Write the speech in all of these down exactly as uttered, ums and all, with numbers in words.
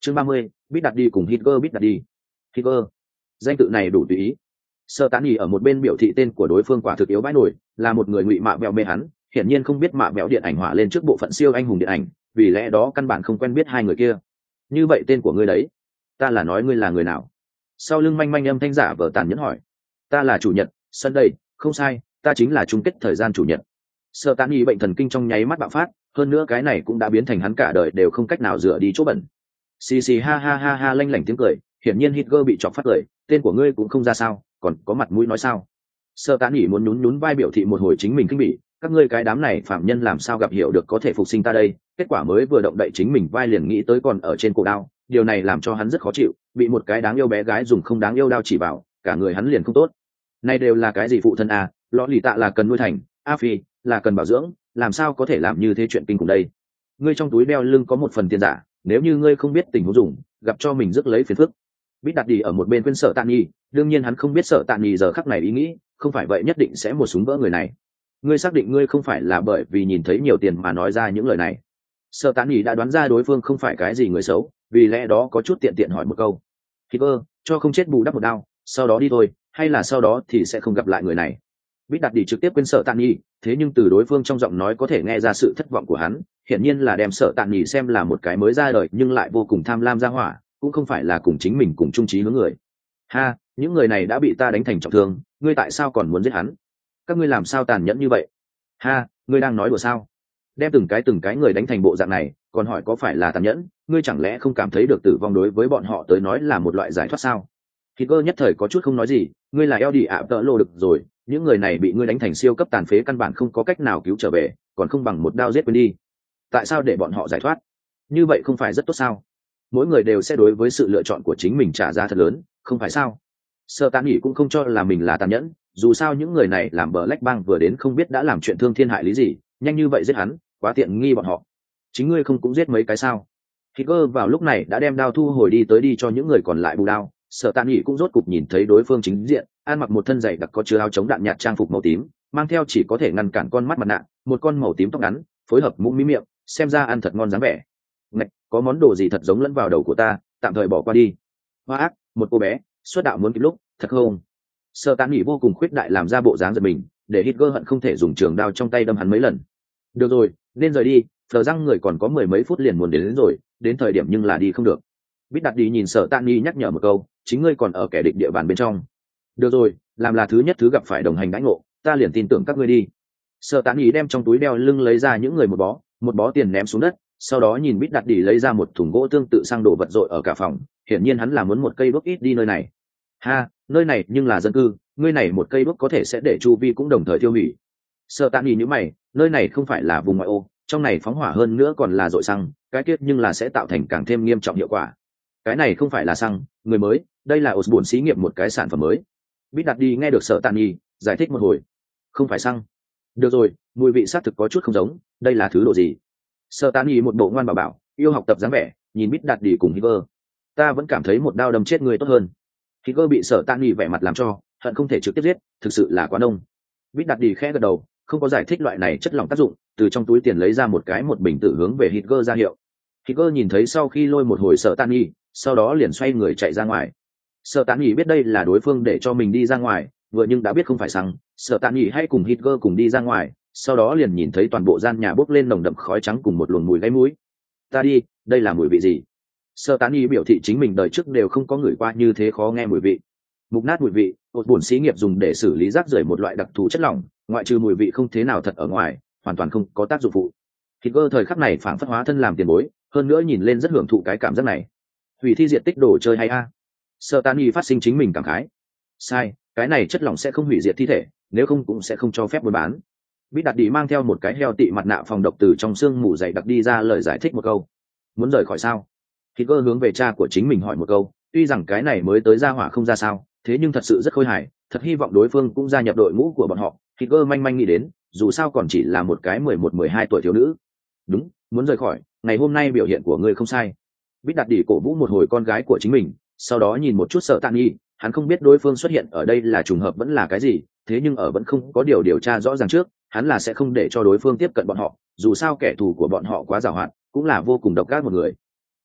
chương ba mươi, Bít đặt đi cùng Hitler Bít đặt đi. Hitler, danh tự này đủ tùy ý. Sở Tán Nhĩ ở một bên biểu thị tên của đối phương quả thực yếu bãi nổi, là một người ngụy mạ bèo mê hắn, hiển nhiên không biết mạ bèo điện ảnh hỏa lên trước bộ phận siêu anh hùng điện ảnh, vì lẽ đó căn bản không quen biết hai người kia. Như vậy tên của ngươi đấy? Ta là nói ngươi là người nào? Sau lưng manh manh âm thanh giả vờ tàn nhẫn hỏi. Ta là chủ nhật, Sunday, không sai, ta chính là chung kết thời gian chủ nhật. Sở Tán Nhĩ bệnh thần kinh trong nháy mắt bạo phát, hơn nữa cái này cũng đã biến thành hắn cả đời đều không cách nào rửa đi chỗ bẩn. Xì xì ha ha ha ha lanh lảnh tiếng cười, hiển nhiên Hitler bị chọc phát cười, tên của ngươi cũng không ra sao, còn có mặt mũi nói sao? Sở Tán Nhĩ muốn nhún nhún vai biểu thị một hồi chính mình kinh bỉ, các ngươi cái đám này phạm nhân làm sao gặp hiểu được có thể phục sinh ta đây, kết quả mới vừa động đậy chính mình vai liền nghĩ tới còn ở trên cổ đao, điều này làm cho hắn rất khó chịu, bị một cái đáng yêu bé gái dùng không đáng yêu đao chỉ vào, cả người hắn liền không tốt. Này đều là cái gì phụ thân à, lọ lì tạ là cần nuôi thành, a phi là cần bảo dưỡng, làm sao có thể làm như thế chuyện kinh khủng đây? Ngươi trong túi đeo lưng có một phần tiền giả, nếu như ngươi không biết tình huống dùng, gặp cho mình rước lấy phiền phức. Bít đặt đi ở một bên quên Sở Tạn Nhi, đương nhiên hắn không biết Sở Tạn Nhi giờ khắc này ý nghĩ, không phải vậy nhất định sẽ một súng vỡ người này. Ngươi xác định ngươi không phải là bởi vì nhìn thấy nhiều tiền mà nói ra những lời này? Sở Tạn Nhi đã đoán ra đối phương không phải cái gì người xấu, vì lẽ đó có chút tiện tiện hỏi một câu. Hitler, cho không chết bù đắp một đao, sau đó đi thôi, hay là sau đó thì sẽ không gặp lại người này. Bít đặt đi trực tiếp quên Sở Tạn Nhi, thế nhưng từ đối phương trong giọng nói có thể nghe ra sự thất vọng của hắn, hiển nhiên là đem Sở Tạn Nhi xem là một cái mới ra đời nhưng lại vô cùng tham lam ra hỏa, cũng không phải là cùng chính mình cùng chung chí hướng người. Ha, những người này đã bị ta đánh thành trọng thương, ngươi tại sao còn muốn giết hắn? Các ngươi làm sao tàn nhẫn như vậy? Ha, ngươi đang nói đùa sao? Đem từng cái từng cái người đánh thành bộ dạng này, còn hỏi có phải là tàn nhẫn? Ngươi chẳng lẽ không cảm thấy được tử vong đối với bọn họ tới nói là một loại giải thoát sao? Hitler nhất thời có chút không nói gì, ngươi là eo đi ạ tợ lô được rồi, những người này bị ngươi đánh thành siêu cấp tàn phế căn bản không có cách nào cứu trở về, còn không bằng một đao giết quên đi. Tại sao để bọn họ giải thoát? Như vậy không phải rất tốt sao? Mỗi người đều sẽ đối với sự lựa chọn của chính mình trả giá thật lớn, không phải sao? Sở Tán Nhĩ cũng không cho là mình là tàn nhẫn, dù sao những người này làm bờ Black Bang vừa đến không biết đã làm chuyện thương thiên hại lý gì, nhanh như vậy giết hắn, quá tiện nghi bọn họ. Chính ngươi không cũng giết mấy cái sao? Hitler vào lúc này đã đem đao thu hồi đi tới đi cho những người còn lại bù đao. Sở Tán Nhĩ cũng rốt cục nhìn thấy đối phương chính diện, ăn mặc một thân dày đặc có chứa áo chống đạn nhạt trang phục màu tím, mang theo chỉ có thể ngăn cản con mắt mặt nạ, một con màu tím tóc ngắn, phối hợp mũm mí miệng, xem ra ăn thật ngon dáng vẻ. Ngạch, có món đồ gì thật giống lẫn vào đầu của ta, tạm thời bỏ qua đi. Hoa ác, một cô bé, xuất đạo muốn kịp lúc, thật không? Sở Tán Nhĩ vô cùng khuyết đại làm ra bộ dáng giật mình, để Hitler hận không thể dùng trường đao trong tay đâm hắn mấy lần. Được rồi, nên rời đi, phờ răng người còn có mười mấy phút liền muốn đến, đến rồi, đến thời điểm nhưng là đi không được. Bít đặt đi nhìn Sở Tạn Nhi nhắc nhở một câu, chính ngươi còn ở kẻ địch địa bàn bên trong. Được rồi, làm là thứ nhất thứ gặp phải đồng hành đãi ngộ, ta liền tin tưởng các ngươi đi. Sở Tạn Nhi đem trong túi đeo lưng lấy ra những người một bó, một bó tiền ném xuống đất, sau đó nhìn Bít đặt đi lấy ra một thùng gỗ tương tự sang đổ vật dội ở cả phòng, hiển nhiên hắn là muốn một cây đuốc ít đi nơi này. Ha, nơi này nhưng là dân cư, ngươi này một cây đuốc có thể sẽ để chu vi cũng đồng thời tiêu hủy. Sở Tạn Nhi nhíu mày, nơi này không phải là vùng ngoại ô, trong này phóng hỏa hơn nữa còn là dội xăng, cái kết nhưng là sẽ tạo thành càng thêm nghiêm trọng hiệu quả. Cái này không phải là xăng, người mới, đây là Osborne xí nghiệp một cái sản phẩm mới. Bít đặt đi nghe được Sở Tạn Nhi giải thích một hồi, không phải xăng. Được rồi, mùi vị xác thực có chút không giống, đây là thứ đồ gì? Sở Tạn Nhi một bộ ngoan bảo bảo, yêu học tập dáng vẻ, nhìn Bít đặt đi cùng Hitler, ta vẫn cảm thấy một đao đâm chết người tốt hơn. Hitler bị Sở Tạn Nhi vẻ mặt làm cho hận không thể trực tiếp giết, thực sự là quá nông. Bít đặt đi khẽ gật đầu, không có giải thích loại này chất lỏng tác dụng, từ trong túi tiền lấy ra một cái một bình tự hướng về Hitler ra hiệu. Hitler nhìn thấy sau khi lôi một hồi Sở Tạn Nhi, sau đó liền xoay người chạy ra ngoài. Sở Tạn Nhi biết đây là đối phương để cho mình đi ra ngoài, vừa nhưng đã biết không phải xăng, Sở Tạn Nhi hãy cùng Hitler cùng đi ra ngoài, sau đó liền nhìn thấy toàn bộ gian nhà bốc lên nồng đậm khói trắng cùng một luồng mùi gáy mũi. Ta đi, đây là mùi vị gì? Sở Tạn Nhi biểu thị chính mình đời trước đều không có ngửi qua như thế khó nghe mùi vị. Mục nát mùi vị, một bổn xí nghiệp dùng để xử lý rác rưởi một loại đặc thù chất lỏng, ngoại trừ mùi vị không thế nào thật ở ngoài, hoàn toàn không có tác dụng phụ. Hitler thời khắc này phảng phất hóa thân làm tiền bối, hơn nữa nhìn lên rất hưởng thụ cái cảm giác này. Hủy thi diệt tích đồ chơi hay a? Sở Tạn Nhi phát sinh chính mình cảm khái. Sai, cái này chất lỏng sẽ không hủy diệt thi thể, nếu không cũng sẽ không cho phép buôn bán. Bít đặt đi mang theo một cái heo tị mặt nạ phòng độc từ trong xương mù dày đặc đi ra lời giải thích một câu. Muốn rời khỏi sao? Hitler hướng về cha của chính mình hỏi một câu, tuy rằng cái này mới tới ra hỏa không ra sao, thế nhưng thật sự rất khôi hài, thật hy vọng đối phương cũng gia nhập đội ngũ của bọn họ. Hitler manh manh nghĩ đến, dù sao còn chỉ là một cái mười một mười hai tuổi thiếu nữ. Đúng, muốn rời khỏi, ngày hôm nay biểu hiện của ngươi không sai. Bít đặt đi cổ vũ một hồi con gái của chính mình, sau đó nhìn một chút Sở Tạn Nhi, hắn không biết đối phương xuất hiện ở đây là trùng hợp vẫn là cái gì, thế nhưng ở vẫn không có điều điều tra rõ ràng trước, hắn là sẽ không để cho đối phương tiếp cận bọn họ, dù sao kẻ thù của bọn họ quá giàu hạn, cũng là vô cùng độc ác một người. Ha,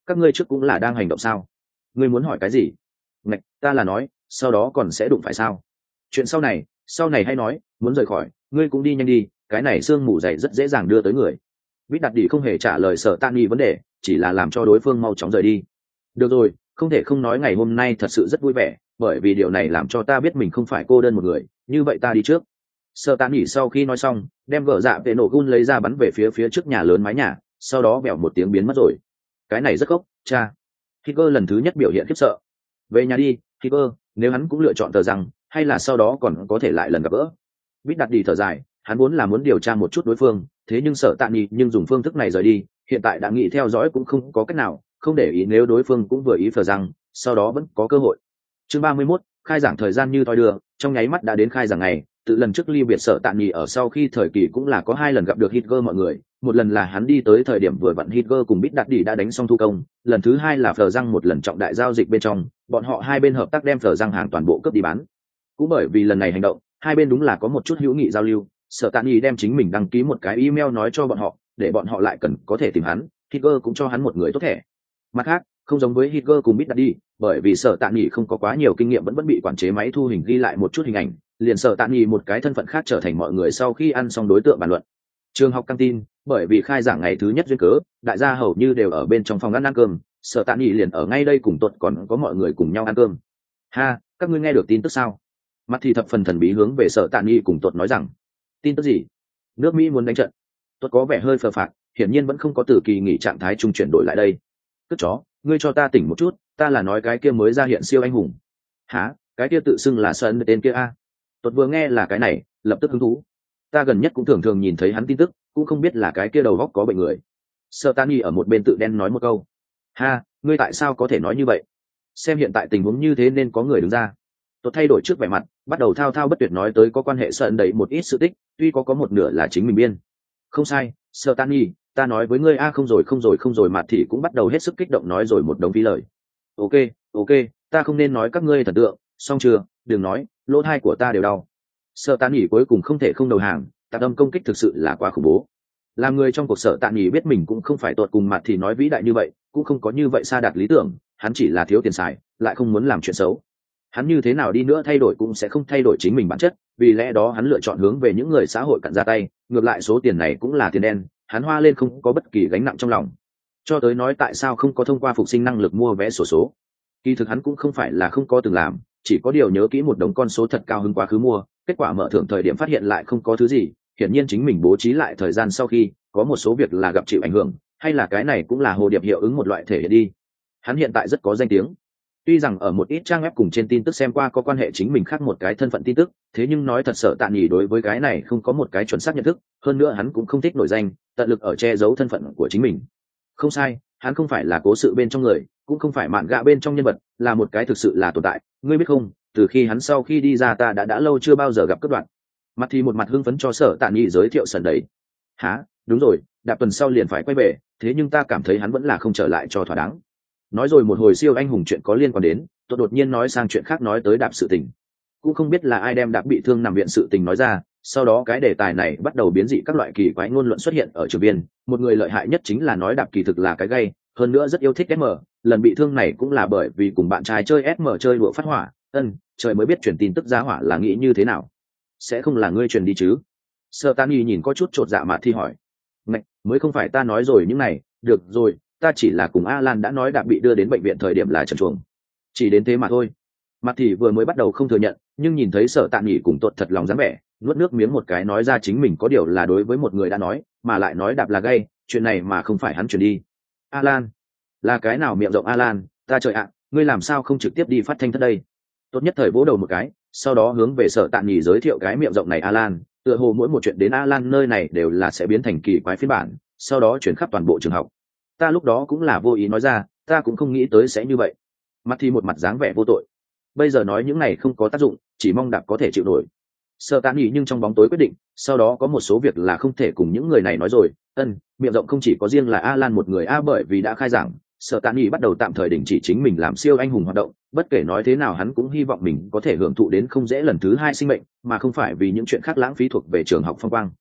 Các ngươi trước cũng là đang hành động sao? Ngươi muốn hỏi cái gì? Ngạch, ta là nói sau đó còn sẽ đụng phải sao? Chuyện sau này sau này hay nói, muốn rời khỏi ngươi cũng đi nhanh đi, cái này xương mù dày rất dễ dàng đưa tới người. Vít đặt đi không hề trả lời Sở Tạ Nghị vấn đề, chỉ là làm cho đối phương mau chóng rời đi. Được rồi, không thể không nói ngày hôm nay thật sự rất vui vẻ, bởi vì điều này làm cho ta biết mình không phải cô đơn một người. Như vậy ta đi trước. Sở Tạ Nghị sau khi nói xong, đem gỡ dạ vệ nổ gun lấy ra bắn về phía phía trước nhà lớn mái nhà, sau đó bèo một tiếng biến mất rồi. Cái này rất gốc, cha. Hitler lần thứ nhất biểu hiện khiếp sợ. Về nhà đi, Hitler, nếu hắn cũng lựa chọn tờ rằng, hay là sau đó còn có thể lại lần gặp gỡ. Vít đặt đi thở dài, hắn vốn là muốn điều tra một chút đối phương, thế nhưng Sở Tạ Nghị nhưng dùng phương thức này rời đi, hiện tại đã nghĩ theo dõi cũng không có cách nào, không để ý nếu đối phương cũng vừa ý phờ rằng, sau đó vẫn có cơ hội. Chương ba mươi mốt, khai giảng thời gian như thoi đưa, trong nháy mắt đã đến khai giảng ngày, tự lần trước ly biệt Sở Tạ Nghị ở sau khi thời kỳ cũng là có hai lần gặp được Hitler mọi người, một lần là hắn đi tới thời điểm vừa vặn Hitler cùng Bít Đạt Đi đã đánh xong thu công, lần thứ hai là phờ răng một lần trọng đại giao dịch bên trong, bọn họ hai bên hợp tác đem phờ răng hàng toàn bộ cướp đi bán. Cũng bởi vì lần này hành động, hai bên đúng là có một chút hữu nghị giao lưu, Sở Tạ Nghị đem chính mình đăng ký một cái email nói cho bọn họ, để bọn họ lại cần có thể tìm hắn, Hitler cũng cho hắn một người tốt thẻ. Mặt khác, không giống với Hitler cùng Bít Đạt Đi, bởi vì Sở Tạ Nghị không có quá nhiều kinh nghiệm vẫn vẫn bị quản chế máy thu hình ghi lại một chút hình ảnh, liền Sở Tạ Nghị một cái thân phận khác trở thành mọi người sau khi ăn xong đối tượng bàn luận. Trường học căng tin, bởi vì khai giảng ngày thứ nhất duyên cớ, đại gia hầu như đều ở bên trong phòng ăn ăn cơm, Sở Tạ Nghị liền ở ngay đây cùng tuột còn có mọi người cùng nhau ăn cơm. Ha, các ngươi nghe được tin tức sao? Mặt thì thập phần thần bí hướng về Sở Tạ Nghị cùng tuột nói rằng, tin tức gì? Nước Mỹ muốn đánh trận. Tuột có vẻ hơi phờ phạc, hiển nhiên vẫn không có từ kỳ nghỉ trạng thái trung chuyển đổi lại đây. Tức chó, ngươi cho ta tỉnh một chút, ta là nói cái kia mới ra hiện siêu anh hùng. Hả? Cái kia tự xưng là Sơn tên kia a? Tuột vừa nghe là cái này, lập tức hứng thú. Ta gần nhất cũng thường thường nhìn thấy hắn tin tức, cũng không biết là cái kia đầu góc có bệnh người. Sở Tạ Nghị ở một bên tự đen nói một câu. Ha, ngươi tại sao có thể nói như vậy? Xem hiện tại tình huống như thế nên có người đứng ra. Tuột thay đổi trước vẻ mặt, bắt đầu thao thao bất tuyệt nói tới có quan hệ Sơn đẩy một ít sự tích, tuy có có một nửa là chính mình biên. Không sai, Sở Tạ Nghị, ta nói với ngươi a không rồi không rồi không rồi mà thì cũng bắt đầu hết sức kích động nói rồi một đống phí lời. Ok, ok, ta không nên nói các ngươi thần tượng, xong chưa, đừng nói, lỗ tai của ta đều đau. Sở Tạ Nghị cuối cùng không thể không đầu hàng, tạc âm công kích thực sự là quá khủng bố. Làm người trong cuộc Sở Tạ Nghị biết mình cũng không phải tuột cùng mặt thì nói vĩ đại như vậy, cũng không có như vậy xa đạt lý tưởng, hắn chỉ là thiếu tiền xài, lại không muốn làm chuyện xấu. Hắn như thế nào đi nữa thay đổi cũng sẽ không thay đổi chính mình bản chất, vì lẽ đó hắn lựa chọn hướng về những người xã hội cặn ra tay, ngược lại số tiền này cũng là tiền đen, hắn hoa lên không có bất kỳ gánh nặng trong lòng. Cho tới nói tại sao không có thông qua phục sinh năng lực mua vé sổ số, kỳ thực hắn cũng không phải là không có từng làm, chỉ có điều nhớ kỹ một đống con số thật cao hứng quá khứ mua, kết quả mở thưởng thời điểm phát hiện lại không có thứ gì, hiển nhiên chính mình bố trí lại thời gian sau khi có một số việc là gặp chịu ảnh hưởng, hay là cái này cũng là hồ điệp hiệu ứng một loại thể hiện đi. Hắn hiện tại rất có danh tiếng, tuy rằng ở một ít trang web cùng trên tin tức xem qua có quan hệ chính mình khác một cái thân phận tin tức, thế nhưng nói thật Sở Tạ Nghị đối với cái này không có một cái chuẩn xác nhận thức, hơn nữa hắn cũng không thích nổi danh, tận lực ở che giấu thân phận của chính mình. Không sai, hắn không phải là cố sự bên trong người, cũng không phải mạn gạ bên trong nhân vật, là một cái thực sự là tồn tại, ngươi biết không, từ khi hắn sau khi đi ra ta đã đã lâu chưa bao giờ gặp cướp đoạn. Mặt thì một mặt hưng phấn cho Sở Tạ Nghị giới thiệu sần đấy. Hả, đúng rồi, đạp tuần sau liền phải quay về, thế nhưng ta cảm thấy hắn vẫn là không trở lại cho thỏa đáng. Nói rồi một hồi siêu anh hùng chuyện có liên quan đến, tôi đột nhiên nói sang chuyện khác nói tới đạp sự tình. Cũng không biết là ai đem đạp bị thương nằm viện sự tình nói ra, sau đó cái đề tài này bắt đầu biến dị các loại kỳ quái ngôn luận xuất hiện ở trường viên, một người lợi hại nhất chính là nói đạp kỳ thực là cái gay, hơn nữa rất yêu thích ét em, lần bị thương này cũng là bởi vì cùng bạn trai chơi ét em chơi đùa phát hỏa, ân, trời mới biết truyền tin tức giá hỏa là nghĩ như thế nào. Sẽ không là ngươi truyền đi chứ? Sở Tạ Nghị nhìn có chút chột dạ mà thi hỏi. Ngạch, mới không phải ta nói rồi những này, được rồi, ta chỉ là cùng Alan đã nói đạp bị đưa đến bệnh viện thời điểm là trần chuồng. Chỉ đến thế mà thôi. Mặt thì vừa mới bắt đầu không thừa nhận, nhưng nhìn thấy Sở Tạ Nghị cùng tuột thật lòng dáng vẻ, nuốt nước miếng một cái nói ra chính mình có điều là đối với một người đã nói, mà lại nói đạp là gay, chuyện này mà không phải hắn truyền đi. Alan, là cái nào miệng rộng Alan, ta trời ạ, ngươi làm sao không trực tiếp đi phát thanh thất đây? Tốt nhất thời vỗ đầu một cái, sau đó hướng về Sở Tạ Nghị giới thiệu cái miệng rộng này Alan, tựa hồ mỗi một chuyện đến Alan nơi này đều là sẽ biến thành kỳ quái phiên bản, sau đó chuyển khắp toàn bộ trường học. Ta lúc đó cũng là vô ý nói ra, ta cũng không nghĩ tới sẽ như vậy. Mặt thì một mặt dáng vẻ vô tội. Bây giờ nói những này không có tác dụng, chỉ mong đạp có thể chịu nổi. Sở Tạ Nghị nhưng trong bóng tối quyết định, sau đó có một số việc là không thể cùng những người này nói rồi. Ân, miệng rộng không chỉ có riêng là Alan một người a, bởi vì đã khai giảng, Sở Tạ Nghị bắt đầu tạm thời đình chỉ chính mình làm siêu anh hùng hoạt động, bất kể nói thế nào hắn cũng hy vọng mình có thể hưởng thụ đến không dễ lần thứ hai sinh mệnh, mà không phải vì những chuyện khác lãng phí thuộc về trường học phong quang.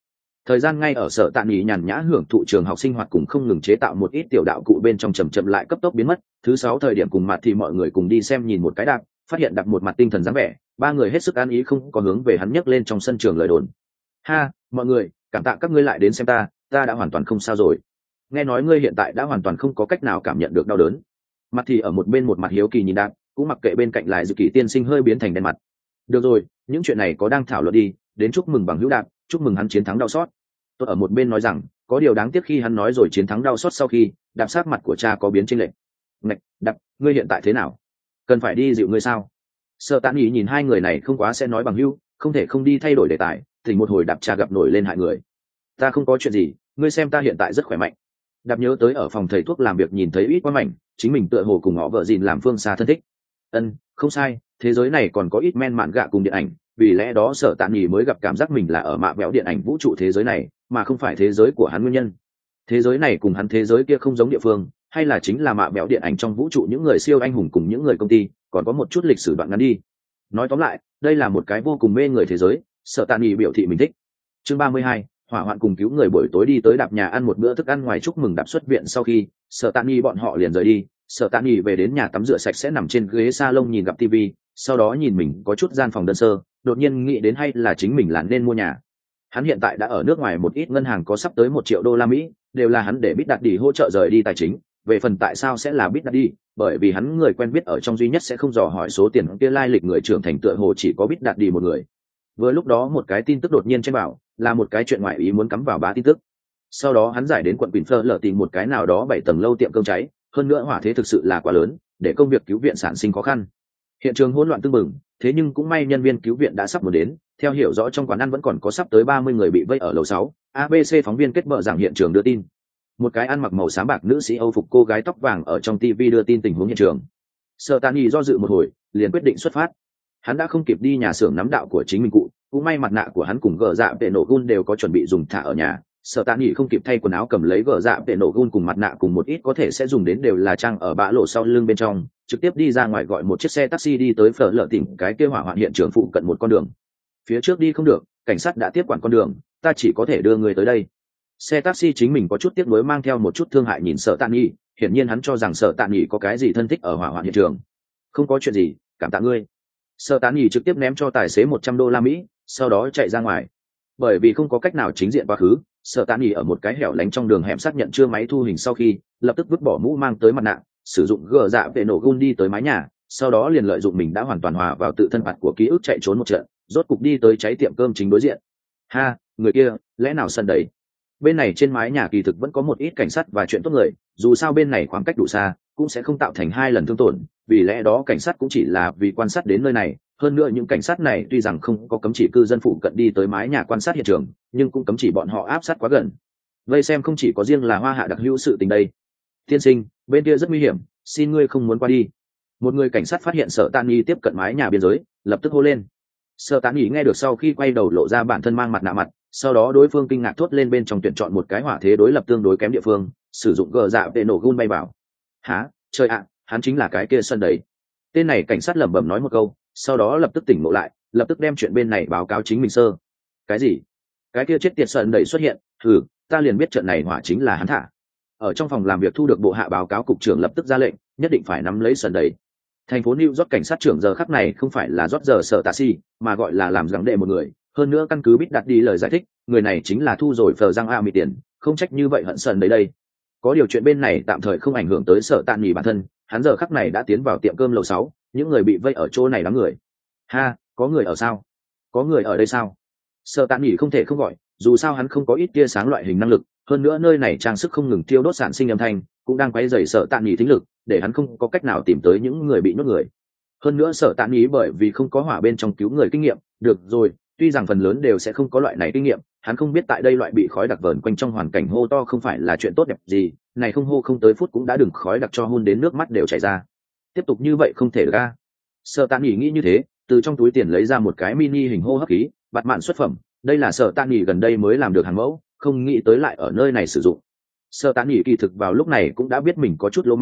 Thời gian ngay ở sở tạ nghỉ nhàn nhã hưởng thụ trường học sinh hoạt cùng không ngừng chế tạo một ít tiểu đạo cụ bên trong chậm chậm lại cấp tốc biến mất. Thứ sáu thời điểm cùng mặt thì mọi người cùng đi xem nhìn một cái đạp, phát hiện đạp một mặt tinh thần dáng vẻ, ba người hết sức an ý không có hướng về hắn nhấc lên trong sân trường lời đồn. Ha, mọi người, cảm tạ các ngươi lại đến xem ta, ta đã hoàn toàn không sao rồi. Nghe nói ngươi hiện tại đã hoàn toàn không có cách nào cảm nhận được đau đớn. Mặt thì ở một bên một mặt hiếu kỳ nhìn đạp, cũng mặc kệ bên cạnh lại dự kỳ tiên sinh hơi biến thành đen mặt. Được rồi, những chuyện này có đang thảo luận đi, đến chúc mừng bằng hữu đạp, chúc mừng hắn chiến thắng đau xót. Tôi ở một bên nói rằng có điều đáng tiếc khi hắn nói rồi chiến thắng đau xót sau khi đạp sát mặt của cha có biến chênh lệch. Ngạch, đạp, ngươi hiện tại thế nào? Cần phải đi dịu ngươi sao? Sợ tán ý nhìn hai người này không quá sẽ nói bằng hữu, không thể không đi thay đổi đề tài, thì một hồi đạp cha gặp nổi lên hại người. Ta không có chuyện gì, ngươi xem ta hiện tại rất khỏe mạnh. Đạp nhớ tới ở phòng thầy thuốc làm việc nhìn thấy ít quá mảnh, chính mình tựa hồ cùng họ vợ dìn làm phương xa thân thích. Ân, không sai, thế giới này còn có ít men mạn gạ cùng điện ảnh, vì lẽ đó sở tạn nhì mới gặp cảm giác mình là ở mạ béo điện ảnh vũ trụ thế giới này mà không phải thế giới của hắn nguyên nhân. Thế giới này cùng hắn thế giới kia không giống địa phương, hay là chính là mạ béo điện ảnh trong vũ trụ những người siêu anh hùng cùng những người công ty còn có một chút lịch sử đoạn ngắn đi. Nói tóm lại, đây là một cái vô cùng mê người thế giới, sở tạn nhì biểu thị mình thích. Chương ba mươi hai, hỏa hoạn cùng cứu người buổi tối đi tới đạp nhà ăn một bữa thức ăn ngoài chúc mừng đạp xuất viện sau khi sở tạn nhì bọn họ liền rời đi. Sở tạn nhì về đến nhà tắm rửa sạch sẽ nằm trên ghế salon nhìn gặp tivi, sau đó nhìn mình có chút gian phòng đơn sơ, đột nhiên nghĩ đến hay là chính mình là nên mua nhà. Hắn hiện tại đã ở nước ngoài một ít ngân hàng có sắp tới một triệu đô la Mỹ, đều là hắn để Big Daddy hỗ trợ rời đi tài chính. Về phần tại sao sẽ là Big Daddy, bởi vì hắn người quen biết ở trong duy nhất sẽ không dò hỏi số tiền kia lai lịch người trưởng thành tựa hồ chỉ có Big Daddy một người. Vừa lúc đó một cái tin tức đột nhiên trên bảo, là một cái chuyện ngoại ý muốn cắm vào bá tin tức. Sau đó hắn giải đến quận Quỳnh lở tìm một cái nào đó bảy tầng lâu tiệm cơm cháy, hơn nữa hỏa thế thực sự là quá lớn, để công việc cứu viện sản sinh khó khăn. Hiện trường hỗn loạn tưng bừng, thế nhưng cũng may nhân viên cứu viện đã sắp muốn đến. Theo hiểu rõ trong quán ăn vẫn còn có sắp tới ba mươi người bị vây ở lầu sáu. a bê xê phóng viên kết bợ rằng hiện trường đưa tin. Một cái ăn mặc màu xám bạc nữ sĩ Âu phục cô gái tóc vàng ở trong ti vi đưa tin tình huống hiện trường. Sở Tán Nghị do dự một hồi, liền quyết định xuất phát. Hắn đã không kịp đi nhà xưởng nắm đạo của chính mình cụ, cũng may mặt nạ của hắn cùng gờ dạ vệ nổ gun đều có chuẩn bị dùng thả ở nhà. Sở Tán Nghị không kịp thay quần áo cầm lấy gờ dạ vệ nổ gun cùng mặt nạ cùng một ít có thể sẽ dùng đến đều là trang ở bã lộ sau lưng bên trong, trực tiếp đi ra ngoài gọi một chiếc xe taxi đi tới phở lợ tỉnh cái kia hỏa hoạn hiện trường phụ cận một con đường. Phía trước đi không được, cảnh sát đã tiếp quản con đường, ta chỉ có thể đưa người tới đây. Xe taxi chính mình có chút tiếc nuối mang theo một chút thương hại nhìn Sở Tạn Nghị, hiển nhiên hắn cho rằng Sở Tạn Nghị có cái gì thân thích ở hỏa hoạn hiện trường. Không có chuyện gì, cảm tạ ngươi. Sở Tạn Nghị trực tiếp ném cho tài xế một trăm đô la Mỹ, sau đó chạy ra ngoài. Bởi vì không có cách nào chính diện quá khứ, Sở Tạn Nghị ở một cái hẻo lánh trong đường hẻm xác nhận chưa máy thu hình sau khi, lập tức vứt bỏ mũ mang tới mặt nạ, sử dụng gờ dạ vệ nổ gun đi tới mái nhà, sau đó liền lợi dụng mình đã hoàn toàn hòa vào tự thân phạt của ký ức chạy trốn một trận, rốt cục đi tới cháy tiệm cơm chính đối diện. Ha, người kia, lẽ nào sân đấy? Bên này trên mái nhà kỳ thực vẫn có một ít cảnh sát và chuyện tốt người, dù sao bên này khoảng cách đủ xa, cũng sẽ không tạo thành hai lần thương tổn, vì lẽ đó cảnh sát cũng chỉ là vì quan sát đến nơi này. Hơn nữa những cảnh sát này tuy rằng không có cấm chỉ cư dân phụ cận đi tới mái nhà quan sát hiện trường, nhưng cũng cấm chỉ bọn họ áp sát quá gần. Vây xem không chỉ có riêng là Hoa Hạ đặc hữu sự tình đây. Tiên sinh, bên kia rất nguy hiểm, xin ngươi không muốn qua đi. Một người cảnh sát phát hiện Sở Tạn Nghị tiếp cận mái nhà biên giới, lập tức hô lên. Sở Tạn Nghị nghe được sau khi quay đầu lộ ra bản thân mang mặt nạ mặt, sau đó đối phương kinh ngạc thốt lên bên trong tuyển chọn một cái hỏa thế đối lập tương đối kém địa phương, sử dụng gờ dạ vệ nổ gun bay vào. Hả, trời ạ, hắn chính là cái kia sân đấy. Tên này cảnh sát lẩm bẩm nói một câu, sau đó lập tức tỉnh ngộ lại, lập tức đem chuyện bên này báo cáo chính mình sơ. Cái gì? Cái kia chết tiệt sân đầy xuất hiện, thử, ta liền biết trận này hỏa chính là hắn thả. Ở trong phòng làm việc thu được bộ hạ báo cáo, cục trưởng lập tức ra lệnh, nhất định phải nắm lấy sân đấy. Thành phố New York cảnh sát trưởng giờ khắc này không phải là rót giờ Sở Tạ Si, mà gọi là làm gắng đệ một người. Hơn nữa căn cứ biết đặt đi lời giải thích, người này chính là thu rồi phờ răng a mì tiền, không trách như vậy hận sần đấy đây. Có điều chuyện bên này tạm thời không ảnh hưởng tới Sở Tạn Nghị bản thân, hắn giờ khắc này đã tiến vào tiệm cơm lầu sáu, những người bị vây ở chỗ này đám người. Ha, có người ở sao? Có người ở đây sao? Sở Tạn Nghị không thể không gọi, dù sao hắn không có ít tia sáng loại hình năng lực, hơn nữa nơi này trang sức không ngừng tiêu đốt sản sinh âm thanh, cũng đang quấy rầy Sở Tạn Nghị thính lực, để hắn không có cách nào tìm tới những người bị nhốt người. Hơn nữa Sở Tạn Nghị bởi vì không có hỏa bên trong cứu người kinh nghiệm, được rồi, tuy rằng phần lớn đều sẽ không có loại này kinh nghiệm, hắn không biết tại đây loại bị khói đặc vờn quanh trong hoàn cảnh hô to không phải là chuyện tốt đẹp gì, này không hô không tới phút cũng đã đừng khói đặc cho hun đến nước mắt đều chảy ra. Tiếp tục như vậy không thể ra. Sở Tạn Nghị nghĩ như thế, từ trong túi tiền lấy ra một cái mini hình hô hấp khí, bạt mạn xuất phẩm, đây là Sở Tạn Nghị gần đây mới làm được hàng mẫu, không nghĩ tới lại ở nơi này sử dụng. Sở Tạn Nghị kỳ thực vào lúc này cũng đã biết mình có chút lỗ mãng,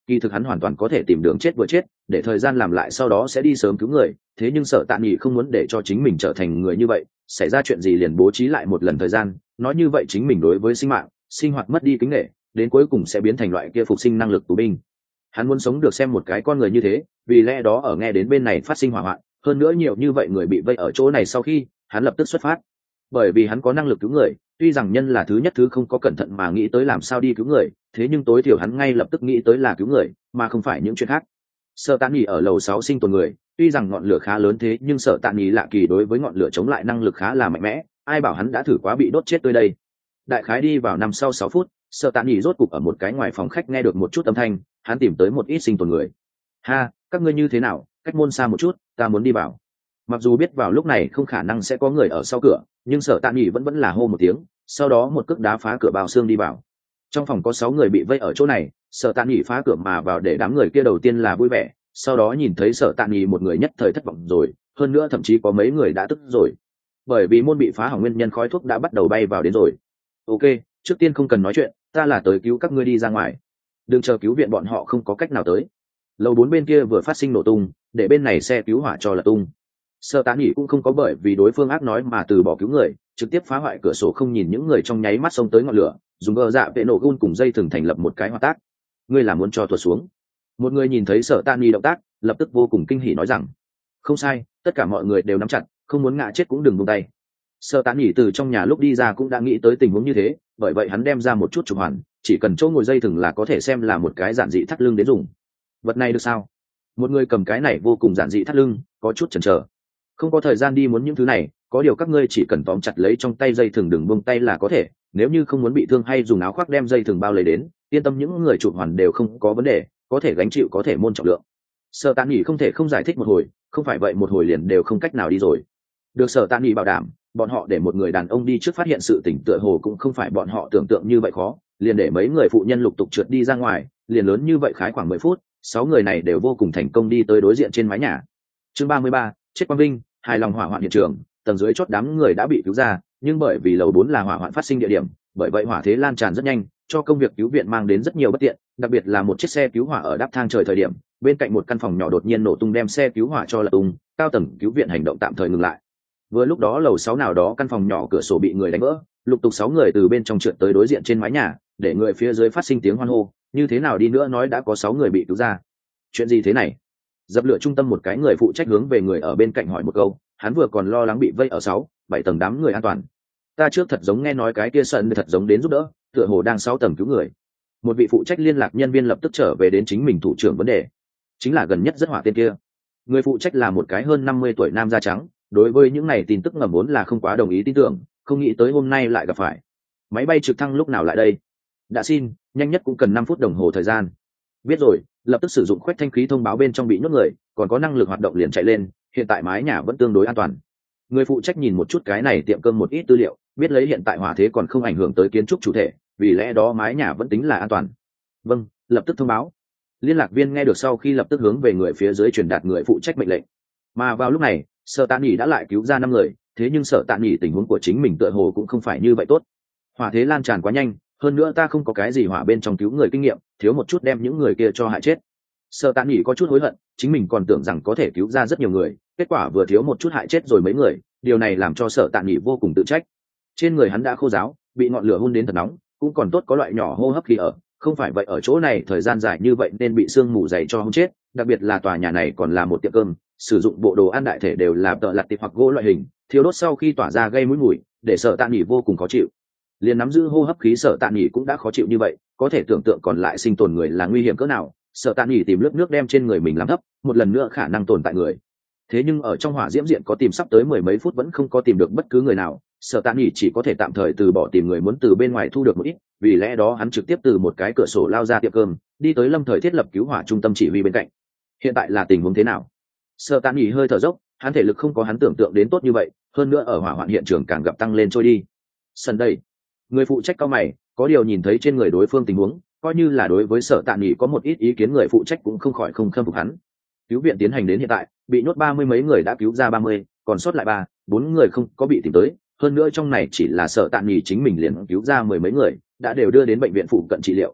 kỳ thực hắn hoàn toàn có thể tìm đường chết vừa chết để thời gian làm lại, sau đó sẽ đi sớm cứu người. Thế nhưng Sở Tạ Nghị không muốn để cho chính mình trở thành người như vậy, xảy ra chuyện gì liền bố trí lại một lần thời gian, nói như vậy chính mình đối với sinh mạng sinh hoạt mất đi kính nghệ, đến cuối cùng sẽ biến thành loại kia phục sinh năng lực tù binh. Hắn muốn sống được xem một cái con người như thế, vì lẽ đó ở nghe đến bên này phát sinh hỏa hoạn, hơn nữa nhiều như vậy người bị vây ở chỗ này, sau khi hắn lập tức xuất phát. Bởi vì hắn có năng lực cứu người, tuy rằng nhân là thứ nhất thứ không có cẩn thận mà nghĩ tới làm sao đi cứu người, thế nhưng tối thiểu hắn ngay lập tức nghĩ tới là cứu người mà không phải những chuyện khác. Sở Tạ Nghị ở lầu sáu sinh tồn người, tuy rằng ngọn lửa khá lớn, thế nhưng Sở Tạ Nghị lạ kỳ đối với ngọn lửa chống lại năng lực khá là mạnh mẽ, ai bảo hắn đã thử quá bị đốt chết tươi đây. Đại khái đi vào năm sau sáu phút, Sở Tạ Nghị rốt cục ở một cái ngoài phòng khách nghe được một chút âm thanh, hắn tìm tới một ít sinh tồn người. Ha, các ngươi như thế nào, cách môn xa một chút, ta muốn đi vào. Mặc dù biết vào lúc này không khả năng sẽ có người ở sau cửa, nhưng Sở Tạ Nghị vẫn vẫn là hô một tiếng, sau đó một cước đá phá cửa bao xương đi vào. Trong phòng có sáu người bị vây ở chỗ này, Sở Tạ Nghị phá cửa mà vào để đám người kia đầu tiên là vui vẻ, sau đó nhìn thấy Sở Tạ Nghị một người nhất thời thất vọng rồi, hơn nữa thậm chí có mấy người đã tức rồi, bởi vì môn bị phá hỏng nguyên nhân khói thuốc đã bắt đầu bay vào đến rồi. Ok, trước tiên không cần nói chuyện, ta là tới cứu các ngươi đi ra ngoài, đừng chờ cứu viện, bọn họ không có cách nào tới. Lầu bốn bên kia vừa phát sinh nổ tung, để bên này xe cứu hỏa cho là tung. Sở Tạ Nghị cũng không có bởi vì đối phương ác nói mà từ bỏ cứu người, trực tiếp phá hoại cửa sổ, không nhìn những người trong nháy mắt xông tới ngọn lửa, dùng gờ dạ vệ nổ gun cùng dây thừng thành lập một cái hoạt tác. Ngươi là muốn cho tuột xuống? Một người nhìn thấy Sở Tạ Nghị động tác, lập tức vô cùng kinh hỉ nói rằng, không sai, tất cả mọi người đều nắm chặt, không muốn ngã chết cũng đừng buông tay. Sở Tạ Nghị từ trong nhà lúc đi ra cũng đã nghĩ tới tình huống như thế, bởi vậy hắn đem ra một chút trục hoàn, chỉ cần chỗ ngồi dây thừng là có thể xem là một cái giản dị thắt lưng đến dùng. Vật này được sao? Một người cầm cái này vô cùng giản dị thắt lưng, có chút chần chờ. Không có thời gian đi muốn những thứ này, có điều các ngươi chỉ cần tóm chặt lấy trong tay dây thừng đừng buông tay là có thể, nếu như không muốn bị thương hay dùng áo khoác đem dây thừng bao lấy đến, yên tâm những người chụp hoàn đều không có vấn đề, có thể gánh chịu có thể môn trọng lượng. Sở Tạ Nghị không thể không giải thích một hồi, không phải vậy một hồi liền đều không cách nào đi rồi. Được Sở Tạ Nghị bảo đảm, bọn họ để một người đàn ông đi trước phát hiện sự tình tựa hồ cũng không phải bọn họ tưởng tượng như vậy khó, liền để mấy người phụ nhân lục tục trượt đi ra ngoài, liền lớn như vậy khái khoảng mười phút, sáu người này đều vô cùng thành công đi tới đối diện trên mái nhà. Chương ba mươi ba, chết quang vinh, hài lòng hỏa hoạn hiện trường, tầng dưới chót đám người đã bị cứu ra, nhưng bởi vì lầu bốn là hỏa hoạn phát sinh địa điểm, bởi vậy hỏa thế lan tràn rất nhanh, cho công việc cứu viện mang đến rất nhiều bất tiện, đặc biệt là một chiếc xe cứu hỏa ở đáp thang trời thời điểm, bên cạnh một căn phòng nhỏ đột nhiên nổ tung đem xe cứu hỏa cho lật tung, cao tầng cứu viện hành động tạm thời ngừng lại. Vừa lúc đó lầu sáu nào đó căn phòng nhỏ cửa sổ bị người đánh vỡ, lục tục sáu người từ bên trong trượt tới đối diện trên mái nhà, để người phía dưới phát sinh tiếng hoan hô, như thế nào đi nữa nói đã có sáu người bị cứu ra. Chuyện gì thế này? Dập lửa trung tâm một cái người phụ trách hướng về người ở bên cạnh hỏi một câu, hắn vừa còn lo lắng bị vây ở sáu, bảy tầng đám người an toàn. Ta trước thật giống nghe nói cái kia sân thật giống đến giúp đỡ, tựa hồ đang sáu tầng cứu người. Một vị phụ trách liên lạc nhân viên lập tức trở về đến chính mình thủ trưởng vấn đề, chính là gần nhất rất hỏa tên kia. Người phụ trách là một cái hơn năm mươi tuổi nam da trắng, đối với những này tin tức ngầm vốn là không quá đồng ý tin tưởng, không nghĩ tới hôm nay lại gặp phải. Máy bay trực thăng lúc nào lại đây? Đã xin, nhanh nhất cũng cần năm phút đồng hồ thời gian. Biết rồi, lập tức sử dụng khuếch thanh khí thông báo bên trong bị nhốt người, còn có năng lực hoạt động liền chạy lên, hiện tại mái nhà vẫn tương đối an toàn. Người phụ trách nhìn một chút cái này tiệm cơm một ít tư liệu, biết lấy hiện tại hỏa thế còn không ảnh hưởng tới kiến trúc chủ thể, vì lẽ đó mái nhà vẫn tính là an toàn. Vâng, lập tức thông báo. Liên lạc viên nghe được sau khi lập tức hướng về người phía dưới truyền đạt người phụ trách mệnh lệnh. Mà vào lúc này, Sở Tạ Nghị đã lại cứu ra năm người, thế nhưng Sở Tạ Nghị tình huống của chính mình tựa hồ cũng không phải như vậy tốt. Hỏa thế lan tràn quá nhanh, hơn nữa ta không có cái gì hỏa bên trong cứu người kinh nghiệm, thiếu một chút đem những người kia cho hại chết. Sở Tạ Nghị có chút hối hận, chính mình còn tưởng rằng có thể cứu ra rất nhiều người, kết quả vừa thiếu một chút hại chết rồi mấy người, điều này làm cho Sở Tạ Nghị vô cùng tự trách. Trên người hắn đã khô ráo, bị ngọn lửa hun đến thật nóng, cũng còn tốt có loại nhỏ hô hấp khí ở, không phải vậy ở chỗ này thời gian dài như vậy nên bị sương mù dày cho hung chết, đặc biệt là tòa nhà này còn là một tiệm cơm, sử dụng bộ đồ ăn đại thể đều là tợ lặt tiệp hoặc gỗ loại hình, thiếu đốt sau khi tỏa ra gây mũi mùi, để Sở Tạ Nghị vô cùng khó chịu. Liền nắm giữ hô hấp khí Sở Tạ Nghị cũng đã khó chịu như vậy, có thể tưởng tượng còn lại sinh tồn người là nguy hiểm cỡ nào. Sở Tạ Nghị tìm lớp nước đem trên người mình làm thấp, một lần nữa khả năng tồn tại người. Thế nhưng ở trong hỏa diễm diện có tìm sắp tới mười mấy phút vẫn không có tìm được bất cứ người nào, Sở Tạ Nghị chỉ có thể tạm thời từ bỏ tìm người muốn từ bên ngoài thu được một ít, vì lẽ đó hắn trực tiếp từ một cái cửa sổ lao ra tiệm cơm, đi tới lâm thời thiết lập cứu hỏa trung tâm chỉ huy bên cạnh. Hiện tại là tình huống thế nào? Sở Tạ Nghị hơi thở dốc, hắn thể lực không có hắn tưởng tượng đến tốt như vậy, hơn nữa ở hỏa hoạn hiện trường càng gặp tăng lên trôi đi. Sân đây, người phụ trách cao mày, có điều nhìn thấy trên người đối phương tình huống, coi như là đối với Sở Tạ Nghị có một ít ý kiến người phụ trách cũng không khỏi không khâm phục hắn. Cứu viện tiến hành đến hiện tại, bị nhốt ba mươi mấy người đã cứu ra ba mươi, còn sót lại ba, bốn người không có bị tìm tới, hơn nữa trong này chỉ là Sở Tạ Nghị chính mình liền cứu ra mười mấy người, đã đều đưa đến bệnh viện phụ cận trị liệu.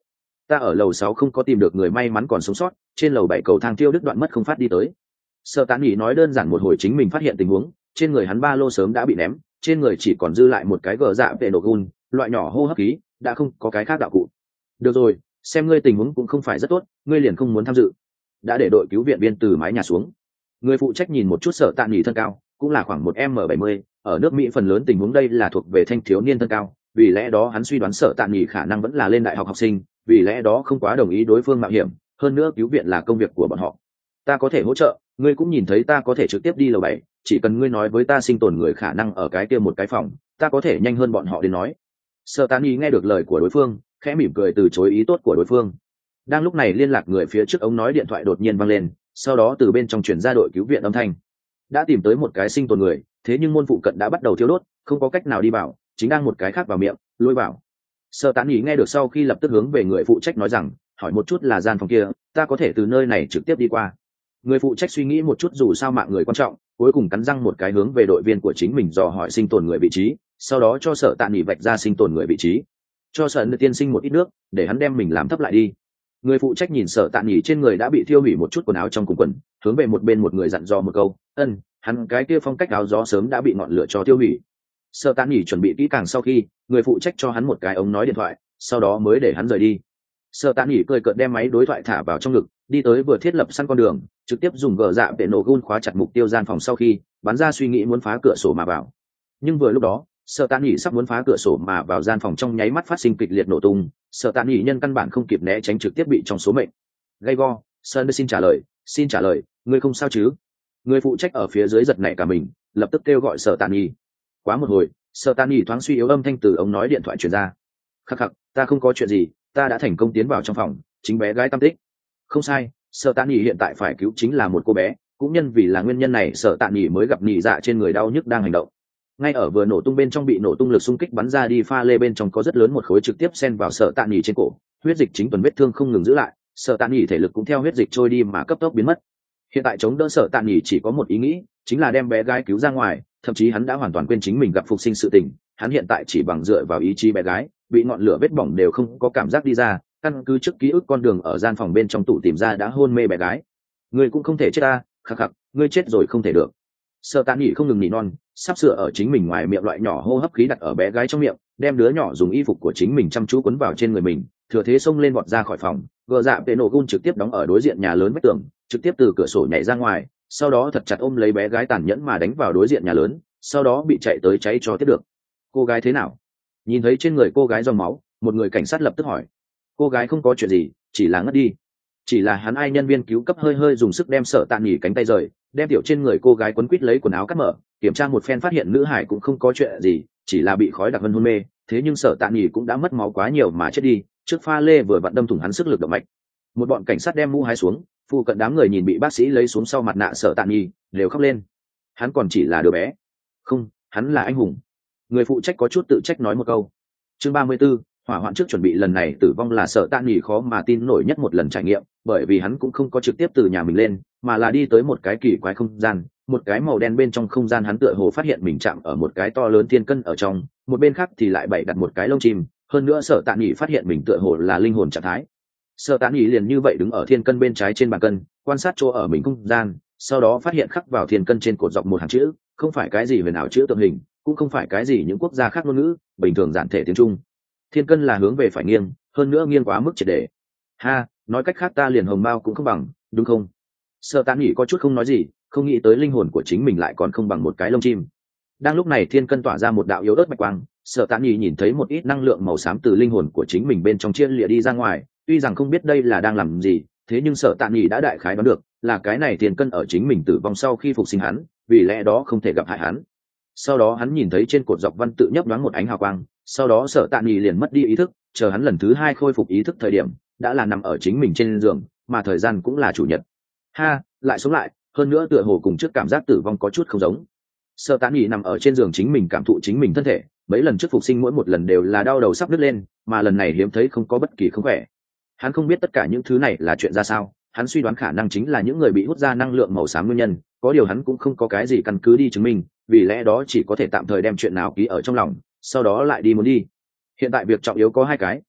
Ta ở lầu sáu không có tìm được người may mắn còn sống sót, trên lầu bảy cầu thang tiêu đứt đoạn mất không phát đi tới. Sở Tán Nghị nói đơn giản một hồi chính mình phát hiện tình huống, trên người hắn ba lô sớm đã bị ném, trên người chỉ còn dư lại một cái gờ dạ vệ nổ gun, loại nhỏ hô hấp khí, đã không có cái khác đạo cụ. Được rồi, xem ngươi tình huống cũng không phải rất tốt, ngươi liền không muốn tham dự. Đã để đội cứu viện viên từ mái nhà xuống. Người phụ trách nhìn một chút Sở Tán Nghị thân cao, cũng là khoảng một m bảy mươi, ở nước Mỹ phần lớn tình huống đây là thuộc về thanh thiếu niên thân cao, vì lẽ đó hắn suy đoán Sở Tán Nghị khả năng vẫn là lên đại học học sinh, vì lẽ đó không quá đồng ý đối phương mạo hiểm, hơn nữa cứu viện là công việc của bọn họ. Ta có thể hỗ trợ, ngươi cũng nhìn thấy ta có thể trực tiếp đi lầu bảy, chỉ cần ngươi nói với ta sinh tồn người khả năng ở cái kia một cái phòng, ta có thể nhanh hơn bọn họ đến nói. Sở Tán Nghị nghe được lời của đối phương, khẽ mỉm cười từ chối ý tốt của đối phương. Đang lúc này liên lạc người phía trước ống nói điện thoại đột nhiên vang lên, sau đó từ bên trong truyền ra đội cứu viện âm thanh. Đã tìm tới một cái sinh tồn người, thế nhưng môn phụ cận đã bắt đầu thiêu đốt, không có cách nào đi vào, chính đang một cái khác vào miệng, lôi vào. Sở Tán Nghị nghe được sau khi lập tức hướng về người phụ trách nói rằng, hỏi một chút là gian phòng kia, ta có thể từ nơi này trực tiếp đi qua. Người phụ trách suy nghĩ một chút dù sao mạng người quan trọng, cuối cùng cắn răng một cái hướng về đội viên của chính mình dò hỏi sinh tồn người vị trí, sau đó cho Sở Tán Nghị vạch ra sinh tồn người vị trí, cho Sở Tiên sinh một ít nước, để hắn đem mình làm thấp lại đi. Người phụ trách nhìn Sở Tạn Nhỉ trên người đã bị thiêu hủy một chút quần áo trong cùng quần, hướng về một bên một người dặn dò một câu, ân, hắn cái kia phong cách áo gió sớm đã bị ngọn lửa cho tiêu hủy. Sở Tạn Nhỉ chuẩn bị kỹ càng sau khi, người phụ trách cho hắn một cái ống nói điện thoại, sau đó mới để hắn rời đi. Sở Tạn Nhỉ cười cợt đem máy đối thoại thả vào trong ngực, đi tới vừa thiết lập sẵn con đường, trực tiếp dùng gờ dạ để nổ gun khóa chặt mục tiêu gian phòng sau khi bắn ra suy nghĩ muốn phá cửa sổ mà vào. Nhưng vừa lúc đó, Sở Tạn Nhỉ sắp muốn phá cửa sổ mà vào gian phòng trong nháy mắt phát sinh kịch liệt nổ tung, Sở Tạn Nhỉ nhân căn bản không kịp né tránh trực tiếp bị trong số mệnh. Gay go, Sơn xin trả lời, xin trả lời, ngươi không sao chứ? Người phụ trách ở phía dưới giật nảy cả mình, lập tức kêu gọi Sở Tạn Nhỉ. Quá một hồi, Sở Tạn Nhỉ thoáng suy yếu âm thanh từ ống nói điện thoại truyền ra. Khắc khắc, ta không có chuyện gì, ta đã thành công tiến vào trong phòng, chính bé gái tâm tích. Không sai, Sở Tạn Nhỉ hiện tại phải cứu chính là một cô bé, cũng nhân vì là nguyên nhân này Sở Tạn Nhỉ mới gặp nhị dạ trên người đau nhức đang hành động. Ngay ở vừa nổ tung bên trong bị nổ tung lực xung kích bắn ra đi pha lê bên trong có rất lớn một khối trực tiếp xen vào Sở Tạn Nhỉ trên cổ, huyết dịch chính tuần vết thương không ngừng giữ lại, Sở Tạn Nhỉ thể lực cũng theo huyết dịch trôi đi mà cấp tốc biến mất. Hiện tại chống đỡ Sở Tạn Nhỉ chỉ có một ý nghĩ, chính là đem bé gái cứu ra ngoài, thậm chí hắn đã hoàn toàn quên chính mình gặp phục sinh sự tình, hắn hiện tại chỉ bằng dựa vào ý chí bé gái, bị ngọn lửa vết bỏng đều không có cảm giác đi ra, căn cứ trước ký ức con đường ở gian phòng bên trong tủ tìm ra đã hôn mê bé gái. Ngươi cũng không thể chết ta, khắc khắc, ngươi chết rồi không thể được. Sở Tạn Nhỉ không ngừng nỉ non, sắp sửa ở chính mình ngoài miệng loại nhỏ hô hấp khí đặt ở bé gái trong miệng, đem đứa nhỏ dùng y phục của chính mình chăm chú quấn vào trên người mình, thừa thế xông lên vọt ra khỏi phòng, gờ dạ vệ nổ gun trực tiếp đóng ở đối diện nhà lớn vách tường, trực tiếp từ cửa sổ nhảy ra ngoài, sau đó thật chặt ôm lấy bé gái tàn nhẫn mà đánh vào đối diện nhà lớn, sau đó bị chạy tới cháy cho tiếp được. Cô gái thế nào? Nhìn thấy trên người cô gái dòng máu, một người cảnh sát lập tức hỏi. Cô gái không có chuyện gì, chỉ là ngất đi. Chỉ là hắn ai nhân viên cứu cấp hơi hơi dùng sức đem Sở Tạn Nhỉ cánh tay rời, đem tiểu trên người cô gái quấn quít lấy quần áo cắt mở, kiểm tra một phen phát hiện nữ hải cũng không có chuyện gì, chỉ là bị khói đặc vân hôn mê, thế nhưng Sở Tạn Nhỉ cũng đã mất máu quá nhiều mà chết đi, trước pha lê vừa vặn đâm thủng hắn sức lực động mạch. Một bọn cảnh sát đem mũ hái xuống, phụ cận đám người nhìn bị bác sĩ lấy xuống sau mặt nạ Sở Tạn Nhỉ, đều khóc lên. Hắn còn chỉ là đứa bé. Không, hắn là anh hùng. Người phụ trách có chút tự trách nói một câu. Chương ba mươi 34, hỏa hoạn trước chuẩn bị lần này tử vong là Sở Tạn Nhỉ khó mà tin nổi nhất một lần trải nghiệm, bởi vì hắn cũng không có trực tiếp từ nhà mình lên, mà là đi tới một cái kỳ quái không gian, một cái màu đen bên trong không gian hắn tựa hồ phát hiện mình chạm ở một cái to lớn thiên cân ở trong, một bên khác thì lại bày đặt một cái lông chim, hơn nữa Sở Tạn Nhỉ phát hiện mình tựa hồ là linh hồn trạng thái. Sở Tạn Nhỉ liền như vậy đứng ở thiên cân bên trái trên bàn cân, quan sát chỗ ở mình không gian, sau đó phát hiện khắc vào thiên cân trên cột dọc một hàng chữ, không phải cái gì huyền ảo chữ tượng hình, cũng không phải cái gì những quốc gia khác ngôn ngữ, bình thường giản thể tiếng Trung. Thiên cân là hướng về phải nghiêng, hơn nữa nghiêng quá mức triệt để. Ha, nói cách khác ta liền hồng mao cũng không bằng, đúng không? Sở Tạn Nhỉ có chút không nói gì, không nghĩ tới linh hồn của chính mình lại còn không bằng một cái lông chim. Đang lúc này thiên cân tỏa ra một đạo yếu ớt bạch quang, Sở Tạn Nhỉ nhìn thấy một ít năng lượng màu xám từ linh hồn của chính mình bên trong chia lìa đi ra ngoài, tuy rằng không biết đây là đang làm gì, thế nhưng Sở Tạn Nhỉ đã đại khái đoán được, là cái này thiên cân ở chính mình tử vong sau khi phục sinh hắn, vì lẽ đó không thể gặp hại hắn. Sau đó hắn nhìn thấy trên cột dọc văn tự nhấp nhoáng một ánh hào quang, sau đó Sở Tạn Nhỉ liền mất đi ý thức, chờ hắn lần thứ hai khôi phục ý thức thời điểm, đã là nằm ở chính mình trên giường, mà thời gian cũng là chủ nhật. Ha, lại sống lại, hơn nữa tựa hồ cùng trước cảm giác tử vong có chút không giống. Sở Tạn Nhỉ nằm ở trên giường chính mình cảm thụ chính mình thân thể, mấy lần trước phục sinh mỗi một lần đều là đau đầu sắp đứt lên, mà lần này hiếm thấy không có bất kỳ không khỏe. Hắn không biết tất cả những thứ này là chuyện ra sao, hắn suy đoán khả năng chính là những người bị hút ra năng lượng màu xám nguyên nhân, có điều hắn cũng không có cái gì căn cứ đi chứng minh, vì lẽ đó chỉ có thể tạm thời đem chuyện nào ký ở trong lòng, sau đó lại đi muốn đi. Hiện tại việc trọng yếu có hai cái,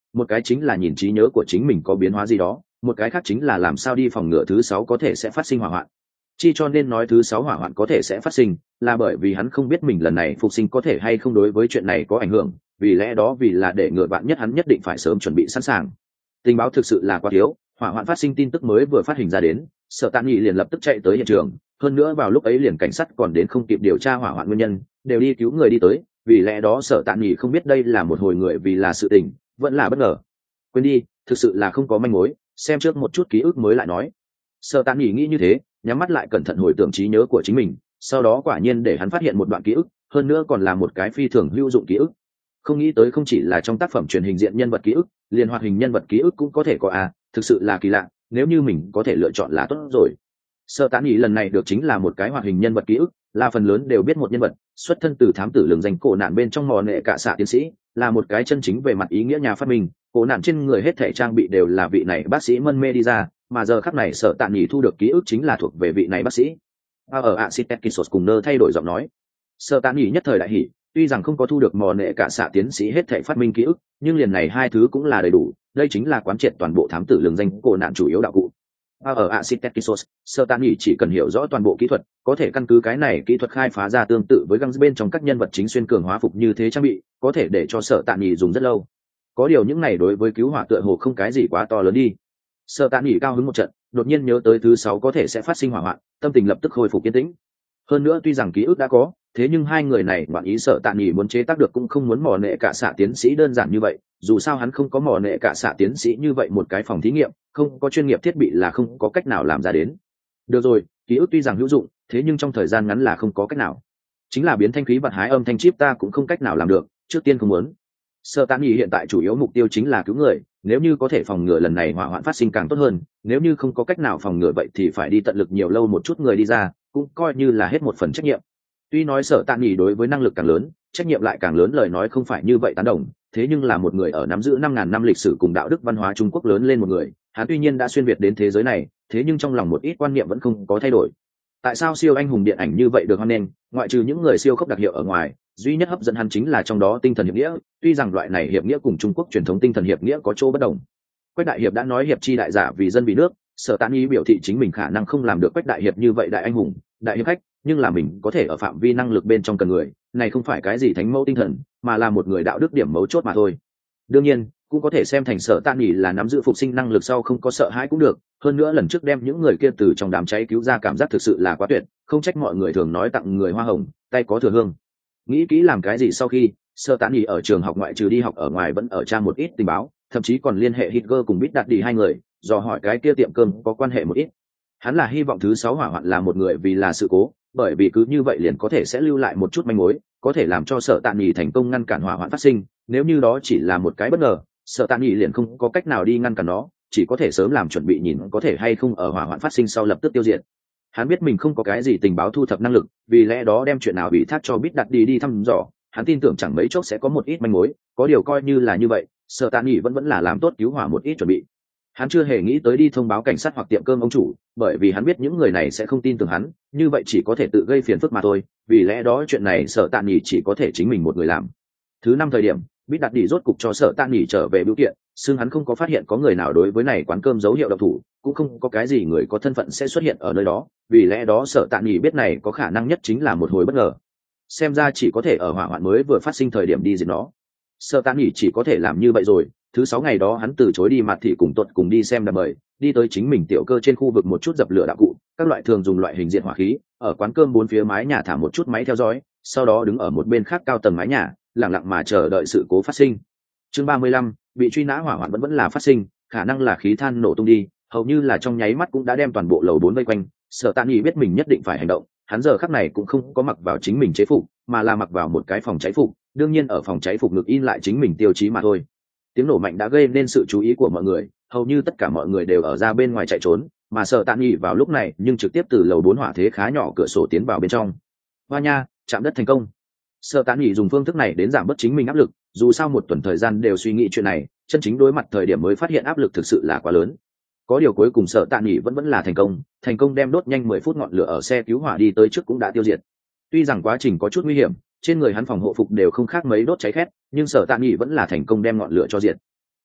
một cái chính là nhìn trí nhớ của chính mình có biến hóa gì đó, một cái khác chính là làm sao đi phòng ngừa thứ sáu có thể sẽ phát sinh hỏa hoạn. Chi cho nên nói thứ sáu hỏa hoạn có thể sẽ phát sinh là bởi vì hắn không biết mình lần này phục sinh có thể hay không đối với chuyện này có ảnh hưởng, vì lẽ đó vì là để ngừa bạn nhất hắn nhất định phải sớm chuẩn bị sẵn sàng. Tình báo thực sự là quá thiếu, hỏa hoạn phát sinh tin tức mới vừa phát hình ra đến, Sở Tạ Nghị liền lập tức chạy tới hiện trường, hơn nữa vào lúc ấy liền cảnh sát còn đến không kịp điều tra hỏa hoạn nguyên nhân, đều đi cứu người đi tới, vì lẽ đó Sở Tạ Nghị không biết đây là một hồi người vì là sự tình, vẫn là bất ngờ. Quên đi, thực sự là không có manh mối, xem trước một chút ký ức mới lại nói. Sở Tạ Nghị nghĩ như thế, nhắm mắt lại cẩn thận hồi tưởng trí nhớ của chính mình, sau đó quả nhiên để hắn phát hiện một đoạn ký ức, hơn nữa còn là một cái phi thường hữu dụng ký ức. Không nghĩ tới không chỉ là trong tác phẩm truyền hình diện nhân vật ký ức, liền hoạt hình nhân vật ký ức cũng có thể có à, thực sự là kỳ lạ, nếu như mình có thể lựa chọn là tốt rồi. Sở Tán Nghị lần này được chính là một cái hoạt hình nhân vật ký ức, là phần lớn đều biết một nhân vật, xuất thân từ thám tử lường danh cổ nạn bên trong mò nệ cả xạ tiến sĩ, là một cái chân chính về mặt ý nghĩa nhà phát minh, cổ nạn trên người hết thể trang bị đều là vị này bác sĩ mân mê đi ra, mà giờ khắc này Sở Tán Nghị thu được ký ức chính là thuộc về vị này bác sĩ. À, ở Acitekissos cùng nơ thay đổi giọng nói. Sở Tán Nghị nhất thời đại hỉ, tuy rằng không có thu được mò nệ cả xạ tiến sĩ hết thể phát minh ký ức, nhưng liền này hai thứ cũng là đầy đủ, đây chính là quán triệt toàn bộ thám tử lường danh cổ nạn chủ yếu đạo cụ. À, ở Acitekissos, Sở Tán Nghị chỉ cần hiểu rõ toàn bộ kỹ thuật, có thể căn cứ cái này kỹ thuật khai phá ra tương tự với găng bên trong các nhân vật chính xuyên cường hóa phục như thế trang bị, có thể để cho Sở Tán Nghị dùng rất lâu. Có điều những này đối với cứu hỏa tựa hồ không cái gì quá to lớn đi. Sở Tán Nghị cao hứng một trận, đột nhiên nhớ tới thứ sáu có thể sẽ phát sinh hỏa hoạn, tâm tình lập tức khôi phục kiên tĩnh. Hơn nữa tuy rằng ký ức đã có, thế nhưng hai người này bạn ý Sở Tán Nghị muốn chế tác được cũng không muốn mò nệ cả xạ tiến sĩ đơn giản như vậy, dù sao hắn không có mò nệ cả xạ tiến sĩ như vậy một cái phòng thí nghiệm, không có chuyên nghiệp thiết bị là không có cách nào làm ra đến. Được rồi, ký ức tuy rằng hữu dụng, thế nhưng trong thời gian ngắn là không có cách nào. Chính là biến thanh khí vật hái âm thanh chip ta cũng không cách nào làm được, trước tiên không muốn. Sở Tán Nghị hiện tại chủ yếu mục tiêu chính là cứu người, nếu như có thể phòng ngừa lần này hỏa hoạn phát sinh càng tốt hơn, nếu như không có cách nào phòng ngừa vậy thì phải đi tận lực nhiều lâu một chút người đi ra, cũng coi như là hết một phần trách nhiệm. Tuy nói Sở Tán Nghị đối với năng lực càng lớn, trách nhiệm lại càng lớn lời nói không phải như vậy tán đồng, thế nhưng là một người ở nắm giữ năm ngàn năm lịch sử cùng đạo đức văn hóa Trung Quốc lớn lên một người, hắn tuy nhiên đã xuyên việt đến thế giới này, thế nhưng trong lòng một ít quan niệm vẫn không có thay đổi. Tại sao siêu anh hùng điện ảnh như vậy được hoan nghênh, ngoại trừ những người siêu khốc đặc hiệu ở ngoài, duy nhất hấp dẫn hắn chính là trong đó tinh thần hiệp nghĩa, tuy rằng loại này hiệp nghĩa cùng Trung Quốc truyền thống tinh thần hiệp nghĩa có chỗ bất đồng. Quách đại hiệp đã nói hiệp chi đại giả vì dân vì nước, Sở Tán Nghị biểu thị chính mình khả năng không làm được Quách đại hiệp như vậy đại anh hùng, đại hiệp khách, nhưng là mình có thể ở phạm vi năng lực bên trong cần người, này không phải cái gì thánh mẫu tinh thần, mà là một người đạo đức điểm mấu chốt mà thôi. Đương nhiên, cũng có thể xem thành Sở Tán Nghị là nắm giữ phục sinh năng lực sau không có sợ hãi cũng được, hơn nữa lần trước đem những người kia từ trong đám cháy cứu ra cảm giác thực sự là quá tuyệt, không trách mọi người thường nói tặng người hoa hồng, tay có thừa hương. Nghĩ kỹ làm cái gì sau khi, Sở Tán Nghị ở trường học ngoại trừ đi học ở ngoài vẫn ở tra một ít tình báo, thậm chí còn liên hệ Hitler cùng Bít Đạt đi hai người, dò hỏi cái kia tiệm cơm có quan hệ một ít. Hắn là hy vọng thứ sáu hỏa hoạn là một người vì là sự cố, bởi vì cứ như vậy liền có thể sẽ lưu lại một chút manh mối, có thể làm cho Sở Tán Nghị thành công ngăn cản hỏa hoạn phát sinh, nếu như đó chỉ là một cái bất ngờ, Sở Tán Nghị liền không có cách nào đi ngăn cản nó, chỉ có thể sớm làm chuẩn bị nhìn có thể hay không ở hỏa hoạn phát sinh sau lập tức tiêu diệt. Hắn biết mình không có cái gì tình báo thu thập năng lực, vì lẽ đó đem chuyện nào bị thác cho Bít Đạt đi đi thăm dò, hắn tin tưởng chẳng mấy chốc sẽ có một ít manh mối, có điều coi như là như vậy, Sở Tán Nghị vẫn vẫn là làm tốt cứu hỏa một ít chuẩn bị. Hắn chưa hề nghĩ tới đi thông báo cảnh sát hoặc tiệm cơm ông chủ, bởi vì hắn biết những người này sẽ không tin tưởng hắn, như vậy chỉ có thể tự gây phiền phức mà thôi, vì lẽ đó chuyện này Sở Tán Nghị chỉ có thể chính mình một người làm. Thứ năm thời điểm, Bít Đạt đi rốt cục cho Sở Tán Nghị trở về biểu kiện, xưng hắn không có phát hiện có người nào đối với này quán cơm dấu hiệu độc thủ, cũng không có cái gì người có thân phận sẽ xuất hiện ở nơi đó, vì lẽ đó Sở Tán Nghị biết này có khả năng nhất chính là một hồi bất ngờ. Xem ra chỉ có thể ở hỏa hoạn mới vừa phát sinh thời điểm đi diệt nó. Sở Tán Nghị chỉ có thể làm như vậy rồi. Thứ sáu ngày đó hắn từ chối đi mặt thị cùng tuột cùng đi xem đầm bời, đi tới chính mình tiểu cơ trên khu vực một chút dập lửa đạo cụ, các loại thường dùng loại hình diện hỏa khí, ở quán cơm bốn phía mái nhà thả một chút máy theo dõi, sau đó đứng ở một bên khác cao tầng mái nhà, lặng lặng mà chờ đợi sự cố phát sinh. Chương ba mươi lăm, bị truy nã hỏa hoạn vẫn vẫn là phát sinh, khả năng là khí than nổ tung đi, hầu như là trong nháy mắt cũng đã đem toàn bộ lầu bốn vây quanh. Sở Tán Nghị biết mình nhất định phải hành động, hắn giờ khắc này cũng không có mặc vào chính mình chế phục, mà là mặc vào một cái phòng cháy phục, đương nhiên ở phòng cháy phục ngực in lại chính mình tiêu chí mà thôi. Tiếng nổ mạnh đã gây nên sự chú ý của mọi người, hầu như tất cả mọi người đều ở ra bên ngoài chạy trốn, mà Sở Tán Nghị vào lúc này nhưng trực tiếp từ lầu bốn hỏa thế khá nhỏ cửa sổ tiến vào bên trong. Hoa nha, chạm đất thành công. Sở Tán Nghị dùng phương thức này đến giảm bớt chính mình áp lực, dù sao một tuần thời gian đều suy nghĩ chuyện này, chân chính đối mặt thời điểm mới phát hiện áp lực thực sự là quá lớn. Có điều cuối cùng Sở Tán Nghị vẫn vẫn là thành công, thành công đem đốt nhanh mười phút ngọn lửa ở xe cứu hỏa đi tới trước cũng đã tiêu diệt. Tuy rằng quá trình có chút nguy hiểm, trên người hắn phòng hộ phục đều không khác mấy đốt cháy khét, nhưng Sở Tán Nghị vẫn là thành công đem ngọn lửa cho diệt.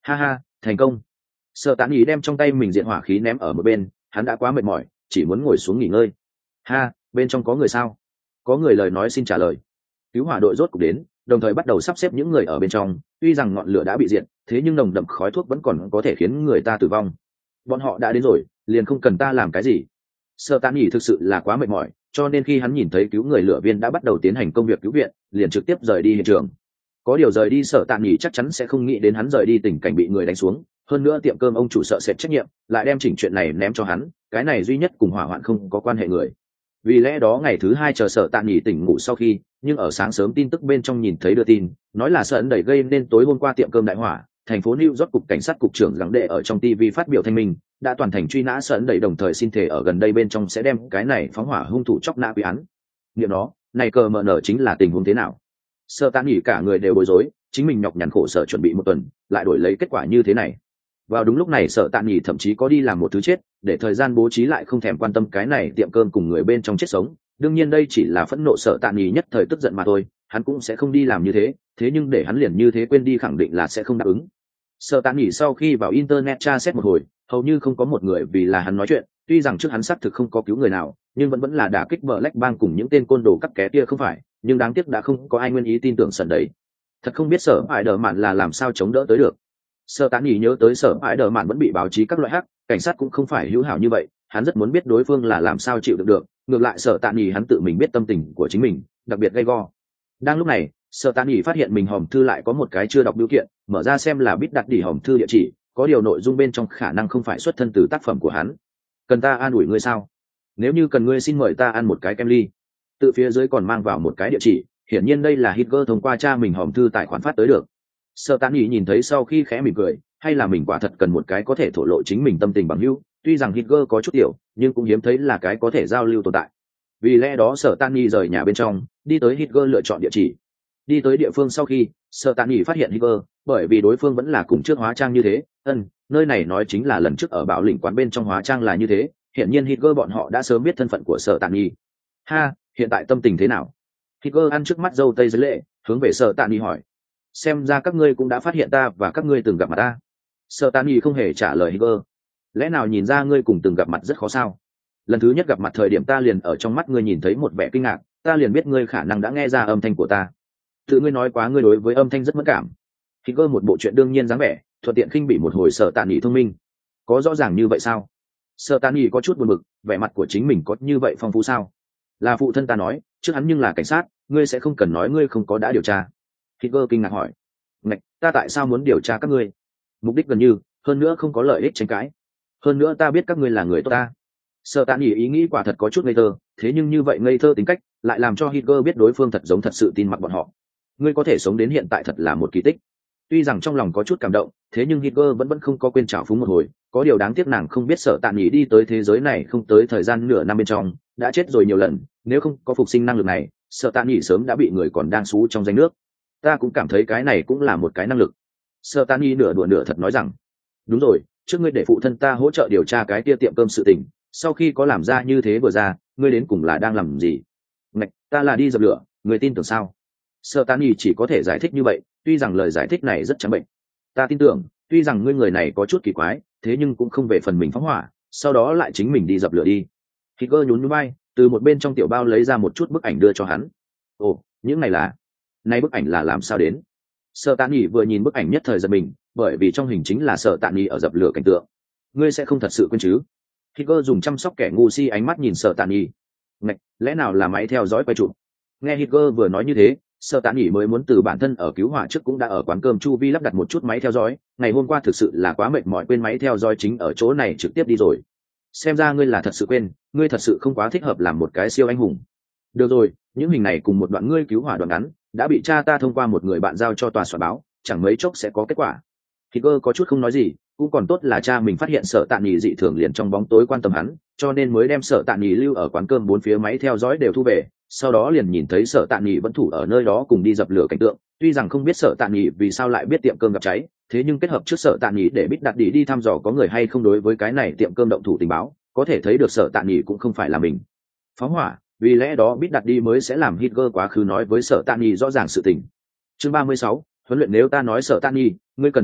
Ha ha, thành công. Sở Tạn Nghị đem trong tay mình diện hỏa khí ném ở một bên, hắn đã quá mệt mỏi, chỉ muốn ngồi xuống nghỉ ngơi. Ha, bên trong có người sao? Có người lời nói xin trả lời. Cứu hỏa đội rốt cục đến, đồng thời bắt đầu sắp xếp những người ở bên trong. Tuy rằng ngọn lửa đã bị diệt, thế nhưng nồng đậm khói thuốc vẫn còn có thể khiến người ta tử vong. Bọn họ đã đến rồi, liền không cần ta làm cái gì. Sở Tạn Nghị thực sự là quá mệt mỏi, cho nên khi hắn nhìn thấy cứu người lửa viên đã bắt đầu tiến hành công việc cứu viện, liền trực tiếp rời đi hiện trường. Có điều rời đi Sở Tạn Nghị chắc chắn sẽ không nghĩ đến hắn rời đi tình cảnh bị người đánh xuống, hơn nữa tiệm cơm ông chủ sợ sệt trách nhiệm, lại đem chỉnh chuyện này ném cho hắn, cái này duy nhất cùng hỏa hoạn không có quan hệ người. Vì lẽ đó ngày thứ hai chờ Sở Tạn Nghị tỉnh ngủ sau khi, nhưng ở sáng sớm tin tức bên trong nhìn thấy đưa tin, nói là sợ ấn đẩy gây nên tối hôm qua tiệm cơm đại hỏa, thành phố New York cục cảnh sát cục trưởng gắng đệ ở trong ti vi phát biểu thanh minh, đã toàn thành truy nã sợ ấn đẩy, đồng thời xin thể ở gần đây bên trong sẽ đem cái này phóng hỏa hung thủ chóc nã quy án. Niệm đó, này cờ mở nở chính là tình huống thế nào? Sở Tạn Nghị cả người đều bối rối, chính mình nhọc nhằn khổ sở chuẩn bị một tuần, lại đổi lấy kết quả như thế này. Vào đúng lúc này Sở Tạn Nghị thậm chí có đi làm một thứ chết, để thời gian bố trí lại không thèm quan tâm cái này tiệm cơm cùng người bên trong chết sống. Đương nhiên đây chỉ là phẫn nộ Sở Tạn Nghị nhất thời tức giận mà thôi, hắn cũng sẽ không đi làm như thế, thế nhưng để hắn liền như thế quên đi khẳng định là sẽ không đáp ứng. Sở Tạn Nghị sau khi vào internet tra xét một hồi, hầu như không có một người vì là hắn nói chuyện, tuy rằng trước hắn xác thực không có cứu người nào, nhưng vẫn vẫn là đả kích Black Bang cùng những tên côn đồ cắp ké kia không phải, nhưng đáng tiếc đã không có ai nguyên ý tin tưởng sần đấy. Thật không biết Sở Ải Đờ Mạn là làm sao chống đỡ tới được. Sở Tán Nghị nhớ tới Sở Ải Đờ Mạn vẫn bị báo chí các loại hắc, cảnh sát cũng không phải hữu hảo như vậy, hắn rất muốn biết đối phương là làm sao chịu được được, ngược lại Sở Tán Nghị hắn tự mình biết tâm tình của chính mình, đặc biệt gay go. Đang lúc này, Sở Tán Nghị phát hiện mình hòm thư lại có một cái chưa đọc biểu kiện, mở ra xem là biết đặt đỉ hòm thư địa chỉ, có điều nội dung bên trong khả năng không phải xuất thân từ tác phẩm của hắn. Cần ta an ủi ngươi sao? Nếu như cần ngươi xin mời ta ăn một cái kem ly. Tự phía dưới còn mang vào một cái địa chỉ, hiển nhiên đây là Hitler thông qua cha mình hòm thư tài khoản phát tới được. Sở Tán Nghị nhìn thấy sau khi khẽ mỉm cười, hay là mình quả thật cần một cái có thể thổ lộ chính mình tâm tình bằng hữu, tuy rằng Hitler có chút tiểu, nhưng cũng hiếm thấy là cái có thể giao lưu tồn tại. Vì lẽ đó Sở Tán Nghị rời nhà bên trong, đi tới Hitler lựa chọn địa chỉ. Đi tới địa phương sau khi, Sở Tán Nghị phát hiện Hitler, bởi vì đối phương vẫn là cùng trước hóa trang như thế, ân, nơi này nói chính là lần trước ở Bảo Lĩnh quán bên trong hóa trang là như thế, hiển nhiên Hitler bọn họ đã sớm biết thân phận của Sở Tán Nghị. Ha, hiện tại tâm tình thế nào? Hitler ăn trước mắt dâu tây dưới lệ, hướng về Sở Tạn Nghị hỏi. Xem ra các ngươi cũng đã phát hiện ta và các ngươi từng gặp mặt ta. Sở Tạn Nghị không hề trả lời Hitler. Lẽ nào nhìn ra ngươi cùng từng gặp mặt rất khó sao? Lần thứ nhất gặp mặt thời điểm ta liền ở trong mắt ngươi nhìn thấy một vẻ kinh ngạc, ta liền biết ngươi khả năng đã nghe ra âm thanh của ta. Tự ngươi nói quá ngươi đối với âm thanh rất mất cảm. Hitler một bộ chuyện đương nhiên dáng vẻ, thuận tiện khinh bỉ một hồi Sở Tạn Nghị thông minh. Có rõ ràng như vậy sao? Sở Tạn Nghị có chút buồn bực, vẻ mặt của chính mình có như vậy phong phú sao? Là phụ thân ta nói, trước hắn nhưng là cảnh sát, ngươi sẽ không cần nói ngươi không có đã điều tra. Hitler kinh ngạc hỏi. Ngạch, ta tại sao muốn điều tra các ngươi? Mục đích gần như, hơn nữa không có lợi ích tranh cãi. Hơn nữa ta biết các ngươi là người tốt ta. Sở Tạn Nghị ý nghĩ quả thật có chút ngây thơ, thế nhưng như vậy ngây thơ tính cách, lại làm cho Hitler biết đối phương thật giống thật sự tin mặc bọn họ. Ngươi có thể sống đến hiện tại thật là một kỳ tích. Tuy rằng trong lòng có chút cảm động, thế nhưng Hitler vẫn vẫn không có quên trào phúng một hồi. Có điều đáng tiếc nàng không biết Sở Tạn Nghị đi tới thế giới này không tới thời gian nửa năm bên trong, đã chết rồi nhiều lần, nếu không có phục sinh năng lực này, Sở Tạn Nghị sớm đã bị người còn đang xú trong danh nước. Ta cũng cảm thấy cái này cũng là một cái năng lực. Sở Tạn Nghị nửa đùa nửa thật nói rằng, đúng rồi, trước ngươi để phụ thân ta hỗ trợ điều tra cái kia tiệm cơm sự tình, sau khi có làm ra như thế vừa ra, ngươi đến cùng là đang làm gì? Ngạch, ta là đi dập lửa, ngươi tin tưởng sao? Sở Tạn Nghị chỉ có thể giải thích như vậy, tuy rằng lời giải thích này rất trắng bệnh. Ta tin tưởng, tuy rằng ngươi người này có chút kỳ quái, thế nhưng cũng không về phần mình phóng hỏa, sau đó lại chính mình đi dập lửa đi. Hitler nhún nhún vai, từ một bên trong tiểu bao lấy ra một chút bức ảnh đưa cho hắn. Ồ, những này là, nay bức ảnh là làm sao đến? Sở Tạn Nghị vừa nhìn bức ảnh nhất thời giật mình, bởi vì trong hình chính là Sở Tạn Nghị ở dập lửa cảnh tượng. Ngươi sẽ không thật sự quên chứ? Hitler dùng chăm sóc kẻ ngu si ánh mắt nhìn Sở Tạn Nghị. Ngạch, lẽ nào là máy theo dõi quay chụp? Nghe Hitler vừa nói như thế, Sở Tạn Nghị mới muốn từ bản thân ở cứu hỏa trước cũng đã ở quán cơm chu vi lắp đặt một chút máy theo dõi, ngày hôm qua thực sự là quá mệt mỏi quên máy theo dõi chính ở chỗ này trực tiếp đi rồi. Xem ra ngươi là thật sự quên, ngươi thật sự không quá thích hợp làm một cái siêu anh hùng. Được rồi, những hình này cùng một đoạn ngươi cứu hỏa đoạn ngắn đã bị cha ta thông qua một người bạn giao cho tòa soạn báo, chẳng mấy chốc sẽ có kết quả. Hitler có chút không nói gì, cũng còn tốt là cha mình phát hiện Sở Tạn Nghị dị thường liền trong bóng tối quan tâm hắn, cho nên mới đem Sở Tạn Nghị lưu ở quán cơm bốn phía máy theo dõi đều thu về, sau đó liền nhìn thấy Sở Tạn Nghị vẫn thủ ở nơi đó cùng đi dập lửa cảnh tượng. Tuy rằng không biết Sở Tạn Nghị vì sao lại biết tiệm cơm gặp cháy, thế nhưng kết hợp trước Sở Tạn Nghị để biết đặt đi đi thăm dò có người hay không đối với cái này tiệm cơm động thủ tình báo, có thể thấy được Sở Tạn Nghị cũng không phải là mình phóng hỏa, vì lẽ đó biết đặt đi mới sẽ làm Hitler quá khứ nói với Sở Tạn Nghị rõ ràng sự tình. Chương ba mươi sáu, huấn luyện. Nếu ta nói Sở Tạn Nghị, ngươi cần huấn luyện,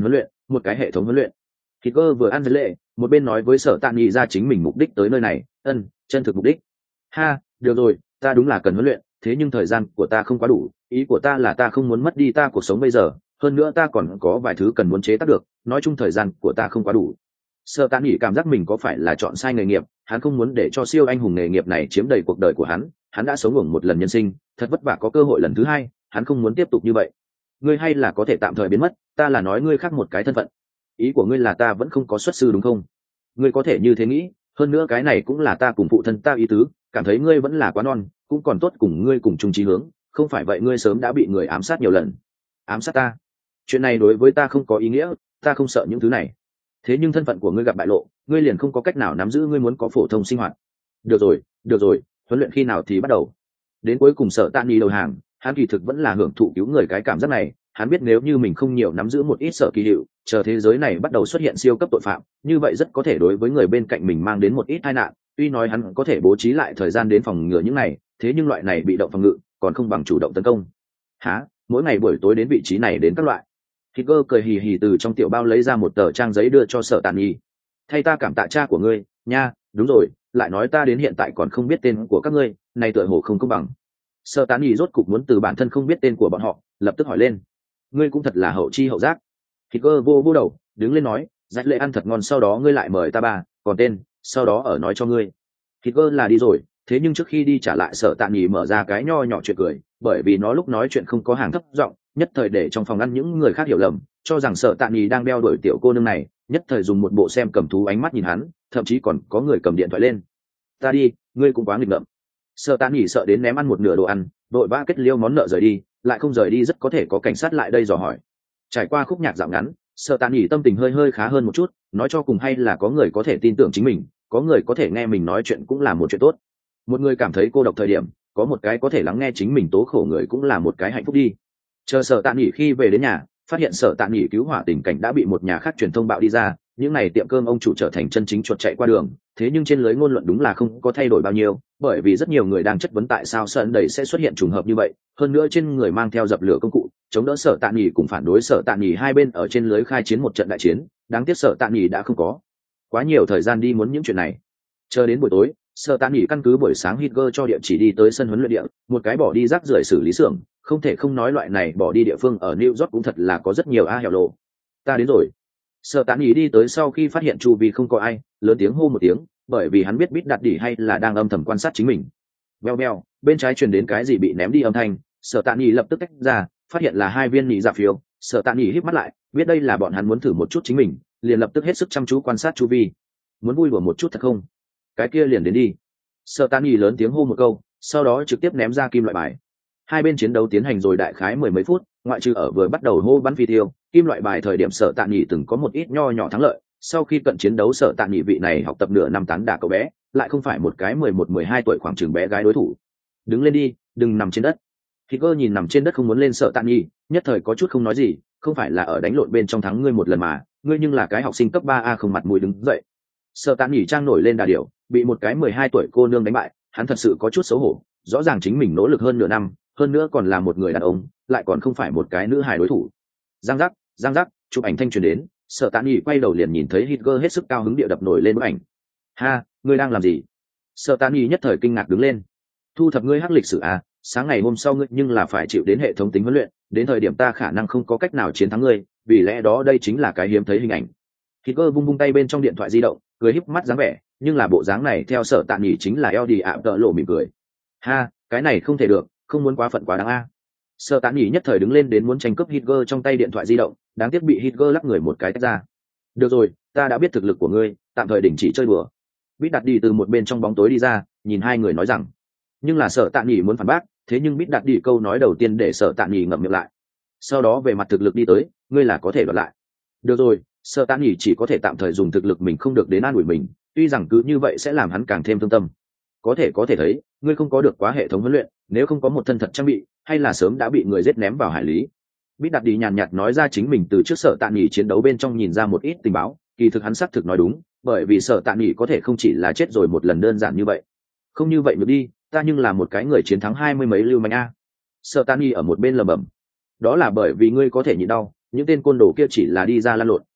một cái hệ thống huấn luyện. Hitler vừa ăn với lệ, một bên nói với Sở Tạ Nghị ra chính mình mục đích tới nơi này, ân, chân thực mục đích. Ha, được rồi, ta đúng là cần huấn luyện, thế nhưng thời gian của ta không quá đủ, ý của ta là ta không muốn mất đi ta cuộc sống bây giờ, hơn nữa ta còn có vài thứ cần muốn chế tác được, nói chung thời gian của ta không quá đủ. Sở Tạ Nghị cảm giác mình có phải là chọn sai nghề nghiệp, hắn không muốn để cho siêu anh hùng nghề nghiệp này chiếm đầy cuộc đời của hắn, hắn đã sống ngủng một lần nhân sinh, thật vất vả có cơ hội lần thứ hai, hắn không muốn tiếp tục như vậy. Ngươi hay là có thể tạm thời biến mất, ta là nói ngươi khác một cái thân phận. Ý của ngươi là ta vẫn không có xuất sư đúng không? Ngươi có thể như thế nghĩ, hơn nữa cái này cũng là ta cùng phụ thân ta ý tứ, cảm thấy ngươi vẫn là quá non, cũng còn tốt cùng ngươi cùng chung chí hướng, không phải vậy ngươi sớm đã bị người ám sát nhiều lần. Ám sát ta? Chuyện này đối với ta không có ý nghĩa, ta không sợ những thứ này. Thế nhưng thân phận của ngươi gặp bại lộ, ngươi liền không có cách nào nắm giữ ngươi muốn có phổ thông sinh hoạt. Được rồi, được rồi, huấn luyện khi nào thì bắt đầu? Đến cuối cùng Sở Tạ Nghị đầu hàng, hắn kỳ thực vẫn là hưởng thụ cứu người cái cảm giác này, hắn biết nếu như mình không nhiều nắm giữ một ít sở kỳ hiệu, chờ thế giới này bắt đầu xuất hiện siêu cấp tội phạm, như vậy rất có thể đối với người bên cạnh mình mang đến một ít tai nạn, tuy nói hắn có thể bố trí lại thời gian đến phòng ngừa những này, thế nhưng loại này bị động phòng ngự còn không bằng chủ động tấn công. Hả? Mỗi ngày buổi tối đến vị trí này đến các loại. Hitler cười hì hì từ trong tiểu bao lấy ra một tờ trang giấy đưa cho Sở Tạ Nghị. Thay ta cảm tạ cha của ngươi, nha, đúng rồi, lại nói ta đến hiện tại còn không biết tên của các ngươi, này tựa hồ không công bằng. Sở Tạ Nghị rốt cục muốn từ bản thân không biết tên của bọn họ, lập tức hỏi lên. Ngươi cũng thật là hậu chi hậu giác. Hitler vô vô đầu, đứng lên nói, dạy lệ ăn thật ngon sau đó ngươi lại mời ta ba, còn tên, sau đó ở nói cho ngươi. Hitler là đi rồi, thế nhưng trước khi đi trả lại Sở Tạ Nghị mở ra cái nho nhỏ chuyện cười, bởi vì nó lúc nói chuyện không có hàng thấp giọng, nhất thời để trong phòng ăn những người khác hiểu lầm, cho rằng Sở Tạ Nghị đang đeo đuổi tiểu cô nương này, nhất thời dùng một bộ xem cầm thú ánh mắt nhìn hắn, thậm chí còn có người cầm điện thoại lên. Ta đi, ngươi cũng quá nghịch ngợm. Sở Tạ Nghị sợ đến ném ăn một nửa đồ ăn, đội vã kết liêu món nợ rời đi, lại không rời đi rất có thể có cảnh sát lại đây dò hỏi. Trải qua khúc nhạc dạo ngắn, Sở Tạ Nghị tâm tình hơi hơi khá hơn một chút, nói cho cùng hay là có người có thể tin tưởng chính mình, có người có thể nghe mình nói chuyện cũng là một chuyện tốt. Một người cảm thấy cô độc thời điểm, có một cái có thể lắng nghe chính mình tố khổ người cũng là một cái hạnh phúc đi. Chờ Sở Tạ Nghị khi về đến nhà, phát hiện Sở Tạ Nghị cứu hỏa tình cảnh đã bị một nhà khác truyền thông bạo đi ra, những này tiệm cơm ông chủ trở thành chân chính chuột chạy qua đường, thế nhưng trên lưới ngôn luận đúng là không có thay đổi bao nhiêu, bởi vì rất nhiều người đang chất vấn tại sao Sơn đầy sẽ xuất hiện trùng hợp như vậy, hơn nữa trên người mang theo dập lửa công cụ, chống đỡ Sở Tạ Nghị cùng phản đối Sở Tạ Nghị hai bên ở trên lưới khai chiến một trận đại chiến, đáng tiếc Sở Tạ Nghị đã không có quá nhiều thời gian đi muốn những chuyện này. Chờ đến buổi tối, Sở Tạ Nghị căn cứ buổi sáng Hitler cho địa chỉ đi tới sân huấn luyện địa, một cái bỏ đi rác rưởi xử lý xưởng, không thể không nói loại này bỏ đi địa phương ở New York cũng thật là có rất nhiều a hẻo lộ. Ta đến rồi. Sở Tạ Nghị đi tới sau khi phát hiện chu vi không có ai, lớn tiếng hô một tiếng, bởi vì hắn biết Bít Đạt Đỉ hay là đang âm thầm quan sát chính mình. Beo beo, bên trái truyền đến cái gì bị ném đi âm thanh, Sở Tạ Nghị lập tức tách ra, phát hiện là hai viên nhị dạ phiếu. Sở Tạ Nghị híp mắt lại, biết đây là bọn hắn muốn thử một chút chính mình, liền lập tức hết sức chăm chú quan sát chu vi. Muốn vui đùa một chút thật không? Cái kia liền đến đi. Sở Tạ Nghị lớn tiếng hô một câu, sau đó trực tiếp ném ra kim loại bài. Hai bên chiến đấu tiến hành rồi đại khái mười mấy phút, ngoại trừ ở vừa bắt đầu hô bắn phi tiêu, kim loại bài thời điểm Sở Tạ Nghị từng có một ít nho nhỏ thắng lợi. Sau khi cận chiến đấu Sở Tạ Nghị vị này học tập nửa năm tán đả cậu bé, lại không phải một cái mười một mười hai tuổi khoảng chừng bé gái đối thủ. Đứng lên đi, đừng nằm trên đất. Hitler nhìn nằm trên đất không muốn lên Sở Tạ Nghị, nhất thời có chút không nói gì, không phải là ở đánh lộn bên trong thắng ngươi một lần mà, ngươi nhưng là cái học sinh cấp ba a không mặt mũi đứng dậy. Sở Tạ Nghị trang nổi lên đà điểu, bị một cái mười hai tuổi cô nương đánh bại, hắn thật sự có chút xấu hổ, rõ ràng chính mình nỗ lực hơn nửa năm, hơn nữa còn là một người đàn ông, lại còn không phải một cái nữ hài đối thủ. Giang giác, giang giác, chụp ảnh thanh truyền đến, Sở Tạ Nghị quay đầu liền nhìn thấy Hitler hết sức cao hứng địa đập nổi lên bức ảnh. Ha, ngươi đang làm gì? Sở Tạ Nghị nhất thời kinh ngạc đứng lên. Thu thập ngươi hắc lịch sử à, sáng ngày hôm sau ngươi nhưng là phải chịu đến hệ thống tính huấn luyện, đến thời điểm ta khả năng không có cách nào chiến thắng ngươi, vì lẽ đó đây chính là cái hiếm thấy hình ảnh. Hitler vung vung tay bên trong điện thoại di động, cười híp mắt dáng vẻ, nhưng là bộ dáng này theo Sở Tạ Nghị chính là eo đi ạ tợ lộ mỉm cười. Ha, cái này không thể được, không muốn quá phận quá đáng a. Sở Tạ Nghị nhất thời đứng lên đến muốn tranh cướp Hitler trong tay điện thoại di động, đáng tiếc bị Hitler lắc người một cái tách ra. Được rồi, ta đã biết thực lực của ngươi, tạm thời đình chỉ chơi đùa. Bít Đạt đi từ một bên trong bóng tối đi ra, nhìn hai người nói rằng, nhưng là Sở Tạ Nghị muốn phản bác, thế nhưng Bít Đạt đi câu nói đầu tiên để Sở Tạ Nghị ngậm miệng lại. Sau đó về mặt thực lực đi tới, ngươi là có thể đoạt lại. Được rồi, Sở Tạ Nghị chỉ có thể tạm thời dùng thực lực mình không được đến an ủi mình, tuy rằng cứ như vậy sẽ làm hắn càng thêm thương tâm. Có thể có thể thấy, ngươi không có được quá hệ thống huấn luyện, nếu không có một thân thật trang bị, hay là sớm đã bị người giết ném vào hải lý. Bít Đạt đi nhàn nhạt nói ra chính mình từ trước Sở Tạ Nghị chiến đấu bên trong nhìn ra một ít tình báo, kỳ thực hắn xác thực nói đúng, bởi vì Sở Tạ Nghị có thể không chỉ là chết rồi một lần đơn giản như vậy. Không như vậy được đi, ta nhưng là một cái người chiến thắng hai mươi mấy lưu manh a. Sở Tạ Nghị ở một bên lẩm bẩm, đó là bởi vì ngươi có thể nhịn đau, những tên côn đồ kia chỉ là đi ra lăn lộn,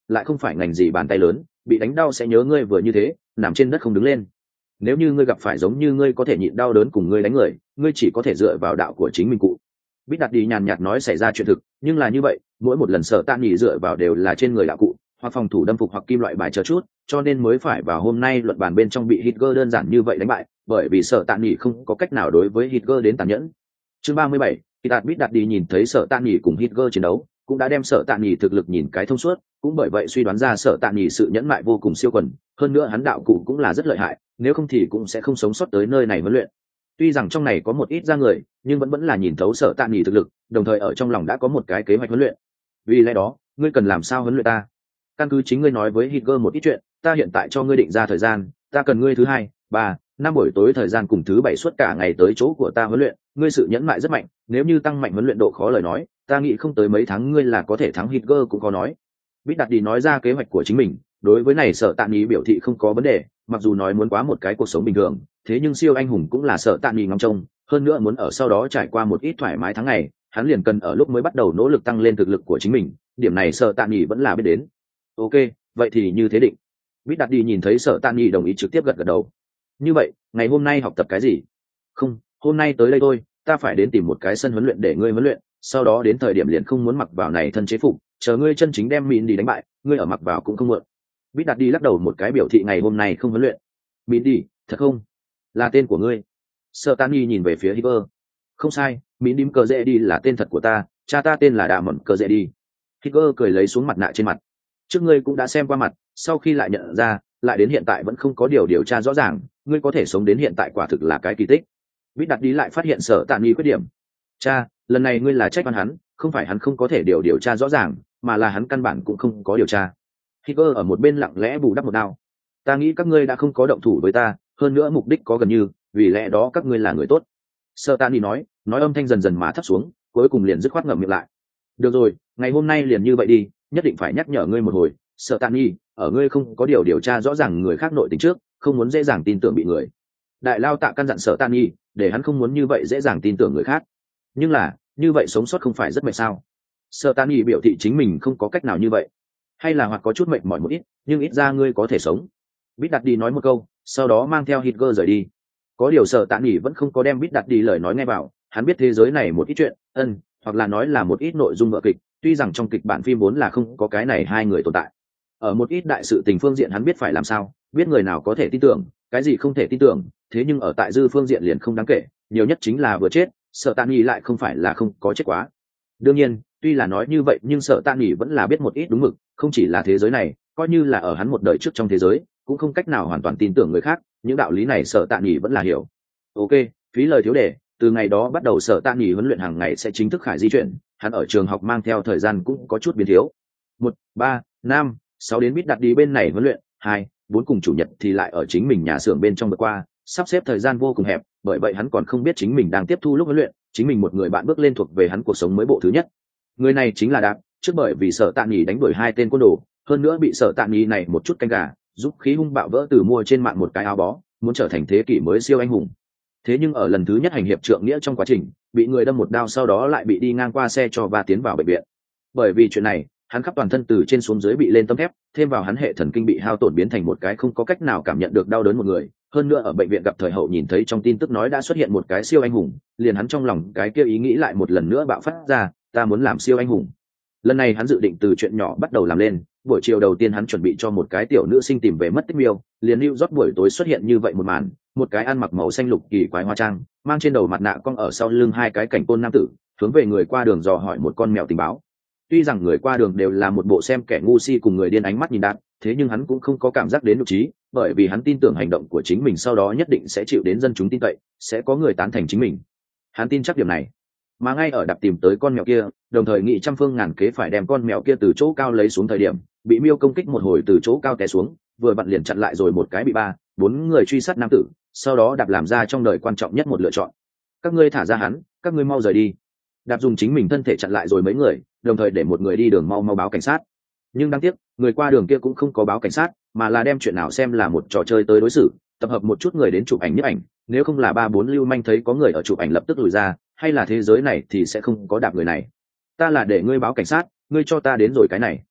lại không phải ngành gì bàn tay lớn, bị đánh đau sẽ nhớ ngươi vừa như thế, nằm trên đất không đứng lên. Nếu như ngươi gặp phải giống như ngươi có thể nhịn đau đớn cùng ngươi đánh người, ngươi chỉ có thể dựa vào đạo của chính mình cụ. Bít đặt đi nhàn nhạt nói xảy ra chuyện thực, nhưng là như vậy, mỗi một lần Sở Tạ Nghị dựa vào đều là trên người đạo cụ, hoặc phòng thủ đâm phục hoặc kim loại bài chờ chút, cho nên mới phải vào hôm nay luận bàn bên trong bị Hitler đơn giản như vậy đánh bại, bởi vì Sở Tạ Nghị không có cách nào đối với Hitler đến tàn nhẫn. Chương ba mươi bảy, khi đạt Bít đặt đi nhìn thấy Sở Tạ Nghị cùng Hitler chiến đấu, cũng đã đem Sở Tạ Nghị thực lực nhìn cái thông suốt, cũng bởi vậy suy đoán ra Sở Tạ Nghị sự nhẫn mại vô cùng siêu quần, hơn nữa hắn đạo cụ cũng là rất lợi hại, nếu không thì cũng sẽ không sống sót tới nơi này huấn luyện. Tuy rằng trong này có một ít ra người, nhưng vẫn vẫn là nhìn thấu Sở Tạ Nghị thực lực, đồng thời ở trong lòng đã có một cái kế hoạch huấn luyện. Vì lẽ đó, ngươi cần làm sao huấn luyện ta? Căn cứ chính ngươi nói với Hitler một ít chuyện, ta hiện tại cho ngươi định ra thời gian, ta cần ngươi thứ hai, ba, năm buổi tối thời gian cùng thứ bảy suốt cả ngày tới chỗ của ta huấn luyện, ngươi sự nhẫn mại rất mạnh, nếu như tăng mạnh huấn luyện độ khó lời nói, ta nghĩ không tới mấy tháng ngươi là có thể thắng Hitler cũng có nói. Bít đặt đi nói ra kế hoạch của chính mình, đối với này Sở Tạ Nghị biểu thị không có vấn đề, mặc dù nói muốn quá một cái cuộc sống bình thường, thế nhưng siêu anh hùng cũng là Sở Tạ Nghị ngóng trông, hơn nữa muốn ở sau đó trải qua một ít thoải mái tháng ngày, hắn liền cần ở lúc mới bắt đầu nỗ lực tăng lên thực lực của chính mình, điểm này Sở Tạ Nghị vẫn là biết đến. Ok, vậy thì như thế định. Bít đặt đi nhìn thấy Sở Tạ Nghị đồng ý trực tiếp gật gật đầu. Như vậy, ngày hôm nay học tập cái gì? Không, hôm nay tới đây thôi, ta phải đến tìm một cái sân huấn luyện để ngươi huấn luyện, sau đó đến thời điểm liền không muốn mặc vào này thân chế phục, chờ ngươi chân chính đem Mịn đi đánh bại, ngươi ở mặc vào cũng không muộn. Bít đặt đi lắc đầu một cái biểu thị ngày hôm nay không huấn luyện. Mịn đi, thật không? Là tên của ngươi? Sở Tạ Nghị nhìn về phía Hitler. Không sai, Mịn đi cờ dễ đi là tên thật của ta, cha ta tên là Đạ Mẫn cờ dễ đi. Hitler cười lấy xuống mặt nạ trên mặt. Trước ngươi cũng đã xem qua mặt, sau khi lại nhận ra, lại đến hiện tại vẫn không có điều điều tra rõ ràng, ngươi có thể sống đến hiện tại quả thực là cái kỳ tích. Bít đặt đi lại phát hiện Sở Tạ Nghị khuyết điểm. Cha, lần này ngươi là trách oan hắn, không phải hắn không có thể điều điều tra rõ ràng, mà là hắn căn bản cũng không có điều tra. Hitler ở một bên lặng lẽ bù đắp một đao. Ta nghĩ các ngươi đã không có động thủ với ta, hơn nữa mục đích có gần như, vì lẽ đó các ngươi là người tốt. Sở Tạ Nghị nói, nói âm thanh dần dần má thấp xuống, cuối cùng liền dứt khoát ngậm miệng lại. Được rồi, ngày hôm nay liền như vậy đi, nhất định phải nhắc nhở ngươi một hồi. Sở Tạ Nghị, ở ngươi không có điều điều tra rõ ràng người khác nội tình trước, không muốn dễ dàng tin tưởng bị người. Đại Lao Tạ căn dặn Sở Tạ Nghị, để hắn không muốn như vậy dễ dàng tin tưởng người khác. Nhưng là, như vậy sống sót không phải rất mệt sao? Sở Tạ Nghị biểu thị chính mình không có cách nào như vậy, hay là hoặc có chút mệt mỏi một ít, nhưng ít ra ngươi có thể sống. Bít đặt đi nói một câu, sau đó mang theo Hitler rời đi. Có điều Sở Tạ Nghị vẫn không có đem Bít đặt đi lời nói nghe vào, hắn biết thế giới này một ít chuyện, ân, hoặc là nói là một ít nội dung vở kịch, tuy rằng trong kịch bản phim vốn là không có cái này hai người tồn tại. Ở một ít đại sự tình phương diện hắn biết phải làm sao, biết người nào có thể tin tưởng, cái gì không thể tin tưởng, thế nhưng ở tại dư phương diện liền không đáng kể, nhiều nhất chính là vừa chết, Sở Tạ Nghị lại không phải là không có chết quá. Đương nhiên, tuy là nói như vậy nhưng Sở Tạ Nghị vẫn là biết một ít đúng mực, không chỉ là thế giới này, coi như là ở hắn một đời trước trong thế giới, cũng không cách nào hoàn toàn tin tưởng người khác, những đạo lý này Sở Tạ Nghị vẫn là hiểu. Ok, phí lời thiếu đề, từ ngày đó bắt đầu Sở Tạ Nghị huấn luyện hàng ngày sẽ chính thức khải di chuyển, hắn ở trường học mang theo thời gian cũng có chút biến thiếu. Một, ba, năm, sáu đến Bít đặt đi bên này huấn luyện, hai, bốn cùng chủ nhật thì lại ở chính mình nhà xưởng bên trong vượt qua, sắp xếp thời gian vô cùng hẹp, bởi vậy hắn còn không biết chính mình đang tiếp thu lúc huấn luyện, chính mình một người bạn bước lên thuộc về hắn cuộc sống mới bộ thứ nhất. Người này chính là Đạp, trước bởi vì Sở Tạ Nghị đánh đuổi hai tên côn đồ, hơn nữa bị Sở Tạ Nghị này một chút canh gà, giúp khí hung bạo vỡ từ mua trên mạng một cái áo bó, muốn trở thành thế kỷ mới siêu anh hùng. Thế nhưng ở lần thứ nhất hành hiệp trượng nghĩa trong quá trình, bị người đâm một đao sau đó lại bị đi ngang qua xe cho va tiến vào bệnh viện. Bởi vì chuyện này, hắn khắp toàn thân từ trên xuống dưới bị lên tấm thép, thêm vào hắn hệ thần kinh bị hao tổn biến thành một cái không có cách nào cảm nhận được đau đớn một người, hơn nữa ở bệnh viện gặp thời hậu nhìn thấy trong tin tức nói đã xuất hiện một cái siêu anh hùng, liền hắn trong lòng cái kia ý nghĩ lại một lần nữa bạo phát ra, ta muốn làm siêu anh hùng. Lần này hắn dự định từ chuyện nhỏ bắt đầu làm lên, buổi chiều đầu tiên hắn chuẩn bị cho một cái tiểu nữ sinh tìm về mất tích miêu, liền lưu rót buổi tối xuất hiện như vậy một màn, một cái ăn mặc màu xanh lục kỳ quái hoa trang, mang trên đầu mặt nạ cong ở sau lưng hai cái cảnh côn nam tử, hướng về người qua đường dò hỏi một con mèo tình báo. Tuy rằng người qua đường đều là một bộ xem kẻ ngu si cùng người điên ánh mắt nhìn đạn, thế nhưng hắn cũng không có cảm giác đến nhục trí, bởi vì hắn tin tưởng hành động của chính mình sau đó nhất định sẽ chịu đến dân chúng tin cậy, sẽ có người tán thành chính mình. Hắn tin chắc điểm này. Mà ngay ở đạp tìm tới con mèo kia, đồng thời nghị trăm phương ngàn kế phải đem con mèo kia từ chỗ cao lấy xuống thời điểm, bị miêu công kích một hồi từ chỗ cao té xuống, vừa vặn liền chặn lại rồi một cái bị ba, bốn người truy sát nam tử, sau đó đạp làm ra trong đời quan trọng nhất một lựa chọn. Các ngươi thả ra hắn, các ngươi mau rời đi. Đạp dùng chính mình thân thể chặn lại rồi mấy người, đồng thời để một người đi đường mau mau báo cảnh sát. Nhưng đáng tiếc, người qua đường kia cũng không có báo cảnh sát, mà là đem chuyện nào xem là một trò chơi tới đối xử, tập hợp một chút người đến chụp ảnh nhiếp ảnh, nếu không là ba bốn lưu manh thấy có người ở chụp ảnh lập tức lùi ra, hay là thế giới này thì sẽ không có Đạp người này. Ta là để ngươi báo cảnh sát, ngươi cho ta đến rồi cái này.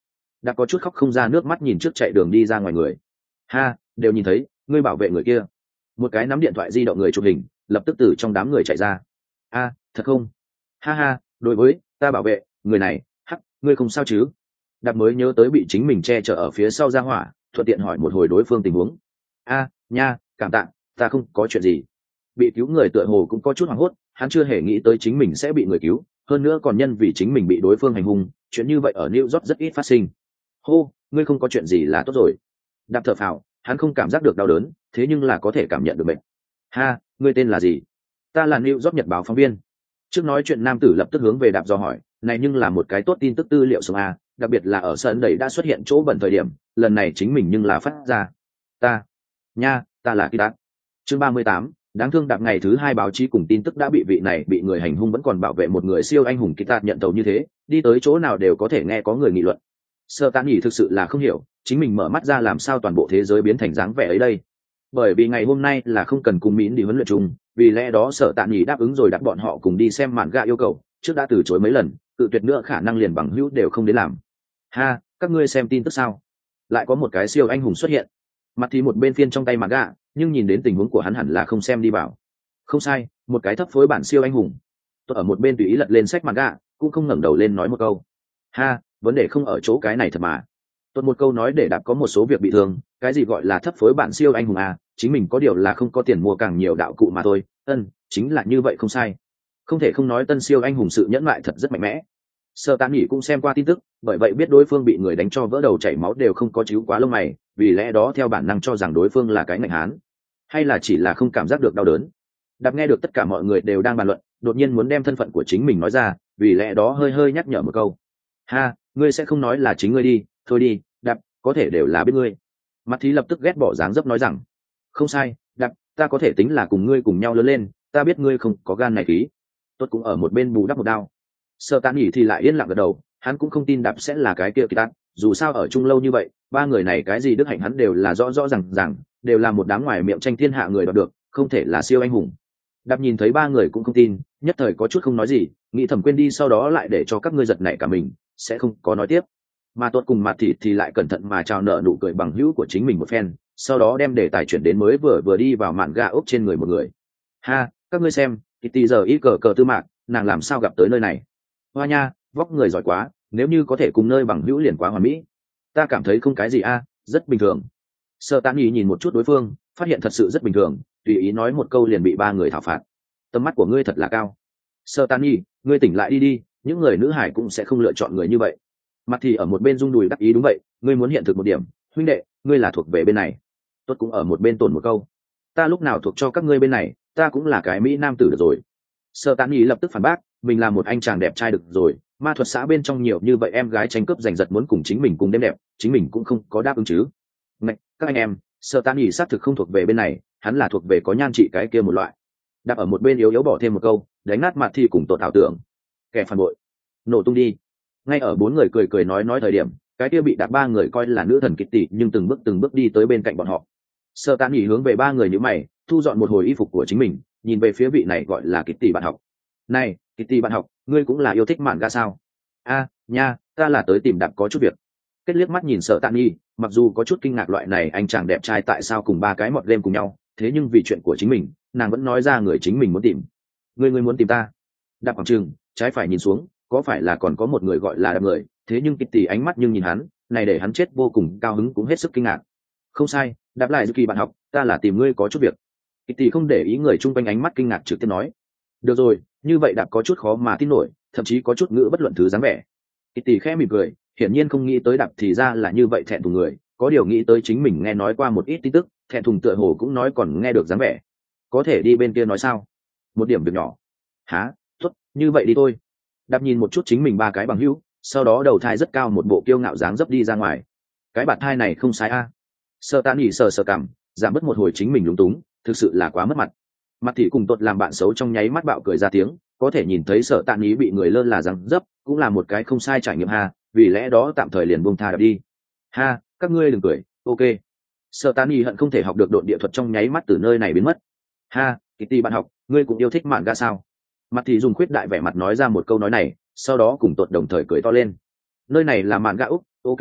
đã có chút khóc không ra nước mắt nhìn trước chạy đường đi ra ngoài người. Ha, đều nhìn thấy ngươi bảo vệ người kia. Một cái nắm điện thoại di động người chụp hình, lập tức từ trong đám người chạy ra. A, thật không? Ha ha, đối với ta bảo vệ người này, hắc, ngươi không sao chứ? Đạp mới nhớ tới bị chính mình che chở ở phía sau ra hỏa, thuận tiện hỏi một hồi đối phương tình huống. A, nha, cảm tạ, ta không có chuyện gì. Bị cứu người tựa hồ cũng có chút hoảng hốt, hắn chưa hề nghĩ tới chính mình sẽ bị người cứu, hơn nữa còn nhân vì chính mình bị đối phương hành hung, chuyện như vậy ở New York rất ít phát sinh. Hô, ngươi không có chuyện gì là tốt rồi. Đạp thở phào, hắn không cảm giác được đau đớn, thế nhưng là có thể cảm nhận được bệnh. Ha, ngươi tên là gì? Ta là New York Nhật báo phóng viên. Trước nói chuyện nam tử lập tức hướng về Đạp dò hỏi, này nhưng là một cái tốt tin tức tư liệu sống a, đặc biệt là ở sân đầy đã xuất hiện chỗ bẩn thời điểm, lần này chính mình nhưng là phát ra. Ta, nha, ta là Kitat. Chương ba mươi tám, đáng thương. Đạp ngày thứ hai báo chí cùng tin tức đã bị vị này bị người hành hung vẫn còn bảo vệ một người siêu anh hùng Kitat nhận tàu như thế, đi tới chỗ nào đều có thể nghe có người nghị luận. Sơ Tán Nhỉ thực sự là không hiểu, chính mình mở mắt ra làm sao toàn bộ thế giới biến thành dáng vẻ ấy đây. Bởi vì ngày hôm nay là không cần cùng Mĩn đi huấn luyện chung, vì lẽ đó Sở Tạn Nhỉ đáp ứng rồi đặt bọn họ cùng đi xem mạn gạ yêu cầu, trước đã từ chối mấy lần, tự tuyệt nữa khả năng liền bằng hữu đều không đến làm. Ha, các ngươi xem tin tức sao? Lại có một cái siêu anh hùng xuất hiện. Mặt thì một bên phiên trong tay mạn gạ, nhưng nhìn đến tình huống của hắn hẳn là không xem đi vào. Không sai, một cái thấp phối bản siêu anh hùng. Tôi ở một bên tùy ý lật lên sách mạn gạ, cũng không ngẩng đầu lên nói một câu. Ha, vấn đề không ở chỗ cái này thật mà. Tuột một câu nói để Đạp có một số việc bị thương, cái gì gọi là thấp phối bản siêu anh hùng à, chính mình có điều là không có tiền mua càng nhiều đạo cụ mà thôi. Ân, chính là như vậy không sai. Không thể không nói tân siêu anh hùng sự nhẫn lại thật rất mạnh mẽ. Sở Tán Nhỉ cũng xem qua tin tức, bởi vậy biết đối phương bị người đánh cho vỡ đầu chảy máu đều không có chíu quá lông mày, vì lẽ đó theo bản năng cho rằng đối phương là cái ngạnh hán, hay là chỉ là không cảm giác được đau đớn. Đạp nghe được tất cả mọi người đều đang bàn luận, đột nhiên muốn đem thân phận của chính mình nói ra, vì lẽ đó hơi hơi nhắc nhở một câu. Ha, ngươi sẽ không nói là chính ngươi đi, thôi đi, Đạp, có thể đều là biết ngươi. Mặt Thí lập tức ghét bỏ dáng dấp nói rằng, không sai, Đạp, ta có thể tính là cùng ngươi cùng nhau lớn lên, ta biết ngươi không có gan này khí. Tốt cũng ở một bên bù đắp một đao. Sở Tán Nhỉ thì lại yên lặng gật đầu, hắn cũng không tin Đạp sẽ là cái kia Kitat, dù sao ở chung lâu như vậy, ba người này cái gì đức hạnh hắn đều là rõ rõ ràng ràng, đều là một đám ngoài miệng tranh thiên hạ người đoạt được, không thể là siêu anh hùng. Đạp nhìn thấy ba người cũng không tin, nhất thời có chút không nói gì, nghĩ thầm quên đi sau đó lại để cho các ngươi giật nảy cả mình, sẽ không có nói tiếp. Mà Tốt cùng Mạt Thị thì lại cẩn thận mà chào nợ nụ cười bằng hữu của chính mình một phen, sau đó đem đề tài chuyển đến mới vừa vừa đi vào mạn gà ốc trên người một người. Ha, các ngươi xem, Kitty giờ ít cờ cờ tư mạc, nàng làm sao gặp tới nơi này? Hoa nha, vóc người giỏi quá, nếu như có thể cùng nơi bằng hữu liền quá hoàn mỹ. Ta cảm thấy không cái gì a, rất bình thường. Sở Tán Nhỉ nhìn một chút đối phương, phát hiện thật sự rất bình thường, tùy ý nói một câu liền bị ba người thảo phạt. Tầm mắt của ngươi thật là cao. Sở Tán Nhỉ, ngươi tỉnh lại đi đi, những người nữ hải cũng sẽ không lựa chọn người như vậy. Mặt thì ở một bên rung đùi đắc ý đúng vậy, ngươi muốn hiện thực một điểm, huynh đệ, ngươi là thuộc về bên này. Tốt cũng ở một bên tồn một câu, ta lúc nào thuộc cho các ngươi bên này, ta cũng là cái mỹ nam tử được rồi. Sở Tán Nhỉ lập tức phản bác, mình là một anh chàng đẹp trai được rồi, ma thuật xã bên trong nhiều như vậy em gái tranh cướp giành giật muốn cùng chính mình cùng đêm đẹp, chính mình cũng không có đáp ứng chứ. Này, các anh em, Sở Tán Nhỉ xác thực không thuộc về bên này, hắn là thuộc về có nhan trị cái kia một loại. Đạp ở một bên yếu yếu bỏ thêm một câu, đánh nát mặt thì cùng tột ảo tưởng. Kẻ phản bội, nổ tung đi. Ngay ở bốn người cười cười nói nói thời điểm, cái kia bị Đạp ba người coi là nữ thần Kitty nhưng từng bước từng bước đi tới bên cạnh bọn họ. Sở Tán Nhỉ hướng về ba người như mày, thu dọn một hồi y phục của chính mình, nhìn về phía vị này gọi là Kitty bạn học. Này, Kitty bạn học, ngươi cũng là yêu thích mạn ga sao? A, nha, ta là tới tìm Đạp có chút việc. Kết liếc mắt nhìn Sở Tán Nhỉ, mặc dù có chút kinh ngạc loại này anh chàng đẹp trai tại sao cùng ba cái mọt game cùng nhau, thế nhưng vì chuyện của chính mình, nàng vẫn nói ra người chính mình muốn tìm. Ngươi ngươi muốn tìm ta? Đạp khoảng trường, trái phải nhìn xuống, có phải là còn có một người gọi là Đạp người, thế nhưng Kitty ánh mắt nhưng nhìn hắn, này để hắn chết vô cùng cao hứng cũng hết sức kinh ngạc. Không sai, Đạp lại Kỳ bạn học, ta là tìm ngươi có chút việc. Kitty không để ý người chung quanh ánh mắt kinh ngạc trực tiếp nói. Được rồi, như vậy Đạp có chút khó mà tin nổi, thậm chí có chút ngữ bất luận thứ dáng vẻ. Kitty khẽ mỉm cười, hiển nhiên không nghĩ tới Đạp thì ra là như vậy thẹn thùng người, có điều nghĩ tới chính mình nghe nói qua một ít tin tức, thẹn thùng tựa hồ cũng nói còn nghe được dáng vẻ. Có thể đi bên kia nói sao? Một điểm việc nhỏ. Hả? Tốt, như vậy đi thôi. Đạp nhìn một chút chính mình ba cái bằng hữu, sau đó đầu thai rất cao một bộ kiêu ngạo dáng dấp đi ra ngoài. Cái bạt thai này không sai a. Sở Tán Nhỉ sờ sờ cằm, giảm bớt một hồi chính mình lúng túng, thực sự là quá mất mặt. Mặt thì cùng Tốt làm bạn xấu trong nháy mắt bạo cười ra tiếng, có thể nhìn thấy Sở Tán Nhỉ bị người lơ là dáng dấp, cũng là một cái không sai trải nghiệm ha, vì lẽ đó tạm thời liền buông tha đạp đi. Ha, các ngươi đừng cười, ok. Sở Tán Nhỉ hận không thể học được độn địa thuật trong nháy mắt từ nơi này biến mất. Ha, Kitty bạn học, ngươi cũng yêu thích mạn ga sao? Mặt thì dùng khuyết đại vẻ mặt nói ra một câu nói này, sau đó cùng Tốt đồng thời cười to lên. Nơi này là mạn ga úc, ok,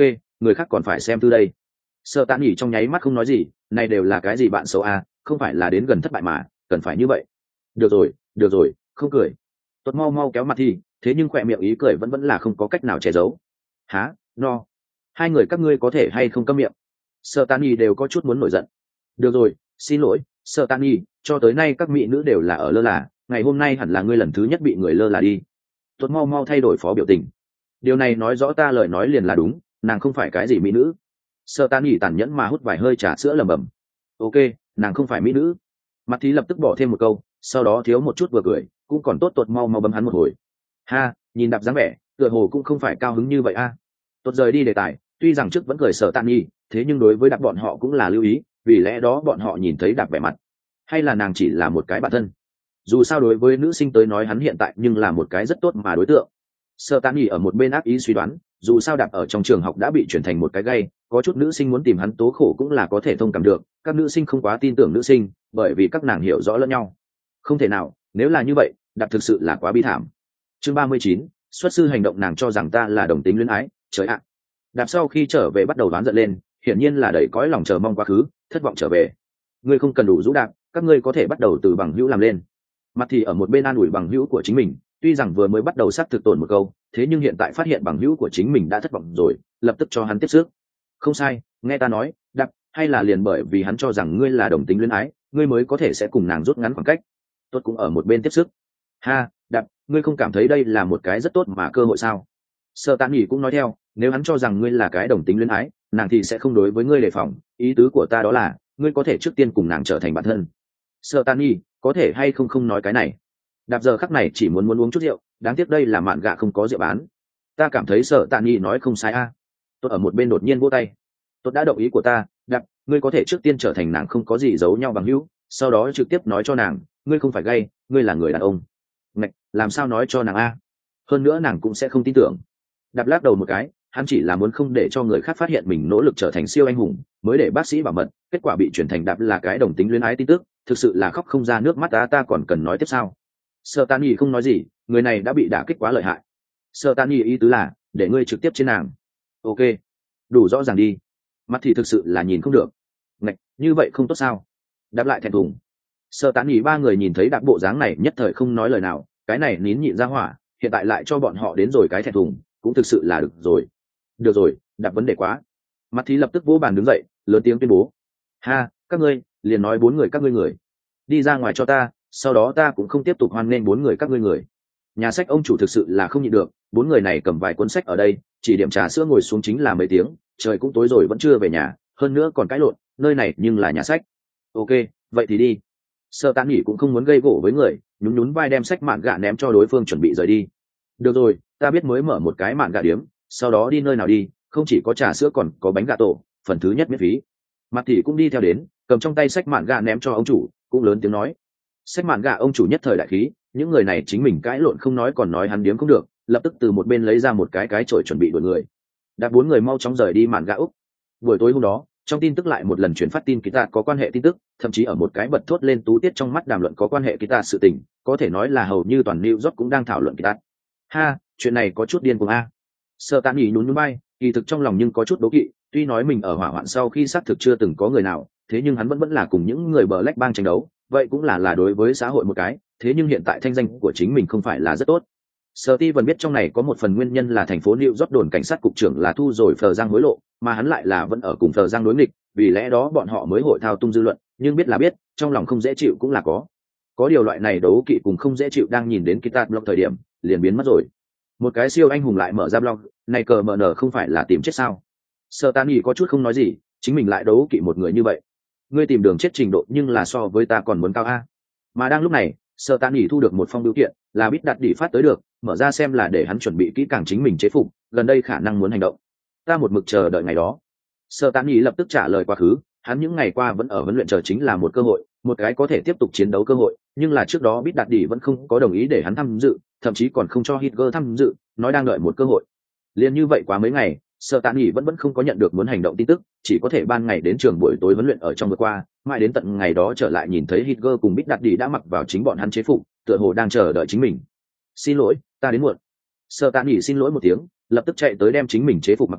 người khác còn phải xem tư đây. Sợ tạ nghỉ trong nháy mắt không nói gì, này đều là cái gì bạn xấu à, không phải là đến gần thất bại mà cần phải như vậy. Được rồi được rồi, không cười. Tuột mau mau kéo mặt thì thế nhưng khỏe miệng ý cười vẫn vẫn là không có cách nào che giấu. Há no, hai người các ngươi có thể hay không câm miệng. Sợ tạ nghỉ đều có chút muốn nổi giận. Được rồi, xin lỗi sợ tạ nghỉ, cho tới nay các mỹ nữ đều là ở lơ là, ngày hôm nay hẳn là ngươi lần thứ nhất bị người lơ là đi. Tuột mau mau thay đổi phó biểu tình. Điều này nói rõ ta lời nói liền là đúng, nàng không phải cái gì mỹ nữ. Sợ tạ nghỉ tàn nhẫn mà hút vài hơi trà sữa lầm bầm. Ok, nàng không phải mỹ nữ. Mặt thì lập tức bỏ thêm một câu, sau đó thiếu một chút vừa cười, cũng còn tốt. Tuột mau mau bấm hắn một hồi. Ha, nhìn đạp dáng vẻ tựa hồ cũng không phải cao hứng như vậy a. À. Tuột rời đi đề tài, tuy rằng trước vẫn cười sợ tạ nghỉ, thế nhưng đối với đạp bọn họ cũng là lưu ý, vì lẽ đó bọn họ nhìn thấy đạp vẻ mặt, hay là nàng chỉ là một cái bạn thân. Dù sao đối với nữ sinh tới nói hắn hiện tại nhưng là một cái rất tốt mà đối tượng. Sợ tạ nghỉ ở một bên ác ý suy đoán, dù sao đạp ở trong trường học đã bị chuyển thành một cái gay, có chút nữ sinh muốn tìm hắn tố khổ cũng là có thể thông cảm được, các nữ sinh không quá tin tưởng nữ sinh, bởi vì các nàng hiểu rõ lẫn nhau. Không thể nào, nếu là như vậy đạp thực sự là quá bi thảm. Chương ba mươi chín, xuất sư hành động. Nàng cho rằng ta là đồng tính luyến ái, trời ạ. Đạp sau khi trở về bắt đầu đoán giận lên, hiển nhiên là đầy cõi lòng chờ mong quá khứ, thất vọng trở về. Ngươi không cần đủ rũ đạp, các ngươi có thể bắt đầu từ bằng hữu làm lên. Mặt thì ở một bên an ủi bằng hữu của chính mình, tuy rằng vừa mới bắt đầu xác thực tổn một câu, thế nhưng hiện tại phát hiện bằng hữu của chính mình đã thất vọng rồi, lập tức cho hắn tiếp sức. Không sai, nghe ta nói, đạp, hay là liền bởi vì hắn cho rằng ngươi là đồng tính luyến ái, ngươi mới có thể sẽ cùng nàng rút ngắn khoảng cách. Tốt cũng ở một bên tiếp sức. Ha, đạp, ngươi không cảm thấy đây là một cái rất tốt mà cơ hội sao? Sợ tạ nghỉ cũng nói theo, nếu hắn cho rằng ngươi là cái đồng tính luyến ái, nàng thì sẽ không đối với ngươi đề phòng, ý tứ của ta đó là ngươi có thể trước tiên cùng nàng trở thành bạn thân. Sợ tạ nghỉ, có thể hay không không nói cái này. Đạp giờ khắc này chỉ muốn muốn uống chút rượu, đáng tiếc đây là mạn gạ không có rượu bán. Ta cảm thấy sợ tạ nghỉ nói không sai a. À. Tôi ở một bên đột nhiên vỗ tay. Tôi đã đồng ý của ta, đạp, ngươi có thể trước tiên trở thành nàng không có gì giấu nhau bằng hữu, sau đó trực tiếp nói cho nàng, ngươi không phải gay, ngươi là người đàn ông. Ngạch, làm sao nói cho nàng a? Hơn nữa nàng cũng sẽ không tin tưởng. Đạp lắc đầu một cái, hắn chỉ là muốn không để cho người khác phát hiện mình nỗ lực trở thành siêu anh hùng, mới để bác sĩ bảo mật, kết quả bị chuyển thành đạp là cái đồng tính luyến ái tin tức, thực sự là khóc không ra nước mắt. ta ta còn cần nói tiếp sao? Sợ Tán Nhi không nói gì, người này đã bị đả kích quá lợi hại. Sợ Tán Nhi ý tứ là để ngươi trực tiếp trên nàng. Ok, đủ rõ ràng đi. Mắt thì thực sự là nhìn không được. Ngạch, như vậy không tốt sao? Đáp lại thẹn thùng. Sợ Tán Nhi ba người nhìn thấy đạp bộ dáng này nhất thời không nói lời nào, cái này nín nhịn ra hỏa, hiện tại lại cho bọn họ đến rồi cái thẹn thùng, cũng thực sự là được rồi. Được rồi, đạp vấn đề quá. Mắt thì lập tức vỗ bàn đứng dậy, lớn tiếng tuyên bố. Ha, các ngươi, liền nói bốn người các ngươi người. Đi ra ngoài cho ta, sau đó ta cũng không tiếp tục hoan nghênh bốn người các ngươi người. Nhà sách ông chủ thực sự là không nhịn được, bốn người này cầm vài cuốn sách ở đây, chỉ điểm trà sữa ngồi xuống chính là mấy tiếng, trời cũng tối rồi vẫn chưa về nhà, hơn nữa còn cãi lộn, nơi này nhưng là nhà sách. Ok, vậy thì đi. Sợ Tán Nghỉ cũng không muốn gây gổ với người, nhún nhún vai đem sách mạn gạ ném cho đối phương chuẩn bị rời đi. Được rồi, ta biết mới mở một cái mạn gạ điếm, sau đó đi nơi nào đi, không chỉ có trà sữa còn có bánh gà tổ, phần thứ nhất miễn phí. Mặt thì cũng đi theo đến, cầm trong tay sách mạn gạ ném cho ông chủ, cũng lớn tiếng nói. Sách mạn gạ ông chủ nhất thời đại khí, những người này chính mình cãi lộn không nói còn nói hắn điếm không được, lập tức từ một bên lấy ra một cái cái chổi chuẩn bị đuổi người. Đã bốn người mau chóng rời đi mạn gạ úc. Buổi tối hôm đó, trong tin tức lại một lần chuyển phát tin ký tạt có quan hệ tin tức, thậm chí ở một cái bật thốt lên tú tiết trong mắt đàm luận có quan hệ ký tạt sự tình, có thể nói là hầu như toàn New York cũng đang thảo luận ký tạt. Ha, chuyện này có chút điên cuồng a. Sợ Tán Nghỉ nhún nhún vai, kỳ thực trong lòng nhưng có chút đố kỵ, tuy nói mình ở hỏa hoạn sau khi xác thực chưa từng có người nào, thế nhưng hắn vẫn vẫn là cùng những người Black bang tranh đấu, vậy cũng là là đối với xã hội một cái, thế nhưng hiện tại thanh danh của chính mình không phải là rất tốt. Steven biết trong này có một phần nguyên nhân là thành phố New York đồn cảnh sát cục trưởng là thu rồi Phờ Giang hối lộ, mà hắn lại là vẫn ở cùng Phờ Giang đối nghịch, vì lẽ đó bọn họ mới hội thao tung dư luận, nhưng biết là biết, trong lòng không dễ chịu cũng là có. Có điều loại này đấu kỵ cùng không dễ chịu đang nhìn đến Kitat blog thời điểm, liền biến mất rồi. Một cái siêu anh hùng lại mở ra blog, này cờ mờ nở không phải là tìm chết sao? Stertani có chút không nói gì, chính mình lại đấu kỵ một người như vậy. Ngươi tìm đường chết trình độ nhưng là so với ta còn muốn cao a. Mà đang lúc này, Stertani thu được một phong bưu kiện, là biết đặt đi phát tới được, mở ra xem là để hắn chuẩn bị kỹ càng chính mình chế phục, gần đây khả năng muốn hành động. Ta một mực chờ đợi ngày đó. Stertani lập tức trả lời quá khứ, hắn những ngày qua vẫn ở huấn luyện chờ chính là một cơ hội, một cái có thể tiếp tục chiến đấu cơ hội, nhưng là trước đó biết đặt đi vẫn không có đồng ý để hắn tham dự, thậm chí còn không cho Hitler tham dự, nói đang đợi một cơ hội. Liên như vậy quá mấy ngày, Stertani vẫn vẫn không có nhận được muốn hành động tin tức, chỉ có thể ban ngày đến trường buổi tối huấn luyện ở trong vừa qua, mãi đến tận ngày đó trở lại nhìn thấy Hitler cùng biết đặt đi đã mặc vào chính bọn hắn chế phục, tựa hồ đang chờ đợi chính mình. Xin lỗi, ta đến muộn. Stertani xin lỗi một tiếng, lập tức chạy tới đem chính mình chế phục mặc vào,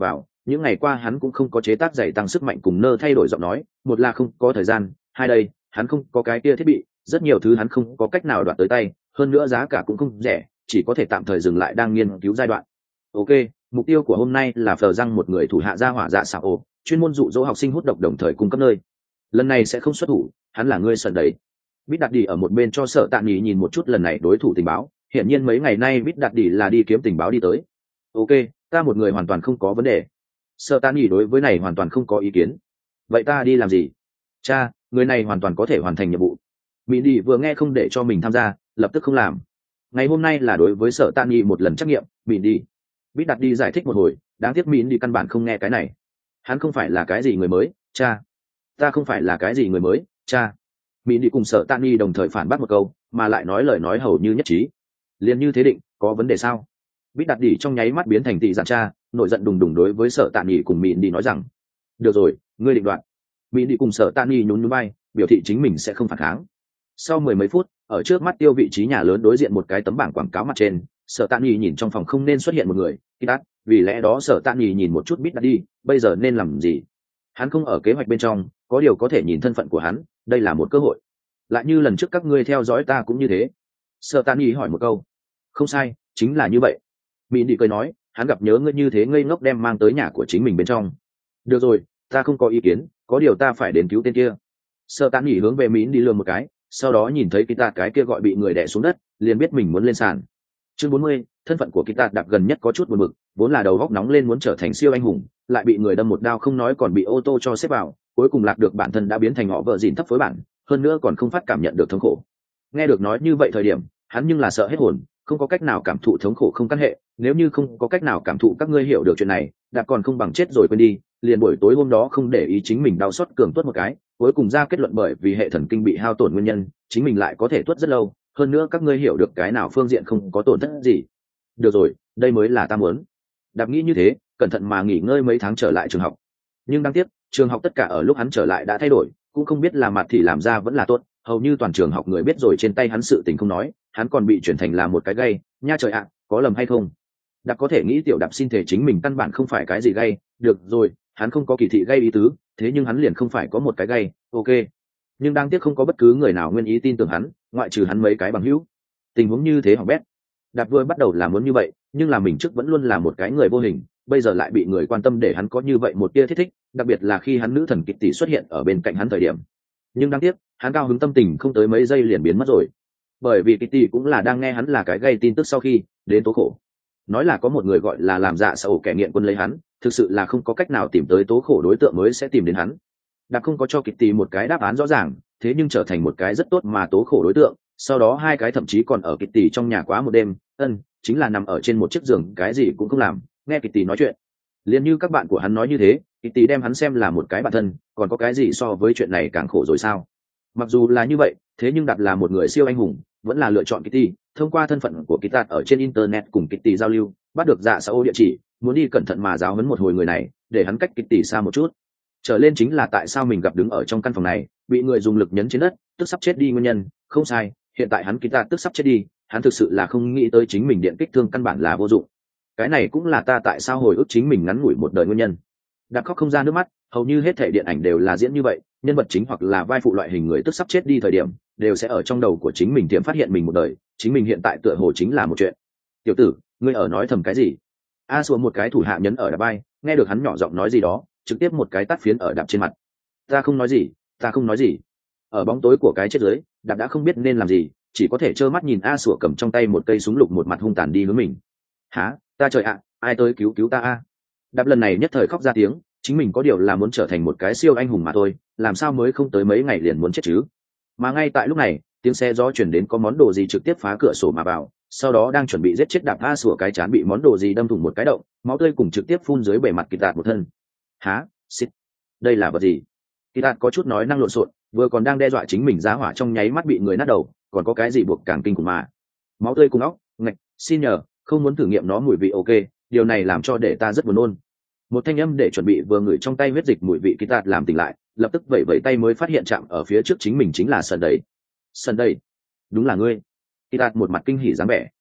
những ngày qua hắn cũng không có chế tác giày tăng sức mạnh cùng nơ thay đổi giọng nói, một là không có thời gian, hai đây hắn không có cái kia thiết bị, rất nhiều thứ hắn không có cách nào đoạt tới tay, hơn nữa giá cả cũng không rẻ, chỉ có thể tạm thời dừng lại đang nghiên cứu giai đoạn. Ok, mục tiêu của hôm nay là phờ răng một người thủ hạ gia hỏa dạ xảo ổ, chuyên môn dụ dỗ học sinh hút độc đồng thời cung cấp nơi. Lần này sẽ không xuất thủ, hắn là người sần đấy. Bít đặt đi ở một bên cho sợ tạm nhì nhìn một chút lần này đối thủ tình báo, hiện nhiên mấy ngày nay Bít đặt đi là đi kiếm tình báo đi tới. Ok, ta một người hoàn toàn không có vấn đề. Sợ tạm nhì đối với này hoàn toàn không có ý kiến. Vậy ta đi làm gì? Cha, người này hoàn toàn có thể hoàn thành nhiệm vụ. Mỹ đi vừa nghe không để cho mình tham gia, lập tức không làm. Ngày hôm nay là đối với sở tạm nhì một lần trắc nghiệm, Mỹ đi. Bít đặt đi giải thích một hồi, đáng tiếc Mỹ đi căn bản không nghe cái này. Hắn không phải là cái gì người mới, cha. Ta không phải là cái gì người mới, cha. Mỹ đi cùng sở tạm nhì đồng thời phản bác một câu, mà lại nói lời nói hầu như nhất trí. Liền như thế định, có vấn đề sao? Bít đặt đi trong nháy mắt biến thành tỷ giản cha, nổi giận đùng đùng đối với sở tạm nhì cùng Mỹ đi nói rằng: được rồi, ngươi định đoạt. Mỹ đi cùng sở tạm nhì nhún nhún vai, biểu thị chính mình sẽ không phản kháng. Sau mười mấy phút, ở trước mắt tiêu vị trí nhà lớn đối diện một cái tấm bảng quảng cáo mặt trên, sở tạm nhì nhìn trong phòng không nên xuất hiện một người, Kitat, vì lẽ đó sở tạm nhì nhìn một chút Bít đặt đi, bây giờ nên làm gì? Hắn không ở kế hoạch bên trong, có điều có thể nhìn thân phận của hắn, đây là một cơ hội. Lại như lần trước các ngươi theo dõi ta cũng như thế. Sở tạm nhì hỏi một câu. Không sai, chính là như vậy. Mỹ đi cười nói, hắn gặp nhớ ngươi như thế ngây ngốc đem mang tới nhà của chính mình bên trong. Được rồi, ta không có ý kiến, có điều ta phải đến cứu tên kia. Sở tạm nhì hướng về Mỹ đi lườm một cái, sau đó nhìn thấy Kitat cái kia gọi bị người đè xuống đất, liền biết mình muốn lên sàn. Chương bốn mươi, thân phận của Kitat đạp gần nhất có chút buồn bực, vốn là đầu góc nóng lên muốn trở thành siêu anh hùng, lại bị người đâm một đao không nói còn bị ô tô cho xếp vào, cuối cùng lạc được bản thân đã biến thành họ vợ dịn thấp phối bản, hơn nữa còn không phát cảm nhận được thống khổ. Nghe được nói như vậy thời điểm, hắn nhưng là sợ hết hồn, không có cách nào cảm thụ thống khổ không căn hệ, nếu như không có cách nào cảm thụ các ngươi hiểu được chuyện này, đã còn không bằng chết rồi quên đi, liền buổi tối hôm đó không để ý chính mình đau xót cường tuốt một cái, cuối cùng ra kết luận bởi vì hệ thần kinh bị hao tổn nguyên nhân, chính mình lại có thể tuốt rất lâu, hơn nữa các ngươi hiểu được cái nào phương diện không có tổn thất gì. Được rồi, đây mới là ta muốn. Đạp nghĩ như thế, cẩn thận mà nghỉ ngơi mấy tháng trở lại trường học. Nhưng đáng tiếc, trường học tất cả ở lúc hắn trở lại đã thay đổi, cũng không biết là mặt thì làm ra vẫn là tốt, hầu như toàn trường học người biết rồi trên tay hắn sự tình không nói, hắn còn bị chuyển thành là một cái gay, nha trời ạ, có lầm hay không? Đạp có thể nghĩ tiểu đạp xin thể chính mình căn bản không phải cái gì gay, được rồi, hắn không có kỳ thị gay ý tứ, thế nhưng hắn liền không phải có một cái gay, ok. Nhưng đáng tiếc không có bất cứ người nào nguyên ý tin tưởng hắn, ngoại trừ hắn mấy cái bằng hữu. Tình huống như thế hỏng bét. Đạp vừa bắt đầu là muốn như vậy, nhưng là mình trước vẫn luôn là một cái người vô hình, bây giờ lại bị người quan tâm để hắn có như vậy một tia thích thích, đặc biệt là khi hắn nữ thần Kitty xuất hiện ở bên cạnh hắn thời điểm. Nhưng đáng tiếc, hắn cao hứng tâm tình không tới mấy giây liền biến mất rồi. Bởi vì Kitty cũng là đang nghe hắn là cái gây tin tức sau khi đến tố khổ. Nói là có một người gọi là làm dạ xấu kẻ nghiện quân lấy hắn, thực sự là không có cách nào tìm tới tố khổ đối tượng mới sẽ tìm đến hắn. Đạp không có cho Kitty một cái đáp án rõ ràng, thế nhưng trở thành một cái rất tốt mà tố khổ đối tượng. Sau đó hai cái thậm chí còn ở Kitty trong nhà quá một đêm, ân, chính là nằm ở trên một chiếc giường, cái gì cũng không làm, nghe Kitty nói chuyện. Liền như các bạn của hắn nói như thế, Kitty đem hắn xem là một cái bạn thân, còn có cái gì so với chuyện này càng khổ rồi sao? Mặc dù là như vậy, thế nhưng Đạp là một người siêu anh hùng, vẫn là lựa chọn Kitty, thông qua thân phận của Kitat ở trên internet cùng Kitty giao lưu, bắt được dạ xã địa chỉ, muốn đi cẩn thận mà giáo huấn một hồi người này, để hắn cách Kitty xa một chút. Trở lên chính là tại sao mình gặp đứng ở trong căn phòng này, bị người dùng lực nhấn trên đất, tức sắp chết đi nguyên nhân, không sai, hiện tại hắn Kitat tức sắp chết đi, hắn thực sự là không nghĩ tới chính mình điện kích thương căn bản là vô dụng. Cái này cũng là ta tại sao hồi ức chính mình ngắn ngủi một đời nguyên nhân. Đạp khóc không ra nước mắt, hầu như hết thể điện ảnh đều là diễn như vậy, nhân vật chính hoặc là vai phụ loại hình người tức sắp chết đi thời điểm, đều sẽ ở trong đầu của chính mình tiệm phát hiện mình một đời, chính mình hiện tại tựa hồ chính là một chuyện. Tiểu tử, ngươi ở nói thầm cái gì? A xuống một cái thủ hạ nhấn ở đạp vai, nghe được hắn nhỏ giọng nói gì đó, trực tiếp một cái tát phiến ở Đạp trên mặt. Ta không nói gì, ta không nói gì. Ở bóng tối của cái chết dưới, Đạp đã không biết nên làm gì, chỉ có thể trơ mắt nhìn A sủa cầm trong tay một cây súng lục một mặt hung tàn đi hướng mình. Hả, ta trời ạ, ai tới cứu cứu ta a? Đạp lần này nhất thời khóc ra tiếng, chính mình có điều là muốn trở thành một cái siêu anh hùng mà thôi, làm sao mới không tới mấy ngày liền muốn chết chứ? Mà ngay tại lúc này, tiếng xe gió chuyển đến có món đồ gì trực tiếp phá cửa sổ mà vào, sau đó đang chuẩn bị giết chết Đạp, A sủa cái chán bị món đồ gì đâm thủng một cái động, máu tươi cùng trực tiếp phun dưới bề mặt Kitat một thân. Hả, xít, đây là vật gì? Kitat có chút nói năng lộn xộn, vừa còn đang đe dọa chính mình giá hỏa trong nháy mắt bị người nát đầu, còn có cái gì buộc càng kinh khủng mà? Máu tươi cùng óc, ngạch, xin nhờ, không muốn thử nghiệm nó mùi vị ok, điều này làm cho để ta rất buồn nôn. Một thanh âm để chuẩn bị vừa ngửi trong tay huyết dịch mùi vị Kitat làm tỉnh lại, lập tức vẩy vẩy tay mới phát hiện chạm ở phía trước chính mình chính là Sần Đầy. Sần Đầy, đúng là ngươi. Kitat một mặt kinh hỉ dáng vẻ.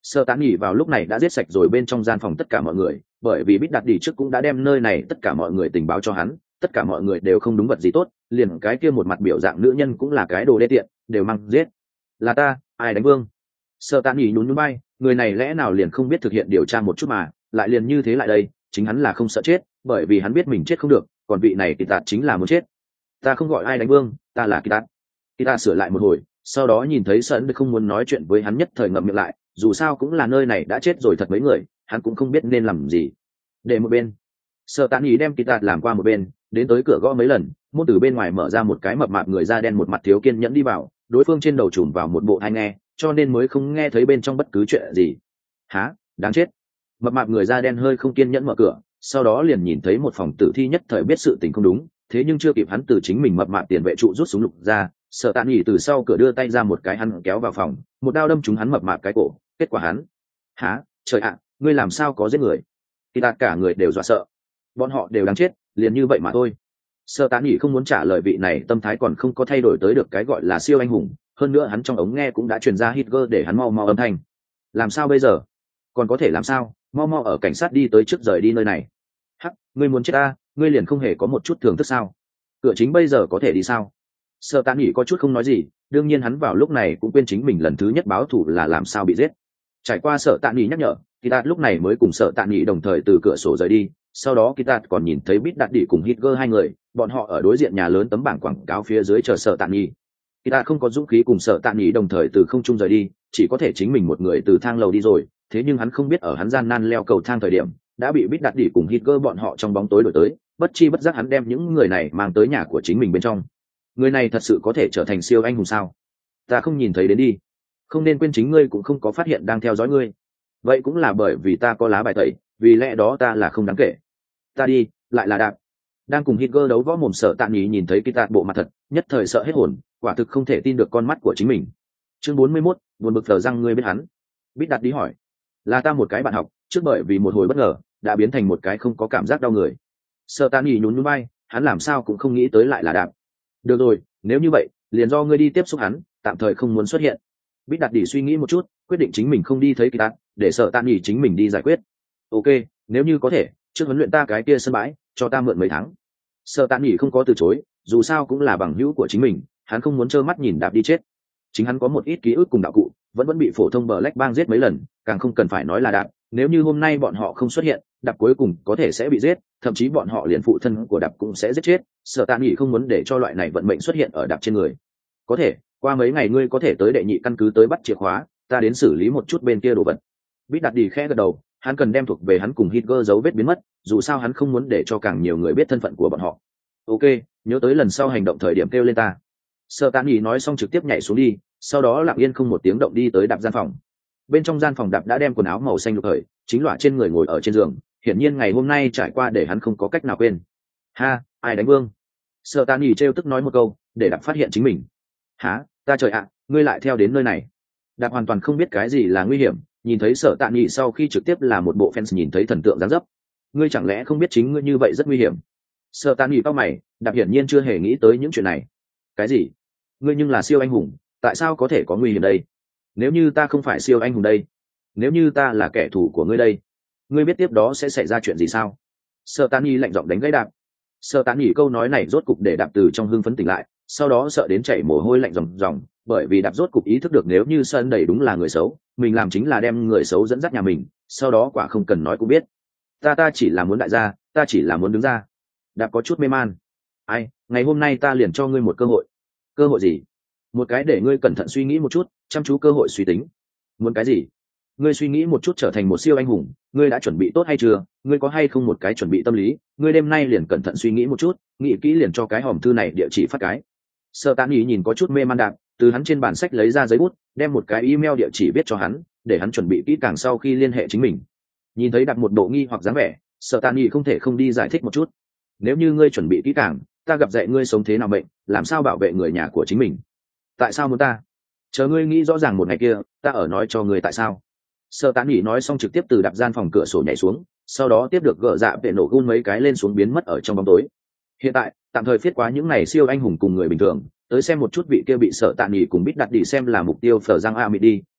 Sơ tán nghỉ vào lúc này đã giết sạch rồi bên trong gian phòng tất cả mọi người, bởi vì bít đặt đi trước cũng đã đem nơi này tất cả mọi người tình báo cho hắn, tất cả mọi người đều không đúng vật gì tốt, liền cái kia một mặt biểu dạng nữ nhân cũng là cái đồ đê tiện, đều mang giết. Là ta, ai đánh vương? Sơ tán nghỉ nhún nhún bay, người này lẽ nào liền không biết thực hiện điều tra một chút mà, lại liền như thế lại đây, chính hắn là không sợ chết, bởi vì hắn biết mình chết không được, còn vị này kỳ tạt chính là muốn chết. Ta không gọi ai đánh vương, ta là kỳ tạt. Kỳ tạt sửa lại một hồi, sau đó nhìn thấy Sợn không muốn nói chuyện với hắn nhất thời ngậm miệng lại, dù sao cũng là nơi này đã chết rồi thật mấy người, hắn cũng không biết nên làm gì. Để một bên, Sở Tạn Nghị đem kỳ tạt làm qua một bên, đến tới cửa gõ mấy lần, môn từ bên ngoài mở ra một cái mập mạp người da đen một mặt thiếu kiên nhẫn đi vào, đối phương trên đầu trùm vào một bộ tai nghe, cho nên mới không nghe thấy bên trong bất cứ chuyện gì. Hả, đáng chết. Mập mạp người da đen hơi không kiên nhẫn mở cửa, sau đó liền nhìn thấy một phòng tử thi nhất thời biết sự tình không đúng, thế nhưng chưa kịp hắn từ chính mình mập mạp tiền vệ trụ rút súng lục ra, Sở Tạn Nghị từ sau cửa đưa tay ra một cái hắn kéo vào phòng, một đao đâm trúng hắn mập mạp cái cổ, kết quả hắn. Hả, trời ạ, ngươi làm sao có giết người? Kỳ tạt cả người đều dọa sợ. Bọn họ đều đáng chết, liền như vậy mà thôi. Sở Tán Nghị không muốn trả lời vị này, tâm thái còn không có thay đổi tới được cái gọi là siêu anh hùng, hơn nữa hắn trong ống nghe cũng đã truyền ra Hitler để hắn mau mau âm thanh. Làm sao bây giờ? Còn có thể làm sao? Mau mau ở cảnh sát đi tới trước rời đi nơi này. Hắc, ngươi muốn chết ta, ngươi liền không hề có một chút thưởng thức sao? Cửa chính bây giờ có thể đi sao? Sở Tán Nghị có chút không nói gì, đương nhiên hắn vào lúc này cũng quên chính mình lần thứ nhất báo thù là làm sao bị giết. Trải qua Sở Tán Nghị nhắc nhở, Kỳ Tạt lúc này mới cùng Sở Tán Nghị đồng thời từ cửa sổ rời đi. Sau đó Kỳ Tạt còn nhìn thấy Bít Đạt Đi cùng Hitler hai người, bọn họ ở đối diện nhà lớn tấm bảng quảng cáo phía dưới chờ Sở Tạn Nhi. Kỳ Tạt không có dũng khí cùng Sở Tạn Nhi đồng thời từ không trung rời đi, chỉ có thể chính mình một người từ thang lầu đi rồi. Thế nhưng hắn không biết ở hắn gian nan leo cầu thang thời điểm, đã bị Bít Đạt Đi cùng Hitler bọn họ trong bóng tối đuổi tới, bất chi bất giác hắn đem những người này mang tới nhà của chính mình bên trong. Người này thật sự có thể trở thành siêu anh hùng sao? Ta không nhìn thấy đến đi. Không nên quên chính ngươi cũng không có phát hiện đang theo dõi ngươi. Vậy cũng là bởi vì ta có lá bài tẩy, vì lẽ đó ta là không đáng kể. Ta đi, lại là đạp. Đang cùng Hitler đấu võ mồm Sở Tạn Nghị nhìn thấy Kỳ Tạt bộ mặt thật, nhất thời sợ hết hồn, quả thực không thể tin được con mắt của chính mình. Chương bốn mươi mốt, buồn bực phờ răng ngươi biết hắn. Bít Đạt đi hỏi. Là ta một cái bạn học, trước bởi vì một hồi bất ngờ, đã biến thành một cái không có cảm giác đau người. Sở Tạn Nghị nhún nhún vai, hắn làm sao cũng không nghĩ tới lại là đạp. Được rồi, nếu như vậy, liền do ngươi đi tiếp xúc hắn, tạm thời không muốn xuất hiện. Bít Đạt đi suy nghĩ một chút, quyết định chính mình không đi thấy Kỳ Tạt, để Sở Tạn Nghị chính mình đi giải quyết. Ok, nếu như có thể, trước huấn luyện ta cái kia sân bãi, cho ta mượn mấy tháng. Sở Tạn Nghị không có từ chối, dù sao cũng là bằng hữu của chính mình, hắn không muốn trơ mắt nhìn đạp đi chết. Chính hắn có một ít ký ức cùng đạo cụ, vẫn vẫn bị phổ thông Black Bang giết mấy lần, càng không cần phải nói là đạp. Nếu như hôm nay bọn họ không xuất hiện, đạp cuối cùng có thể sẽ bị giết, thậm chí bọn họ liền phụ thân của đạp cũng sẽ giết chết. Sở Tạn Nghị không muốn để cho loại này vận mệnh xuất hiện ở đạp trên người. Có thể, qua mấy ngày ngươi có thể tới đệ nhị căn cứ tới bắt chìa khóa, ta đến xử lý một chút bên kia đồ vật. Bít Đạt đi khẽ gật đầu, hắn cần đem thuộc về hắn cùng Hitler dấu vết biến mất, dù sao hắn không muốn để cho càng nhiều người biết thân phận của bọn họ. Ok, nhớ tới lần sau hành động thời điểm kêu lên ta. Sở Tạn Nghị nói xong trực tiếp nhảy xuống đi, sau đó lặng yên không một tiếng động đi tới đạp gian phòng. Bên trong gian phòng đạp đã đem quần áo màu xanh lục thời, chính lõa trên người ngồi ở trên giường, hiển nhiên ngày hôm nay trải qua để hắn không có cách nào quên. Ha, ai đánh vương? Sở Tạn Nghị trêu tức nói một câu, để đạp phát hiện chính mình. Hả, ta trời ạ, ngươi lại theo đến nơi này? Đạp hoàn toàn không biết cái gì là nguy hiểm, nhìn thấy Sở Tạn Nghị sau khi trực tiếp là một bộ fans nhìn thấy thần tượng dáng dấp. Ngươi chẳng lẽ không biết chính ngươi như vậy rất nguy hiểm? Sở Tạn Nghị cau mày, Đạp hiển nhiên chưa hề nghĩ tới những chuyện này. Cái gì? Ngươi nhưng là siêu anh hùng, tại sao có thể có nguy hiểm đây? Nếu như ta không phải siêu anh hùng đây? Nếu như ta là kẻ thù của ngươi đây? Ngươi biết tiếp đó sẽ xảy ra chuyện gì sao? Sở Tạn Nghị lạnh giọng đánh gãy Đạp. Sở Tạn Nghị câu nói này rốt cục để Đạp từ trong hưng phấn tỉnh lại, sau đó sợ đến chảy mồ hôi lạnh ròng ròng, bởi vì Đạp rốt cục ý thức được nếu như Sơn đầy đúng là người xấu, mình làm chính là đem người xấu dẫn dắt nhà mình, sau đó quả không cần nói cũng biết. Ta ta chỉ là muốn đại gia, ta chỉ là muốn đứng ra. Đạp có chút mê man. Ai, ngày hôm nay ta liền cho ngươi một cơ hội. Cơ hội gì? Một cái để ngươi cẩn thận suy nghĩ một chút, chăm chú cơ hội suy tính. Muốn cái gì? Ngươi suy nghĩ một chút trở thành một siêu anh hùng, ngươi đã chuẩn bị tốt hay chưa? Ngươi có hay không một cái chuẩn bị tâm lý? Ngươi đêm nay liền cẩn thận suy nghĩ một chút, nghĩ kỹ liền cho cái hòm thư này địa chỉ phát cái. Sở Tạn Nghị nhìn có chút mê man Đạp, từ hắn trên bản sách lấy ra giấy bút, đem một cái email địa chỉ viết cho hắn, để hắn chuẩn bị kỹ càng sau khi liên hệ chính mình. Nhìn thấy Đạp một bộ nghi hoặc dáng vẻ, Sở Tạn Nghị không thể không đi giải thích một chút. Nếu như ngươi chuẩn bị kỹ càng, ta gặp dạy ngươi sống thế nào bệnh, làm sao bảo vệ người nhà của chính mình. Tại sao muốn ta? Chờ ngươi nghĩ rõ ràng một ngày kia, ta ở nói cho ngươi tại sao. Sở Tạn Nghị nói xong trực tiếp từ Đạp gian phòng cửa sổ nhảy xuống, sau đó tiếp được gỡ dạ vệ nổ gun mấy cái lên xuống biến mất ở trong bóng tối. Hiện tại, tạm thời phiết quá những này siêu anh hùng cùng người bình thường, tới xem một chút vị kia bị Sở Tạn Nghị cùng Bít Đặt đi xem là mục tiêu phở răng a mịt đi,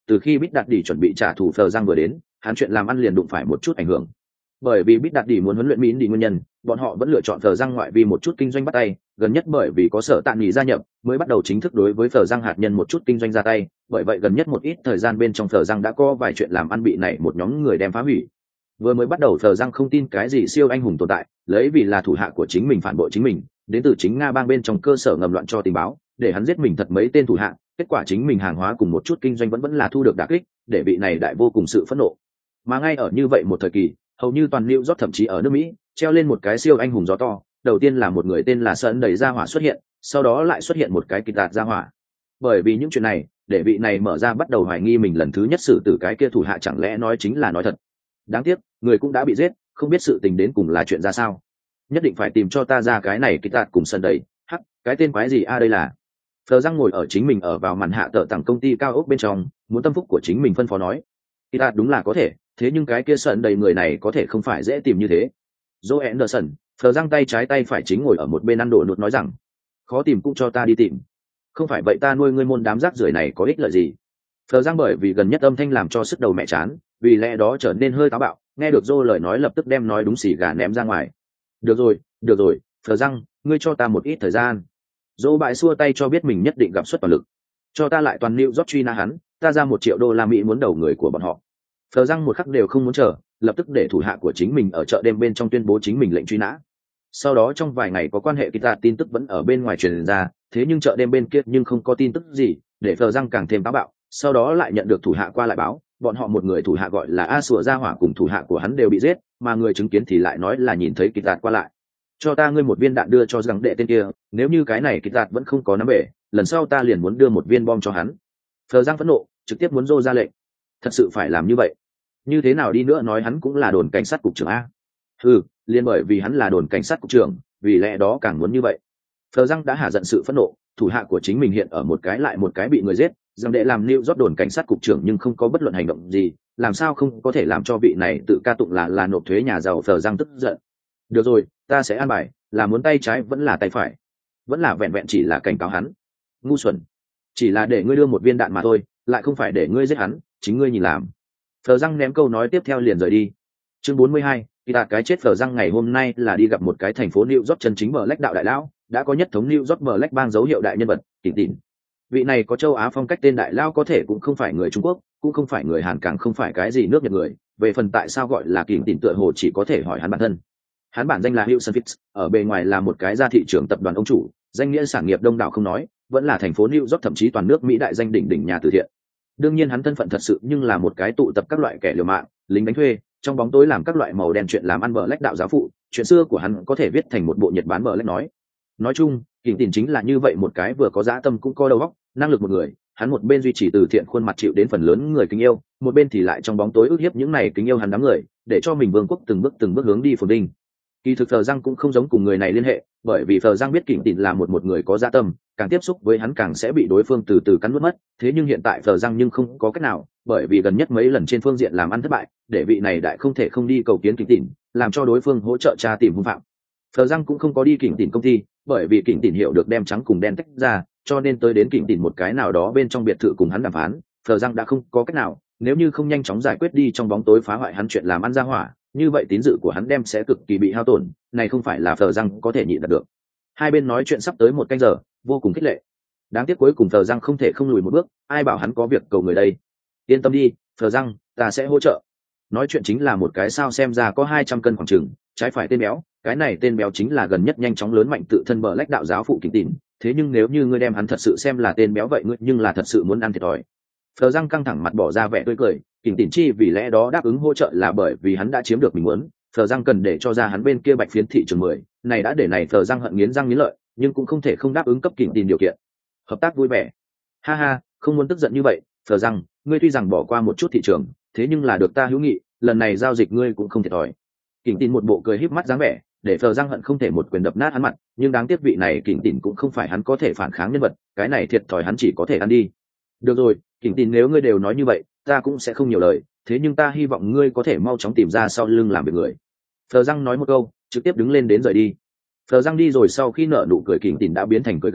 từ khi Big Daddy chuẩn bị trả thù Phờ Giang vừa đến, hắn chuyện làm ăn liền đụng phải một chút ảnh hưởng. Bởi vì Big Daddy muốn huấn luyện Mỹ đi nguyên nhân, bọn họ vẫn lựa chọn Phờ Giang ngoại vi một chút kinh doanh bắt tay, gần nhất bởi vì có Sở Tạn Nghị gia nhập, mới bắt đầu chính thức đối với Phờ Giang hạt nhân một chút kinh doanh ra tay, bởi vậy gần nhất một ít thời gian bên trong Phờ Giang đã có vài chuyện làm ăn bị này một nhóm người đem phá hủy. Vừa mới bắt đầu Phờ Giang không tin cái gì siêu anh hùng tồn tại, lấy vì là thủ hạ của chính mình phản bội chính mình, đến từ chính Nga bang bên trong cơ sở ngầm loạn cho tình báo, để hắn giết mình thật mấy tên thủ hạ, kết quả chính mình hàng hóa cùng một chút kinh doanh vẫn vẫn là thu được đả kích, để vị này đại vô cùng sự phẫn nộ. Mà ngay ở như vậy một thời kỳ, hầu như toàn New York thậm chí ở nước Mỹ, treo lên một cái siêu anh hùng gió to, đầu tiên là một người tên là Sơn đẩy ra hỏa xuất hiện, sau đó lại xuất hiện một cái kịch tạt ra hỏa. Bởi vì những chuyện này, để vị này mở ra bắt đầu hoài nghi mình lần thứ nhất xử tử cái kia thủ hạ chẳng lẽ nói chính là nói thật. Đáng tiếc, người cũng đã bị giết, không biết sự tình đến cùng là chuyện ra sao. Nhất định phải tìm cho ta ra cái này kịch tạt cùng Sơn đẩy, hắc, cái tên quái gì a à đây là. Phờ Giang ngồi ở chính mình ở vào màn hạ tờ tặng công ty cao ốc bên trong, muốn tâm phúc của chính mình phân phó nói. Kịch tạt đúng là có thể, thế nhưng cái kia Sơn đầy người này có thể không phải dễ tìm như thế. Joe Anderson, Phờ Giang tay trái tay phải chính ngồi ở một bên ăn đồ nụt nói rằng, khó tìm cũng cho ta đi tìm. Không phải vậy ta nuôi ngươi môn đám rác rưởi này có ích lợi gì. Phờ Giang bởi vì gần nhất âm thanh làm cho sức đầu mẹ chán, vì lẽ đó trở nên hơi táo bạo, nghe được Joe lời nói lập tức đem nói đúng xì gà ném ra ngoài. Được rồi, được rồi, Phờ Giang, ngươi cho ta một ít thời gian. Joe bại xua tay cho biết mình nhất định gặp suất toàn lực. Cho ta lại toàn New York truy na hắn, ta ra một triệu đô la Mỹ muốn đầu người của bọn họ. Phờ Giang một khắc đều không muốn chờ, lập tức để thủ hạ của chính mình ở chợ đêm bên trong tuyên bố chính mình lệnh truy nã. Sau đó trong vài ngày có quan hệ kita tin tức vẫn ở bên ngoài truyền ra, thế nhưng chợ đêm bên kia nhưng không có tin tức gì, để Phờ Giang càng thêm táo bạo. Sau đó lại nhận được thủ hạ qua lại báo, bọn họ một người thủ hạ gọi là A Sủa Gia Hỏa cùng thủ hạ của hắn đều bị giết, mà người chứng kiến thì lại nói là nhìn thấy kita qua lại. Cho ta ngươi một viên đạn đưa cho rằng đệ tên kia, nếu như cái này kita vẫn không có nắm bể, lần sau ta liền muốn đưa một viên bom cho hắn. Phờ Giang phẫn nộ, trực tiếp muốn Joe ra lệnh. Thật sự phải làm như vậy? Như thế nào đi nữa nói hắn cũng là đồn cảnh sát cục trưởng a. Ừ, liền bởi vì hắn là đồn cảnh sát cục trưởng, vì lẽ đó càng muốn như vậy. Phờ Giang đã hạ giận sự phẫn nộ, thủ hạ của chính mình hiện ở một cái lại một cái bị người giết, rằng để làm New York đồn cảnh sát cục trưởng nhưng không có bất luận hành động gì, làm sao không có thể làm cho vị này tự ca tụng là là nộp thuế nhà giàu. Phờ Giang tức giận. Được rồi, ta sẽ an bài, là muốn tay trái vẫn là tay phải, vẫn là vẹn vẹn chỉ là cảnh cáo hắn. Ngu xuẩn, chỉ là để ngươi đưa một viên đạn mà thôi, lại không phải để ngươi giết hắn, chính ngươi nhìn làm. Phờ Giang ném câu nói tiếp theo liền rời đi. Chương bốn mươi hai, kỳ tạt cái chết. Phờ Giang ngày hôm nay là đi gặp một cái thành phố New York chân chính bờ lãnh đạo đại lão, đã có nhất thống New York bờ lãnh bang dấu hiệu đại nhân vật, Kỉnh Tỉn. Vị này có châu Á phong cách tên đại lão có thể cũng không phải người Trung Quốc, cũng không phải người Hàn, càng không phải cái gì nước Nhật người, về phần tại sao gọi là Kỉnh Tỉn tựa hồ chỉ có thể hỏi hắn bản thân. Hắn bản danh là Wilson Fitz, ở bề ngoài là một cái gia thị trưởng tập đoàn ông chủ, danh nghĩa sản nghiệp đông đảo không nói, vẫn là thành phố New York thậm chí toàn nước Mỹ đại danh đỉnh đỉnh nhà từ thiện. Đương nhiên hắn thân phận thật sự nhưng là một cái tụ tập các loại kẻ liều mạng, lính đánh thuê, trong bóng tối làm các loại màu đen chuyện làm ăn bờ lách đạo giáo phụ. Chuyện xưa của hắn có thể viết thành một bộ nhật bán bờ lách nói. Nói chung, Kỉnh Tỉn chính là như vậy một cái vừa có dã tâm cũng có đầu óc, năng lực một người. Hắn một bên duy trì từ thiện khuôn mặt chịu đến phần lớn người kính yêu, một bên thì lại trong bóng tối ức hiếp những này kính yêu hắn đám người, để cho mình vương quốc từng bước từng bước hướng đi phồn vinh. Kỳ thực Phờ Giang cũng không giống cùng người này liên hệ, bởi vì Phờ Giang biết Kỉnh Tỉn là một một người có dã tâm, càng tiếp xúc với hắn càng sẽ bị đối phương từ từ cắn nuốt mất. Thế nhưng hiện tại Phờ Giang nhưng không có cách nào, bởi vì gần nhất mấy lần trên phương diện làm ăn thất bại, để vị này đại không thể không đi cầu kiến Kỉnh Tỉn, làm cho đối phương hỗ trợ tra tìm hung phạm. Phờ Giang cũng không có đi Kỉnh Tỉn công ty, bởi vì Kỉnh Tỉn hiểu được đem trắng cùng đen tách ra, cho nên tới đến Kỉnh Tỉn một cái nào đó bên trong biệt thự cùng hắn đàm phán. Phờ Giang đã không có cách nào, nếu như không nhanh chóng giải quyết đi trong bóng tối phá hoại hắn chuyện làm ăn ra hỏa, như vậy tín dự của hắn đem sẽ cực kỳ bị hao tổn, này không phải là Phờ Giang có thể nhịn được. Hai bên nói chuyện sắp tới một canh giờ, vô cùng khích lệ. Đáng tiếc cuối cùng Phờ Giang không thể không lùi một bước, ai bảo hắn có việc cầu người đây. Yên tâm đi, Phờ Giang, ta sẽ hỗ trợ. Nói chuyện chính là một cái sao xem ra có hai trăm cân khoảng chừng, trái phải tên béo, cái này tên béo chính là gần nhất nhanh chóng lớn mạnh tự thân bờ lãnh đạo giáo phụ Kỉnh Tỉn, thế nhưng nếu như ngươi đem hắn thật sự xem là tên béo vậy ngươi nhưng là thật sự muốn ăn thiệt thòi. Phờ Giang căng thẳng mặt bỏ ra vẻ tươi cười, Kỉnh Tỉn chi vì lẽ đó đáp ứng hỗ trợ là bởi vì hắn đã chiếm được mình muốn, Phờ Giang cần để cho ra hắn bên kia bạch phiến thị trường mười, này đã để này Phờ Giang hận nghiến răng nghiến lợi, nhưng cũng không thể không đáp ứng cấp Kỉnh Tỉn điều kiện. Hợp tác vui vẻ. Ha ha, không muốn tức giận như vậy, Phờ Giang, ngươi tuy rằng bỏ qua một chút thị trường, thế nhưng là được ta hữu nghị, lần này giao dịch ngươi cũng không thiệt thòi. Kỉnh Tỉn một bộ cười híp mắt dáng vẻ, để Phờ Giang hận không thể một quyền đập nát hắn mặt, nhưng đáng tiếc vị này Kỉnh Tỉn cũng không phải hắn có thể phản kháng nhân vật, cái này thiệt thòi hắn chỉ có thể ăn đi. Được rồi, Kỉnh Tỉn, nếu ngươi đều nói như vậy, ta cũng sẽ không nhiều lời, thế nhưng ta hy vọng ngươi có thể mau chóng tìm ra sau lưng làm việc người. Phờ Giang nói một câu, trực tiếp đứng lên đến rời đi. Phờ Giang đi rồi sau khi nở nụ cười, Kỉnh Tỉn đã biến thành cười gằn,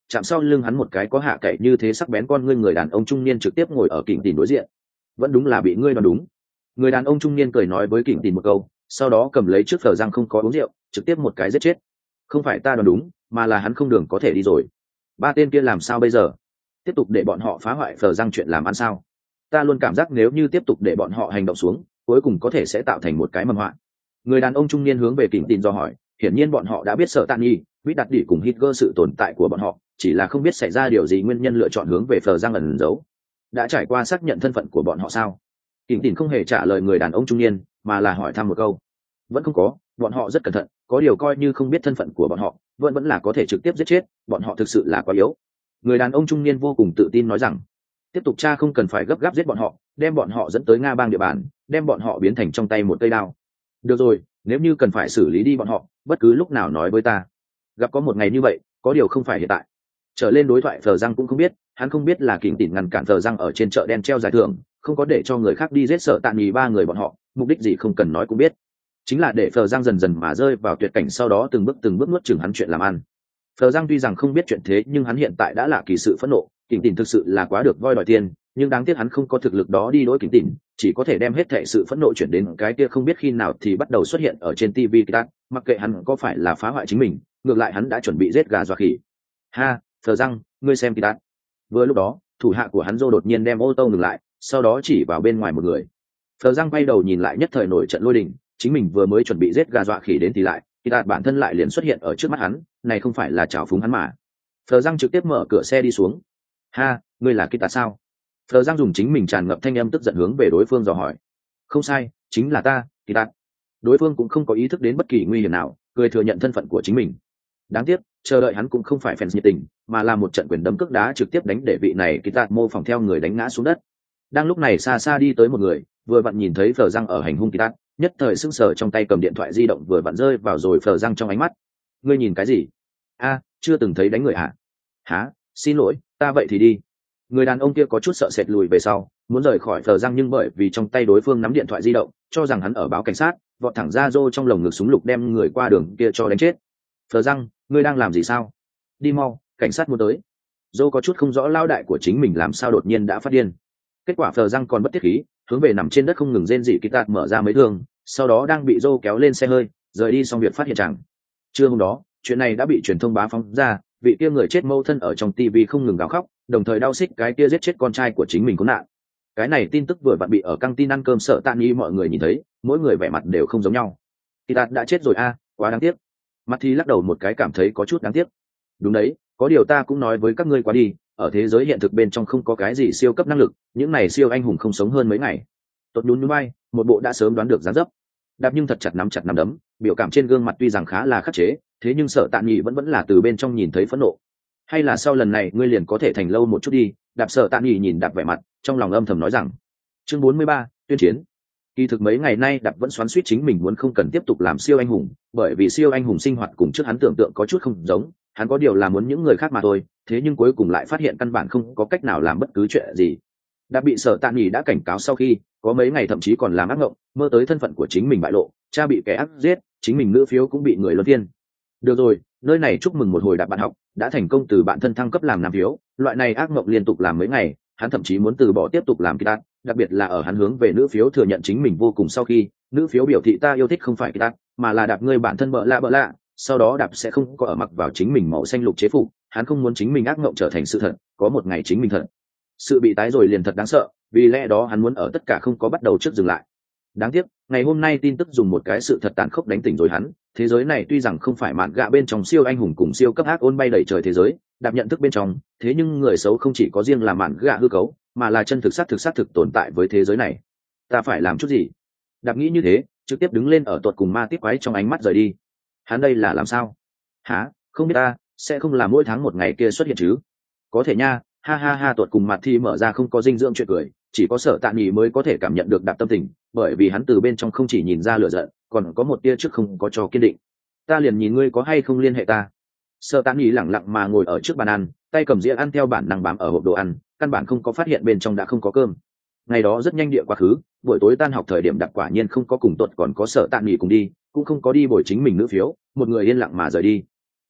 chạm sau lưng hắn một cái có hạ cậy như thế sắc bén con ngươi người đàn ông trung niên trực tiếp ngồi ở kỉnh tìm đối diện. Vẫn đúng là bị ngươi đoán đúng. Người đàn ông trung niên cười nói với kỉnh tìm một câu, sau đó cầm lấy trước phở răng không có uống rượu, trực tiếp một cái giết chết. Không phải ta đoán đúng, mà là hắn không đường có thể đi rồi. Ba tên kia làm sao bây giờ? Tiếp tục để bọn họ phá hoại phở răng chuyện làm ăn sao? Ta luôn cảm giác nếu như tiếp tục để bọn họ hành động xuống, cuối cùng có thể sẽ tạo thành một cái mầm họa. Người đàn ông trung niên hướng về kỉnh tìm do hỏi, hiển nhiên bọn họ đã biết sợ tàn nhi, biết đặt đỉ cùng Hitler sự tồn tại của bọn họ, chỉ là không biết xảy ra điều gì nguyên nhân lựa chọn hướng về phở răng ẩn giấu. Đã trải qua xác nhận thân phận của bọn họ sao? Kỉnh tìm không hề trả lời người đàn ông trung niên, mà là hỏi thăm một câu. Vẫn không có, bọn họ rất cẩn thận, có điều coi như không biết thân phận của bọn họ, vẫn vẫn là có thể trực tiếp giết chết, bọn họ thực sự là quá yếu. Người đàn ông trung niên vô cùng tự tin nói rằng, tiếp tục tra không cần phải gấp gáp giết bọn họ, đem bọn họ dẫn tới Nga bang địa bàn, đem bọn họ biến thành trong tay một cây đao. Được rồi, nếu như cần phải xử lý đi bọn họ, bất cứ lúc nào nói với ta. Gặp có một ngày như vậy, có điều không phải hiện tại. Trở lên đối thoại Phờ Răng cũng không biết, hắn không biết là Kỉnh Tỉn ngăn cản Phờ Răng ở trên chợ đen treo giải thưởng, không có để cho người khác đi giết sợ tạn nhì ba người bọn họ, mục đích gì không cần nói cũng biết. Chính là để Phờ Răng dần dần mà rơi vào tuyệt cảnh, sau đó từng bước từng bước nuốt chửng hắn chuyện làm ăn. Phờ Răng tuy rằng không biết chuyện thế nhưng hắn hiện tại đã là kỳ sự phẫn nộ, Kỉnh Tỉn thực sự là quá được voi đòi tiền, nhưng đáng tiếc hắn không có thực lực đó đi đối Kỉnh Tỉn, chỉ có thể đem hết thệ sự phẫn nộ chuyển đến cái kia không biết khi nào thì bắt đầu xuất hiện ở trên ti vi Kitat, mặc kệ hắn có phải là phá hoại chính mình, ngược lại hắn đã chuẩn bị giết gà dọa khỉ. Ha, Phờ Răng, ngươi xem Kitat. Vừa lúc đó, thủ hạ của hắn Dô đột nhiên đem ô tô ngừng lại, sau đó chỉ vào bên ngoài một người. Phờ Răng quay đầu nhìn lại, nhất thời nổi trận lôi đình, chính mình vừa mới chuẩn bị giết gà dọa khỉ đến thì lại, Kitat bản thân lại liền xuất hiện ở trước mắt hắn, này không phải là trào phúng hắn mà. Phờ Răng trực tiếp mở cửa xe đi xuống. Ha, ngươi là Kitat sao? Phờ Răng dùng chính mình tràn ngập thanh âm tức giận hướng về đối phương dò hỏi. Không sai, chính là ta, Kitat. Đối phương cũng không có ý thức đến bất kỳ nguy hiểm nào, cười thừa nhận thân phận của chính mình. Đáng tiếc, chờ đợi hắn cũng không phải fans nhiệt tình, mà là một trận quyền đấm cước đá trực tiếp đánh để vị này Kitat mô phỏng theo người đánh ngã xuống đất. Đang lúc này xa xa đi tới một người, vừa vặn nhìn thấy Phờ Răng ở hành hung Kitat, nhất thời sững sờ, trong tay cầm điện thoại di động vừa vặn rơi vào rồi Phờ Răng trong ánh mắt. Ngươi nhìn cái gì? A, chưa từng thấy đánh người hả? Hả? Xin lỗi, ta vậy thì đi. Người đàn ông kia có chút sợ sệt lùi về sau, muốn rời khỏi Phờ Răng, nhưng bởi vì trong tay đối phương nắm điện thoại di động, cho rằng hắn ở báo cảnh sát, vọt thẳng ra Dô trong lồng ngực súng lục đem người qua đường kia cho đánh chết. Phờ Răng, ngươi đang làm gì sao? Đi mau, cảnh sát muốn tới. Dô có chút không rõ lao đại của chính mình làm sao đột nhiên đã phát điên. Kết quả Phờ Răng còn bất tiết khí, hướng về nằm trên đất không ngừng rên rỉ Kitat mở ra mấy thương, sau đó đang bị Dô kéo lên xe hơi, rời đi xong việc phát hiện chẳng. Trưa hôm đó, chuyện này đã bị truyền thông bá phóng ra, vị kia người chết mâu thân ở trong ti vi không ngừng gào khóc, đồng thời đau xích cái kia giết chết con trai của chính mình có nạn. Cái này tin tức vừa vặn bị ở căng tin ăn cơm sợ tạn nghi mọi người nhìn thấy, mỗi người vẻ mặt đều không giống nhau. Kitat đã chết rồi a, à, quá đáng tiếc. Mặt thì lắc đầu một cái, cảm thấy có chút đáng tiếc. Đúng đấy, có điều ta cũng nói với các ngươi quá đi, ở thế giới hiện thực bên trong không có cái gì siêu cấp năng lực, những này siêu anh hùng không sống hơn mấy ngày. Tốt nhún nhún vai, một bộ đã sớm đoán được dáng dấp. Đạp nhưng thật chặt nắm chặt nắm đấm, biểu cảm trên gương mặt tuy rằng khá là khắc chế, thế nhưng sợ tạn nhị vẫn vẫn là từ bên trong nhìn thấy phẫn nộ. Hay là sau lần này ngươi liền có thể thành lâu một chút đi. Đạp sợ tạn nhị nhìn Đạp vẻ mặt, trong lòng âm thầm nói rằng. Chương bốn mươi ba, tuyên chiến. Kỳ thực mấy ngày nay Đạp vẫn xoắn xuýt chính mình muốn không cần tiếp tục làm siêu anh hùng, bởi vì siêu anh hùng sinh hoạt cùng trước hắn tưởng tượng có chút không giống, hắn có điều là muốn những người khác mà thôi, thế nhưng cuối cùng lại phát hiện căn bản không có cách nào làm bất cứ chuyện gì. Đã bị sợ tạn nhị đã cảnh cáo sau khi, có mấy ngày thậm chí còn làm ác mộng, mơ tới thân phận của chính mình bại lộ, cha bị kẻ ác giết, chính mình nữ phiếu cũng bị người luân phiên. Được rồi, nơi này chúc mừng một hồi Đạp bạn học đã thành công từ bạn thân thăng cấp làm nam phiếu, loại này ác mộng liên tục làm mấy ngày, hắn thậm chí muốn từ bỏ tiếp tục làm Kitat, đặc biệt là ở hắn hướng về nữ phiếu thừa nhận chính mình vô cùng sau khi, nữ phiếu biểu thị ta yêu thích không phải Kitat, mà là Đạp ngươi bản thân bợ lạ bợ lạ, sau đó Đạp sẽ không có ở mặc vào chính mình màu xanh lục chế phục, hắn không muốn chính mình ác mộng trở thành sự thật, có một ngày chính mình thật sự bị tái rồi liền thật đáng sợ, vì lẽ đó hắn muốn ở tất cả không có bắt đầu trước dừng lại. Đáng tiếc, ngày hôm nay tin tức dùng một cái sự thật tàn khốc đánh tỉnh rồi hắn, thế giới này tuy rằng không phải mạn gạ bên trong siêu anh hùng cùng siêu cấp ác ôn bay đầy trời thế giới, Đạp nhận thức bên trong, thế nhưng người xấu không chỉ có riêng là mạn gạ hư cấu, mà là chân thực xác thực xác thực tồn tại với thế giới này. Ta phải làm chút gì? Đạp nghĩ như thế, trực tiếp đứng lên ở tuột cùng ma tiếp quái trong ánh mắt rời đi. Hắn đây là làm sao? Hả? Không biết ta, sẽ không là mỗi tháng một ngày kia xuất hiện chứ? Có thể nha, ha ha ha, tuột cùng mặt thì mở ra không có dinh dưỡng chuyện cười, chỉ có sợ tạn nhị mới có thể cảm nhận được Đạp tâm tình, bởi vì hắn từ bên trong không chỉ nhìn ra lửa giận, còn có một tia trước không có cho kiên định. Ta liền nhìn ngươi có hay không liên hệ ta. Sợ tạn nhị lẳng lặng mà ngồi ở trước bàn ăn, tay cầm dĩa ăn theo bản năng bám ở hộp đồ ăn, căn bản không có phát hiện bên trong đã không có cơm. Ngày đó rất nhanh địa quá khứ, buổi tối tan học thời điểm Đạp quả nhiên không có cùng tuột còn có sợ tạn nhị cùng đi, cũng không có đi bồi chính mình nữ phiếu, một người yên lặng mà rời đi.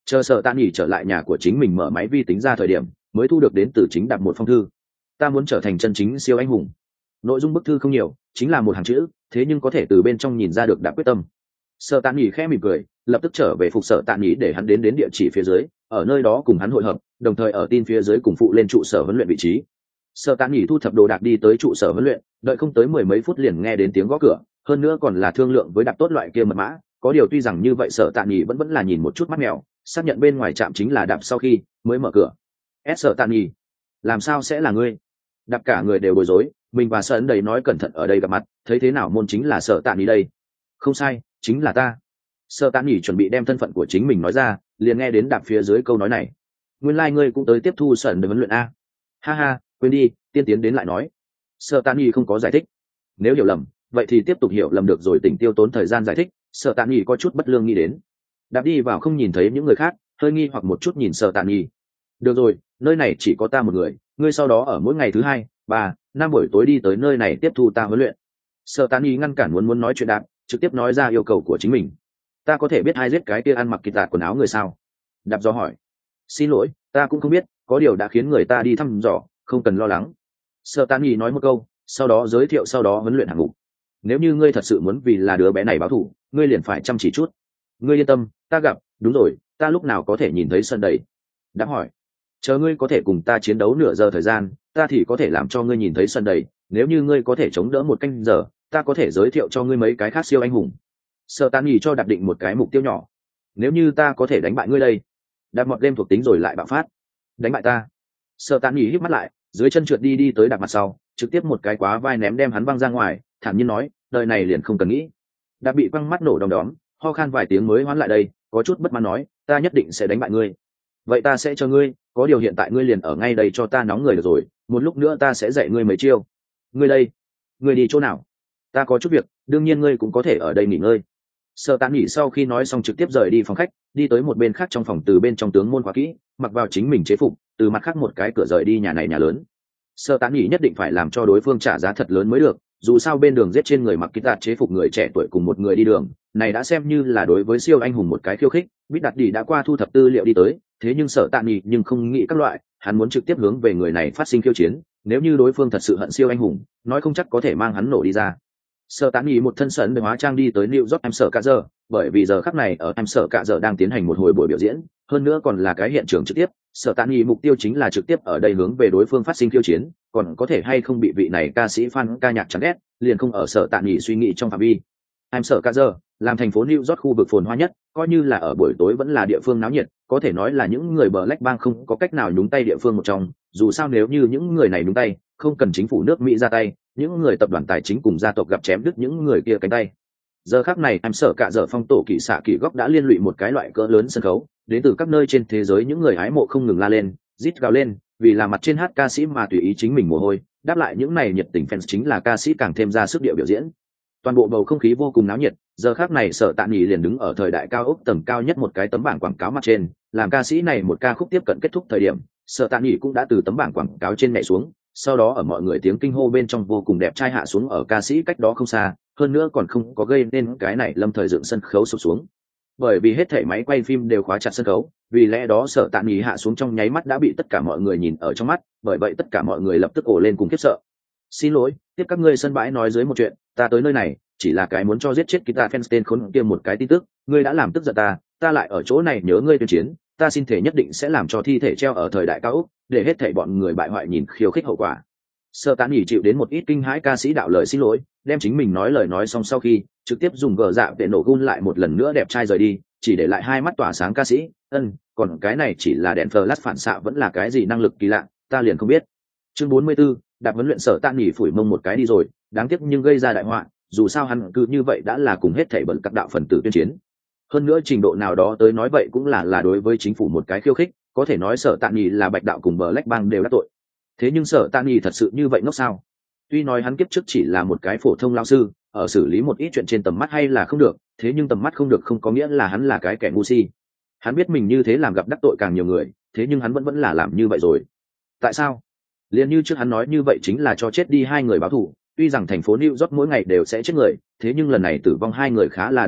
Chờ Sở Tạ Nghị trở lại nhà của chính mình mở máy vi tính ra thời điểm mới thu được đến từ chính Đạp một phong thư. Ta muốn trở thành chân chính siêu anh hùng. Nội dung bức thư không nhiều, chính là một hàng chữ, thế nhưng có thể từ bên trong nhìn ra được Đạp quyết tâm. Sở Tạ Nghị khẽ mỉm cười, lập tức trở về phục Sở Tạ Nghị để hắn đến đến địa chỉ phía dưới, ở nơi đó cùng hắn hội hợp, đồng thời ở tin phía dưới cùng phụ lên trụ sở huấn luyện vị trí. Sở Tạ Nghị thu thập đồ đạc đi tới trụ sở huấn luyện, đợi không tới mười mấy phút liền nghe đến tiếng gõ cửa, hơn nữa còn là thương lượng với Đạp tốt loại kia mật mã. Có điều tuy rằng như vậy Sở Tạ Nghị vẫn vẫn là nhìn một chút mắt mèo, xác nhận bên ngoài trạm chính là Đạp sau khi mới mở cửa. S Sở Tạ Nghị, làm sao sẽ là ngươi? Đạp cả người đều bối rối, mình và Sơn đầy nói cẩn thận ở đây gặp mặt, thấy thế nào môn chính là Sở Tạ Nghị đây? Không sai, chính là ta. Sở Tạ Nghị chuẩn bị đem thân phận của chính mình nói ra, liền nghe đến Đạp phía dưới câu nói này. Nguyên lai like ngươi cũng tới tiếp thu Sơn để huấn luyện a? Ha ha, quên đi, tiên tiến đến lại nói. Sở Tạ Nghị không có giải thích. Nếu hiểu lầm, vậy thì tiếp tục hiểu lầm được rồi, tỉnh tiêu tốn thời gian giải thích. Sở Tạ Nghị có chút bất lương nghĩ đến. Đạp đi vào không nhìn thấy những người khác, hơi nghi hoặc một chút nhìn Sở Tạ Nghị. Được rồi, nơi này chỉ có ta một người, ngươi sau đó ở mỗi ngày thứ hai, ba, năm buổi tối đi tới nơi này tiếp thu ta huấn luyện. Sở Tạ Nghị ngăn cản muốn muốn nói chuyện Đạp, trực tiếp nói ra yêu cầu của chính mình. Ta có thể biết ai giết cái kia ăn mặc kịt tạt quần áo người sao? Đạp do hỏi. Xin lỗi, ta cũng không biết, có điều đã khiến người ta đi thăm dò, không cần lo lắng. Sở Tạ Nghị nói một câu, sau đó giới thiệu sau đó huấn luyện hạng mục. Nếu như ngươi thật sự muốn vì là đứa bé này báo thù, ngươi liền phải chăm chỉ chút. Ngươi yên tâm, ta gặp, đúng rồi, ta lúc nào có thể nhìn thấy sân đầy? Đáp hỏi. Chờ ngươi có thể cùng ta chiến đấu nửa giờ thời gian, ta thì có thể làm cho ngươi nhìn thấy sân đầy. Nếu như ngươi có thể chống đỡ một canh giờ, ta có thể giới thiệu cho ngươi mấy cái khác siêu anh hùng. Sở Tạ Nghị cho đặt định một cái mục tiêu nhỏ. Nếu như ta có thể đánh bại ngươi đây. Đạp một đêm thuộc tính rồi lại bạo phát. Đánh bại ta? Sở Tạ Nghị híp mắt lại, dưới chân trượt đi đi tới Đạp mặt sau, trực tiếp một cái quá vai ném đem hắn văng ra ngoài, thản nhiên nói, đời này liền không cần nghĩ. Đạp bị quăng mắt nổ đom đóm, ho khan vài tiếng mới hoán lại đây, có chút bất mãn nói, ta nhất định sẽ đánh bại ngươi. Vậy ta sẽ cho ngươi, có điều hiện tại ngươi liền ở ngay đây cho ta nóng người được rồi, một lúc nữa ta sẽ dạy ngươi mấy chiêu. Ngươi đây, ngươi đi chỗ nào? Ta có chút việc, đương nhiên ngươi cũng có thể ở đây nghỉ ngơi. Sở Tạ Nghị sau khi nói xong trực tiếp rời đi phòng khách, đi tới một bên khác trong phòng, từ bên trong tướng môn khóa kỹ, mặc vào chính mình chế phục, từ mặt khác một cái cửa rời đi nhà này nhà lớn. Sở Tạ Nghị nhất định phải làm cho đối phương trả giá thật lớn mới được, dù sao bên đường giết trên người mặc kít đạt chế phục người trẻ tuổi cùng một người đi đường, này đã xem như là đối với siêu anh hùng một cái khiêu khích. Bít đặt đi đã qua thu thập tư liệu đi tới, thế nhưng Sở Tạ Nghị nhưng không nghĩ các loại, hắn muốn trực tiếp hướng về người này phát sinh khiêu chiến, nếu như đối phương thật sự hận siêu anh hùng, nói không chắc có thể mang hắn nổ đi ra. Sở Tạ Nghị một thân sấn để hóa trang đi tới New York em sở cả giờ, bởi vì giờ khắc này ở em sở cả giờ đang tiến hành một hồi buổi biểu diễn, hơn nữa còn là cái hiện trường trực tiếp. Sở Tạ Nghị mục tiêu chính là trực tiếp ở đây hướng về đối phương phát sinh khiêu chiến, còn có thể hay không bị vị này ca sĩ fan ca nhạc chán ghét, liền không ở Sở Tạ Nghị suy nghĩ trong phạm vi. Em sở cả giờ, làm thành phố New York khu vực phồn hoa nhất, coi như là ở buổi tối vẫn là địa phương náo nhiệt, có thể nói là những người Black Bang không có cách nào nhúng tay địa phương một trong, dù sao nếu như những người này nhúng tay, không cần chính phủ nước Mỹ ra tay, những người tập đoàn tài chính cùng gia tộc gặp chém đứt những người kia cánh tay. Giờ khắc này em sở cả giờ phong tổ kỳ xạ kỳ góc đã liên lụy một cái loại cỡ lớn sân khấu, đến từ các nơi trên thế giới những người hái mộ không ngừng la lên, rít gào lên, vì là mặt trên hát ca sĩ mà tùy ý chính mình mồ hôi, đáp lại những này nhiệt tình fans chính là ca sĩ càng thêm ra sức điệu biểu diễn. Toàn bộ bầu không khí vô cùng náo nhiệt, giờ khắc này Sở Tạ Nghị liền đứng ở thời đại cao ốc tầng cao nhất một cái tấm bảng quảng cáo mặt trên, làm ca sĩ này một ca khúc tiếp cận kết thúc thời điểm, Sở Tạ Nghị cũng đã từ tấm bảng quảng cáo trên nhảy xuống, sau đó ở mọi người tiếng kinh hô bên trong vô cùng đẹp trai hạ xuống ở ca sĩ cách đó không xa, hơn nữa còn không có gây nên cái này lâm thời dựng sân khấu sụp xuống. Bởi vì hết thảy máy quay phim đều khóa chặt sân khấu, vì lẽ đó Sở Tạ Nghị hạ xuống trong nháy mắt đã bị tất cả mọi người nhìn ở trong mắt, bởi vậy tất cả mọi người lập tức ồ lên cùng khiếp sợ. Xin lỗi, tiếp các ngươi sân bãi nói dưới một chuyện, ta tới nơi này chỉ là cái muốn cho giết chết Kita Fenstein khốn kia một cái tin tức, ngươi đã làm tức giận ta, ta lại ở chỗ này nhớ ngươi tuyên chiến, ta xin thể nhất định sẽ làm cho thi thể treo ở thời đại cao ốc, để hết thảy bọn người bại hoại nhìn khiêu khích hậu quả. Sở Tạ Nghị chịu đến một ít kinh hãi ca sĩ đạo lời xin lỗi, đem chính mình nói lời nói xong sau khi, trực tiếp dùng gờ dạ để nổ gun lại một lần nữa đẹp trai rời đi, chỉ để lại hai mắt tỏa sáng ca sĩ, ân, còn cái này chỉ là đèn flash phản xạ vẫn là cái gì năng lực kỳ lạ, ta liền không biết. Chương bốn mươi 44, đạp huấn luyện Sở Tạ Nghị phủi mông một cái đi rồi, đáng tiếc nhưng gây ra đại họa, dù sao hắn cứ như vậy đã là cùng hết thảy bẩn các đạo phần tử tuyên chiến. Hơn nữa trình độ nào đó tới nói vậy cũng là là đối với chính phủ một cái khiêu khích, có thể nói Sở Tạ Nghị là bạch đạo cùng Black Bang đều đã tội. Thế nhưng Sở Tạ Nghị thật sự như vậy ngốc sao? Tuy nói hắn kiếp trước chỉ là một cái phổ thông lao sư, ở xử lý một ít chuyện trên tầm mắt hay là không được, thế nhưng tầm mắt không được không có nghĩa là hắn là cái kẻ ngu si. Hắn biết mình như thế làm gặp đắc tội càng nhiều người, thế nhưng hắn vẫn vẫn là làm như vậy rồi. Tại sao? Liên như trước hắn nói như vậy chính là cho chết đi hai người báo thù, tuy rằng thành phố New York mỗi ngày đều sẽ chết người, thế nhưng lần này tử vong hai người khá là đặc thù,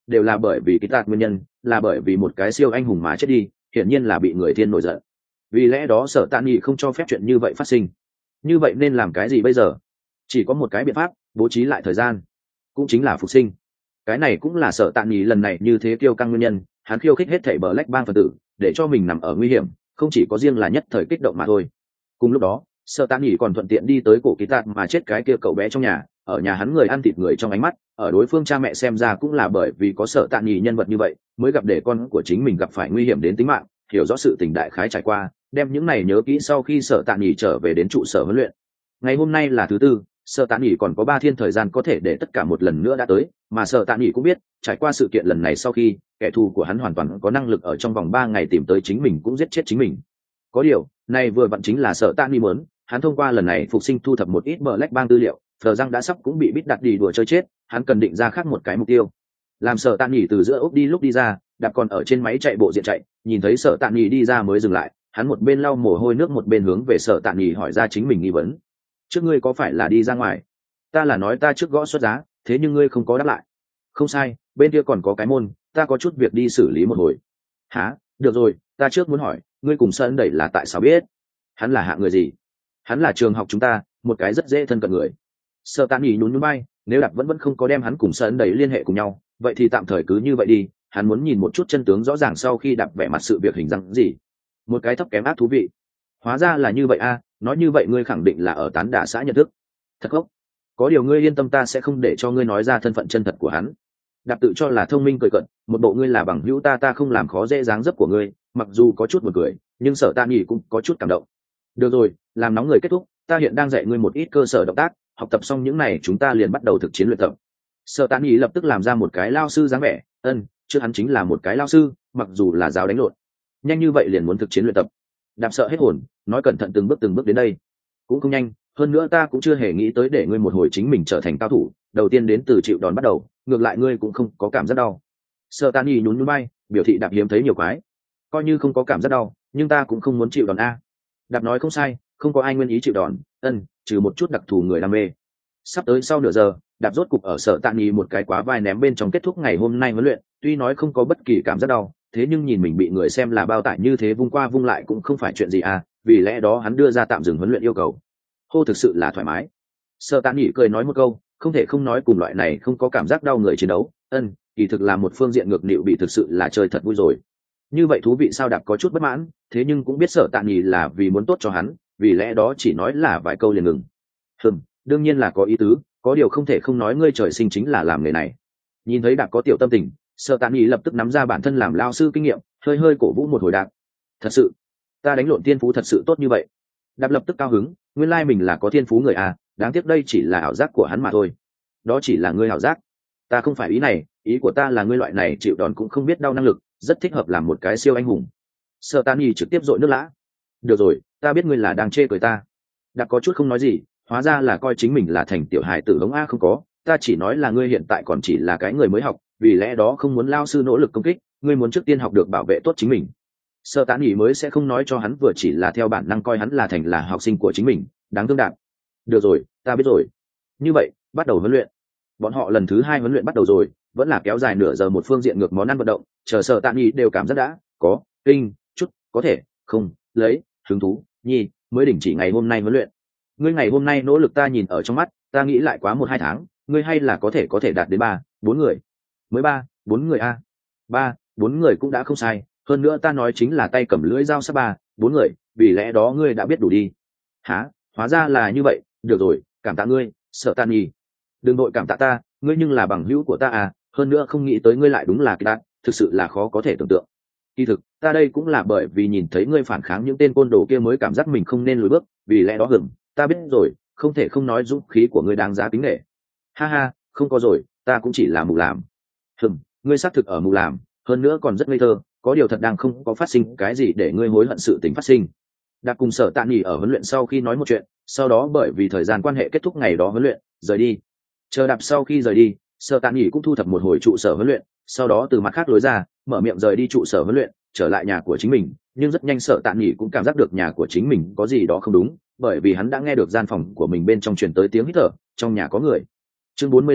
đều là bởi vì cái tạt nguyên nhân, là bởi vì một cái siêu anh hùng mà chết đi, hiển nhiên là bị người thiên nổi giận. Vì lẽ đó Sở Tạ Nghị không cho phép chuyện như vậy phát sinh. Như vậy nên làm cái gì bây giờ? Chỉ có một cái biện pháp, bố trí lại thời gian, cũng chính là phục sinh. Cái này cũng là Sở Tạ Nghị lần này như thế kiêu căng nguyên nhân, hắn khiêu khích hết thảy Black bang phần tử, để cho mình nằm ở nguy hiểm, không chỉ có riêng là nhất thời kích động mà thôi. Cùng lúc đó, Sở Tạ Nghị còn thuận tiện đi tới cổ kỳ tạt mà chết cái kia cậu bé trong nhà, ở nhà hắn người ăn thịt người trong ánh mắt, ở đối phương cha mẹ xem ra cũng là bởi vì có Sở Tạ Nghị nhân vật như vậy, mới gặp để con của chính mình gặp phải nguy hiểm đến tính mạng, hiểu rõ sự tình đại khái trải qua, đem những này nhớ kỹ sau khi Sở Tạ Nghị trở về đến trụ sở huấn luyện. Ngày hôm nay là thứ tư, Sở Tạ Nghị còn có ba thiên thời gian có thể để tất cả một lần nữa đã tới, mà Sở Tạ Nghị cũng biết, trải qua sự kiện lần này sau khi, kẻ thù của hắn hoàn toàn có năng lực ở trong vòng ba ngày tìm tới chính mình cũng giết chết chính mình. Có điều, này vừa vặn chính là Sở Tạ Nghị muốn, hắn thông qua lần này phục sinh thu thập một ít Black bang tư liệu, Phờ răng đã sắp cũng bị bít đặt đi đùa chơi chết, hắn cần định ra khác một cái mục tiêu. Làm Sở Tạ Nghị từ giữa ốc đi lúc đi ra, đạp còn ở trên máy chạy bộ diện chạy, nhìn thấy Sở Tạ Nghị đi ra mới dừng lại, hắn một bên lau mồ hôi nước một bên hướng về Sở Tạ Nghị hỏi ra chính mình nghi vấn. Trước ngươi có phải là đi ra ngoài? Ta là nói ta trước gõ xuất giá, thế nhưng ngươi không có đáp lại. Không sai, bên kia còn có cái môn, ta có chút việc đi xử lý một hồi. Hả? Được rồi, ta trước muốn hỏi, ngươi cùng Sơn đẩy là tại sao biết? Hắn là hạng người gì? Hắn là trường học chúng ta, một cái rất dễ thân cận người. Sở Tạ Nghị nhún nhún bay, nếu đạp vẫn vẫn không có đem hắn cùng Sơn đẩy liên hệ cùng nhau, vậy thì tạm thời cứ như vậy đi. Hắn muốn nhìn một chút chân tướng rõ ràng sau khi đạp vẻ mặt sự việc hình dạng gì. Một cái thấp kém ác thú vị. Hóa ra là như vậy a, nói như vậy ngươi khẳng định là ở tán đả xã nhận thức. Thật không? Có điều ngươi yên tâm, ta sẽ không để cho ngươi nói ra thân phận chân thật của hắn. Đạp tự cho là thông minh cười cận, một bộ ngươi là bằng hữu ta ta không làm khó dễ dáng dấp của ngươi, mặc dù có chút buồn cười, nhưng Sở Tạ Nghị cũng có chút cảm động. Được rồi, làm nóng người kết thúc, ta hiện đang dạy ngươi một ít cơ sở động tác, học tập xong những này chúng ta liền bắt đầu thực chiến luyện tập. Sở Tạ Nghị lập tức làm ra một cái lao sư dáng vẻ, ân, trước hắn chính là một cái lao sư, mặc dù là giáo đánh lộn. Nhanh như vậy liền muốn thực chiến luyện tập. Đạp sợ hết hồn, nói cẩn thận từng bước từng bước đến đây. Cũng không nhanh, hơn nữa ta cũng chưa hề nghĩ tới để ngươi một hồi chính mình trở thành cao thủ, đầu tiên đến từ chịu đòn bắt đầu, ngược lại ngươi cũng không có cảm giác đau. Sở Tạ Nghị nhún nhún bay, biểu thị Đạp hiếm thấy nhiều quái. Coi như không có cảm giác đau, nhưng ta cũng không muốn chịu đòn a. Đạp nói không sai, không có ai nguyên ý chịu đòn, ân, trừ một chút đặc thù người đam mê. Sắp tới sau nửa giờ, Đạp rốt cục ở Sở Tạ Nghị một cái quá vai ném bên trong kết thúc ngày hôm nay huấn luyện, tuy nói không có bất kỳ cảm giác đau, thế nhưng nhìn mình bị người xem là bao tải như thế vung qua vung lại cũng không phải chuyện gì à, vì lẽ đó hắn đưa ra tạm dừng huấn luyện yêu cầu. Hô, thực sự là thoải mái. Sở Tạ Nghị cười nói một câu, không thể không nói cùng loại này không có cảm giác đau người chiến đấu, ân, kỳ thực là một phương diện ngược nịu bị thực sự là chơi thật vui rồi. Như vậy thú vị sao? Đạp có chút bất mãn, thế nhưng cũng biết Sở Tạ Nghị là vì muốn tốt cho hắn, vì lẽ đó chỉ nói là vài câu liền ngừng. Hừm, đương nhiên là có ý tứ, có điều không thể không nói ngươi trời sinh chính là làm nghề này. Nhìn thấy Đạp có tiểu tâm tình, Sở Tạ Nghị lập tức nắm ra bản thân làm lao sư kinh nghiệm, hơi hơi cổ vũ một hồi Đạp. Thật sự, ta đánh lộn thiên phú thật sự tốt như vậy. Đạp lập tức cao hứng, nguyên lai mình là có thiên phú người à, đáng tiếc đây chỉ là ảo giác của hắn mà thôi. Đó chỉ là ngươi ảo giác, ta không phải ý này, ý của ta là ngươi loại này chịu đòn cũng không biết đau năng lực, rất thích hợp làm một cái siêu anh hùng. Sở Tạ Nghị trực tiếp dội nước lã. Được rồi, ta biết ngươi là đang chê cười ta. Đạp có chút không nói gì, hóa ra là coi chính mình là thành tiểu hài tử hống a. Không có, ta chỉ nói là ngươi hiện tại còn chỉ là cái người mới học, vì lẽ đó không muốn lao sư nỗ lực công kích, ngươi muốn trước tiên học được bảo vệ tốt chính mình. Sở Tạ Nghị mới sẽ không nói cho hắn vừa chỉ là theo bản năng coi hắn là thành là học sinh của chính mình, đáng thương Đạp. Được rồi, ta biết rồi. Như vậy, bắt đầu huấn luyện. Bọn họ lần thứ hai huấn luyện bắt đầu rồi, vẫn là kéo dài nửa giờ một phương diện ngược món ăn vận động, chờ Sở Tạ Nghị đều cảm giác đã có kinh chút có thể không lấy hứng thú nhi mới đình chỉ ngày hôm nay huấn luyện. Ngươi ngày hôm nay nỗ lực ta nhìn ở trong mắt, ta nghĩ lại quá một hai tháng, ngươi hay là có thể có thể đạt đến ba bốn người. Mới ba bốn người a? Ba bốn người cũng đã không sai, hơn nữa ta nói chính là tay cầm lưỡi dao sắp ba bốn người, vì lẽ đó ngươi đã biết đủ đi. Hả? Hóa ra là như vậy, được rồi, cảm tạ ngươi, Sở Tạ Nghị. Đừng đội cảm tạ ta, ngươi nhưng là bằng hữu của ta à, hơn nữa không nghĩ tới ngươi lại đúng là cái đạn, thực sự là khó có thể tưởng tượng. Kỳ thực, ta đây cũng là bởi vì nhìn thấy ngươi phản kháng những tên côn đồ kia mới cảm giác mình không nên lùi bước, vì lẽ đó hửng, ta biết rồi, không thể không nói dũng khí của ngươi đáng giá kính nể. Ha ha, không có rồi, ta cũng chỉ là mù làm. Hừm, ngươi xác thực ở mù làm, hơn nữa còn rất ngây thơ, có điều thật đang không có phát sinh cái gì để ngươi hối hận sự tình phát sinh. Đã cùng Sở Tạ Nghị ở huấn luyện sau khi nói một chuyện, sau đó bởi vì thời gian quan hệ kết thúc ngày đó huấn luyện, rời đi. Chờ Đạp sau khi rời đi, Sở Tạ Nghị cũng thu thập một hồi trụ sở huấn luyện, sau đó từ mặt khác lối ra, mở miệng rời đi trụ sở huấn luyện, trở lại nhà của chính mình. Nhưng rất nhanh Sở Tạ Nghị cũng cảm giác được nhà của chính mình có gì đó không đúng, bởi vì hắn đã nghe được gian phòng của mình bên trong truyền tới tiếng hít thở, trong nhà có người. Chương bốn mươi lăm,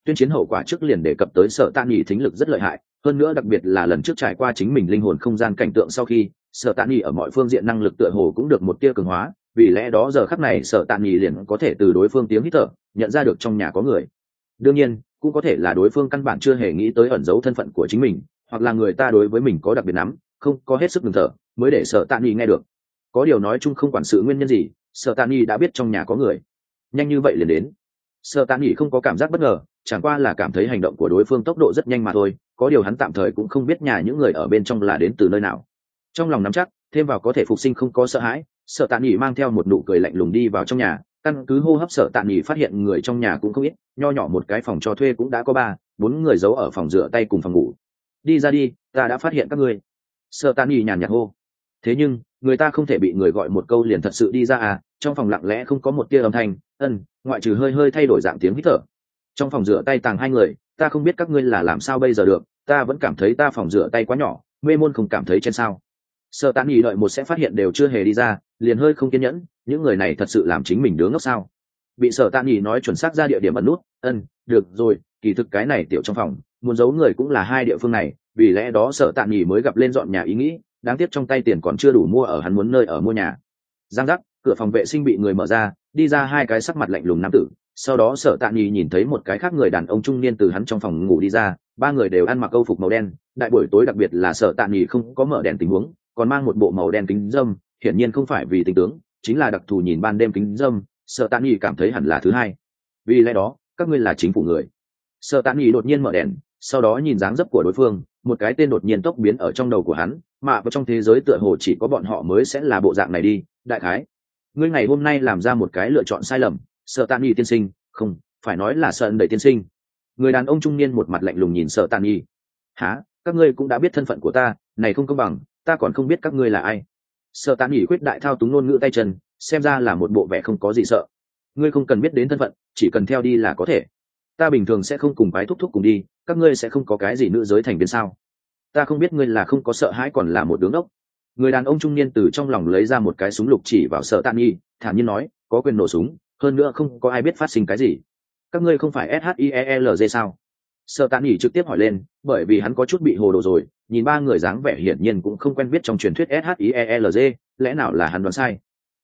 tuyên chiến hậu quả trước liền đề cập tới Sở Tạ Nghị thính lực rất lợi hại, hơn nữa đặc biệt là lần trước trải qua chính mình linh hồn không gian cảnh tượng sau khi, Sở Tạ Nghị ở mọi phương diện năng lực tựa hồ cũng được một tia cường hóa, vì lẽ đó giờ khắc này Sở Tạ Nghị liền có thể từ đối phương tiếng hít thở nhận ra được trong nhà có người. Đương nhiên, cũng có thể là đối phương căn bản chưa hề nghĩ tới ẩn giấu thân phận của chính mình, hoặc là người ta đối với mình có đặc biệt nắm, không có hết sức ngừng thở, mới để Sở Tạ Nghị nghe được. Có điều nói chung không quản sự nguyên nhân gì, Sở Tạ Nghị đã biết trong nhà có người. Nhanh như vậy liền đến. Sở Tạ Nghị không có cảm giác bất ngờ, chẳng qua là cảm thấy hành động của đối phương tốc độ rất nhanh mà thôi, có điều hắn tạm thời cũng không biết nhà những người ở bên trong là đến từ nơi nào. Trong lòng nắm chắc, thêm vào có thể phục sinh không có sợ hãi, Sở Tạ Nghị mang theo một nụ cười lạnh lùng đi vào trong nhà, căn cứ hô hấp Sở Tạ Nghị phát hiện người trong nhà cũng không ít, nho nhỏ một cái phòng cho thuê cũng đã có ba, bốn người giấu ở phòng rửa tay cùng phòng ngủ. Đi ra đi, ta đã phát hiện các ngươi. Sở Tạ Nghị nhàn nhạt hô. Thế nhưng, người ta không thể bị người gọi một câu liền thật sự đi ra à, trong phòng lặng lẽ không có một tia âm thanh, ân, ngoại trừ hơi hơi thay đổi dạng tiếng hít thở. Trong phòng rửa tay tàng hai người, ta không biết các ngươi là làm sao bây giờ được, ta vẫn cảm thấy ta phòng rửa tay quá nhỏ, mê môn không cảm thấy trên sao. Sở Tạ Nghị đợi một sẽ phát hiện đều chưa hề đi ra, liền hơi không kiên nhẫn, những người này thật sự làm chính mình đứa ngốc sao. Bị Sở Tạ Nghị nói chuẩn xác ra địa điểm ẩn nút, ân, được rồi, kỳ thực cái này tiểu trong phòng, muốn giấu người cũng là hai địa phương này, vì lẽ đó Sở Tạ Nghị mới gặp lên dọn nhà ý nghĩ, đáng tiếc trong tay tiền còn chưa đủ mua ở hắn muốn nơi ở mua nhà. Giang giác, cửa phòng vệ sinh bị người mở ra, đi ra hai cái sắc mặt lạnh lùng nam tử, sau đó Sở Tạ Nghị nhìn thấy một cái khác người đàn ông trung niên từ hắn trong phòng ngủ đi ra, ba người đều ăn mặc câu phục màu đen, đại buổi tối đặc biệt là Sở Tạ Nghị không có mở đèn tình huống, còn mang một bộ màu đen kính dâm, hiển nhiên không phải vì tình tướng, chính là đặc thù nhìn ban đêm kính dâm, Sở Tạ Nghị cảm thấy hẳn là thứ hai. Vì lẽ đó, các ngươi là chính phủ người. Sở Tạ Nghị đột nhiên mở đèn, sau đó nhìn dáng dấp của đối phương, một cái tên đột nhiên tốc biến ở trong đầu của hắn, mà vào trong thế giới tựa hồ chỉ có bọn họ mới sẽ là bộ dạng này đi, đại khái. Ngươi ngày hôm nay làm ra một cái lựa chọn sai lầm, Sở Tạ Nghị tiên sinh, không, phải nói là Sở Đẩy tiên sinh. Người đàn ông trung niên một mặt lạnh lùng nhìn Sở Tạ Nghị. Hả, các ngươi cũng đã biết thân phận của ta, này không công bằng, ta còn không biết các ngươi là ai. Sở Tạ Nghị quyết đại thao túng ngôn ngữ tay chân, xem ra là một bộ vẻ không có gì sợ. Ngươi không cần biết đến thân phận, chỉ cần theo đi là có thể. Ta bình thường sẽ không cùng bái thúc thúc cùng đi, các ngươi sẽ không có cái gì nữ giới thành viên sao? Ta không biết ngươi là không có sợ hãi còn là một đứa ngốc. Người đàn ông trung niên từ trong lòng lấy ra một cái súng lục chỉ vào Sở Tạ Nghị, thản nhiên nói, có quyền nổ súng, hơn nữa không có ai biết phát sinh cái gì. Các ngươi không phải SHIELZ sao? Sở Tạ Nghị trực tiếp hỏi lên, bởi vì hắn có chút bị hồ đồ rồi, nhìn ba người dáng vẻ hiển nhiên cũng không quen biết trong truyền thuyết SHIELZ, lẽ nào là hắn đoán sai?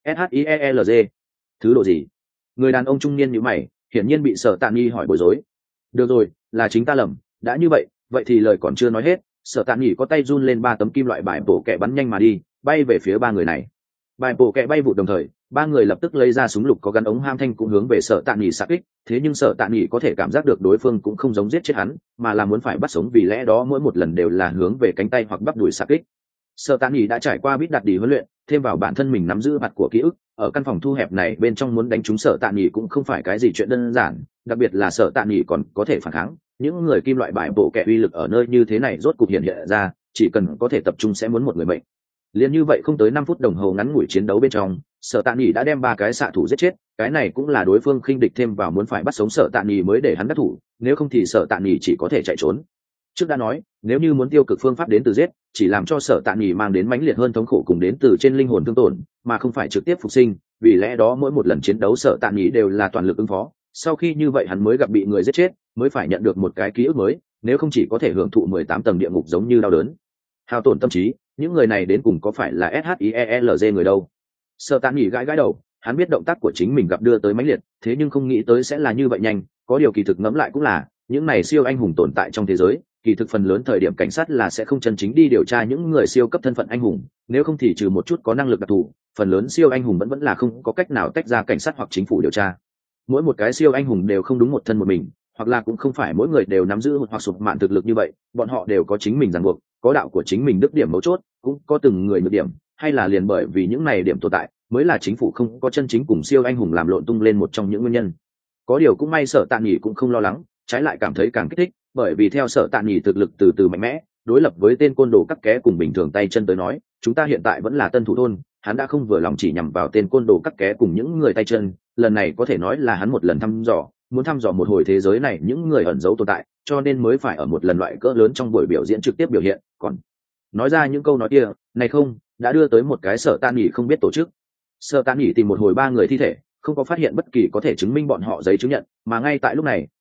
SHIELZ? Thứ độ gì? Người đàn ông trung niên nhíu mày, hiển nhiên bị Sở Tạ Nghị hỏi bối rối. Được rồi, là chính ta lầm, đã như vậy, vậy thì lời còn chưa nói hết, Sở Tạ Nghị có tay run lên ba tấm kim loại bài bổ kẹ bắn nhanh mà đi, bay về phía ba người này. Bài bổ kẹ bay vụt đồng thời, ba người lập tức lấy ra súng lục có gắn ống ham thanh cũng hướng về Sở Tạ Nghị xạ kích, thế nhưng Sở Tạ Nghị có thể cảm giác được đối phương cũng không giống giết chết hắn, mà là muốn phải bắt sống, vì lẽ đó mỗi một lần đều là hướng về cánh tay hoặc bắp đùi xạ kích. Sở Tạ Nghị đã trải qua biết đặt đi huấn luyện, thêm vào bản thân mình nắm giữ mặt của ký ức, ở căn phòng thu hẹp này bên trong muốn đánh trúng Sở Tạ Nghị cũng không phải cái gì chuyện đơn giản, đặc biệt là Sở Tạ Nghị còn có thể phản kháng. Những người kim loại bài bộ kẹ uy lực ở nơi như thế này rốt cục hiện hiện ra, chỉ cần có thể tập trung sẽ muốn một người mệnh. Liên như vậy không tới năm phút đồng hồ ngắn ngủi chiến đấu bên trong, Sở Tạ Nghị đã đem ba cái xạ thủ giết chết, cái này cũng là đối phương khinh địch thêm vào muốn phải bắt sống Sở Tạ Nghị mới để hắn đắc thủ, nếu không thì Sở Tạ Nghị chỉ có thể chạy trốn. Trước đã nói, nếu như muốn tiêu cực phương pháp đến từ giết, chỉ làm cho Sở Tạ Nghị mang đến mãnh liệt hơn thống khổ cùng đến từ trên linh hồn thương tổn, mà không phải trực tiếp phục sinh, vì lẽ đó mỗi một lần chiến đấu Sở Tạ Nghị đều là toàn lực ứng phó. Sau khi như vậy hắn mới gặp bị người giết chết, mới phải nhận được một cái ký ức mới, nếu không chỉ có thể hưởng thụ mười tám tầng địa ngục giống như đau đớn. Hao tổn tâm trí, những người này đến cùng có phải là SHIELZ người đâu? Sở Tạ Nghị gãi gãi đầu, hắn biết động tác của chính mình gặp đưa tới mãnh liệt, thế nhưng không nghĩ tới sẽ là như vậy nhanh, có điều kỳ thực ngẫm lại cũng là, những này siêu anh hùng tồn tại trong thế giới, kỳ thực phần lớn thời điểm cảnh sát là sẽ không chân chính đi điều tra những người siêu cấp thân phận anh hùng, nếu không thì trừ một chút có năng lực đặc thù, phần lớn siêu anh hùng vẫn vẫn là không có cách nào tách ra cảnh sát hoặc chính phủ điều tra. Mỗi một cái siêu anh hùng đều không đúng một thân một mình, hoặc là cũng không phải mỗi người đều nắm giữ hoặc sụp mạn thực lực như vậy, bọn họ đều có chính mình ràng buộc, có đạo của chính mình đức điểm mấu chốt, cũng có từng người nhược điểm, hay là liền bởi vì những này điểm tồn tại, mới là chính phủ không có chân chính cùng siêu anh hùng làm lộn tung lên một trong những nguyên nhân. Có điều cũng may Sở Tạ Nghị cũng không lo lắng, trái lại cảm thấy càng kích thích, bởi vì theo Sở Tạ Nghị thực lực từ từ mạnh mẽ, đối lập với tên côn đồ cắt ké cùng bình thường tay chân tới nói, chúng ta hiện tại vẫn là tân thủ thôn, hắn đã không vừa lòng chỉ nhằm vào tên côn đồ cắt ké cùng những người tay chân, lần này có thể nói là hắn một lần thăm dò, muốn thăm dò một hồi thế giới này những người ẩn giấu tồn tại, cho nên mới phải ở một lần loại cỡ lớn trong buổi biểu diễn trực tiếp biểu hiện, còn nói ra những câu nói kia, này không, đã đưa tới một cái Sở Tạ Nghị không biết tổ chức. Sở Tạ Nghị tìm một hồi ba người thi thể, không có phát hiện bất kỳ có thể chứng minh bọn họ giấy chứng nhận, mà ngay tại lúc này,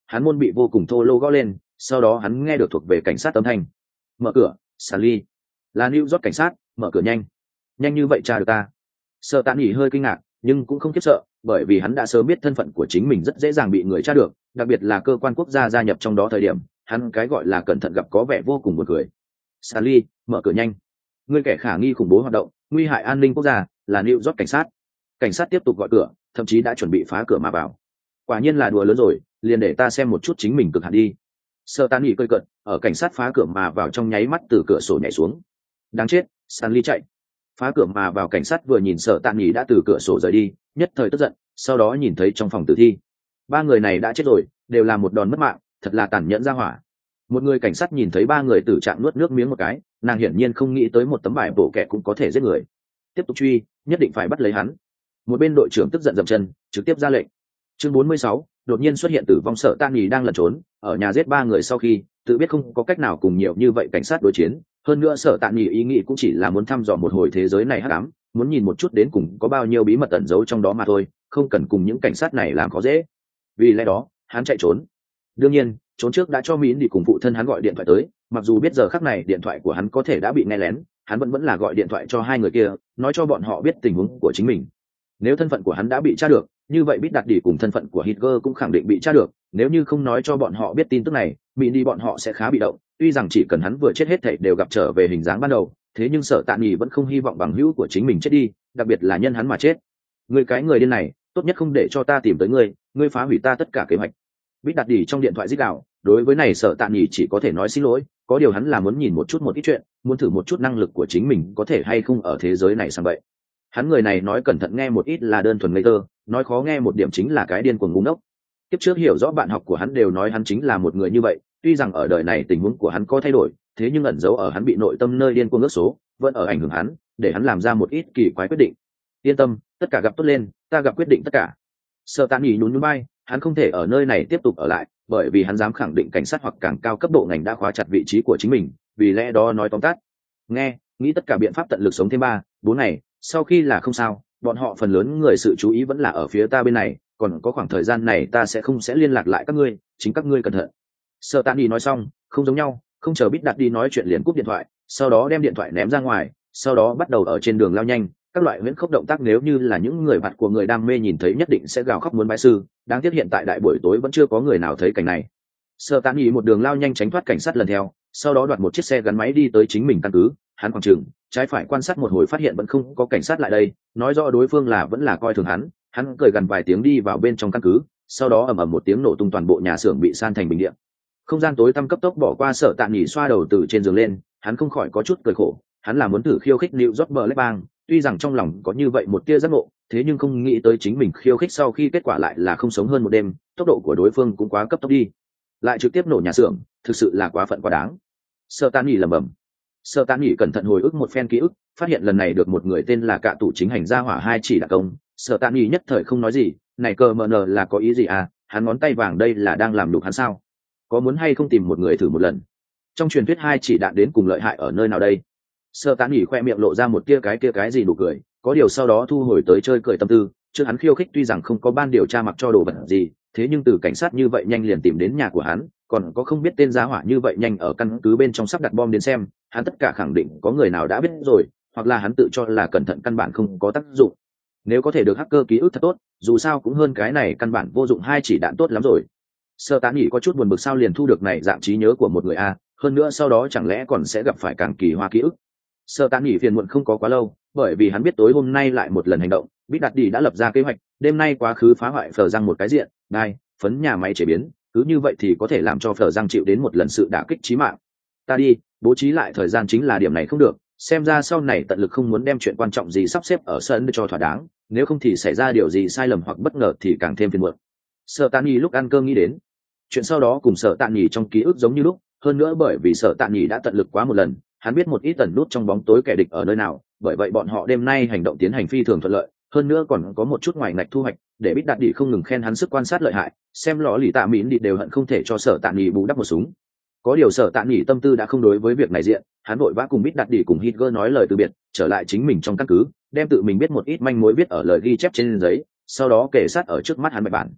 hắn môn bị vô cùng thô lô gõ lên, sau đó hắn nghe được thuộc về cảnh sát âm thanh. Mở cửa, Stanley. Là New York cảnh sát, mở cửa nhanh. Nhanh như vậy tra được ta. Sở Tạ Nghị hơi kinh ngạc, nhưng cũng không khiếp sợ, bởi vì hắn đã sớm biết thân phận của chính mình rất dễ dàng bị người tra được, đặc biệt là cơ quan quốc gia gia nhập trong đó thời điểm, hắn cái gọi là cẩn thận gặp có vẻ vô cùng buồn cười. Stanley, mở cửa nhanh. Ngươi kẻ khả nghi khủng bố hoạt động, nguy hại an ninh quốc gia, là New York cảnh sát. Cảnh sát tiếp tục gọi cửa, thậm chí đã chuẩn bị phá cửa mà vào. Quả nhiên là đùa lớn rồi, liền để ta xem một chút chính mình cực hạn đi. Sở Tạ Nghị cười cợt, ở cảnh sát phá cửa mà vào trong nháy mắt từ cửa sổ nhảy xuống. Đáng chết, Stanley chạy. Phá cửa mà vào cảnh sát vừa nhìn Sở Tạ Nghị đã từ cửa sổ rời đi, nhất thời tức giận, sau đó nhìn thấy trong phòng tử thi, ba người này đã chết rồi, đều là một đòn mất mạng, thật là tàn nhẫn ra hỏa. Một người cảnh sát nhìn thấy ba người tử trạng nuốt nước miếng một cái, nàng hiển nhiên không nghĩ tới một tấm bài bổ kẹ cũng có thể giết người. Tiếp tục truy, nhất định phải bắt lấy hắn. Một bên đội trưởng tức giận dậm chân, trực tiếp ra lệnh. Chương bốn mươi sáu, đột nhiên xuất hiện tử vong. Sở Tạ Nghị đang lẩn trốn, ở nhà giết ba người sau khi tự biết không có cách nào cùng nhiều như vậy cảnh sát đối chiến, hơn nữa Sở Tạ Nghị ý nghĩ cũng chỉ là muốn thăm dò một hồi thế giới này hắc ám, muốn nhìn một chút đến cùng có bao nhiêu bí mật ẩn giấu trong đó mà thôi, không cần cùng những cảnh sát này làm khó dễ. Vì lẽ đó, hắn chạy trốn. Đương nhiên, trốn trước đã cho Mĩn đi cùng phụ thân hắn gọi điện thoại tới, mặc dù biết giờ khắc này điện thoại của hắn có thể đã bị nghe lén, hắn vẫn vẫn là gọi điện thoại cho hai người kia, nói cho bọn họ biết tình huống của chính mình. Nếu thân phận của hắn đã bị tra được, như vậy biết đặt đi cùng thân phận của Hitler cũng khẳng định bị tra được, nếu như không nói cho bọn họ biết tin tức này, Mĩn đi bọn họ sẽ khá bị động, tuy rằng chỉ cần hắn vừa chết hết thảy đều gặp trở về hình dáng ban đầu, thế nhưng Sở Tạ Nghị vẫn không hy vọng bằng hữu của chính mình chết đi, đặc biệt là nhân hắn mà chết. Ngươi cái người điên này, tốt nhất không để cho ta tìm tới ngươi, ngươi phá hủy ta tất cả kế hoạch. Bít đặt đi trong điện thoại rít gào, đối với này Sở Tạ Nghị chỉ có thể nói xin lỗi, có điều hắn là muốn nhìn một chút một ít chuyện, muốn thử một chút năng lực của chính mình có thể hay không ở thế giới này sang vậy. Hắn người này nói cẩn thận nghe một ít là đơn thuần ngây thơ, nói khó nghe một điểm chính là cái điên cuồng ngu ngốc. Tiếp trước hiểu rõ bạn học của hắn đều nói hắn chính là một người như vậy, tuy rằng ở đời này tình huống của hắn có thay đổi, thế nhưng ẩn giấu ở hắn bị nội tâm nơi điên cuồng ước số, vẫn ở ảnh hưởng hắn, để hắn làm ra một ít kỳ quái quyết định. Yên tâm, tất cả gặp tốt lên, ta gặp quyết định tất cả. Sở Tạ Nghị nhún nhún vai, hắn không thể ở nơi này tiếp tục ở lại, bởi vì hắn dám khẳng định cảnh sát hoặc càng cao cấp độ ngành đã khóa chặt vị trí của chính mình, vì lẽ đó nói tóm tắt. Nghe, nghĩ tất cả biện pháp tận lực sống thêm ba, bốn ngày, sau khi là không sao, bọn họ phần lớn người sự chú ý vẫn là ở phía ta bên này, còn có khoảng thời gian này ta sẽ không sẽ liên lạc lại các ngươi, chính các ngươi cẩn thận. Sở Tạ Nghị nói xong, không giống nhau, không chờ Bít đặt đi nói chuyện liền cúp điện thoại, sau đó đem điện thoại ném ra ngoài, sau đó bắt đầu ở trên đường lao nhanh, các loại huyễn khốc động tác nếu như là những người bạn của người đam mê nhìn thấy nhất định sẽ gào khóc muốn bái sư, đáng tiếc hiện tại đại buổi tối vẫn chưa có người nào thấy cảnh này. Sở Tạ Nghị một đường lao nhanh tránh thoát cảnh sát lần theo, sau đó đoạt một chiếc xe gắn máy đi tới chính mình căn cứ, hắn khoảng chừng trái phải quan sát một hồi phát hiện vẫn không có cảnh sát lại đây, nói rõ đối phương là vẫn là coi thường hắn, hắn cười gần vài tiếng đi vào bên trong căn cứ, sau đó ầm ầm một tiếng nổ tung toàn bộ nhà xưởng bị san thành bình địa. Không gian tối tăm cấp tốc bỏ qua. Sở Tạ Nghị xoa đầu từ trên giường lên, hắn không khỏi có chút cười khổ, hắn là muốn thử khiêu khích New York Black bang, tuy rằng trong lòng có như vậy một tia giác ngộ, thế nhưng không nghĩ tới chính mình khiêu khích sau khi kết quả lại là không sống hơn một đêm, tốc độ của đối phương cũng quá cấp tốc đi, lại trực tiếp nổ nhà xưởng, thực sự là quá phận quá đáng. Sở Tạ Nghị lẩm bẩm. Sở Tạ Nghị cẩn thận hồi ức một phen ký ức, phát hiện lần này được một người tên là Cạ Tủ chính hành ra hỏa hai chỉ đặc công. Sở Tạ Nghị nhất thời không nói gì, này cờ mờ nờ là có ý gì à, hắn ngón tay vàng đây là đang làm nhục hắn sao? Có muốn hay không tìm một người thử một lần? Trong truyền thuyết hai chỉ đạn đến cùng lợi hại ở nơi nào đây? Sở Tạ Nghị khoe miệng lộ ra một tia cái kia cái gì nụ cười, có điều sau đó thu hồi tới chơi cười tâm tư, trước hắn khiêu khích tuy rằng không có ban điều tra mặc cho đồ vật gì, thế nhưng từ cảnh sát như vậy nhanh liền tìm đến nhà của hắn, còn có không biết tên giá hỏa như vậy nhanh ở căn cứ bên trong sắp đặt bom đến xem, hắn tất cả khẳng định có người nào đã biết rồi, hoặc là hắn tự cho là cẩn thận căn bản không có tác dụng. Nếu có thể được hacker ký ức thật tốt, dù sao cũng hơn cái này căn bản vô dụng hai chỉ đạn tốt lắm rồi. Sở Tạ Nghị có chút buồn bực sao liền thu được này dạng trí nhớ của một người a, hơn nữa sau đó chẳng lẽ còn sẽ gặp phải càng kỳ hoa ký ức. Sở Tạ Nghị phiền muộn không có quá lâu, bởi vì hắn biết tối hôm nay lại một lần hành động, Bít đặt đi đã lập ra kế hoạch, đêm nay quá khứ phá hoại phở răng một cái diện, đai, phấn nhà máy chế biến, cứ như vậy thì có thể làm cho phở răng chịu đến một lần sự đả kích chí mạng. Ta đi, bố trí lại thời gian chính là điểm này không được, xem ra sau này tận lực không muốn đem chuyện quan trọng gì sắp xếp ở sân cho thỏa đáng, nếu không thì xảy ra điều gì sai lầm hoặc bất ngờ thì càng thêm phiền muộn. Sở Tạ Nghị lúc ăn cơm nghĩ đến chuyện sau đó cùng Sở Tạ Nghị trong ký ức giống như lúc, hơn nữa bởi vì Sở Tạ Nghị đã tận lực quá một lần, hắn biết một ít tần nút trong bóng tối kẻ địch ở nơi nào, bởi vậy bọn họ đêm nay hành động tiến hành phi thường thuận lợi, hơn nữa còn có một chút ngoài ngạch thu hoạch, để Bít đặt đi không ngừng khen hắn sức quan sát lợi hại, xem lọ lì Tạ Mĩn đi đều hận không thể cho Sở Tạ Nghị bù đắp một súng. Có điều Sở Tạ Nghị tâm tư đã không đối với việc này diện, hắn vội vã cùng Bít đặt đi cùng Hitler nói lời từ biệt, trở lại chính mình trong căn cứ, đem tự mình biết một ít manh mối viết ở lời ghi chép trên giấy, sau đó kể sát ở trước mắt hắn bạch bản.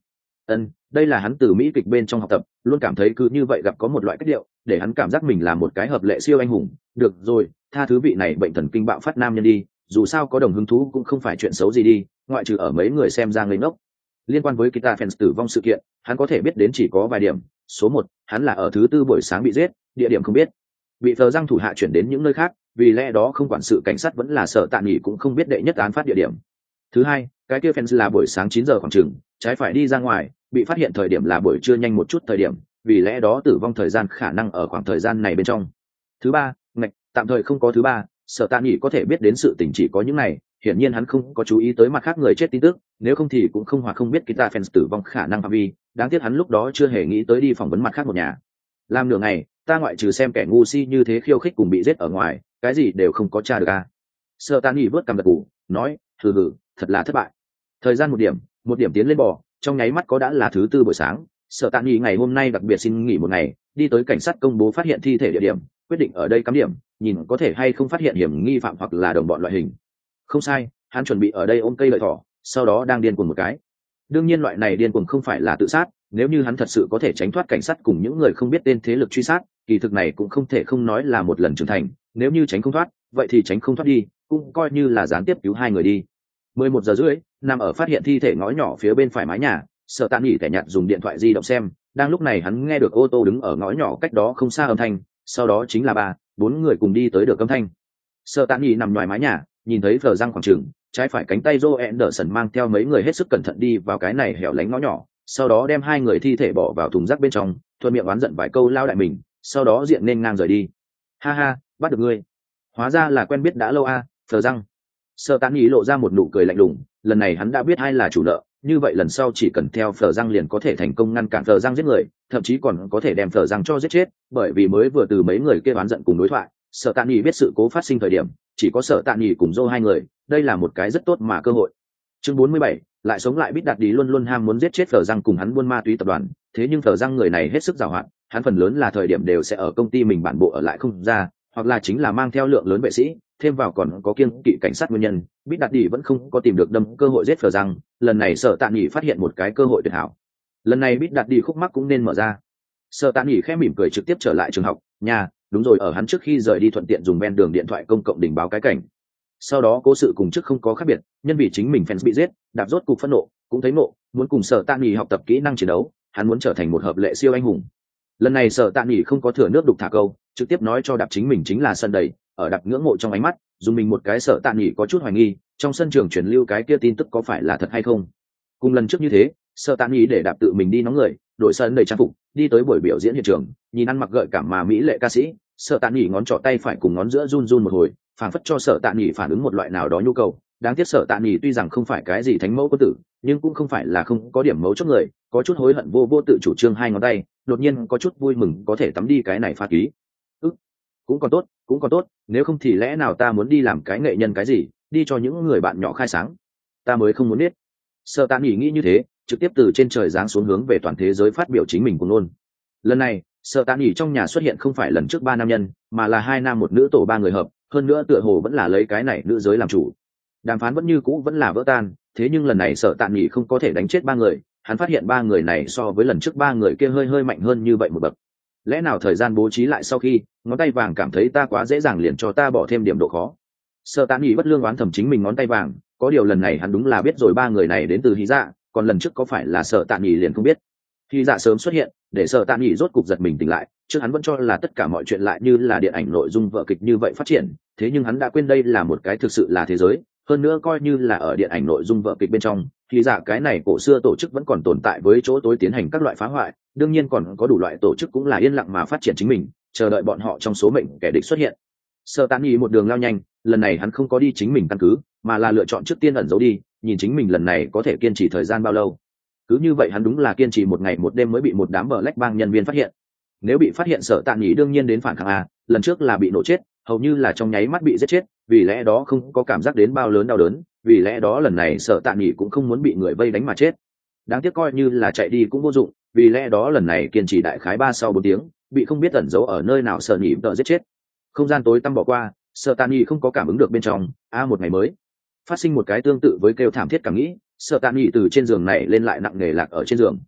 Ân, đây là hắn từ Mỹ kịch bên trong học tập, luôn cảm thấy cứ như vậy gặp có một loại cách điệu, để hắn cảm giác mình là một cái hợp lệ siêu anh hùng. Được rồi, tha thứ vị này bệnh thần kinh bạo phát nam nhân đi, dù sao có đồng hứng thú cũng không phải chuyện xấu gì đi, ngoại trừ ở mấy người xem ra ngây ngốc. Liên quan với Kita fans tử vong sự kiện, hắn có thể biết đến chỉ có vài điểm. Số một, hắn là ở thứ tư buổi sáng bị giết, địa điểm không biết, bị Phờ Răng thủ hạ chuyển đến những nơi khác, vì lẽ đó không quản sự cảnh sát vẫn là sợ tạ nghỉ cũng không biết đệ nhất án phát địa điểm. Thứ hai, cái kia fans là buổi sáng chín giờ khoảng chừng, trái phải đi ra ngoài, bị phát hiện thời điểm là buổi trưa nhanh một chút thời điểm, vì lẽ đó tử vong thời gian khả năng ở khoảng thời gian này bên trong. Thứ ba, ngạch, tạm thời không có thứ ba, sợ tạ nghỉ có thể biết đến sự tình chỉ có những này, hiển nhiên hắn không có chú ý tới mặt khác người chết tin tức, nếu không thì cũng không hoặc không biết Kita fans tử vong khả năng phạm vi, đáng tiếc hắn lúc đó chưa hề nghĩ tới đi phỏng vấn mặt khác một nhà. Làm nửa ngày, ta ngoại trừ xem kẻ ngu si như thế khiêu khích cùng bị giết ở ngoài, cái gì đều không có tra được à. Sợ tạ nghỉ vớt cằm gật gù, nói, hừ hừ, thật là thất bại. Thời gian một điểm, một điểm tiến lên bò, trong nháy mắt có đã là thứ tư buổi sáng. Sợ tạ nghỉ ngày hôm nay đặc biệt xin nghỉ một ngày, đi tới cảnh sát công bố phát hiện thi thể địa điểm, quyết định ở đây cắm điểm, nhìn có thể hay không phát hiện hiểm nghi phạm hoặc là đồng bọn loại hình. Không sai, hắn chuẩn bị ở đây ôm cây lợi thỏ, sau đó đang điên cuồng một cái. Đương nhiên loại này điên cuồng không phải là tự sát, nếu như hắn thật sự có thể tránh thoát cảnh sát cùng những người không biết tên thế lực truy sát, kỳ thực này cũng không thể không nói là một lần trưởng thành, nếu như tránh không thoát, vậy thì tránh không thoát đi, cũng coi như là gián tiếp cứu hai người đi. mười một giờ rưỡi, nằm ở phát hiện thi thể ngõ nhỏ phía bên phải mái nhà, Sở Tạ Nghị tẻ nhạt dùng điện thoại di động xem, đang lúc này hắn nghe được ô tô đứng ở ngõ nhỏ cách đó không xa âm thanh, sau đó chính là ba, bốn người cùng đi tới được âm thanh. Sở Tạ Nghị nằm ngoài mái nhà, nhìn thấy Phờ Răng khoảng trường, trái phải cánh tay Joe Anderson mang theo mấy người hết sức cẩn thận đi vào cái này hẻo lánh ngõ nhỏ, sau đó đem hai người thi thể bỏ vào thùng rác bên trong, thuận miệng oán giận vài câu lao đại mình, sau đó diện nên ngang rời đi. Ha ha, bắt được ngươi, hóa ra là quen biết đã lâu a, à, Phờ Răng. Sở Tạ Nghị lộ ra một nụ cười lạnh lùng, lần này hắn đã biết ai là chủ nợ, như vậy lần sau chỉ cần theo Phờ Răng liền có thể thành công ngăn cản Phờ Răng giết người, thậm chí còn có thể đem Phờ Răng cho giết chết, bởi vì mới vừa từ mấy người kia oán giận cùng đối thoại, Sở Tạ Nghị biết sự cố phát sinh thời điểm, chỉ có Sở Tạ Nghị cùng Joe hai người, đây là một cái rất tốt mà cơ hội. Chương bốn mươi bảy, lại sống lại biết đạt đi luôn luôn ham muốn giết chết Phờ Răng cùng hắn buôn ma túy tập đoàn, thế nhưng Phờ Răng người này hết sức giàu hạn, hắn phần lớn là thời điểm đều sẽ ở công ty mình bản bộ ở lại không ra, hoặc là chính là mang theo lượng lớn vệ sĩ, thêm vào còn có kiêng kỵ cảnh sát nguyên nhân, biết đạt đi vẫn không có tìm được đâm cơ hội giết Phờ Răng, lần này Sở Tạ Nghị phát hiện một cái cơ hội tuyệt hảo. Lần này biết đạt đi khúc mắc cũng nên mở ra. Sở Tạ Nghị khẽ mỉm cười trực tiếp trở lại trường học, nhà, đúng rồi, ở hắn trước khi rời đi thuận tiện dùng ven đường điện thoại công cộng đình báo cái cảnh. Sau đó cố sự cùng trước không có khác biệt, nhân vì chính mình fans bị giết, đạp rốt cục phẫn nộ, cũng thấy nộ, muốn cùng Sở Tạ Nghị học tập kỹ năng chiến đấu, hắn muốn trở thành một hợp lệ siêu anh hùng. Lần này Sở Tạ Nghị không có thừa nước đục thả câu, trực tiếp nói cho đạp chính mình chính là sân đầy, ở đạp ngưỡng mộ trong ánh mắt, dùng mình một cái Sở Tạ Nghị có chút hoài nghi, trong sân trường truyền lưu cái kia tin tức có phải là thật hay không. Cùng lần trước như thế, Sở Tạ Nghị để đạp tự mình đi nóng người, đội sân đầy trang phục, đi tới buổi biểu diễn hiện trường, nhìn ăn mặc gợi cảm mà mỹ lệ ca sĩ, Sở Tạ Nghị ngón trỏ tay phải cùng ngón giữa run run một hồi, phảng phất cho Sở Tạ Nghị phản ứng một loại nào đó nhu cầu. Đáng tiếc Sở Tạ Nghị tuy rằng không phải cái gì thánh mẫu quân tử, nhưng cũng không phải là không có điểm mấu chốt người, có chút hối hận vô vô tự chủ trương hai ngón tay, đột nhiên có chút vui mừng có thể tắm đi cái này pha ký. Ức, cũng còn tốt, cũng còn tốt, nếu không thì lẽ nào ta muốn đi làm cái nghệ nhân cái gì, đi cho những người bạn nhỏ khai sáng, ta mới không muốn biết. Sở Tạ Nghị nghĩ như thế, trực tiếp từ trên trời giáng xuống hướng về toàn thế giới phát biểu chính mình cùng luôn. Lần này, Sở Tạ Nghị trong nhà xuất hiện không phải lần trước ba nam nhân, mà là hai nam một nữ tổ ba người hợp, hơn nữa tựa hồ vẫn là lấy cái này nữ giới làm chủ. Đàm phán vẫn như cũ vẫn là vỡ tan, thế nhưng lần này Sở Tạ Nghị không có thể đánh chết ba người, hắn phát hiện ba người này so với lần trước ba người kia hơi hơi mạnh hơn như vậy một bậc. Lẽ nào thời gian bố trí lại sau khi, ngón tay vàng cảm thấy ta quá dễ dàng liền cho ta bỏ thêm điểm độ khó. Sở Tạ Nghị bất lương oán thầm chính mình ngón tay vàng, có điều lần này hắn đúng là biết rồi ba người này đến từ Hy Dạ, còn lần trước có phải là Sở Tạ Nghị liền không biết. Hy Dạ sớm xuất hiện, để Sở Tạ Nghị rốt cục giật mình tỉnh lại, trước hắn vẫn cho là tất cả mọi chuyện lại như là điện ảnh nội dung vở kịch như vậy phát triển, thế nhưng hắn đã quên đây là một cái thực sự là thế giới, hơn nữa coi như là ở điện ảnh nội dung vở kịch bên trong, Hy Dạ cái này cổ xưa tổ chức vẫn còn tồn tại với chỗ tối tiến hành các loại phá hoại, đương nhiên còn có đủ loại tổ chức cũng là yên lặng mà phát triển chính mình, chờ đợi bọn họ trong số mệnh kẻ địch xuất hiện. Sở Tạ Nghị một đường lao nhanh, lần này hắn không có đi chính mình căn cứ, mà là lựa chọn trước tiên ẩn giấu đi, nhìn chính mình lần này có thể kiên trì thời gian bao lâu. Cứ như vậy hắn đúng là kiên trì một ngày một đêm mới bị một đám Black bang nhân viên phát hiện. Nếu bị phát hiện Sở Tạ Nghị đương nhiên đến phản kháng a, lần trước là bị nổ chết, hầu như là trong nháy mắt bị giết chết, vì lẽ đó không có cảm giác đến bao lớn đau đớn, vì lẽ đó lần này Sở Tạ Nghị cũng không muốn bị người vây đánh mà chết. Đáng tiếc coi như là chạy đi cũng vô dụng, vì lẽ đó lần này kiên trì đại khái ba sau bốn tiếng, bị không biết ẩn giấu ở nơi nào Sở Nghị tự giết chết. Không gian tối tăm bỏ qua, Sở Tạ Nghị không có cảm ứng được bên trong, a một ngày mới phát sinh một cái tương tự với kêu thảm thiết cảm nghĩ, Sở Tạ Nghị từ trên giường này lên lại nặng nề lạc ở trên giường,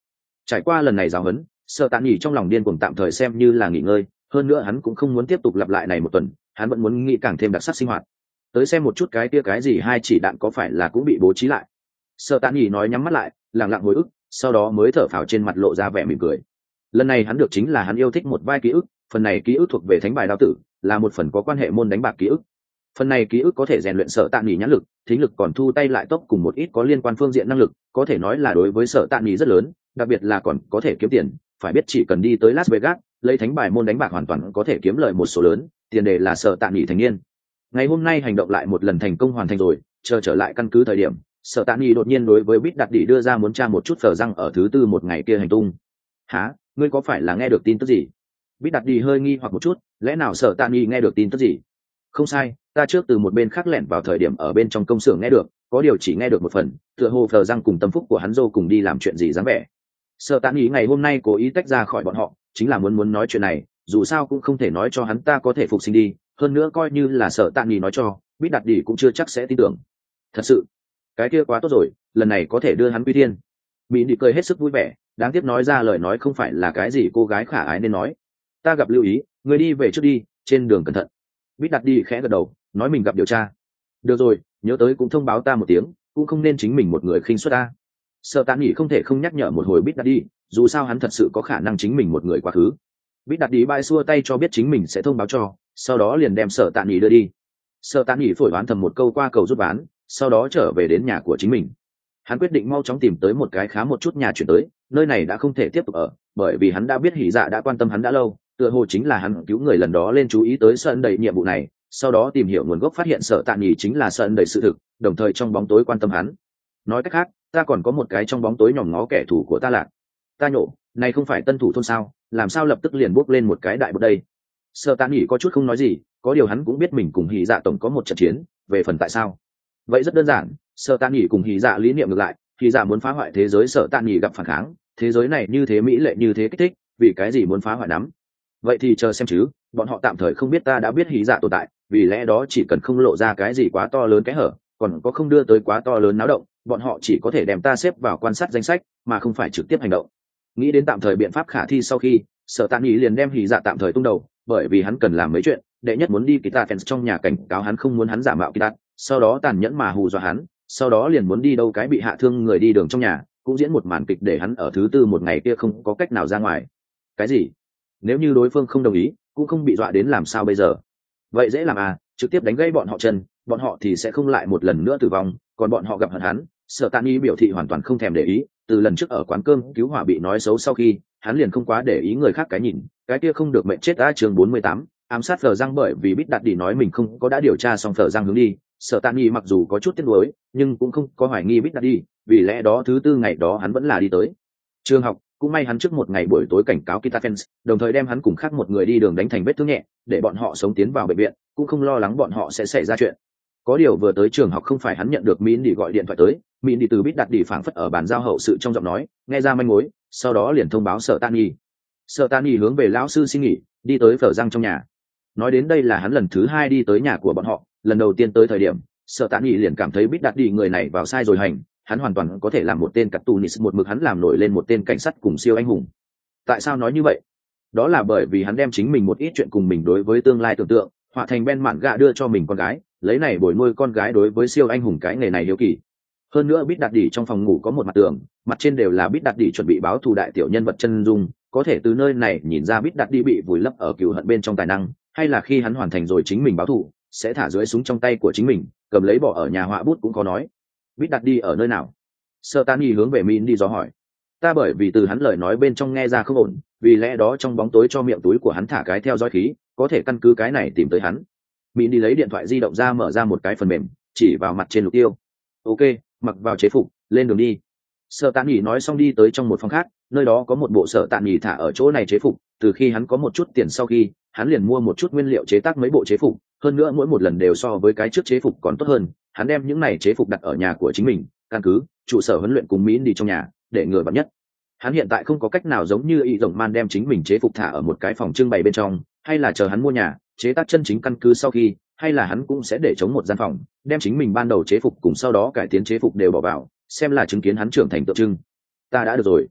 Trải qua lần này giáo huấn, sợ tạ nghỉ trong lòng điên cuồng tạm thời xem như là nghỉ ngơi, hơn nữa hắn cũng không muốn tiếp tục lặp lại này một tuần, hắn vẫn muốn nghĩ càng thêm đặc sắc sinh hoạt. Tới xem một chút cái kia cái gì hai chỉ đạn có phải là cũng bị bố trí lại. Sợ tạ nghỉ nói nhắm mắt lại, lặng lặng hồi ức, sau đó mới thở phào trên mặt lộ ra vẻ mỉm cười. Lần này hắn được chính là hắn yêu thích một vai ký ức, phần này ký ức thuộc về thánh bài đao tử, là một phần có quan hệ môn đánh bạc ký ức. Phần này ký ức có thể rèn luyện Sở Tạ Nghị nhãn lực, thính lực, còn thu tay lại tốc cùng một ít có liên quan phương diện năng lực, có thể nói là đối với Sở Tạ Nghị rất lớn, đặc biệt là còn có thể kiếm tiền, phải biết chỉ cần đi tới Las Vegas, lấy thánh bài môn đánh bạc hoàn toàn có thể kiếm lợi một số lớn, tiền đề là Sở Tạ Nghị thành niên. Ngày hôm nay hành động lại một lần thành công hoàn thành rồi, chờ trở lại căn cứ thời điểm, Sở Tạ Nghị đột nhiên đối với Bít Đặt Đỉ đưa ra muốn tra một chút phở răng ở thứ tư một ngày kia hành tung. "Hả? Ngươi có phải là nghe được tin tức gì?" Bít Đặt Đỉ hơi nghi hoặc một chút, lẽ nào Sở Tạ Nghị nghe được tin tức gì? "Không sai, ta trước từ một bên khác lẻn vào thời điểm ở bên trong công xưởng nghe được, có điều chỉ nghe được một phần, tựa hồ phở răng cùng tâm phúc của hắn dô cùng đi làm chuyện gì dáng vẻ." Sở Tạ Nghị ngày hôm nay cố ý tách ra khỏi bọn họ, chính là muốn muốn nói chuyện này, dù sao cũng không thể nói cho hắn ta có thể phục sinh đi, hơn nữa coi như là Sở Tạ Nghị nói cho, Bít Đặt Đỉ cũng chưa chắc sẽ tin tưởng. Thật sự, cái kia quá tốt rồi, lần này có thể đưa hắn quy thiên. Mỹ đi cười hết sức vui vẻ, đáng tiếc nói ra lời nói không phải là cái gì cô gái khả ái nên nói. "Ta gặp lưu ý, người đi về trước đi, trên đường cẩn thận." Bít Đặt Đỉ khẽ gật đầu, nói mình gặp điều tra. "Được rồi, nhớ tới cũng thông báo ta một tiếng, cũng không nên chính mình một người khinh suất ta." Sở Tạ Nghị không thể không nhắc nhở một hồi Bít Đặt Đỉ, dù sao hắn thật sự có khả năng chính mình một người quá khứ. Bít Đặt Đỉ bãi xua tay cho biết chính mình sẽ thông báo cho, sau đó liền đem Sở Tạ Nghị đưa đi. Sở Tạ Nghị phổi đoán thầm một câu qua cầu rút ván, sau đó trở về đến nhà của chính mình. Hắn quyết định mau chóng tìm tới một cái khá một chút nhà chuyển tới, nơi này đã không thể tiếp tục ở, bởi vì hắn đã biết Hỉ Dạ đã quan tâm hắn đã lâu, tựa hồ chính là hắn cứu người lần đó lên chú ý tới Sơn đầy nhiệm vụ này, sau đó tìm hiểu nguồn gốc phát hiện Sở Tạ Nghị chính là Sơn đầy sự thực, đồng thời trong bóng tối quan tâm hắn. Nói cách khác, ta còn có một cái trong bóng tối nhòm ngó kẻ thù của ta lạc. Ta nhổ, này không phải tân thủ thôn sao, làm sao lập tức liền bốc lên một cái đại bột đây. Sở Tạ Nghị có chút không nói gì, có điều hắn cũng biết mình cùng Hỉ Dạ tổng có một trận chiến, về phần tại sao, vậy rất đơn giản, Sở Tạ Nghị cùng Hỉ Dạ lý niệm ngược lại, Hỉ Dạ muốn phá hoại thế giới Sở Tạ Nghị gặp phản kháng, thế giới này như thế mỹ lệ như thế kích thích, vì cái gì muốn phá hoại nắm? Vậy thì chờ xem chứ, bọn họ tạm thời không biết ta đã biết Hỉ Dạ tồn tại, vì lẽ đó chỉ cần không lộ ra cái gì quá to lớn cái hở, còn có không đưa tới quá to lớn náo động, bọn họ chỉ có thể đem ta xếp vào quan sát danh sách, mà không phải trực tiếp hành động. Nghĩ đến tạm thời biện pháp khả thi sau khi, Sở Tạ Nghị liền đem Hỉ Dạ tạm thời tung đầu, bởi vì hắn cần làm mấy chuyện, đệ nhất muốn đi Kita Fans trong nhà cảnh cáo hắn không muốn hắn giả mạo Kita, sau đó tàn nhẫn mà hù dọa hắn, sau đó liền muốn đi đâu cái bị hạ thương người đi đường trong nhà, cũng diễn một màn kịch để hắn ở thứ tư một ngày kia không có cách nào ra ngoài. Cái gì? Nếu như đối phương không đồng ý, cũng không bị dọa đến làm sao bây giờ? Vậy dễ làm à, trực tiếp đánh gãy bọn họ chân, bọn họ thì sẽ không lại một lần nữa tử vong, còn bọn họ gặp hận hắn. Sở Tạ Nghị biểu thị hoàn toàn không thèm để ý, từ lần trước ở quán cơm cứu hỏa bị nói xấu sau khi, hắn liền không quá để ý người khác cái nhìn, cái kia không được mệnh chết đã chương bốn mươi tám, ám sát Phở Răng bởi vì Bít Đặt Đỉ nói mình không có đã điều tra xong Phở Răng hướng đi, Sở Tạ Nghị mặc dù có chút tiếc nuối, nhưng cũng không có hoài nghi Bít Đặt Đỉ, vì lẽ đó thứ tư ngày đó hắn vẫn là đi tới trường học, cũng may hắn trước một ngày buổi tối cảnh cáo Kita Fans, đồng thời đem hắn cùng khác một người đi đường đánh thành vết thương nhẹ, để bọn họ sống tiến vào bệnh viện, cũng không lo lắng bọn họ sẽ xảy ra chuyện. Có điều vừa tới trường học không phải hắn nhận được Min đi gọi điện thoại tới, Min đi từ Bít Đặt Đỉ phảng phất ở bàn giao hậu sự trong giọng nói, nghe ra manh mối, sau đó liền thông báo Sở Tạ Nghị. Sở Tạ Nghị hướng về lão sư xin nghỉ, đi tới Phở Răng trong nhà. Nói đến đây là hắn lần thứ hai đi tới nhà của bọn họ, lần đầu tiên tới thời điểm, Sở Tạ Nghị liền cảm thấy Bít Đặt Đỉ người này vào sai rồi hành, hắn hoàn toàn có thể làm một tên cartoonist, một mực hắn làm nổi lên một tên cảnh sát cùng siêu anh hùng. Tại sao nói như vậy? Đó là bởi vì hắn đem chính mình một ít chuyện cùng mình đối với tương lai tưởng tượng, họa thành Ben mạn gạ đưa cho mình con gái, lấy này bồi nuôi con gái đối với siêu anh hùng cái nghề này hiếu kỳ. Hơn nữa Bít Đặt Đỉ trong phòng ngủ có một mặt tường, mặt trên đều là Bít Đặt Đỉ chuẩn bị báo thù đại tiểu nhân vật chân dung, có thể từ nơi này nhìn ra Bít Đặt Đỉ bị vùi lấp ở cừu hận bên trong tài năng, hay là khi hắn hoàn thành rồi chính mình báo thù, sẽ thả dưới súng trong tay của chính mình, cầm lấy bỏ ở nhà họa bút cũng có nói. Bít Đặt Đỉ ở nơi nào? Sở Tạ Nghị hướng về Min đi dò hỏi. Ta bởi vì từ hắn lời nói bên trong nghe ra không ổn, vì lẽ đó trong bóng tối cho miệng túi của hắn thả cái theo dõi khí, có thể căn cứ cái này tìm tới hắn. Min đi lấy điện thoại di động ra mở ra một cái phần mềm, chỉ vào mặt trên lục tiêu. Ok, mặc vào chế phục, lên đường đi. Sở Tạ Nghị nói xong đi tới trong một phòng khác, nơi đó có một bộ Sở Tạ Nghị thả ở chỗ này chế phục, từ khi hắn có một chút tiền sau khi, hắn liền mua một chút nguyên liệu chế tác mấy bộ chế phục, hơn nữa mỗi một lần đều so với cái trước chế phục còn tốt hơn, hắn đem những này chế phục đặt ở nhà của chính mình, căn cứ trụ sở huấn luyện cùng Min đi trong nhà, để ngừa vạn nhất. Hắn hiện tại không có cách nào giống như y rồng man đem chính mình chế phục thả ở một cái phòng trưng bày bên trong, hay là chờ hắn mua nhà, chế tác chân chính căn cứ sau khi, hay là hắn cũng sẽ để chống một gian phòng, đem chính mình ban đầu chế phục cùng sau đó cải tiến chế phục đều bỏ vào, xem là chứng kiến hắn trưởng thành tượng trưng. Ta đã được rồi.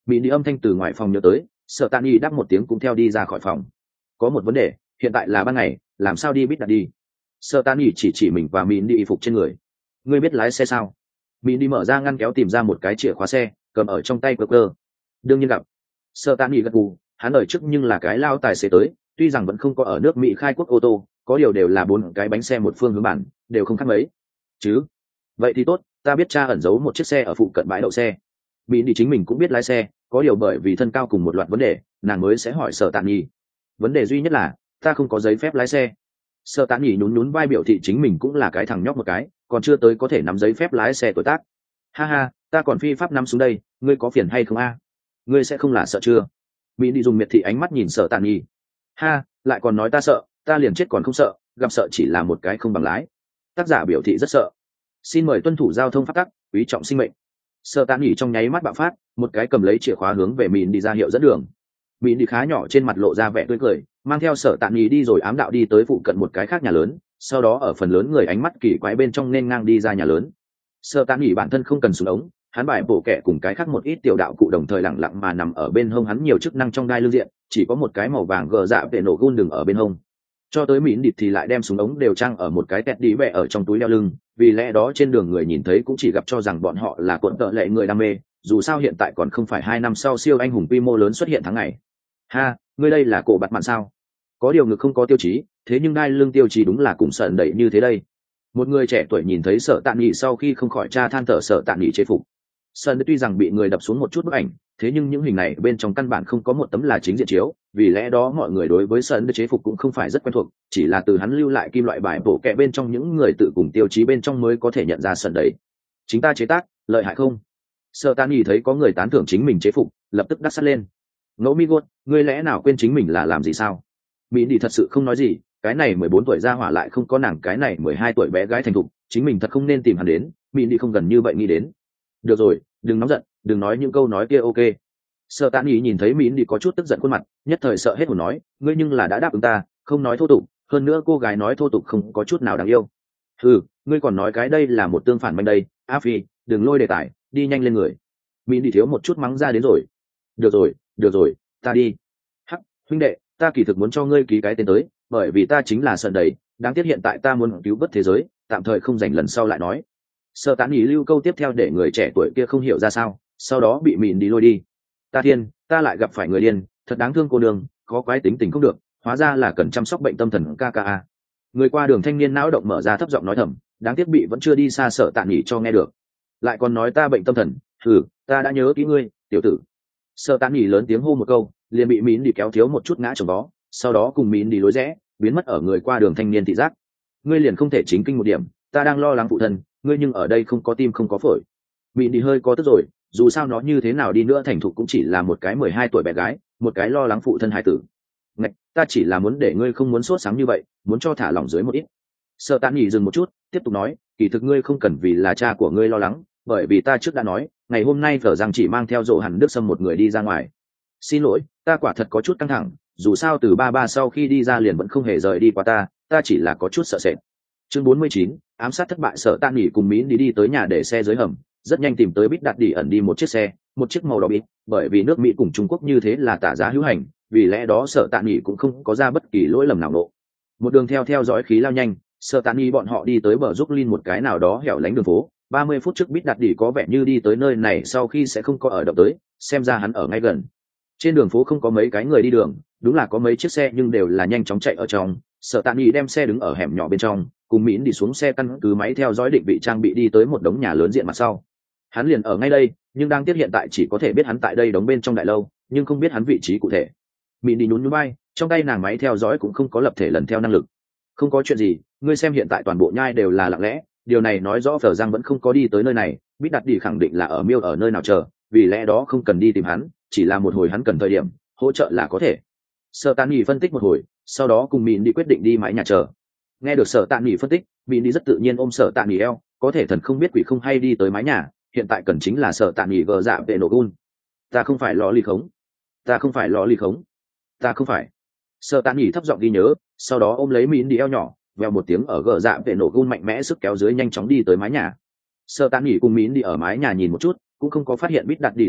mỹ đi âm thanh từ ngoài phòng nhớ tới, sợ tạ nghỉ đáp một tiếng cũng theo đi ra khỏi phòng. Có một vấn đề, hiện tại là ban ngày, làm sao đi biết đặt đi. Sợ tạ nghỉ chỉ chỉ mình và mỹ đi y phục trên người. Ngươi biết lái xe sao? Mỹ đi mở ra ngăn kéo tìm ra một cái chìa khóa xe, cầm ở trong tay cơ cơ. Đương nhiên gặp. Sợ tạ nghỉ gật gù, hắn ở trước nhưng là cái lao tài xế tới, tuy rằng vẫn không có ở nước Mỹ khai quốc ô tô, có điều đều là bốn cái bánh xe một phương hướng bản, đều không khác mấy. Chứ? Vậy thì tốt, ta biết cha ẩn giấu một chiếc xe ở phụ cận bãi đậu xe. Mỹ đi chính mình cũng biết lái xe, có điều bởi vì thân cao cùng một loạt vấn đề, nàng mới sẽ hỏi Sở Tạn Nhi. Vấn đề duy nhất là, ta không có giấy phép lái xe. Sở Tạn Nhi nhún nhún vai biểu thị chính mình cũng là cái thằng nhóc một cái, còn chưa tới có thể nắm giấy phép lái xe tuổi tác. Ha ha, ta còn phi pháp nắm xuống đây, ngươi có phiền hay không a? Ngươi sẽ không là sợ chưa? Mỹ đi dùng miệt thị ánh mắt nhìn Sở Tạn Nhi. Ha, lại còn nói ta sợ, ta liền chết còn không sợ, gặp sợ chỉ là một cái không bằng lái. Tác giả biểu thị rất sợ. Xin mời tuân thủ giao thông pháp tắc, quý trọng sinh mệnh. Sở Tạn Nhi trong nháy mắt bạo phát, một cái cầm lấy chìa khóa hướng về Mịn đi ra hiệu dẫn đường. Mịn đi khá nhỏ trên mặt lộ ra vẻ tươi cười, mang theo Sở Tạn Nhi đi rồi ám đạo đi tới phụ cận một cái khác nhà lớn, sau đó ở phần lớn người ánh mắt kỳ quái bên trong nên ngang đi ra nhà lớn. Sở Tạn Nhi bản thân không cần súng ống, hắn bài bổ kẹ cùng cái khác một ít tiểu đạo cụ đồng thời lặng lặng mà nằm ở bên hông hắn nhiều chức năng trong đai lưng diện, chỉ có một cái màu vàng gờ dạ vệ nổ gun đừng ở bên hông. Cho tới Mịn địt thì lại đem súng ống đều trang ở một cái tẹt đi vẹ ở trong túi đeo lưng, vì lẽ đó trên đường người nhìn thấy cũng chỉ gặp cho rằng bọn họ là cuộn tợ lệ người đam mê, dù sao hiện tại còn không phải hai năm sau siêu anh hùng quy mô lớn xuất hiện tháng ngày. Ha, ngươi đây là cổ bạt mạn sao? Có điều ngực không có tiêu chí, thế nhưng đai lưng tiêu chí đúng là cùng sợn đẩy như thế đây. Một người trẻ tuổi nhìn thấy Sở Tạn Nghị sau khi không khỏi tra than thở Sở Tạn Nghị chế phục. Sơn tuy rằng bị người đập xuống một chút bức ảnh, thế nhưng những hình này bên trong căn bản không có một tấm là chính diện chiếu, vì lẽ đó mọi người đối với Sơn chế phục cũng không phải rất quen thuộc, chỉ là từ hắn lưu lại kim loại bài bổ kẹ bên trong những người tự cùng tiêu chí bên trong mới có thể nhận ra Sơn đấy. Chính ta chế tác, lợi hại không? Sở Tạn Nghị thấy có người tán thưởng chính mình chế phục, lập tức đắc sắt lên. Ngẫu mi gốt, ngươi lẽ nào quên chính mình là làm gì sao? Mỹ đi thật sự không nói gì, cái này mười bốn tuổi ra hỏa lại không có nàng cái này mười hai tuổi bé gái thành thục, chính mình thật không nên tìm hắn đến, Mỹ đi không gần như vậy nghĩ đến. Được rồi, đừng nóng giận, đừng nói những câu nói kia ok. Sở Tạn Nghị nhìn thấy Mỹ đi có chút tức giận khuôn mặt, nhất thời sợ hết hồn nói, ngươi nhưng là đã đáp ứng ta, không nói thô tục, hơn nữa cô gái nói thô tục không có chút nào đáng yêu. Ừ, ngươi còn nói cái đây là một tương phản manh đây, A Phi, đừng lôi đề tài, đi nhanh lên người. Mỹ đi thiếu một chút mắng ra đến rồi. Được rồi, được rồi, ta đi. Hắc, huynh đệ, ta kỳ thực muốn cho ngươi ký cái tên tới, bởi vì ta chính là Sơn đầy, đáng tiếc hiện tại ta muốn cứu vớt thế giới, tạm thời không dành lần sau lại nói. Sở Tạn Nghị lưu câu tiếp theo để người trẻ tuổi kia không hiểu ra sao, sau đó bị Mịn đi lôi đi. Ta thiên, ta lại gặp phải người điên, thật đáng thương cô đường, có quái tính tình không được, hóa ra là cần chăm sóc bệnh tâm thần ca ca a. Người qua đường thanh niên não động mở ra thấp giọng nói thầm, đáng tiếc bị vẫn chưa đi xa Sở Tạn Nghị cho nghe được. Lại còn nói ta bệnh tâm thần, thử, ta đã nhớ kỹ ngươi, tiểu tử. Sở Tạn Nghị lớn tiếng hô một câu, liền bị Mịn đi kéo thiếu một chút ngã chồng đó, sau đó cùng Mịn đi lối rẽ, biến mất ở người qua đường thanh niên thị giác. Ngươi liền không thể chính kinh một điểm, ta đang lo lắng phụ thân, ngươi nhưng ở đây không có tim không có phổi. Mịn đi hơi có tức rồi, dù sao nó như thế nào đi nữa thành thục cũng chỉ là một cái mười hai tuổi bé gái, một cái lo lắng phụ thân hài tử. Ngạch, ta chỉ là muốn để ngươi không muốn sốt sáng như vậy, muốn cho thả lỏng dưới một ít. Sở Tạn Nghị dừng một chút, tiếp tục nói, kỳ thực ngươi không cần vì là cha của ngươi lo lắng, bởi vì ta trước đã nói, ngày hôm nay Phở rằng chỉ mang theo Dỗ Hàn Đức Sâm một người đi ra ngoài. Xin lỗi, ta quả thật có chút căng thẳng, dù sao từ ba ba sau khi đi ra liền vẫn không hề rời đi qua ta, ta chỉ là có chút sợ sệt. Chương bốn mươi chín, ám sát thất bại. Sở Tạn Nghị cùng Mĩn đi đi tới nhà để xe dưới hầm, rất nhanh tìm tới Bít Đạt Đi ẩn đi một chiếc xe, một chiếc màu đỏ bít, bởi vì nước Mỹ cùng Trung Quốc như thế là tả giá hữu hành, vì lẽ đó Sở Tạn Nghị cũng không có ra bất kỳ lỗi lầm nào nộ. Một đường theo theo dõi khí lao nhanh, Sở Tạn Nghị bọn họ đi tới bờ giúp Linh một cái nào đó hẻo lánh đường phố, ba mươi phút trước Bít Đạt Đi có vẻ như đi tới nơi này sau khi sẽ không có ở động tới, xem ra hắn ở ngay gần. Trên đường phố không có mấy cái người đi đường, đúng là có mấy chiếc xe nhưng đều là nhanh chóng chạy ở trong. Sở Tạn Nghị đem xe đứng ở hẻm nhỏ bên trong, cùng Mĩn đi xuống xe căn cứ máy theo dõi định vị trang bị đi tới một đống nhà lớn diện mặt sau. Hắn liền ở ngay đây, nhưng đang tiếc hiện tại chỉ có thể biết hắn tại đây đóng bên trong đại lâu, nhưng không biết hắn vị trí cụ thể. Mịn đi nhún nhún vai, trong tay nàng máy theo dõi cũng không có lập thể lần theo năng lực. Không có chuyện gì, ngươi xem hiện tại toàn bộ nhai đều là lặng lẽ, điều này nói rõ Phở Giang vẫn không có đi tới nơi này, Bít Đạt Đi khẳng định là ở miêu ở nơi nào chờ, vì lẽ đó không cần đi tìm hắn, chỉ là một hồi hắn cần thời điểm, hỗ trợ là có thể. Sở Tạn Nghị phân tích một hồi, sau đó cùng Mịn đi quyết định đi mái nhà chờ. Nghe được Sở Tạn Nghị phân tích, Mịn đi rất tự nhiên ôm Sở Tạn Nghị eo, có thể thần không biết quỷ không hay đi tới mái nhà, hiện tại cần chính là Sở Tạn Nghị gờ dạ vệ nổ gun. Ta không phải lò ly khống, ta không phải lò ly khống, ta không phải. Sở Tạn Nghị thấp giọng ghi nhớ, sau đó ôm lấy Mịn đi eo nhỏ, vèo một tiếng ở gờ dạ vệ nổ gun mạnh mẽ sức kéo dưới nhanh chóng đi tới mái nhà. Sở Tạn Nghị cùng Mịn đi ở mái nhà nhìn một chút, cũng không có phát hiện Bít Đạt Đi tung tích,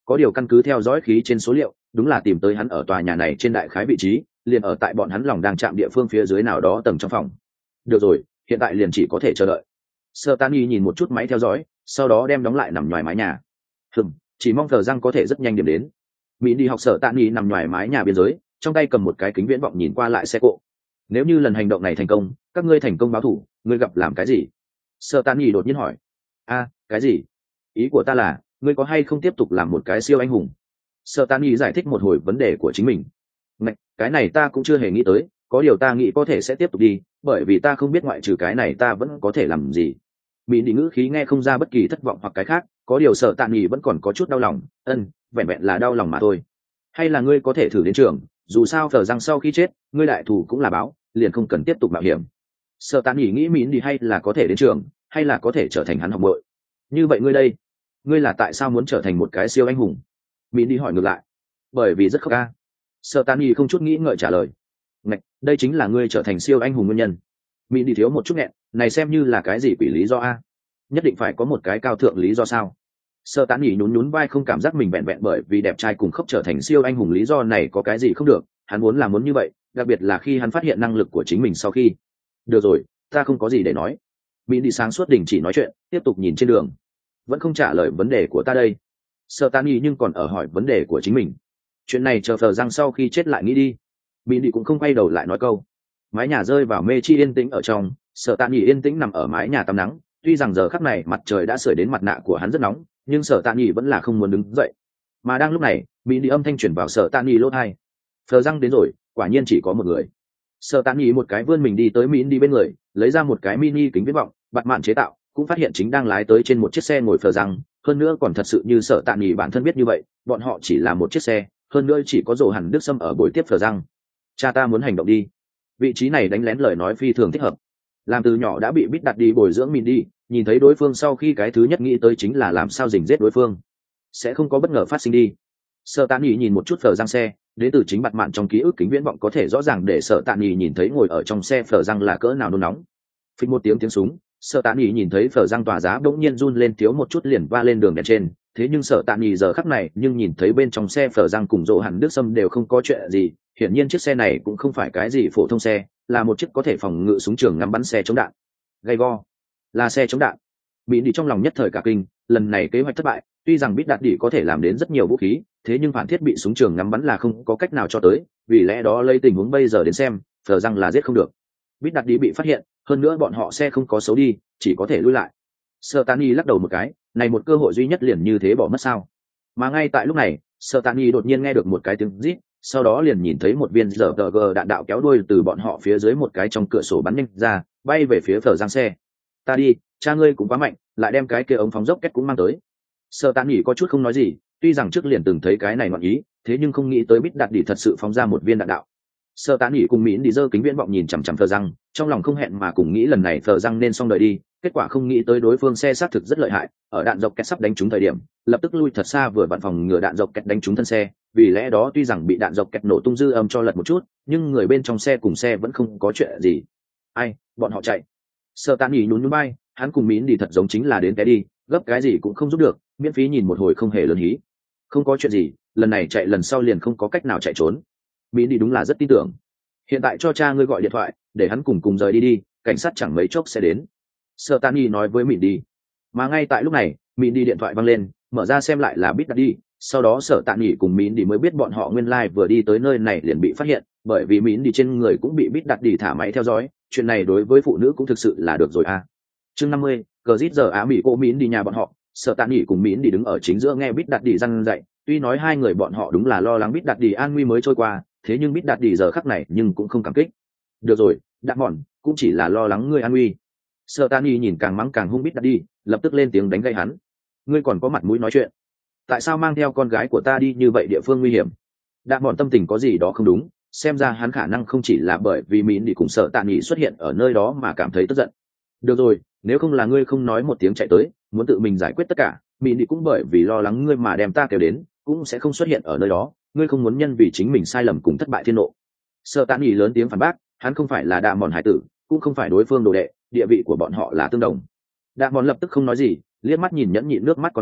có điều căn cứ theo dõi khí trên số liệu đúng là tìm tới hắn ở tòa nhà này trên đại khái vị trí, liền ở tại bọn hắn lòng đang chạm địa phương phía dưới nào đó tầng trong phòng. Được rồi, hiện tại liền chỉ có thể chờ đợi. Sở Tán Nhi nhìn một chút máy theo dõi, sau đó đem đóng lại nằm ngoài mái nhà. Hừm, chỉ mong thờ răng có thể rất nhanh điểm đến. Mỹ đi học Sở Tán Nhi nằm ngoài mái nhà biên giới, trong tay cầm một cái kính viễn vọng nhìn qua lại xe cộ. Nếu như lần hành động này thành công, các ngươi thành công báo thủ, ngươi gặp làm cái gì? Sở Tán Nhi đột nhiên hỏi. A, cái gì? Ý của ta là, ngươi có hay không tiếp tục làm một cái siêu anh hùng? Sở Tán Nhi giải thích một hồi vấn đề của chính mình. Này, cái này ta cũng chưa hề nghĩ tới, có điều ta nghĩ có thể sẽ tiếp tục đi, bởi vì ta không biết ngoại trừ cái này ta vẫn có thể làm gì. Mỹ đi ngữ khí nghe không ra bất kỳ thất vọng hoặc cái khác, có điều Sở Tán Nhi vẫn còn có chút đau lòng, ân, vẹn vẹn là đau lòng mà thôi. Hay là ngươi có thể thử đến trường, dù sao Phở Giang sau khi chết, ngươi đại thù cũng là báo, liền không cần tiếp tục mạo hiểm. Sở Tán Nhi nghĩ Mỹ đi hay là có thể đến trường, hay là có thể trở thành hắn học muội. Như vậy ngươi đây, ngươi là tại sao muốn trở thành một cái siêu anh hùng? Mỹ đi hỏi ngược lại. Bởi vì rất khóc ca. Sở Tán Nhi không chút nghĩ ngợi trả lời. Ngạch, đây chính là ngươi trở thành siêu anh hùng nguyên nhân. Mỹ đi thiếu một chút nghẹn, này xem như là cái gì quỷ lý do a? Nhất định phải có một cái cao thượng lý do sao? Sở Tán Nhi nhún nhún vai, không cảm giác mình vẹn vẹn bởi vì đẹp trai cùng khóc trở thành siêu anh hùng lý do này có cái gì không được, hắn muốn là muốn như vậy, đặc biệt là khi hắn phát hiện năng lực của chính mình sau khi. Được rồi, ta không có gì để nói. Mỹ đi sáng suốt đình chỉ nói chuyện, tiếp tục nhìn trên đường. Vẫn không trả lời vấn đề của ta đây. Sở Tán Nhi nhưng còn ở hỏi vấn đề của chính mình. Chuyện này chờ Phở Giang sau khi chết lại nghĩ đi. Mỹ đi cũng không quay đầu lại nói câu. Mái nhà rơi vào mê chi yên tĩnh ở trong, Sở Tán Nhi yên tĩnh nằm ở mái nhà tắm nắng, tuy rằng giờ khắc này mặt trời đã sưởi đến mặt nạ của hắn rất nóng, nhưng Sở Tán Nhi vẫn là không muốn đứng dậy. Mà đang lúc này, Mỹ đi âm thanh chuyển vào Sở Tán Nhi lỗ tai. Phở Giang đến rồi, quả nhiên chỉ có một người. Sở Tán Nhi một cái vươn mình đi tới Mỹ đi bên người, lấy ra một cái mini kính viễn vọng, bạt mạn chế tạo, cũng phát hiện chính đang lái tới trên một chiếc xe ngồi Phở Giang, hơn nữa còn thật sự như Sở Tán Nhi bản thân biết như vậy, bọn họ chỉ là một chiếc xe, hơn nữa chỉ có Dỗ Hàn Đức Sâm ở buổi tiếp Phở Giang. Cha ta muốn hành động đi. Vị trí này đánh lén lời nói phi thường thích hợp. Làm từ nhỏ đã bị bít đặt đi bồi dưỡng mình đi, nhìn thấy đối phương sau khi cái thứ nhất nghĩ tới chính là làm sao rình giết đối phương. Sẽ không có bất ngờ phát sinh đi. Sở Tán Nhi nhìn một chút Phở Giang xe, đến từ chính mặt mạn trong ký ức kính viễn vọng có thể rõ ràng để Sở Tán Nhi nhìn thấy ngồi ở trong xe Phở Giang là cỡ nào nôn nóng. Phịch một tiếng tiếng súng, Sở Tán Nhi nhìn thấy Phở Giang tỏa giá bỗng nhiên run lên thiếu một chút liền va lên đường đèn trên, thế nhưng Sở Tán Nhi giờ khắc này nhưng nhìn thấy bên trong xe Phở Giang cùng Dỗ Hàn Đức Sâm đều không có chuyện gì, hiển nhiên chiếc xe này cũng không phải cái gì phổ thông xe, là một chiếc có thể phòng ngự súng trường ngắm bắn xe chống đạn. Gay go, là xe chống đạn. Mỹ đi trong lòng nhất thời cả kinh, lần này kế hoạch thất bại, tuy rằng Bít Đạt Đỉ có thể làm đến rất nhiều vũ khí, thế nhưng phản thiết bị súng trường ngắm bắn là không có cách nào cho tới, vì lẽ đó lấy tình huống bây giờ đến xem, Phở Giang là giết không được. Bít Đạt Đỉ bị phát hiện, hơn nữa bọn họ xe không có xấu đi, chỉ có thể lui lại. Sở Tani lắc đầu một cái, này một cơ hội duy nhất liền như thế bỏ mất sao? Mà ngay tại lúc này, Sở Tani đột nhiên nghe được một cái tiếng rít, sau đó liền nhìn thấy một viên giờ tờ gờ đạn đạo kéo đuôi từ bọn họ phía dưới một cái trong cửa sổ bắn nhanh ra, bay về phía Phở Giang xe. Ta đi, cha ngươi cũng quá mạnh, lại đem cái kia ống phóng dốc kết cũng mang tới. Sở Tani có chút không nói gì, tuy rằng trước liền từng thấy cái này ngọn ý, thế nhưng không nghĩ tới Bít Đạt Đỉ thật sự phóng ra một viên đạn đạo. Sở Tani cùng Mĩn đi giơ kính viễn vọng nhìn chằm chằm Phở Giang, trong lòng không hẹn mà cùng nghĩ lần này Phở Giang nên xong đời đi, kết quả không nghĩ tới đối phương xe xác thực rất lợi hại, ở đạn dọc kẹt sắp đánh trúng thời điểm, lập tức lui thật xa vừa vặn phòng ngừa đạn dọc kẹt đánh trúng thân xe, vì lẽ đó tuy rằng bị đạn dọc kẹt nổ tung dư âm cho lật một chút, nhưng người bên trong xe cùng xe vẫn không có chuyện gì. Ai, bọn họ chạy. Sở Tani nhún nhún vai, hắn cùng Mĩn đi thật giống chính là đến té đi, gấp cái gì cũng không giúp được, miễn phí nhìn một hồi không hề lớn hí. Không có chuyện gì, lần này chạy lần sau liền không có cách nào chạy trốn. Mĩn đi đúng là rất tin tưởng. Hiện tại cho cha ngươi gọi điện thoại, để hắn cùng cùng rời đi đi, cảnh sát chẳng mấy chốc sẽ đến. Sở Tani nói với Mĩn đi. Mà ngay tại lúc này, Mĩn đi điện thoại văng lên, mở ra xem lại là Bít Đạt Đỉ. Sau đó Sở Tani cùng Mĩn đi mới biết bọn họ nguyên lai like vừa đi tới nơi này liền bị phát hiện, bởi vì Mĩn đi trên người cũng bị Bít Đạt Đỉ thả máy theo dõi, chuyện này đối với phụ nữ cũng thực sự là được rồi à. Chương năm mươi, cờ rít giờ Á Mỹ cô Mĩn đi nhà bọn họ, Sở Tani cùng Mĩn đi đứng ở chính giữa nghe Bít Đạt Đỉ răn dạy, tuy nói hai người bọn họ đúng là lo lắng Bít Đạt Đỉ an nguy mới trôi qua, thế nhưng Bít Đạt Đỉ giờ khắc này nhưng cũng không cảm kích. Được rồi, Đặng Mòn, cũng chỉ là lo lắng ngươi an nguy. Sở Tani nhìn càng mắng càng hung Bít Đạt Đỉ, lập tức lên tiếng đánh gây hắn. Ngươi còn có mặt mũi nói chuyện? Tại sao mang theo con gái của ta đi như vậy địa phương nguy hiểm? Đặng Mòn tâm tình có gì đó không đúng, xem ra hắn khả năng không chỉ là bởi vì Mĩn đi cùng Sở Tani xuất hiện ở nơi đó mà cảm thấy tức giận. Được rồi, nếu không là ngươi không nói một tiếng chạy tới, muốn tự mình giải quyết tất cả, Mĩn đi cũng bởi vì lo lắng ngươi mà đem ta kêu đến, cũng sẽ không xuất hiện ở nơi đó. Ngươi không muốn nhân vì chính mình sai lầm cùng thất bại thiên nộ. Sở Tani lớn tiếng phản bác, hắn không phải là Đặng Mòn hải tử, cũng không phải đối phương đồ đệ, địa vị của bọn họ là tương đồng. Đặng Mòn lập tức không nói gì, liếc mắt nhìn nhẫn nhịn nước mắt con gái,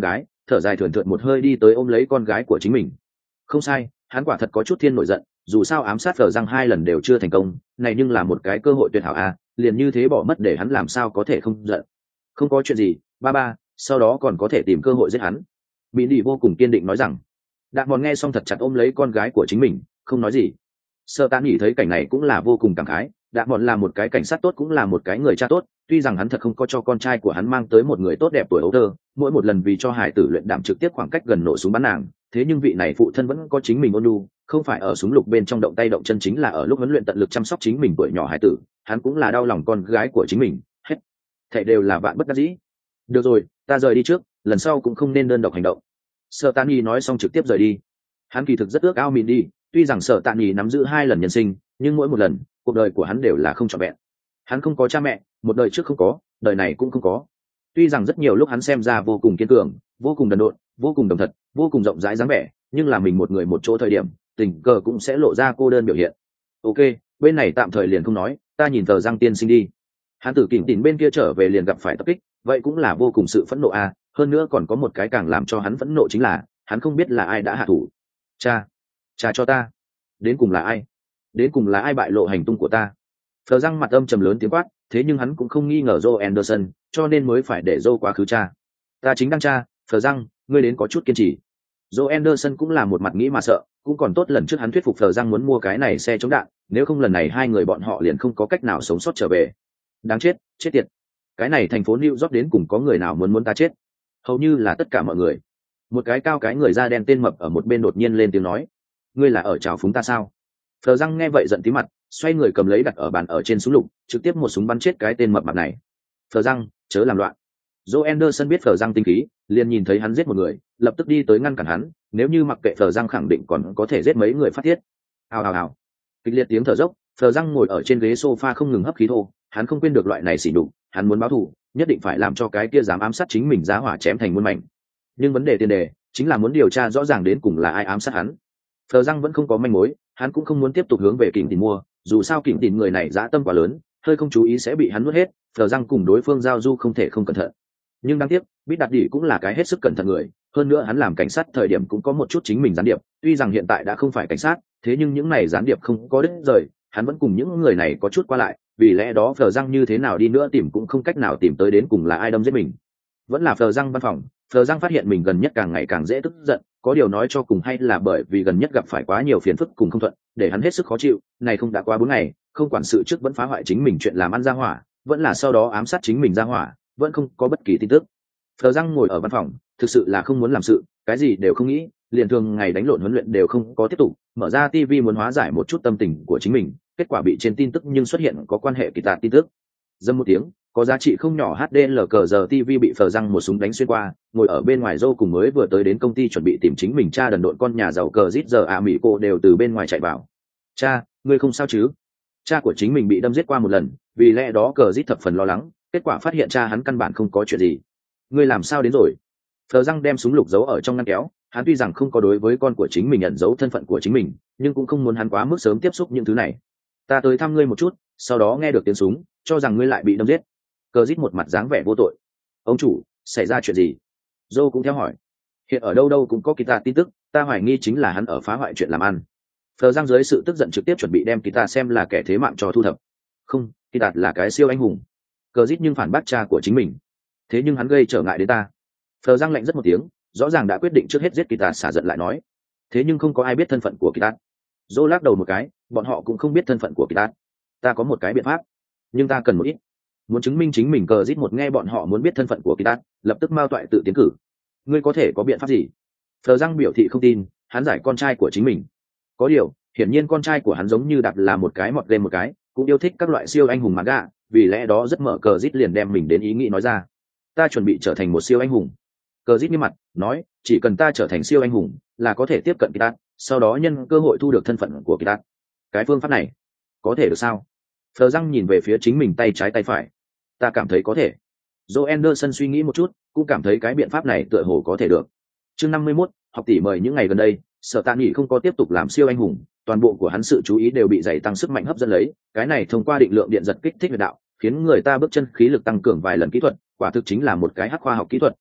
thở dài thườn thượt một hơi đi tới ôm lấy con gái của chính mình. Không sai, hắn quả thật có chút thiên nổi giận, dù sao ám sát Phờ răng hai lần đều chưa thành công, này nhưng là một cái cơ hội tuyệt hảo à, liền như thế bỏ mất để hắn làm sao có thể không giận. Không có chuyện gì, ba ba, sau đó còn có thể tìm cơ hội giết hắn. Mỹ Đi vô cùng kiên định nói rằng. Đạn Mòn nghe xong thật chặt ôm lấy con gái của chính mình, không nói gì. Sơ Tán nghĩ thấy cảnh này cũng là vô cùng cảm khái, Đạn Mòn là một cái cảnh sát tốt cũng là một cái người cha tốt, tuy rằng hắn thật không có cho con trai của hắn mang tới một người tốt đẹp tuổi ấu thơ, mỗi một lần vì cho hải tử luyện đảm trực tiếp khoảng cách gần nổ súng bắn nàng, thế nhưng vị này phụ thân vẫn có chính mình ôn nhu, không phải ở súng lục bên trong động tay động chân, chính là ở lúc huấn luyện tận lực chăm sóc chính mình tuổi nhỏ hải tử, hắn cũng là đau lòng con gái của chính mình, hết thảy đều là vạn bất đắc dĩ. Được rồi, ta rời đi trước, lần sau cũng không nên đơn độc hành động. Sở Tạn Nhi nói xong trực tiếp rời đi. Hắn kỳ thực rất ước ao Mindy, tuy rằng Sở Tạn Nhi nắm giữ hai lần nhân sinh, nhưng mỗi một lần, cuộc đời của hắn đều là không trọn vẹn. Hắn không có cha mẹ, một đời trước không có, đời này cũng không có. Tuy rằng rất nhiều lúc hắn xem ra vô cùng kiên cường, vô cùng đần độn, vô cùng đồng thật, vô cùng rộng rãi dáng vẻ, nhưng là mình một người một chỗ thời điểm, tình cờ cũng sẽ lộ ra cô đơn biểu hiện. Ok, bên này tạm thời liền không nói, ta nhìn tờ Giang tiên sinh đi. Hắn tử kỉnh tỉn bên kia trở về liền gặp phải tập kích, vậy cũng là vô cùng sự phẫn nộ à, hơn nữa còn có một cái càng làm cho hắn phẫn nộ chính là hắn không biết là ai đã hạ thủ. Cha, cha cho ta, đến cùng là ai, đến cùng là ai bại lộ hành tung của ta. Phờ răng mặt âm trầm lớn tiếng quát, thế nhưng hắn cũng không nghi ngờ Joe Anderson, cho nên mới phải để Joe quá khứ cha. Ta chính đang cha, Phờ răng, ngươi đến có chút kiên trì. Joe Anderson cũng là một mặt nghĩ mà sợ, cũng còn tốt lần trước hắn thuyết phục Phờ răng muốn mua cái này xe chống đạn, nếu không lần này hai người bọn họ liền không có cách nào sống sót trở về. Đáng chết, chết tiệt. Cái này thành phố New York đến cùng có người nào muốn muốn ta chết? Hầu như là tất cả mọi người. Một cái cao cái người da đen tên mập ở một bên đột nhiên lên tiếng nói, ngươi là ở trào phúng ta sao? Phờ răng nghe vậy giận tí mặt, xoay người cầm lấy đặt ở bàn ở trên súng lục, trực tiếp một súng bắn chết cái tên mập mặt này. Phờ răng, chớ làm loạn. Joe Anderson biết Phờ răng tinh khí, liền nhìn thấy hắn giết một người, lập tức đi tới ngăn cản hắn, nếu như mặc kệ Phờ răng khẳng định còn có thể giết mấy người phát thiết. Hào hào hào. Kịch liệt tiếng thở dốc, Phờ răng ngồi ở trên ghế sofa không ngừng hấp khí thô, hắn không quên được loại này xỉ nhục, hắn muốn báo thù, nhất định phải làm cho cái kia dám ám sát chính mình giá hỏa chém thành muôn mảnh. Nhưng vấn đề tiền đề chính là muốn điều tra rõ ràng đến cùng là ai ám sát hắn. Phờ răng vẫn không có manh mối, hắn cũng không muốn tiếp tục hướng về Kình Tìm mua, dù sao Kình Tìm người này dã tâm quá lớn, hơi không chú ý sẽ bị hắn nuốt hết. Phờ răng cùng đối phương giao du không thể không cẩn thận. Nhưng đáng tiếc, Bít Đạt Đỉ cũng là cái hết sức cẩn thận người, hơn nữa hắn làm cảnh sát thời điểm cũng có một chút chính mình gián điệp, tuy rằng hiện tại đã không phải cảnh sát, thế nhưng những này gián điệp không có đứt rời, hắn vẫn cùng những người này có chút qua lại, vì lẽ đó Phờ răng như thế nào đi nữa tìm cũng không cách nào tìm tới đến cùng là ai đâm giết mình. Vẫn là Phờ răng văn phòng, Phờ răng phát hiện mình gần nhất càng ngày càng dễ tức giận, có điều nói cho cùng hay là bởi vì gần nhất gặp phải quá nhiều phiền phức cùng không thuận, để hắn hết sức khó chịu. Này không đã qua bốn ngày, không quản sự trước vẫn phá hoại chính mình chuyện làm ăn ra hỏa, vẫn là sau đó ám sát chính mình ra hỏa, vẫn không có bất kỳ tin tức. Phờ răng ngồi ở văn phòng, thực sự là không muốn làm sự, cái gì đều không nghĩ, liền thường ngày đánh lộn huấn luyện đều không có tiếp tục, mở ra ti vi muốn hóa giải một chút tâm tình của chính mình, kết quả bị trên tin tức nhưng xuất hiện có quan hệ kỳ tạc tin tức. Dâm một tiếng, có giá trị không nhỏ hát đê lờ cờ giờ ti vi bị Phờ răng một súng đánh xuyên qua, ngồi ở bên ngoài Joe cùng mới vừa tới đến công ty chuẩn bị tìm chính mình cha đần độn con nhà giàu cờ rít giờ à mỹ cô đều từ bên ngoài chạy vào. Cha, ngươi không sao chứ? Cha của chính mình bị đâm giết qua một lần, vì lẽ đó cờ rít thập phần lo lắng, kết quả phát hiện cha hắn căn bản không có chuyện gì. Ngươi làm sao đến rồi? Phờ răng đem súng lục giấu ở trong ngăn kéo, hắn tuy rằng không có đối với con của chính mình nhận dấu thân phận của chính mình, nhưng cũng không muốn hắn quá mức sớm tiếp xúc những thứ này. Ta tới thăm ngươi một chút, sau đó nghe được tiếng súng, cho rằng ngươi lại bị đâm giết. Cờ rít một mặt dáng vẻ vô tội. Ông chủ, xảy ra chuyện gì? Joe cũng theo hỏi. Hiện ở đâu đâu cũng có Kita tin tức, ta hoài nghi chính là hắn ở phá hoại chuyện làm ăn. Phờ răng dưới sự tức giận trực tiếp chuẩn bị đem Kita xem là kẻ thế mạng cho thu thập. Không, Kita là cái siêu anh hùng. Cờ rít nhưng phản bác cha của chính mình. Thế nhưng hắn gây trở ngại đến ta. Phờ răng lạnh rất một tiếng, rõ ràng đã quyết định trước hết giết Kita, xả giận lại nói. Thế nhưng không có ai biết thân phận của Kita. Joe lắc đầu một cái, bọn họ cũng không biết thân phận của Kita. Ta có một cái biện pháp, nhưng ta cần một ít. Muốn chứng minh chính mình. Cờ rít một nghe bọn họ muốn biết thân phận của Kita, lập tức mao toại tự tiến cử. Ngươi có thể có biện pháp gì? Phờ răng biểu thị không tin, hắn giải con trai của chính mình. Có điều, hiển nhiên con trai của hắn giống như đạp là một cái mọt game một cái, cũng yêu thích các loại siêu anh hùng manga, vì lẽ đó rất mở. Cờ rít liền đem mình đến ý nghĩ nói ra. Ta chuẩn bị trở thành một siêu anh hùng. Cờ rít nghiêm mặt nói, chỉ cần ta trở thành siêu anh hùng là có thể tiếp cận Kita, sau đó nhân cơ hội thu được thân phận của Kita. Cái phương pháp này có thể được sao? Phờ răng nhìn về phía chính mình tay trái tay phải. Ta cảm thấy có thể. Joe Anderson suy nghĩ một chút, cũng cảm thấy cái biện pháp này tựa hồ có thể được. Chương năm mươi mốt, học tỷ mời. Những ngày gần đây, Sở Tạ Nghị không có tiếp tục làm siêu anh hùng, toàn bộ của hắn sự chú ý đều bị dày tăng sức mạnh hấp dẫn lấy, cái này thông qua định lượng điện giật kích thích huyệt đạo, khiến người ta bước chân khí lực tăng cường vài lần kỹ thuật, quả thực chính là một cái hắc khoa học kỹ thuật.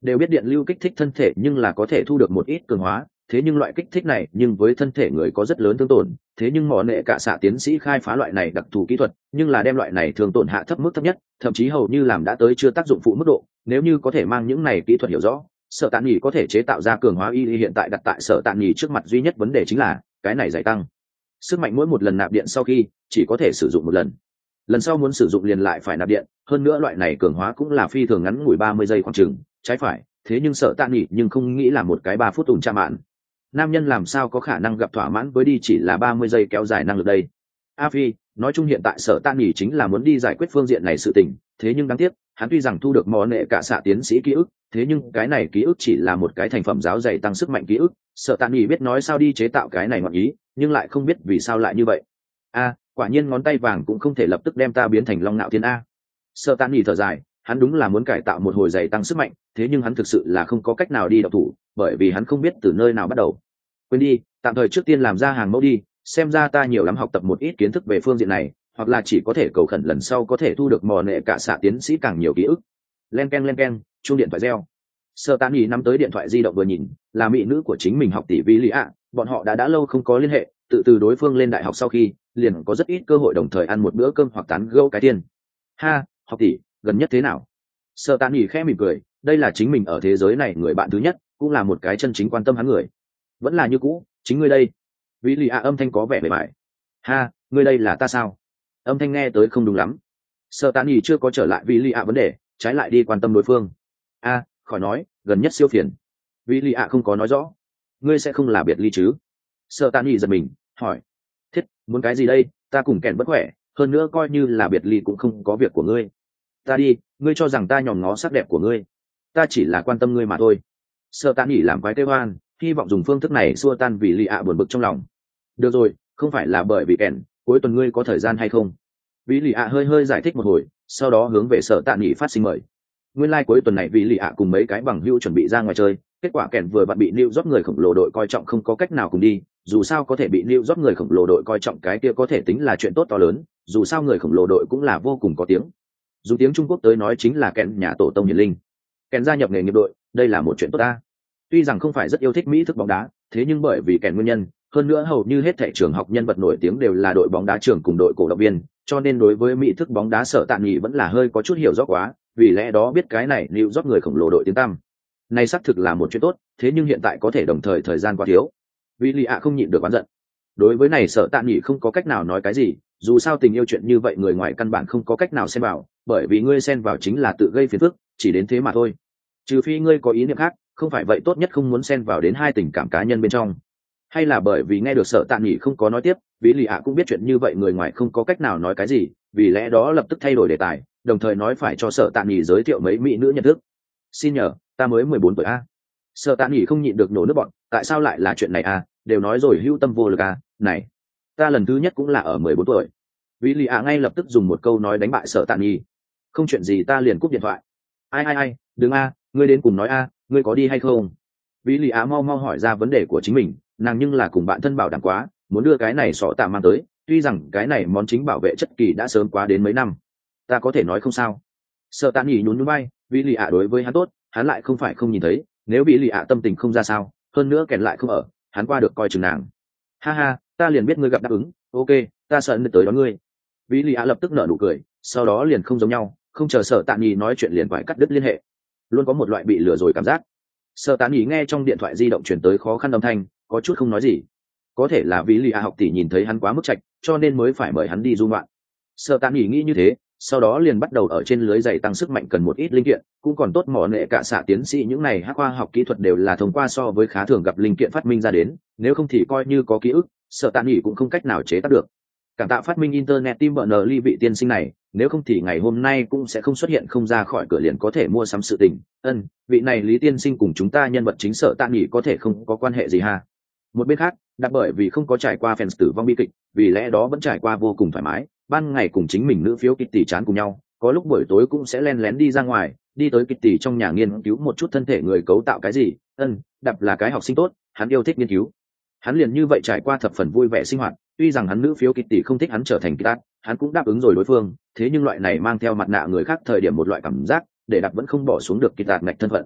đều biết điện lưu kích thích thân thể nhưng là có thể thu được một ít cường hóa, thế nhưng loại kích thích này nhưng với thân thể người có rất lớn thương tổn, thế nhưng mỏ nệ cả xạ tiến sĩ khai phá loại này đặc thù kỹ thuật, nhưng là đem loại này thương tổn hạ thấp mức thấp nhất, thậm chí hầu như làm đã tới chưa tác dụng phụ mức độ. Nếu như có thể mang những này kỹ thuật hiểu rõ, Sở Tạ Nghị có thể chế tạo ra cường hóa y hiện tại đặt tại Sở Tạ Nghị trước mặt duy nhất vấn đề chính là cái này giải tăng sức mạnh mỗi một lần nạp điện sau khi chỉ có thể sử dụng một lần, lần sau muốn sử dụng liền lại phải nạp điện, hơn nữa loại này cường hóa cũng là phi thường ngắn ngủi ba mươi giây khoảng chừng trái phải, thế nhưng Sở Tạ Nghị nhưng không nghĩ là một cái ba phút ùn tra mạn. Nam nhân làm sao có khả năng gặp thỏa mãn với đi chỉ là ba mươi giây kéo dài năng lực đây. A Phi nói chung hiện tại Sở Tạ Nghị chính là muốn đi giải quyết phương diện này sự tình, thế nhưng đáng tiếc hắn tuy rằng thu được món nệ cả xạ tiến sĩ ký ức, thế nhưng cái này ký ức chỉ là một cái thành phẩm giáo dày tăng sức mạnh ký ức. Sở Tạ Nghị biết nói sao đi chế tạo cái này ngọn ý, nhưng lại không biết vì sao lại như vậy. A, quả nhiên ngón tay vàng cũng không thể lập tức đem ta biến thành long nạo thiên a. Sở Tạ Nghị thở dài, hắn đúng là muốn cải tạo một hồi dày tăng sức mạnh, thế nhưng hắn thực sự là không có cách nào đi đọc thủ, bởi vì hắn không biết từ nơi nào bắt đầu. Quên đi, tạm thời trước tiên làm ra hàng mẫu đi, xem ra ta nhiều lắm học tập một ít kiến thức về phương diện này, hoặc là chỉ có thể cầu khẩn lần sau có thể thu được mò nệ cả xạ tiến sĩ càng nhiều ký ức. Len ken len ken, chuông điện thoại reo. Sở Tạ Nghị nắm tới điện thoại di động vừa nhìn, là mỹ nữ của chính mình học tỷ Vi Lý ạ, bọn họ đã đã lâu không có liên hệ, tự từ đối phương lên đại học sau khi, liền có rất ít cơ hội đồng thời ăn một bữa cơm hoặc tán gẫu cái tiền. Ha, học tỷ, gần nhất thế nào? Sở Tạ Nghị khẽ mỉm cười, đây là chính mình ở thế giới này người bạn thứ nhất, cũng là một cái chân chính quan tâm hắn người. Vẫn là như cũ, chính ngươi đây. Vi Lý ạ âm thanh có vẻ bề bại. Ha, ngươi đây là ta sao? Âm thanh nghe tới không đúng lắm. Sở Tạ Nghị chưa có trở lại Vi Lý ạ vấn đề, trái lại đi quan tâm đối phương. A, khỏi nói, gần nhất siêu phiền. Vi Lý ạ không có nói rõ. Ngươi sẽ không là biệt ly chứ? Sở Tạ Nghị giật mình, hỏi. Thiết, muốn cái gì đây? Ta cùng kẻn bất khỏe, hơn nữa coi như là biệt ly cũng không có việc của ngươi. Ta đi, ngươi cho rằng ta nhòm ngó sắc đẹp của ngươi? Ta chỉ là quan tâm ngươi mà thôi. Sở Tạ Nghị làm quái tê hoan, hy vọng dùng phương thức này xua tan vì Lý ạ buồn bực trong lòng. Được rồi, không phải là bởi vì kẻn, cuối tuần ngươi có thời gian hay không? Vì Lý ạ hơi hơi giải thích một hồi, sau đó hướng về Sở Tạ Nghị phát sinh mời. Nguyên lai like cuối tuần này vì Lý ạ cùng mấy cái bằng hữu chuẩn bị ra ngoài chơi, kết quả kẻn vừa vặn bị New York người khổng lồ đội coi trọng không có cách nào cùng đi, dù sao có thể bị New York người khổng lồ đội coi trọng cái kia có thể tính là chuyện tốt to lớn, dù sao người khổng lồ đội cũng là vô cùng có tiếng. Dù tiếng Trung Quốc tới nói chính là kẻn nhà tổ tông hiền linh. Kẻn gia nhập nghề nghiệp đội, đây là một chuyện tốt ta. Tuy rằng không phải rất yêu thích mỹ thức bóng đá, thế nhưng bởi vì kẻn nguyên nhân, hơn nữa hầu như hết thảy trường học nhân vật nổi tiếng đều là đội bóng đá trường cùng đội cổ động viên, cho nên đối với mỹ thức bóng đá Sở Tạ Nghị vẫn là hơi có chút hiểu rõ quá, vì lẽ đó biết cái này New York người khổng lồ đội tiếng tăm. Này xác thực là một chuyện tốt, thế nhưng hiện tại có thể đồng thời thời gian quá thiếu. Vì Lý ạ không nhịn được oán giận. Đối với này Sở Tạ Nghị không có cách nào nói cái gì, dù sao tình yêu chuyện như vậy người ngoài căn bản không có cách nào xen vào, bởi vì ngươi xen vào chính là tự gây phiền phức, chỉ đến thế mà thôi. Trừ phi ngươi có ý niệm khác, không phải vậy tốt nhất không muốn xen vào đến hai tình cảm cá nhân bên trong. Hay là bởi vì nghe được Sở Tạ Nghị không có nói tiếp, Vì Lý ạ cũng biết chuyện như vậy người ngoài không có cách nào nói cái gì, vì lẽ đó lập tức thay đổi đề tài, đồng thời nói phải cho Sở Tạ Nghị giới thiệu mấy mỹ nữ nhận thức. Xin nhờ, ta mới mười bốn tuổi a. Sở Tạ Nghị không nhịn được nổ nước bọn, tại sao lại là chuyện này a? Đều nói rồi hữu tâm vô lực a. Này, ta lần thứ nhất cũng là ở mười bốn tuổi. Vì Lý ạ ngay lập tức dùng một câu nói đánh bại Sở Tạ Nghị. Không chuyện gì ta liền cúp điện thoại. Ai ai ai, đừng a, ngươi đến cùng nói a, ngươi có đi hay không? Vì Lý ạ mau mau hỏi ra vấn đề của chính mình, nàng nhưng là cùng bạn thân bảo đảm quá, muốn đưa cái này sọ tạ mang tới, tuy rằng cái này món chính bảo vệ chất kỳ đã sớm quá đến mấy năm. Ta có thể nói không sao. Sở Tạ Nghị nhún nhún vai, Vì Lý ạ đối với hắn tốt, hắn lại không phải không nhìn thấy, nếu Vì Lý ạ tâm tình không ra sao, hơn nữa kèn lại không ở, hắn qua được coi chừng nàng. Ha ha, ta liền biết ngươi gặp đáp ứng, ok, ta sợ ngươi tới đón ngươi. Vì Lý ạ lập tức nở nụ cười, sau đó liền không giống nhau, không chờ Sở Tạ Nghị nói chuyện liền phải cắt đứt liên hệ. Luôn có một loại bị lừa rồi cảm giác. Sở Tạ Nghị nghe trong điện thoại di động truyền tới khó khăn âm thanh, có chút không nói gì. Có thể là vì Lý ạ học tỷ nhìn thấy hắn quá mức trạch, cho nên mới phải mời hắn đi du ngoạn. Sở Tạ Nghị nghĩ như thế, sau đó liền bắt đầu ở trên lưới giày tăng sức mạnh cần một ít linh kiện, cũng còn tốt mỏ nệ cả xạ tiến sĩ những này hắc khoa học kỹ thuật đều là thông qua so với khá thường gặp linh kiện phát minh ra đến, nếu không thì coi như có ký ức, Sở Tạ Nghị cũng không cách nào chế tác được. Cảm tạ phát minh internet Tim bờ nờ ly vị tiên sinh này, nếu không thì ngày hôm nay cũng sẽ không xuất hiện không ra khỏi cửa liền có thể mua sắm sự tình. Ân, vị này Lý tiên sinh cùng chúng ta nhân vật chính Sở Tạ Nghị có thể không có quan hệ gì ha. Một bên khác, đặc bởi vì không có trải qua fans tử vong bi kịch, vì lẽ đó vẫn trải qua vô cùng thoải mái, ban ngày cùng chính mình nữ phiếu Kitty chán cùng nhau, có lúc buổi tối cũng sẽ len lén đi ra ngoài, đi tới Kitty trong nhà nghiên cứu một chút thân thể người cấu tạo cái gì. Ân, đập là cái học sinh tốt, hắn yêu thích nghiên cứu. Hắn liền như vậy trải qua thập phần vui vẻ sinh hoạt, tuy rằng hắn nữ phiếu Kitty không thích hắn trở thành Kitty, hắn cũng đáp ứng rồi đối phương, thế nhưng loại này mang theo mặt nạ người khác thời điểm một loại cảm giác, để đập vẫn không bỏ xuống được Kitty ngạch thân phận.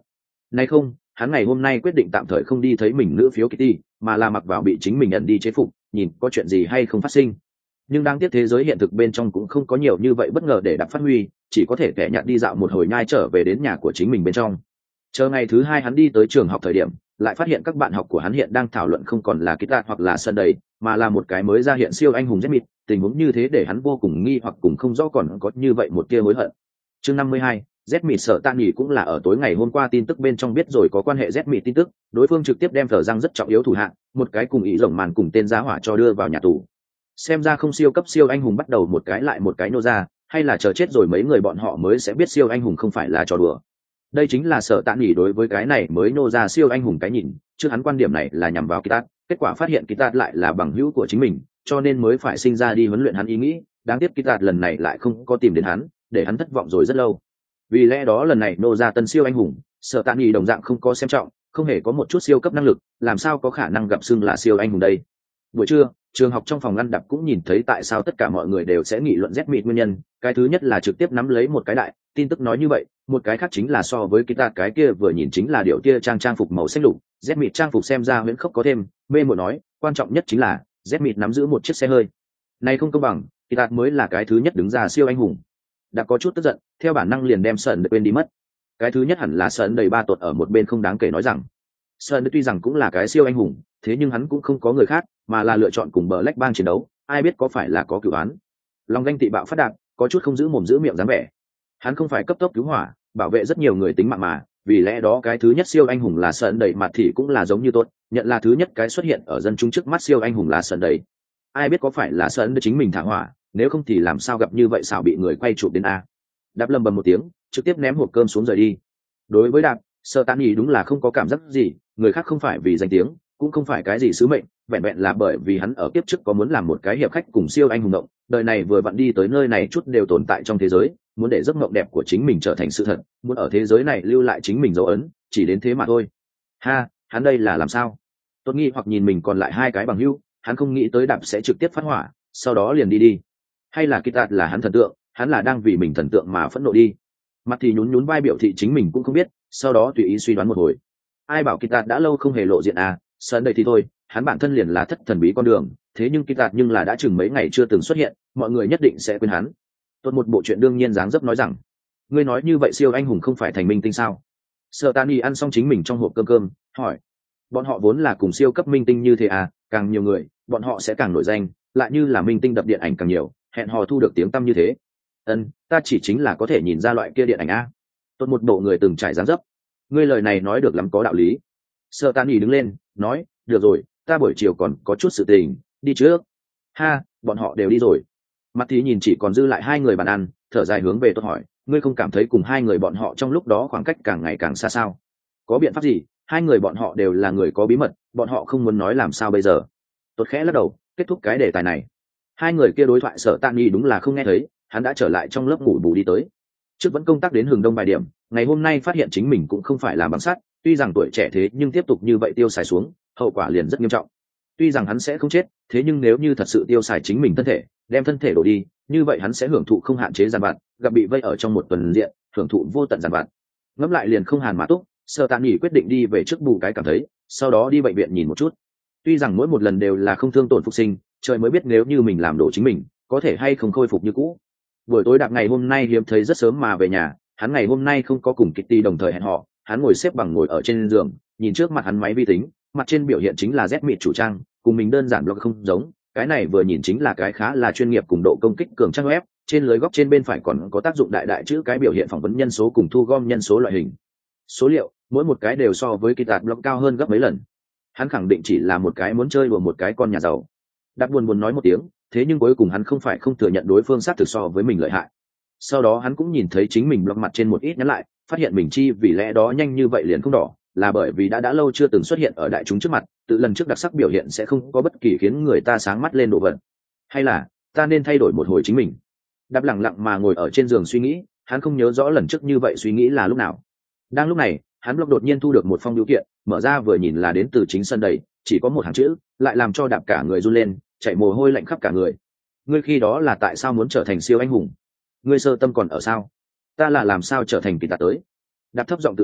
Nay không, hắn ngày hôm nay quyết định tạm thời không đi thấy mình nữ phiếu Kitty, mà là mặc vào bị chính mình nhận đi chế phục, nhìn có chuyện gì hay không phát sinh. Nhưng đáng tiếc thế giới hiện thực bên trong cũng không có nhiều như vậy bất ngờ để đạp phát huy, chỉ có thể kẻ nhạt đi dạo một hồi nhai trở về đến nhà của chính mình bên trong. Chờ ngày thứ hai hắn đi tới trường học thời điểm, lại phát hiện các bạn học của hắn hiện đang thảo luận không còn là Kitty hoặc là Sunday, mà là một cái mới ra hiện siêu anh hùng Zmit. Tình huống như thế để hắn vô cùng nghi hoặc cùng không rõ còn có như vậy một tia hối hận. Chương năm mươi hai, Zmit sợ tạ nghỉ cũng là ở tối ngày hôm qua tin tức bên trong biết rồi có quan hệ Zmit tin tức, đối phương trực tiếp đem thờ răng rất trọng yếu thủ hạng, một cái cùng ý rồng màn cùng tên giá hỏa cho đưa vào nhà tù. Xem ra không siêu cấp siêu anh hùng bắt đầu một cái lại một cái nô ra, hay là chờ chết rồi mấy người bọn họ mới sẽ biết siêu anh hùng không phải là trò đùa. Đây chính là sợ tạ nghỉ đối với cái này mới nô ra siêu anh hùng cái nhìn, trước hắn quan điểm này là nhằm vào Kitat, kết quả phát hiện Kitat lại là bằng hữu của chính mình, cho nên mới phải sinh ra đi huấn luyện hắn ý nghĩ, đáng tiếc Kitat lần này lại không có tìm đến hắn, để hắn thất vọng rồi rất lâu. Vì lẽ đó lần này nô ra tân siêu anh hùng, sợ tạ nghỉ đồng dạng không có xem trọng, không hề có một chút siêu cấp năng lực, làm sao có khả năng gặp xưng là siêu anh hùng đây. Buổi trưa, trường học trong phòng ngăn đập cũng nhìn thấy tại sao tất cả mọi người đều sẽ nghị luận Zmit nguyên nhân, cái thứ nhất là trực tiếp nắm lấy một cái đại tin tức nói như vậy, một cái khác chính là so với Kitat cái kia vừa nhìn chính là điệu kia trang trang phục màu xanh lục, Zmit trang phục xem ra huyễn khốc có thêm, mê muội nói, quan trọng nhất chính là Zmit nắm giữ một chiếc xe hơi. Này không công bằng, Kitat mới là cái thứ nhất đứng ra siêu anh hùng. Đã có chút tức giận, theo bản năng liền đem Sơn quên đi mất. Cái thứ nhất hẳn là Sơn đầy ba tuột ở một bên không đáng kể nói rằng, Sơn tuy rằng cũng là cái siêu anh hùng, thế nhưng hắn cũng không có người khác, mà là lựa chọn cùng Black Bang chiến đấu, ai biết có phải là có cửu án. Lòng ganh tị bạo phát đạt, có chút không giữ mồm giữ miệng dáng vẻ. Hắn không phải cấp tốc cứu hỏa, bảo vệ rất nhiều người tính mạng mà, vì lẽ đó cái thứ nhất siêu anh hùng là Sơn đầy mặt thì cũng là giống như tốt, nhận là thứ nhất cái xuất hiện ở dân chúng trước mắt siêu anh hùng là Sơn đầy. Ai biết có phải là Sơn đầy chính mình thả hỏa, nếu không thì làm sao gặp như vậy xảo bị người quay chụp đến a. Đạp lầm bầm một tiếng, trực tiếp ném hộp cơm xuống rời đi. Đối với Đạp, Sở Tán Nhĩ đúng là không có cảm giác gì, người khác không phải vì danh tiếng, cũng không phải cái gì sứ mệnh, vẹn vẹn là bởi vì hắn ở kiếp trước có muốn làm một cái hiệp khách cùng siêu anh hùng động, đời này vừa vặn đi tới nơi này chút đều tồn tại trong thế giới, muốn để giấc mộng đẹp của chính mình trở thành sự thật, muốn ở thế giới này lưu lại chính mình dấu ấn, chỉ đến thế mà thôi. Ha, hắn đây là làm sao? Tốt nghi hoặc nhìn mình còn lại hai cái bằng hữu, hắn không nghĩ tới Đạp sẽ trực tiếp phát hỏa, sau đó liền đi đi. Hay là Kitat là hắn thần tượng, hắn là đang vì mình thần tượng mà phẫn nộ đi. Mặt thì nhún nhún vai biểu thị chính mình cũng không biết, sau đó tùy ý suy đoán một hồi. Ai bảo Kitat đã lâu không hề lộ diện à, Sơn đây thì thôi, hắn bản thân liền là thất thần bí con đường, thế nhưng Kitat nhưng là đã chừng mấy ngày chưa từng xuất hiện, mọi người nhất định sẽ quên hắn. Tốt một bộ chuyện đương nhiên dáng dấp nói rằng, ngươi nói như vậy siêu anh hùng không phải thành minh tinh sao? Sở Tani ăn xong chính mình trong hộp cơm cơm, hỏi, bọn họ vốn là cùng siêu cấp minh tinh như thế à, càng nhiều người, bọn họ sẽ càng nổi danh, lại như là minh tinh đập điện ảnh càng nhiều, hẹn hò thu được tiếng tăm như thế. Ân, ta chỉ chính là có thể nhìn ra loại kia điện ảnh a. Tốt một bộ người từng trải dáng dấp. Ngươi lời này nói được lắm có đạo lý. Sở Tani đứng lên, nói, được rồi, ta buổi chiều còn có chút sự tình, đi trước. Ha, bọn họ đều đi rồi. Mặt thì nhìn chỉ còn dư lại hai người bàn ăn, thở dài hướng về tôi hỏi, ngươi không cảm thấy cùng hai người bọn họ trong lúc đó khoảng cách càng ngày càng xa sao? Có biện pháp gì? Hai người bọn họ đều là người có bí mật, bọn họ không muốn nói làm sao bây giờ. Tốt khẽ lắc đầu, kết thúc cái đề tài này. Hai người kia đối thoại Sở Tani đúng là không nghe thấy, hắn đã trở lại trong lớp ngủ bù đi tới. Trước vẫn công tác đến hừng đông vài điểm, ngày hôm nay phát hiện chính mình cũng không phải là bằng sắt, tuy rằng tuổi trẻ thế nhưng tiếp tục như vậy tiêu xài xuống, hậu quả liền rất nghiêm trọng. Tuy rằng hắn sẽ không chết, thế nhưng nếu như thật sự tiêu xài chính mình thân thể, đem thân thể đổ đi, như vậy hắn sẽ hưởng thụ không hạn chế giàn vặt, gặp bị vây ở trong một tuần diện, hưởng thụ vô tận giàn vặt. Ngẫm lại liền không hàn mà túc, Sở Tạn Nhĩ quyết định đi về trước bù cái cảm thấy, sau đó đi bệnh viện nhìn một chút. Tuy rằng mỗi một lần đều là không thương tổn phục sinh, trời mới biết nếu như mình làm đổ chính mình, có thể hay không khôi phục như cũ. Buổi tối Đạp ngày hôm nay hiếm thấy rất sớm mà về nhà, hắn ngày hôm nay không có cùng Kitty đồng thời hẹn hò, hắn ngồi xếp bằng ngồi ở trên giường, nhìn trước mặt hắn máy vi tính, mặt trên biểu hiện chính là Zmit chủ trang, cùng mình đơn giản blog không giống, cái này vừa nhìn chính là cái khá là chuyên nghiệp cùng độ công kích cường trang web, trên lưới góc trên bên phải còn có tác dụng đại đại chữ cái biểu hiện phỏng vấn nhân số cùng thu gom nhân số loại hình. Số liệu, mỗi một cái đều so với Kitat blog cao hơn gấp mấy lần. Hắn khẳng định chỉ là một cái muốn chơi đùa một cái con nhà giàu. Đáp buồn buồn nói một tiếng, thế nhưng cuối cùng hắn không phải không thừa nhận đối phương sát thực so với mình lợi hại. Sau đó hắn cũng nhìn thấy chính mình blog mặt trên một ít nhắn lại, phát hiện mình chi vì lẽ đó nhanh như vậy liền không đỏ, là bởi vì đã đã lâu chưa từng xuất hiện ở đại chúng trước mặt, tự lần trước đặc sắc biểu hiện sẽ không có bất kỳ khiến người ta sáng mắt lên độ vật. Hay là ta nên thay đổi một hồi chính mình. Đáp lặng lặng mà ngồi ở trên giường suy nghĩ, hắn không nhớ rõ lần trước như vậy suy nghĩ là lúc nào. Đang lúc này, hắn blog đột nhiên thu được một phong bưu kiện, mở ra vừa nhìn là đến từ chính sân đầy, chỉ có một hàng chữ, lại làm cho Đạp cả người run lên, chảy mồ hôi lạnh khắp cả người. Ngươi khi đó là tại sao muốn trở thành siêu anh hùng? Ngươi sơ tâm còn ở sao? Ta là làm sao trở thành kỳ tạ tới? Đạp thấp giọng tự hỏi,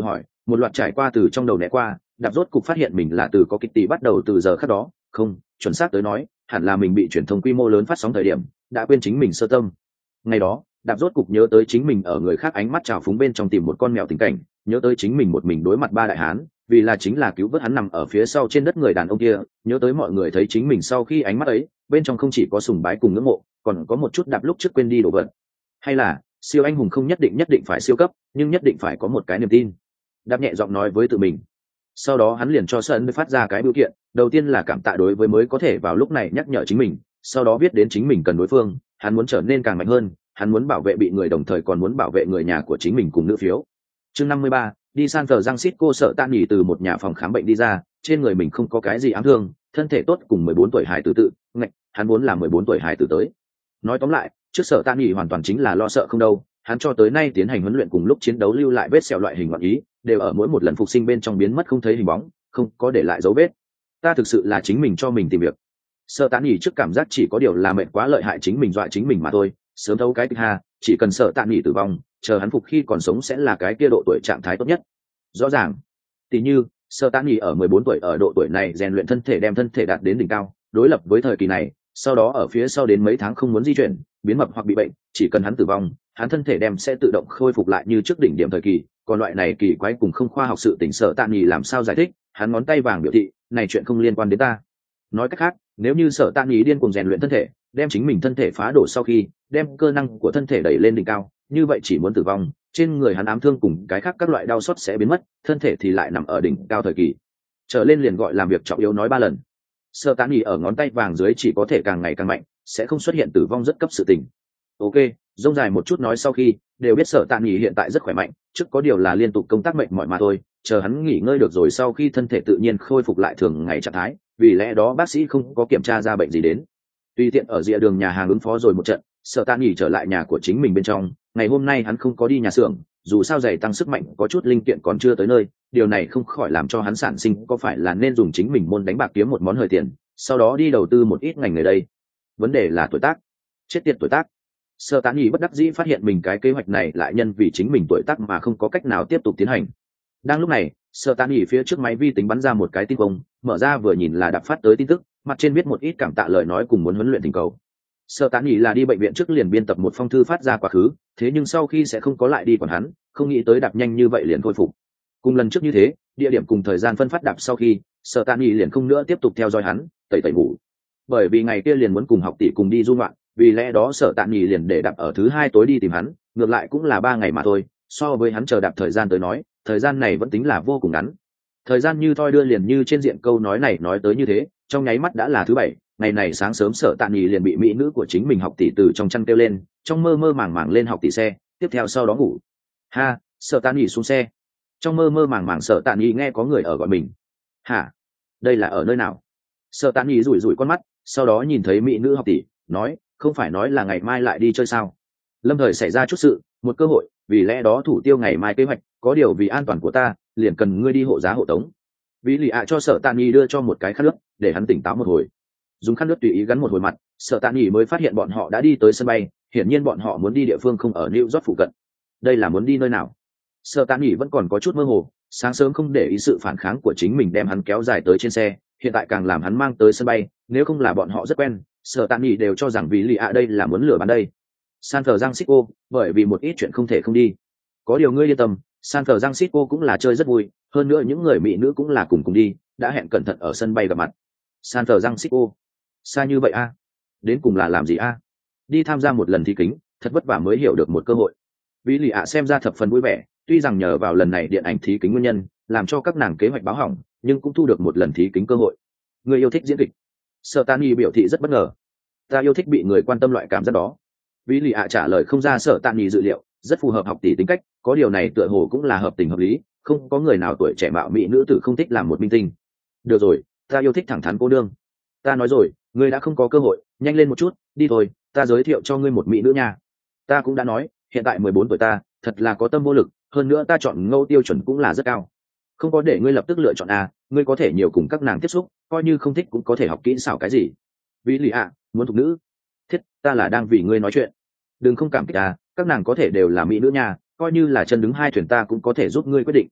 một loạt trải qua từ trong đầu né qua, đạp rốt cục phát hiện mình là từ có Kitty bắt đầu từ giờ khắc đó, không, chuẩn xác tới nói, hẳn là mình bị truyền thông quy mô lớn phát sóng thời điểm, đã quên chính mình sơ tâm. Ngày đó, đạp rốt cục nhớ tới chính mình ở người khác ánh mắt trào phúng bên trong tìm một con mèo tình cảnh, nhớ tới chính mình một mình đối mặt ba đại hán, vì là chính là cứu vớt hắn nằm ở phía sau trên đất người đàn ông kia, nhớ tới mọi người thấy chính mình sau khi ánh mắt ấy, bên trong không chỉ có sùng bái cùng ngưỡng mộ, còn có một chút đạp lúc trước quên đi đồ vật. Hay là, siêu anh hùng không nhất định nhất định phải siêu cấp, nhưng nhất định phải có một cái niềm tin. Đạp nhẹ giọng nói với tự mình. Sau đó hắn liền cho Sơn phát ra cái biểu kiện, đầu tiên là cảm tạ đối với mới có thể vào lúc này nhắc nhở chính mình, sau đó viết đến chính mình cần đối phương, hắn muốn trở nên càng mạnh hơn, hắn muốn bảo vệ bị người đồng thời còn muốn bảo vệ người nhà của chính mình cùng nữ phiếu. Chương năm mươi ba, đi San Francisco sợ Tạ Nghỉ từ một nhà phòng khám bệnh đi ra, trên người mình không có cái gì ám thương, thân thể tốt cùng mười bốn tuổi hài tử tự, ngạch, hắn muốn là mười bốn tuổi hài tử tới. Nói tóm lại, trước sợ Tạ Nghỉ hoàn toàn chính là lo sợ không đâu, hắn cho tới nay tiến hành huấn luyện cùng lúc chiến đấu lưu lại vết sẹo loại hình ngọn ý, đều ở mỗi một lần phục sinh bên trong biến mất không thấy hình bóng, không có để lại dấu vết. Ta thực sự là chính mình cho mình tìm việc. Sợ Tạ Nghỉ trước cảm giác chỉ có điều là mệt quá lợi hại chính mình dọa chính mình mà thôi, sớm thấu cái thứ ha, chỉ cần Sợ Tạ Nghỉ tử vong, chờ hắn phục khi còn sống sẽ là cái kia độ tuổi trạng thái tốt nhất. Rõ ràng, tỷ như Sợ Tạ Nghỉ ở mười bốn tuổi ở độ tuổi này rèn luyện thân thể đem thân thể đạt đến đỉnh cao, đối lập với thời kỳ này, sau đó ở phía sau đến mấy tháng không muốn di chuyển, biến mập hoặc bị bệnh, chỉ cần hắn tử vong, hắn thân thể đem sẽ tự động khôi phục lại như trước đỉnh điểm thời kỳ. Còn loại này kỳ quái cùng không khoa học sự tình Sợ Tạ Nghỉ làm sao giải thích? Hắn ngón tay vàng biểu thị, này chuyện không liên quan đến ta. Nói cách khác, nếu như Sợ Tạ Nghỉ điên cuồng rèn luyện thân thể, đem chính mình thân thể phá đổ sau khi đem cơ năng của thân thể đẩy lên đỉnh cao, như vậy chỉ muốn tử vong, trên người hắn ám thương cùng cái khác các loại đau xót sẽ biến mất, thân thể thì lại nằm ở đỉnh cao thời kỳ. Trở lên liền gọi làm việc trọng yếu nói ba lần. Sợ Tạ Nghỉ ở ngón tay vàng dưới chỉ có thể càng ngày càng mạnh, sẽ không xuất hiện tử vong rất cấp sự tình. Ok, rông dài một chút nói sau khi đều biết Sợ Tạ Nghỉ hiện tại rất khỏe mạnh, trước có điều là liên tục công tác mệt mỏi mà thôi, chờ hắn nghỉ ngơi được rồi sau khi thân thể tự nhiên khôi phục lại thường ngày trạng thái, vì lẽ đó bác sĩ không có kiểm tra ra bệnh gì đến. Tùy tiện ở rìa đường nhà hàng ứng phó rồi một trận, Sợ Tạ Nghỉ trở lại nhà của chính mình bên trong, ngày hôm nay hắn không có đi nhà xưởng, dù sao giày tăng sức mạnh có chút linh kiện còn chưa tới nơi, điều này không khỏi làm cho hắn sản sinh có phải là nên dùng chính mình môn đánh bạc kiếm một món hời tiền, sau đó đi đầu tư một ít ngành nghề đây. Vấn đề là tuổi tác. Chết tiệt tuổi tác. Sợ Tạ Nghỉ bất đắc dĩ phát hiện mình cái kế hoạch này lại nhân vì chính mình tuổi tác mà không có cách nào tiếp tục tiến hành. Đang lúc này, Sợ Tạ Nghỉ phía trước máy vi tính bắn ra một cái tin công, mở ra vừa nhìn là Đạp phát tới tin tức, mặt trên viết một ít cảm tạ lời nói cùng muốn huấn luyện tình cầu. Sợ Tạ Nghỉ là đi bệnh viện trước liền biên tập một phong thư phát ra quá khứ, thế nhưng sau khi sẽ không có lại đi còn hắn, không nghĩ tới Đạp nhanh như vậy liền khôi phục. Cùng lần trước như thế, địa điểm cùng thời gian phân phát Đạp sau khi, Sợ Tạ Nghỉ liền không nữa tiếp tục theo dõi hắn, tẩy tẩy ngủ. Bởi vì ngày kia liền muốn cùng học tỷ cùng đi du ngoạn, vì lẽ đó Sợ Tạ Nghỉ liền để Đạp ở thứ hai tối đi tìm hắn, ngược lại cũng là ba ngày mà thôi, so với hắn chờ Đạp thời gian tới nói, thời gian này vẫn tính là vô cùng ngắn. Thời gian như thoi đưa liền như trên diện câu nói này nói tới như thế, trong nháy mắt đã là thứ bảy, ngày này sáng sớm Sợ Tạ Nghỉ liền bị mỹ nữ của chính mình học tỷ từ trong chăn kêu lên, trong mơ mơ màng màng lên học tỷ xe, tiếp theo sau đó ngủ. Ha, Sợ Tạ Nghỉ xuống xe. Trong mơ mơ màng màng Sợ Tạ Nghỉ nghe có người ở gọi mình. Hả? Đây là ở nơi nào? Sợ Tạ Nghỉ rủi rủi con mắt, sau đó nhìn thấy mỹ nữ học tỷ, nói, không phải nói là ngày mai lại đi chơi sao? Lâm thời xảy ra chút sự, một cơ hội, vì lẽ đó thủ tiêu ngày mai kế hoạch, có điều vì an toàn của ta, liền cần ngươi đi hộ giá hộ tống. Vì lì ạ cho Sợ Tạ Nghỉ đưa cho một cái khăn nước, để hắn tỉnh táo một hồi. Dùng khăn nước tùy ý gắn một hồi mặt, Sợ Tạ Nghỉ mới phát hiện bọn họ đã đi tới sân bay, hiển nhiên bọn họ muốn đi địa phương không ở New York phụ cận. Đây là muốn đi nơi nào? Sợ Tạ Nghỉ vẫn còn có chút mơ hồ, sáng sớm không để ý sự phản kháng của chính mình đem hắn kéo dài tới trên xe, hiện tại càng làm hắn mang tới sân bay, nếu không là bọn họ rất quen, Sợ Tạ Nghỉ đều cho rằng vì lì ạ đây là muốn lừa bán đây. San Francisco, bởi vì một ít chuyện không thể không đi. Có điều ngươi yên tâm, San Francisco cũng là chơi rất vui, hơn nữa những người mỹ nữ cũng là cùng cùng đi, đã hẹn cẩn thận ở sân bay gặp mặt. San Francisco, xa như vậy a? À? Đến cùng là làm gì a? À? Đi tham gia một lần thi kính, thật vất vả mới hiểu được một cơ hội. Vì lì ạ xem ra thập phần vui vẻ, tuy rằng nhờ vào lần này điện ảnh thí kính nguyên nhân, làm cho các nàng kế hoạch báo hỏng, nhưng cũng thu được một lần thí kính cơ hội. Người yêu thích diễn kịch. Sợ Tạ Nghỉ biểu thị rất bất ngờ. Ta yêu thích bị người quan tâm loại cảm giác đó. Vì lì ạ trả lời không ra Sợ Tạ Nghỉ dự liệu, rất phù hợp học tỷ tính cách, có điều này tựa hồ cũng là hợp tình hợp lý, không có người nào tuổi trẻ mạo mỹ nữ tử không thích làm một minh tinh. Được rồi, ta yêu thích thẳng thắn cô đương. Ta nói rồi, ngươi đã không có cơ hội, nhanh lên một chút, đi thôi, ta giới thiệu cho ngươi một mỹ nữ nha. Ta cũng đã nói, hiện tại mười bốn tuổi ta, thật là có tâm vô lực, hơn nữa ta chọn ngâu tiêu chuẩn cũng là rất cao. Không có để ngươi lập tức lựa chọn à, ngươi có thể nhiều cùng các nàng tiếp xúc, coi như không thích cũng có thể học kỹ xảo cái gì. Vì lì ạ, muốn thục nữ. Thiết, ta là đang vì ngươi nói chuyện. Đừng không cảm kích à, các nàng có thể đều là mỹ nữ nha, coi như là chân đứng hai thuyền ta cũng có thể giúp ngươi quyết định.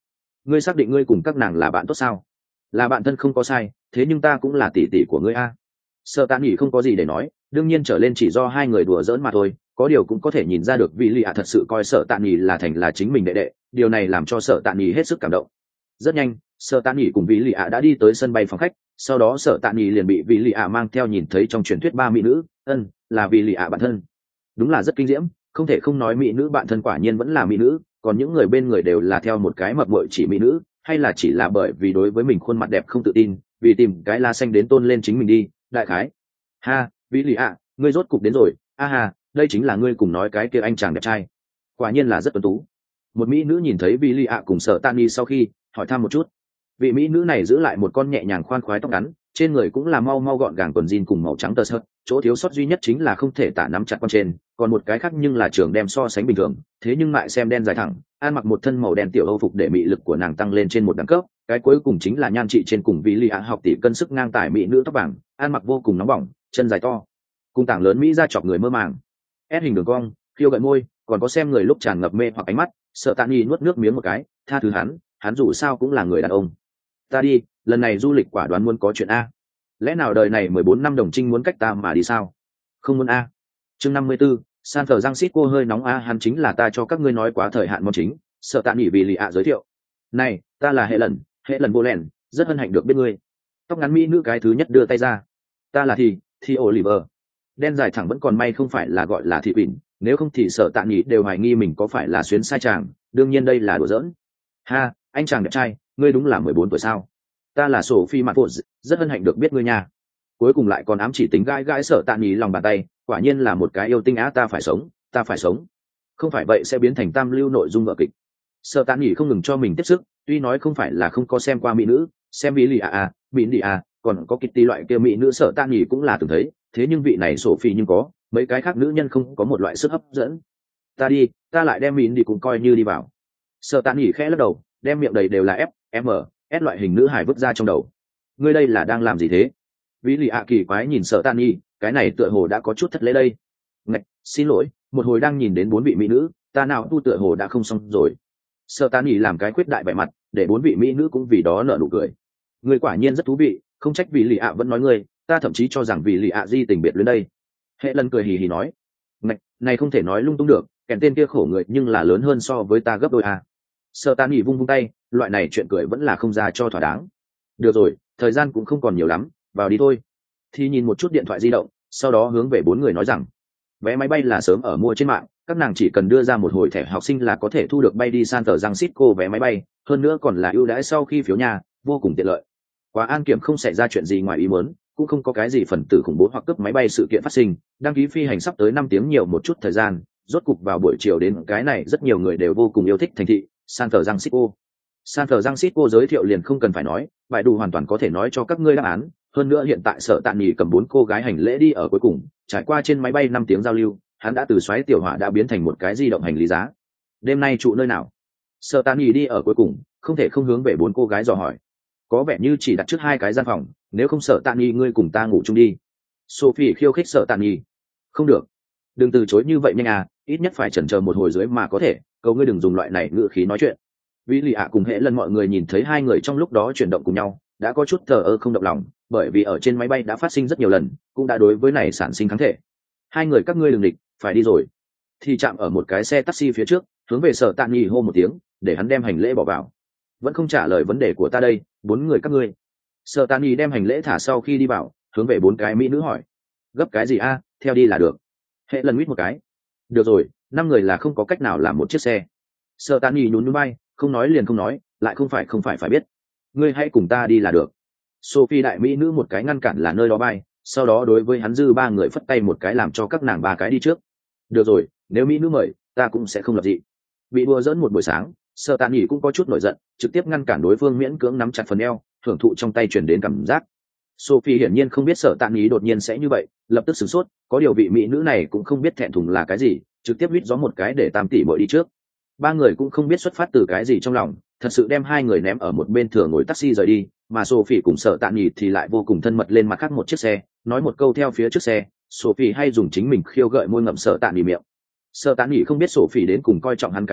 ngươi xác định ngươi cùng các nàng là bạn tốt sao? Là bạn thân không có sai, thế nhưng ta cũng là tỷ tỷ của ngươi a. Sợ tạ nghỉ không có gì để nói, đương nhiên trở lên chỉ do hai người đùa giỡn mà thôi, có điều cũng có thể nhìn ra được vị lì ạ thật sự coi sợ tạ nghỉ là thành là chính mình đệ đệ, điều này làm cho sợ tạ nghỉ hết sức cảm động. Rất nhanh, sợ tạ nghỉ cùng vị lì ạ đã đi tới sân bay phòng khách, sau đó sợ tạ nghỉ liền bị vị lì ạ mang theo nhìn thấy trong truyền thuyết ba mỹ nữ, ân là vị lì ạ bạn thân. Đúng là rất kinh diễm, không thể không nói mỹ nữ bạn thân quả nhiên vẫn là mỹ nữ, còn những người bên người đều là theo một cái mập mội chỉ mỹ nữ, hay là chỉ là bởi vì đối với mình khuôn mặt đẹp không tự tin, vì tìm cái la xanh đến tôn lên chính mình đi, đại khái. Ha, vị lì ạ, ngươi rốt cục đến rồi, a ha, đây chính là ngươi cùng nói cái kia anh chàng đẹp trai, quả nhiên là rất tuấn tú. Một mỹ nữ nhìn thấy vị lì ạ cùng sợ tạ nghỉ sau khi hỏi thăm một chút. Vị mỹ nữ này giữ lại một con nhẹ nhàng khoan khoái tóc ngắn, trên người cũng là mau mau gọn gàng quần jean cùng màu trắng tơ sợi, chỗ thiếu sót duy nhất chính là không thể tả nắm chặt con trên, còn một cái khác nhưng là trường đem so sánh bình thường, thế nhưng lại xem đen dài thẳng, ăn mặc một thân màu đen tiểu âu phục để mị lực của nàng tăng lên trên một đẳng cấp, cái cuối cùng chính là nhan trị trên cùng vị lì ạ học tỷ cân sức ngang tài mỹ nữ tóc vàng, ăn mặc vô cùng nóng bỏng, chân dài to, cùng tảng lớn mỹ ra chọc người mơ màng. Ép hình đường cong, khiêu gợi môi, còn có xem người lúc tràn ngập mê hoặc ánh mắt, sợ tạ nghi nuốt nước miếng một cái, tha thứ hắn, hắn dù sao cũng là người đàn ông. Ta đi, lần này du lịch quả đoán muốn có chuyện a. Lẽ nào đời này mười bốn năm đồng trinh muốn cách ta mà đi sao? Không muốn a. Chương năm mươi 54, San Thờ Giang Xít cô hơi nóng a, hắn chính là ta cho các ngươi nói quá thời hạn món chính, sợ tạ nghỉ vì lì ạ giới thiệu. Này, ta là hệ lần, hệ lần vô lẻn, rất hân hạnh được biết ngươi. Tóc ngắn mỹ nữ cái thứ nhất đưa tay ra. Ta là thì, thì Oliver. Đen dài thẳng vẫn còn may không phải là gọi là thị ủy, nếu không thì sợ tạ nghỉ đều hoài nghi mình có phải là xuyến sai chàng, đương nhiên đây là đùa giỡn. Ha, anh chàng đẹp trai, ngươi đúng là mười bốn tuổi sao? Ta là Sophie Matford, rất hân hạnh được biết ngươi nha. Cuối cùng lại còn ám chỉ tính gãi gãi sợ tạ nghỉ lòng bàn tay, quả nhiên là một cái yêu tinh á, ta phải sống, ta phải sống. Không phải vậy sẽ biến thành tam lưu nội dung vở kịch. Sợ tạ nghỉ không ngừng cho mình tiếp sức, tuy nói không phải là không có xem qua mỹ nữ, xem mỹ lì à à, mỹ đi à, còn có Kitty loại kia mỹ nữ sợ tạ nghỉ cũng là từng thấy, thế nhưng vị này Sophie nhưng có, mấy cái khác nữ nhân không có một loại sức hấp dẫn. Ta đi, ta lại đem mỹ đi cũng coi như đi vào. Sợ tạ nghỉ khẽ lắc đầu, đem miệng đầy đều là F, M, S loại hình nữ hài vứt ra trong đầu. Ngươi đây là đang làm gì thế? Vĩ lì ạ kỳ quái nhìn sợ tạ nghỉ, cái này tựa hồ đã có chút thất lễ đây. Ngạch, xin lỗi, một hồi đang nhìn đến bốn vị mỹ nữ, ta nào tu tựa hồ đã không xong rồi. Sợ tạ nghỉ làm cái khuyết đại vẻ mặt, để bốn vị mỹ nữ cũng vì đó nở nụ cười. Ngươi quả nhiên rất thú vị, không trách Vĩ lì ạ vẫn nói ngươi, ta thậm chí cho rằng Vĩ lì ạ di tình biệt luyến đây. Hệ lần cười hì hì nói, ngạch, này không thể nói lung tung được, kèn tên kia khổ người nhưng là lớn hơn so với ta gấp đôi à. Sợ tạ nghỉ vung vung tay, loại này chuyện cười vẫn là không ra cho thỏa đáng. Được rồi, thời gian cũng không còn nhiều lắm, vào đi thôi. Thì nhìn một chút điện thoại di động, sau đó hướng về bốn người nói rằng vé máy bay là sớm ở mua trên mạng, các nàng chỉ cần đưa ra một hồi thẻ học sinh là có thể thu được bay đi San Francisco vé máy bay, hơn nữa còn là ưu đãi sau khi phiếu nhà, vô cùng tiện lợi. Quá an kiểm không xảy ra chuyện gì ngoài ý muốn, cũng không có cái gì phần tử khủng bố hoặc cướp máy bay sự kiện phát sinh, đăng ký phi hành sắp tới năm tiếng nhiều một chút thời gian, rốt cục vào buổi chiều đến cái này rất nhiều người đều vô cùng yêu thích thành thị San Francisco. San Francisco giới thiệu liền không cần phải nói, bài đủ hoàn toàn có thể nói cho các ngươi đáp án, hơn nữa hiện tại Sở Tạ Nghỉ cầm bốn cô gái hành lễ đi ở cuối cùng, trải qua trên máy bay năm tiếng giao lưu, hắn đã từ xoáy tiểu hỏa đã biến thành một cái di động hành lý giá. Đêm nay trụ nơi nào? Sở Tạ Nghỉ đi ở cuối cùng, không thể không hướng về bốn cô gái dò hỏi. Có vẻ như chỉ đặt trước hai cái gian phòng, nếu không Sở Tạ Nghỉ ngươi cùng ta ngủ chung đi. Sophie khiêu khích Sở Tạ Nghỉ. Không được, đừng từ chối như vậy nhanh à, ít nhất phải chần chờ một hồi dưới mà có thể, cầu ngươi đừng dùng loại này ngữ khí nói chuyện. Vĩ lì ạ cùng hệ lần mọi người nhìn thấy hai người trong lúc đó chuyển động cùng nhau, đã có chút thờ ơ không động lòng, bởi vì ở trên máy bay đã phát sinh rất nhiều lần, cũng đã đối với này sản sinh kháng thể. Hai người các ngươi đừng địch, phải đi rồi. Thì chạm ở một cái xe taxi phía trước, hướng về Sở Tạ Nghỉ hô một tiếng, để hắn đem hành lễ bỏ vào. Vẫn không trả lời vấn đề của ta đây, bốn người các ngươi. Sở Tạ Nghỉ đem hành lễ thả sau khi đi vào, hướng về bốn cái mỹ nữ hỏi, gấp cái gì a, theo đi là được. Hệ lần quýt một cái. Được rồi, năm người là không có cách nào làm một chiếc xe. Sở Tạ Nghỉ nhún nhún vai, không nói liền không nói, lại không phải không phải phải biết. Ngươi hãy cùng ta đi là được. Sophie đại mỹ nữ một cái ngăn cản là nơi đó bay, sau đó đối với hắn dư ba người phất tay một cái làm cho các nàng ba cái đi trước. Được rồi, nếu mỹ nữ mời, ta cũng sẽ không lập dị. Bị đùa dẫn một buổi sáng, Sở Tạ Nghỉ cũng có chút nổi giận, trực tiếp ngăn cản đối phương miễn cưỡng nắm chặt phần eo, thưởng thụ trong tay truyền đến cảm giác. Sophie hiển nhiên không biết Sở Tạ Nghỉ đột nhiên sẽ như vậy, lập tức sửng sốt, có điều vị mỹ nữ này cũng không biết thẹn thùng là cái gì, trực tiếp huýt gió một cái để tam tỷ muội đi trước. Ba người cũng không biết xuất phát từ cái gì trong lòng, thật sự đem hai người ném ở một bên thừa ngồi taxi rời đi, mà Sophie cùng Sở Tạ Nghỉ thì lại vô cùng thân mật lên mặt khác một chiếc xe, nói một câu theo phía trước xe. Sophie hay dùng chính mình khiêu gợi môi ngậm Sở Tạ Nghỉ miệng. Sở Tạ Nghỉ không biết Sophie đến cùng coi trọng hắn cái gì,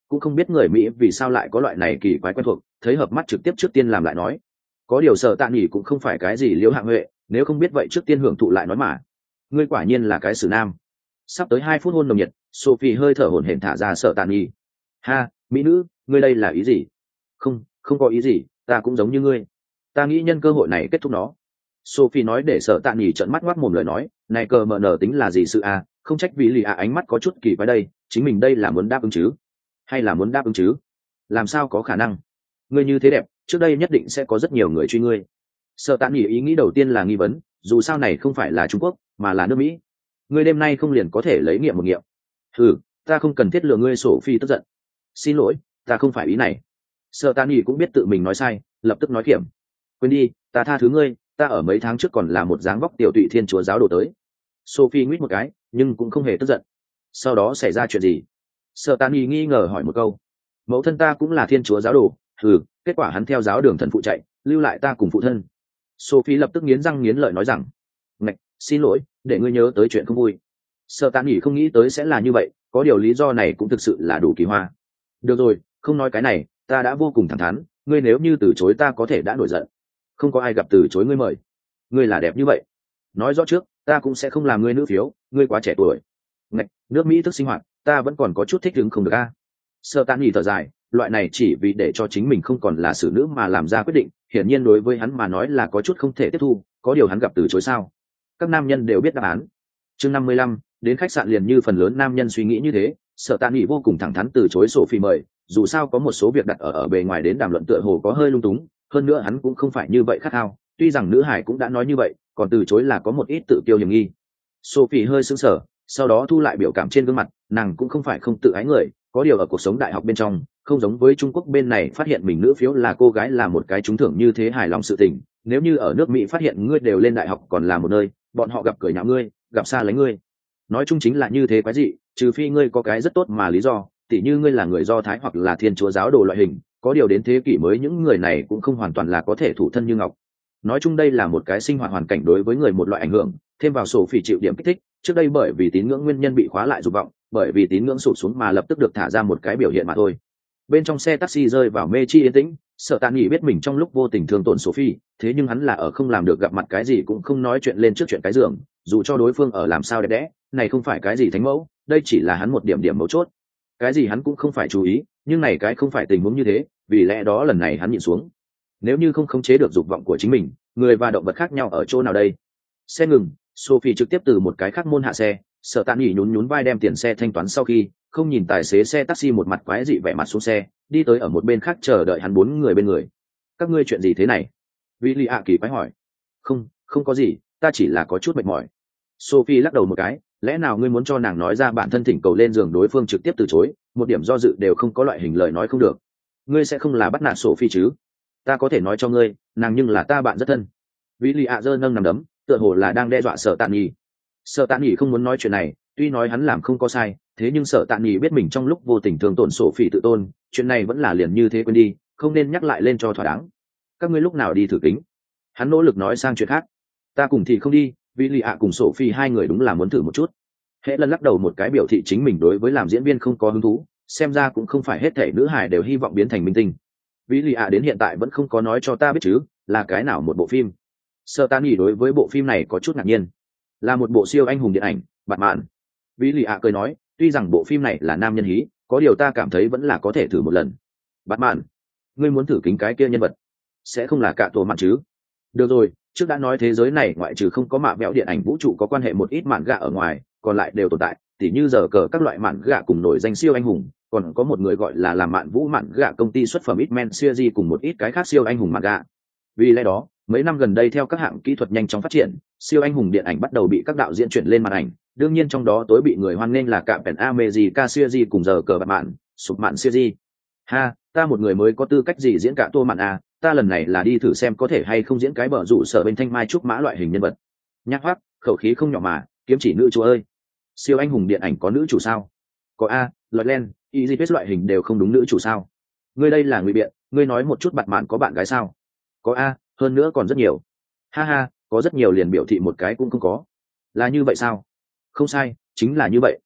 cũng không biết người Mỹ vì sao lại có loại này kỳ quái quen thuộc, thấy hợp mắt trực tiếp trước tiên làm lại nói. Có điều Sở Tạ Nghị cũng không phải cái gì liễu hạng huệ, nếu không biết vậy trước tiên hưởng thụ lại nói mà. Ngươi quả nhiên là cái xử nam. Sắp tới hai phút hôn nồng nhiệt, Sophie hơi thở hổn hển thả ra Sở Tạ Nghị. Ha, mỹ nữ, ngươi đây là ý gì? Không, không có ý gì, ta cũng giống như ngươi. Ta nghĩ nhân cơ hội này kết thúc nó. Sophie nói để Sở Tạ Nghị trợn mắt ngoác mồm lời nói, này cờ mờ nở tính là gì sự à, không trách vì lì à ánh mắt có chút kỳ quái đây, chính mình đây là muốn đáp ứng chứ? Hay là muốn đáp ứng chứ? Làm sao có khả năng? Ngươi như thế đẹp, trước đây nhất định sẽ có rất nhiều người truy ngươi. Sở Tạ Nghị ý nghĩ đầu tiên là nghi vấn, dù sao này không phải là Trung Quốc, mà là nước Mỹ. Ngươi đêm nay không liền có thể lấy nghiệm một nghiệm? Ừ, ta không cần thiết lừa ngươi. Sophie tức giận. Xin lỗi, ta không phải ý này. Sở Tạ Nghị cũng biết tự mình nói sai, lập tức nói kiểm. Quên đi, ta tha thứ ngươi, ta ở mấy tháng trước còn là một dáng vóc tiểu tụy thiên chúa giáo đồ tới. Sophie nguyết một cái, nhưng cũng không hề tức giận. Sau đó xảy ra chuyện gì? Sở Tạ Nghị nghi ngờ hỏi một câu. Mẫu thân ta cũng là thiên chúa giáo đồ, ừ, kết quả hắn theo giáo đường thần phụ chạy, lưu lại ta cùng phụ thân. Sophie lập tức nghiến răng nghiến lợi nói rằng, ngạch, xin lỗi, để ngươi nhớ tới chuyện không vui. Sở Tạ Nghị không nghĩ tới sẽ là như vậy, có điều lý do này cũng thực sự là đủ kỳ hoa. Được rồi, không nói cái này, ta đã vô cùng thẳng thắn, ngươi nếu như từ chối ta có thể đã nổi giận. Không có ai gặp từ chối ngươi mời. Ngươi là đẹp như vậy. Nói rõ trước, ta cũng sẽ không làm ngươi nữ phiếu, ngươi quá trẻ tuổi. Ngạch, nước Mỹ thức sinh hoạt, ta vẫn còn có chút thích ứng không được a. Sở Tạ Nghị thở dài, loại này chỉ vì để cho chính mình không còn là xử nữ mà làm ra quyết định, hiển nhiên đối với hắn mà nói là có chút không thể tiếp thu, có điều hắn gặp từ chối sao? Các nam nhân đều biết đáp án. Chương năm mươi lăm, đến khách sạn liền như phần lớn nam nhân suy nghĩ như thế, Sở Tạ Nghị vô cùng thẳng thắn từ chối Sophie mời, dù sao có một số việc đặt ở ở bề ngoài đến đàm luận tựa hồ có hơi lung túng, hơn nữa hắn cũng không phải như vậy khát khao, tuy rằng nữ hải cũng đã nói như vậy, còn từ chối là có một ít tự tiêu hiểm nghi. Sophie hơi sững sờ, sau đó thu lại biểu cảm trên gương mặt, nàng cũng không phải không tự ái người, có điều ở cuộc sống đại học bên trong, không giống với Trung Quốc bên này phát hiện mình nữ phiếu là cô gái là một cái trúng thưởng như thế hài lòng sự tình, nếu như ở nước Mỹ phát hiện ngươi đều lên đại học còn là một nơi, bọn họ gặp cười nhạo ngươi, gặp xa lánh ngươi. Nói chung chính là như thế quái dị, trừ phi ngươi có cái rất tốt mà lý do, tỉ như ngươi là người Do Thái hoặc là thiên chúa giáo đồ loại hình, có điều đến thế kỷ mới những người này cũng không hoàn toàn là có thể thủ thân như ngọc. Nói chung đây là một cái sinh hoạt hoàn cảnh đối với người một loại ảnh hưởng, thêm vào sổ phỉ chịu điểm kích thích, trước đây bởi vì tín ngưỡng nguyên nhân bị khóa lại dục vọng, bởi vì tín ngưỡng sụt xuống mà lập tức được thả ra một cái biểu hiện mà thôi. Bên trong xe taxi rơi vào mê chi yên tĩnh, Sở Tạ Nghị biết mình trong lúc vô tình thương tổn Sophie, thế nhưng hắn là ở không làm được gặp mặt cái gì cũng không nói chuyện lên trước chuyện cái giường, dù cho đối phương ở làm sao đẹp đẽ, này không phải cái gì thánh mẫu, đây chỉ là hắn một điểm điểm mấu chốt. Cái gì hắn cũng không phải chú ý, nhưng này cái không phải tình huống như thế, vì lẽ đó lần này hắn nhịn xuống. Nếu như không khống chế được dục vọng của chính mình, người và động vật khác nhau ở chỗ nào đây? Xe ngừng, Sophie trực tiếp từ một cái khác môn hạ xe, Sở Tạ Nghị nhún nhún vai đem tiền xe thanh toán sau khi, không nhìn tài xế xe taxi một mặt quái dị vẻ mặt xuống xe, đi tới ở một bên khác chờ đợi hắn bốn người bên người. Các ngươi chuyện gì thế này? Vĩ Lị ạ kỳ quái hỏi. Không, không có gì, ta chỉ là có chút mệt mỏi. Sophie lắc đầu một cái, lẽ nào ngươi muốn cho nàng nói ra bản thân thỉnh cầu lên giường đối phương trực tiếp từ chối, một điểm do dự đều không có, loại hình lời nói không được. Ngươi sẽ không là bắt nạt Sophie chứ? Ta có thể nói cho ngươi, nàng nhưng là ta bạn rất thân. Vĩ Lị ạ giơ nâng nằm đấm, tựa hồ là đang đe dọa Sở Tạ Nghị. Sở Tạ Nghị không muốn nói chuyện này, tuy nói hắn làm không có sai, thế nhưng Sở Tạ Nghị biết mình trong lúc vô tình thương tổn Sophie tự tôn, chuyện này vẫn là liền như thế quên đi, không nên nhắc lại lên cho thỏa đáng. Các ngươi lúc nào đi thử kính? Hắn nỗ lực nói sang chuyện khác. Ta cùng thì không đi, vì lì ạ cùng Sophie hai người đúng là muốn thử một chút. Hệ lần lắc đầu một cái biểu thị chính mình đối với làm diễn viên không có hứng thú, xem ra cũng không phải hết thể nữ hài đều hy vọng biến thành minh tinh. Vì lì ạ đến hiện tại vẫn không có nói cho ta biết chứ, là cái nào một bộ phim. Sở Tạ Nghị đối với bộ phim này có chút ngạc nhiên, là một bộ siêu anh hùng điện ảnh, Bạt Mạn. Vì lì ạ cười nói, tuy rằng bộ phim này là nam nhân hí, có điều ta cảm thấy vẫn là có thể thử một lần. Bạt Mạn, ngươi muốn thử kính cái kia nhân vật, sẽ không là cả tổ mạn chứ? Được rồi, trước đã nói thế giới này ngoại trừ không có mạ vẹo điện ảnh vũ trụ có quan hệ một ít mạn gạ ở ngoài, còn lại đều tồn tại, tỉ như giờ cờ các loại mạn gạ cùng nổi danh siêu anh hùng, còn có một người gọi là làm mạn vũ mạn gạ công ty xuất phẩm Hitman series cùng một ít cái khác siêu anh hùng mạn gạ. Vì lẽ đó, mấy năm gần đây theo các hạng kỹ thuật nhanh chóng phát triển, siêu anh hùng điện ảnh bắt đầu bị các đạo diễn chuyển lên màn ảnh, đương nhiên trong đó tối bị người hoan nghênh là Captain America series cùng giờ cờ bạt mạn, sụp mạn series. Ha, ta một người mới có tư cách gì diễn cả tô mạn à, ta lần này là đi thử xem có thể hay không diễn cái bờ rủ sở bên thanh mai trúc mã loại hình nhân vật. Nhắc hoác, khẩu khí không nhỏ mà, kiếm chỉ nữ chủ ơi. Siêu anh hùng điện ảnh có nữ chủ sao? Có a, loại len, Egypt loại hình đều không đúng nữ chủ sao? Ngươi đây là ngụy biện, ngươi nói một chút bạt mạn có bạn gái sao? Có a, hơn nữa còn rất nhiều. Ha ha, có rất nhiều liền biểu thị một cái cũng không có. Là như vậy sao? Không sai, chính là như vậy.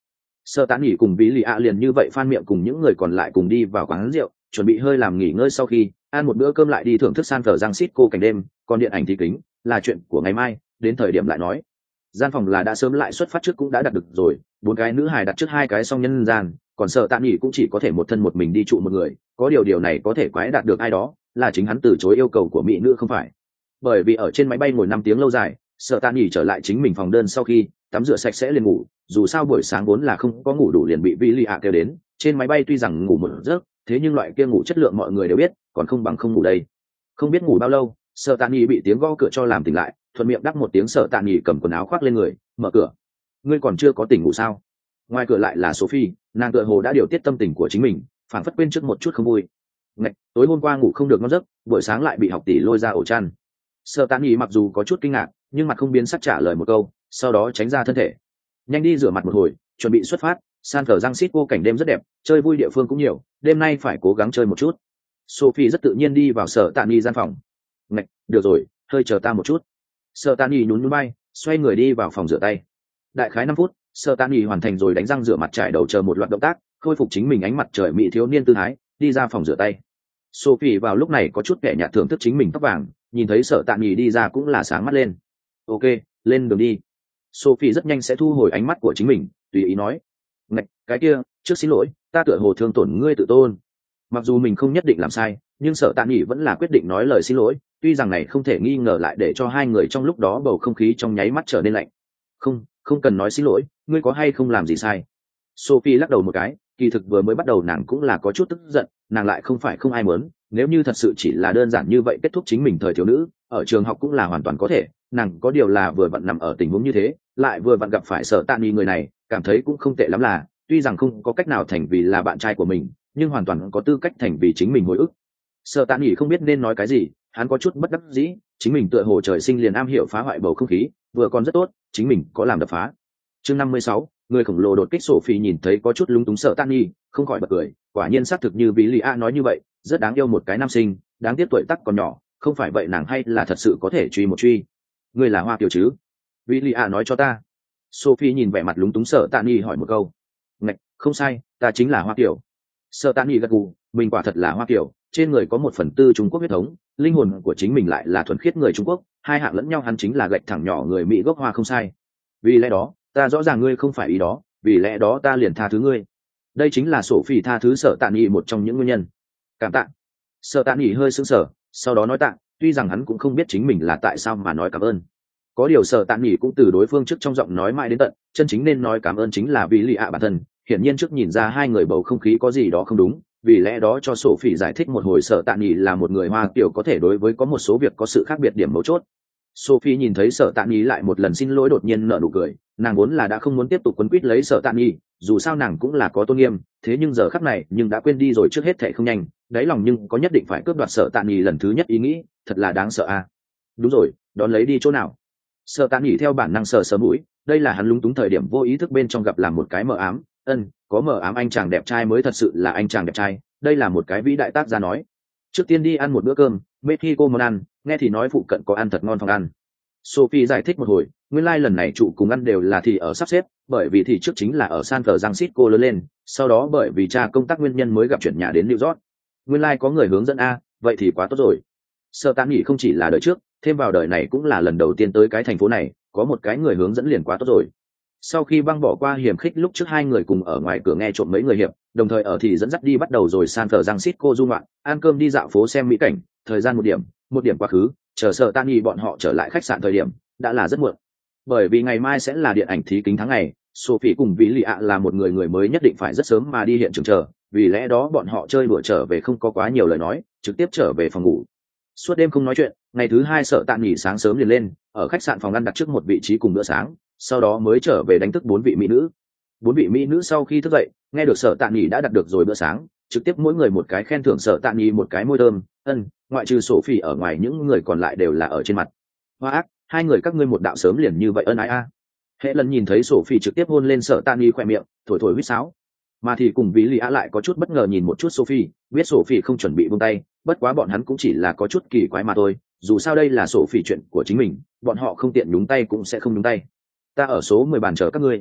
Sợ tán nghỉ cùng Vĩ Lì ạ liền như vậy phan miệng cùng những người còn lại cùng đi vào quán rượu, chuẩn bị hơi làm nghỉ ngơi, sau khi ăn một bữa cơm lại đi thưởng thức San Francisco cảnh đêm, còn điện ảnh thì kính là chuyện của ngày mai, đến thời điểm lại nói. Gian phòng là đã sớm lại xuất phát trước cũng đã đặt được rồi, bốn cái nữ hài đặt trước hai cái song nhân gian, còn Sợ tán nghỉ cũng chỉ có thể một thân một mình đi trụ một người, có điều điều này có thể quái đạt được ai đó, là chính hắn từ chối yêu cầu của mỹ nữ không phải. Bởi vì ở trên máy bay ngồi năm tiếng lâu dài, Sợ tán nghỉ trở lại chính mình phòng đơn sau khi tắm rửa sạch sẽ liền ngủ, dù sao buổi sáng vốn là không có ngủ đủ liền bị Vĩ Lì ạ kêu đến. Trên máy bay tuy rằng ngủ một giấc, thế nhưng loại kia ngủ chất lượng mọi người đều biết, còn không bằng không ngủ đây. Không biết ngủ bao lâu, Sợ tạn nhì bị tiếng gõ cửa cho làm tỉnh lại, thuận miệng đắp một tiếng. Sợ tạn nhì cầm quần áo khoác lên người, mở cửa. Ngươi còn chưa có tỉnh ngủ sao? Ngoài cửa lại là Sophie, nàng tựa hồ đã điều tiết tâm tình của chính mình, phản phất quên trước một chút không vui. Ngạch, tối hôm qua ngủ không được ngon giấc, buổi sáng lại bị học tỷ lôi ra ổ chăn. Sợ tạn nhì mặc dù có chút kinh ngạc, nhưng mặt không biến sắc trả lời một câu, sau đó tránh ra thân thể. Nhanh đi rửa mặt một hồi, chuẩn bị xuất phát. San Francisco cảnh đêm rất đẹp, chơi vui địa phương cũng nhiều, đêm nay phải cố gắng chơi một chút. Sophie rất tự nhiên đi vào Sở Tạn Nhi gian phòng. Ngạch, được rồi, hơi chờ ta một chút. Sở Tạn Nhi nhún nhún bay, xoay người đi vào phòng rửa tay. Đại khái năm phút, Sở Tạn Nhi hoàn thành rồi đánh răng rửa mặt trải đầu chờ một loạt động tác, khôi phục chính mình ánh mặt trời mỹ thiếu niên tư thái, đi ra phòng rửa tay. Sophie vào lúc này có chút kẻ nhạt thưởng thức chính mình tóc vàng, nhìn thấy Sở Tạn Nhi đi ra cũng là sáng mắt lên. Ok, lên đường đi. Sophie rất nhanh sẽ thu hồi ánh mắt của chính mình, tùy ý nói. Ngạch, cái kia, trước xin lỗi, ta tựa hồ thương tổn ngươi tự tôn. Mặc dù mình không nhất định làm sai, nhưng Sở Tạn Nhĩ vẫn là quyết định nói lời xin lỗi, tuy rằng này không thể nghi ngờ lại để cho hai người trong lúc đó bầu không khí trong nháy mắt trở nên lạnh. Không, không cần nói xin lỗi, ngươi có hay không làm gì sai. Sophie lắc đầu một cái, kỳ thực vừa mới bắt đầu nàng cũng là có chút tức giận, nàng lại không phải không ai muốn, nếu như thật sự chỉ là đơn giản như vậy kết thúc chính mình thời thiếu nữ, ở trường học cũng là hoàn toàn có thể, nàng có điều là vừa vặn nằm ở tình huống như thế, lại vừa vặn gặp phải Sở Tạn Nhĩ người này, cảm thấy cũng không tệ lắm, là tuy rằng không có cách nào thành vì là bạn trai của mình, nhưng hoàn toàn có tư cách thành vì chính mình hồi ức. Sở Tạn Nhĩ không biết nên nói cái gì, hắn có chút bất đắc dĩ, chính mình tựa hồ trời sinh liền am hiểu phá hoại bầu không khí, vừa còn rất tốt, chính mình có làm đập phá. Chương năm mươi sáu, người khổng lồ đột kích. Sophie nhìn thấy có chút lúng túng Sở Tạn Nhĩ, không khỏi bật cười, quả nhiên xác thực như Vĩ Lì A nói như vậy, rất đáng yêu một cái nam sinh, đáng tiếc tuổi tác còn nhỏ, không phải vậy nàng hay là thật sự có thể truy một truy. Ngươi là Hoa Kiều chứ? Vĩ Lì A nói cho ta. Sophie nhìn vẻ mặt lúng túng Sở Tạn Nhĩ hỏi một câu. Ngạch, không sai, ta chính là Hoa Kiều. Sở Tạn Nhĩ gật gù, mình quả thật là Hoa Kiều, trên người có một phần tư Trung Quốc huyết thống, linh hồn của chính mình lại là thuần khiết người Trung Quốc, hai hạng lẫn nhau, hắn chính là gạch thẳng nhỏ người Mỹ gốc Hoa không sai. Vì lẽ đó, ta rõ ràng ngươi không phải ý đó, vì lẽ đó ta liền tha thứ ngươi. Đây chính là Sophie tha thứ Sở Tạn Nhĩ một trong những nguyên nhân. Cảm tạ. Sở Tạn Nhĩ hơi sững sờ, sau đó nói tạ, tuy rằng hắn cũng không biết chính mình là tại sao mà nói cảm ơn. Có điều Sở Tạn Nhĩ cũng từ đối phương trước trong giọng nói mãi đến tận, chân chính nên nói cảm ơn chính là Vĩ Lì ạ bản thân. Hiển nhiên trước nhìn ra hai người bầu không khí có gì đó không đúng, vì lẽ đó cho Sophie giải thích một hồi Sở Tạn Nhĩ là một người Hoa Kiều có thể đối với có một số việc có sự khác biệt điểm mấu chốt. Sophie nhìn thấy Sở Tạn Nhĩ lại một lần xin lỗi đột nhiên nở nụ cười, nàng vốn là đã không muốn tiếp tục quấn quýt lấy Sở Tạn Nhĩ, dù sao nàng cũng là có tôn nghiêm, thế nhưng giờ khắc này nhưng đã quên đi rồi, trước hết thảy không nhanh, đáy lòng nhưng có nhất định phải cướp đoạt Sở Tạn Nhĩ lần thứ nhất ý nghĩ, thật là đáng sợ a. Đúng rồi, đón lấy đi chỗ nào? Sở Tạn Nhĩ theo bản năng sờ sờ mũi, đây là hắn lúng túng thời điểm vô ý thức bên trong gặp làm một cái mờ ám, ân, có mờ ám anh chàng đẹp trai mới thật sự là anh chàng đẹp trai, đây là một cái vĩ đại tác gia nói. Trước tiên đi ăn một bữa cơm, Mexico món ăn, nghe thì nói phụ cận có ăn thật ngon phòng ăn. Sophie giải thích một hồi, nguyên lai like lần này chủ cùng ăn đều là thì ở sắp xếp, bởi vì thì trước chính là ở San Francisco lớn lên, sau đó bởi vì cha công tác nguyên nhân mới gặp chuyển nhà đến New York. Nguyên lai like có người hướng dẫn a, vậy thì quá tốt rồi. Sở Tạn Nhĩ không chỉ là đời trước, thêm vào đời này cũng là lần đầu tiên tới cái thành phố này, có một cái người hướng dẫn liền quá tốt rồi. Sau khi băng bỏ qua hiểm khích lúc trước, hai người cùng ở ngoài cửa nghe trộm mấy người hiệp, đồng thời ở thì dẫn dắt đi bắt đầu rồi San Francisco du ngoạn, ăn cơm đi dạo phố xem mỹ cảnh, thời gian một điểm, một điểm quá khứ, chờ Sở Tạn Nhĩ bọn họ trở lại khách sạn thời điểm, đã là rất muộn. Bởi vì ngày mai sẽ là điện ảnh thí kính tháng ngày, Sophie cùng Vĩ Lì ạ là một người người mới nhất định phải rất sớm mà đi hiện trường chờ, vì lẽ đó bọn họ chơi đùa trở về không có quá nhiều lời nói, trực tiếp trở về phòng ngủ. Suốt đêm không nói chuyện, ngày thứ hai Sở Tạn Nhĩ sáng sớm liền lên, ở khách sạn phòng ăn đặt trước một vị trí cùng bữa sáng, sau đó mới trở về đánh thức bốn vị mỹ nữ. Bốn vị mỹ nữ sau khi thức dậy, nghe được Sở Tạn Nhĩ đã đặt được rồi bữa sáng, trực tiếp mỗi người một cái khen thưởng Sở Tạn Nhĩ một cái môi thơm, ân, ngoại trừ Sophie ở ngoài những người còn lại đều là ở trên mặt. Hoa ác, hai người các ngươi một đạo sớm liền như vậy ân ái a. Hệ lần nhìn thấy Sophie trực tiếp hôn lên Sở Tạn Nhĩ khỏe miệng, thổi thổi huýt sáo. Mà thì cùng Vĩ Lì ạ lại có chút bất ngờ nhìn một chút Sophie, biết Sophie không chuẩn bị buông tay, bất quá bọn hắn cũng chỉ là có chút kỳ quái mà thôi, dù sao đây là Sophie chuyện của chính mình, bọn họ không tiện nhúng tay cũng sẽ không nhúng tay. Ta ở số mười bàn chờ các ngươi.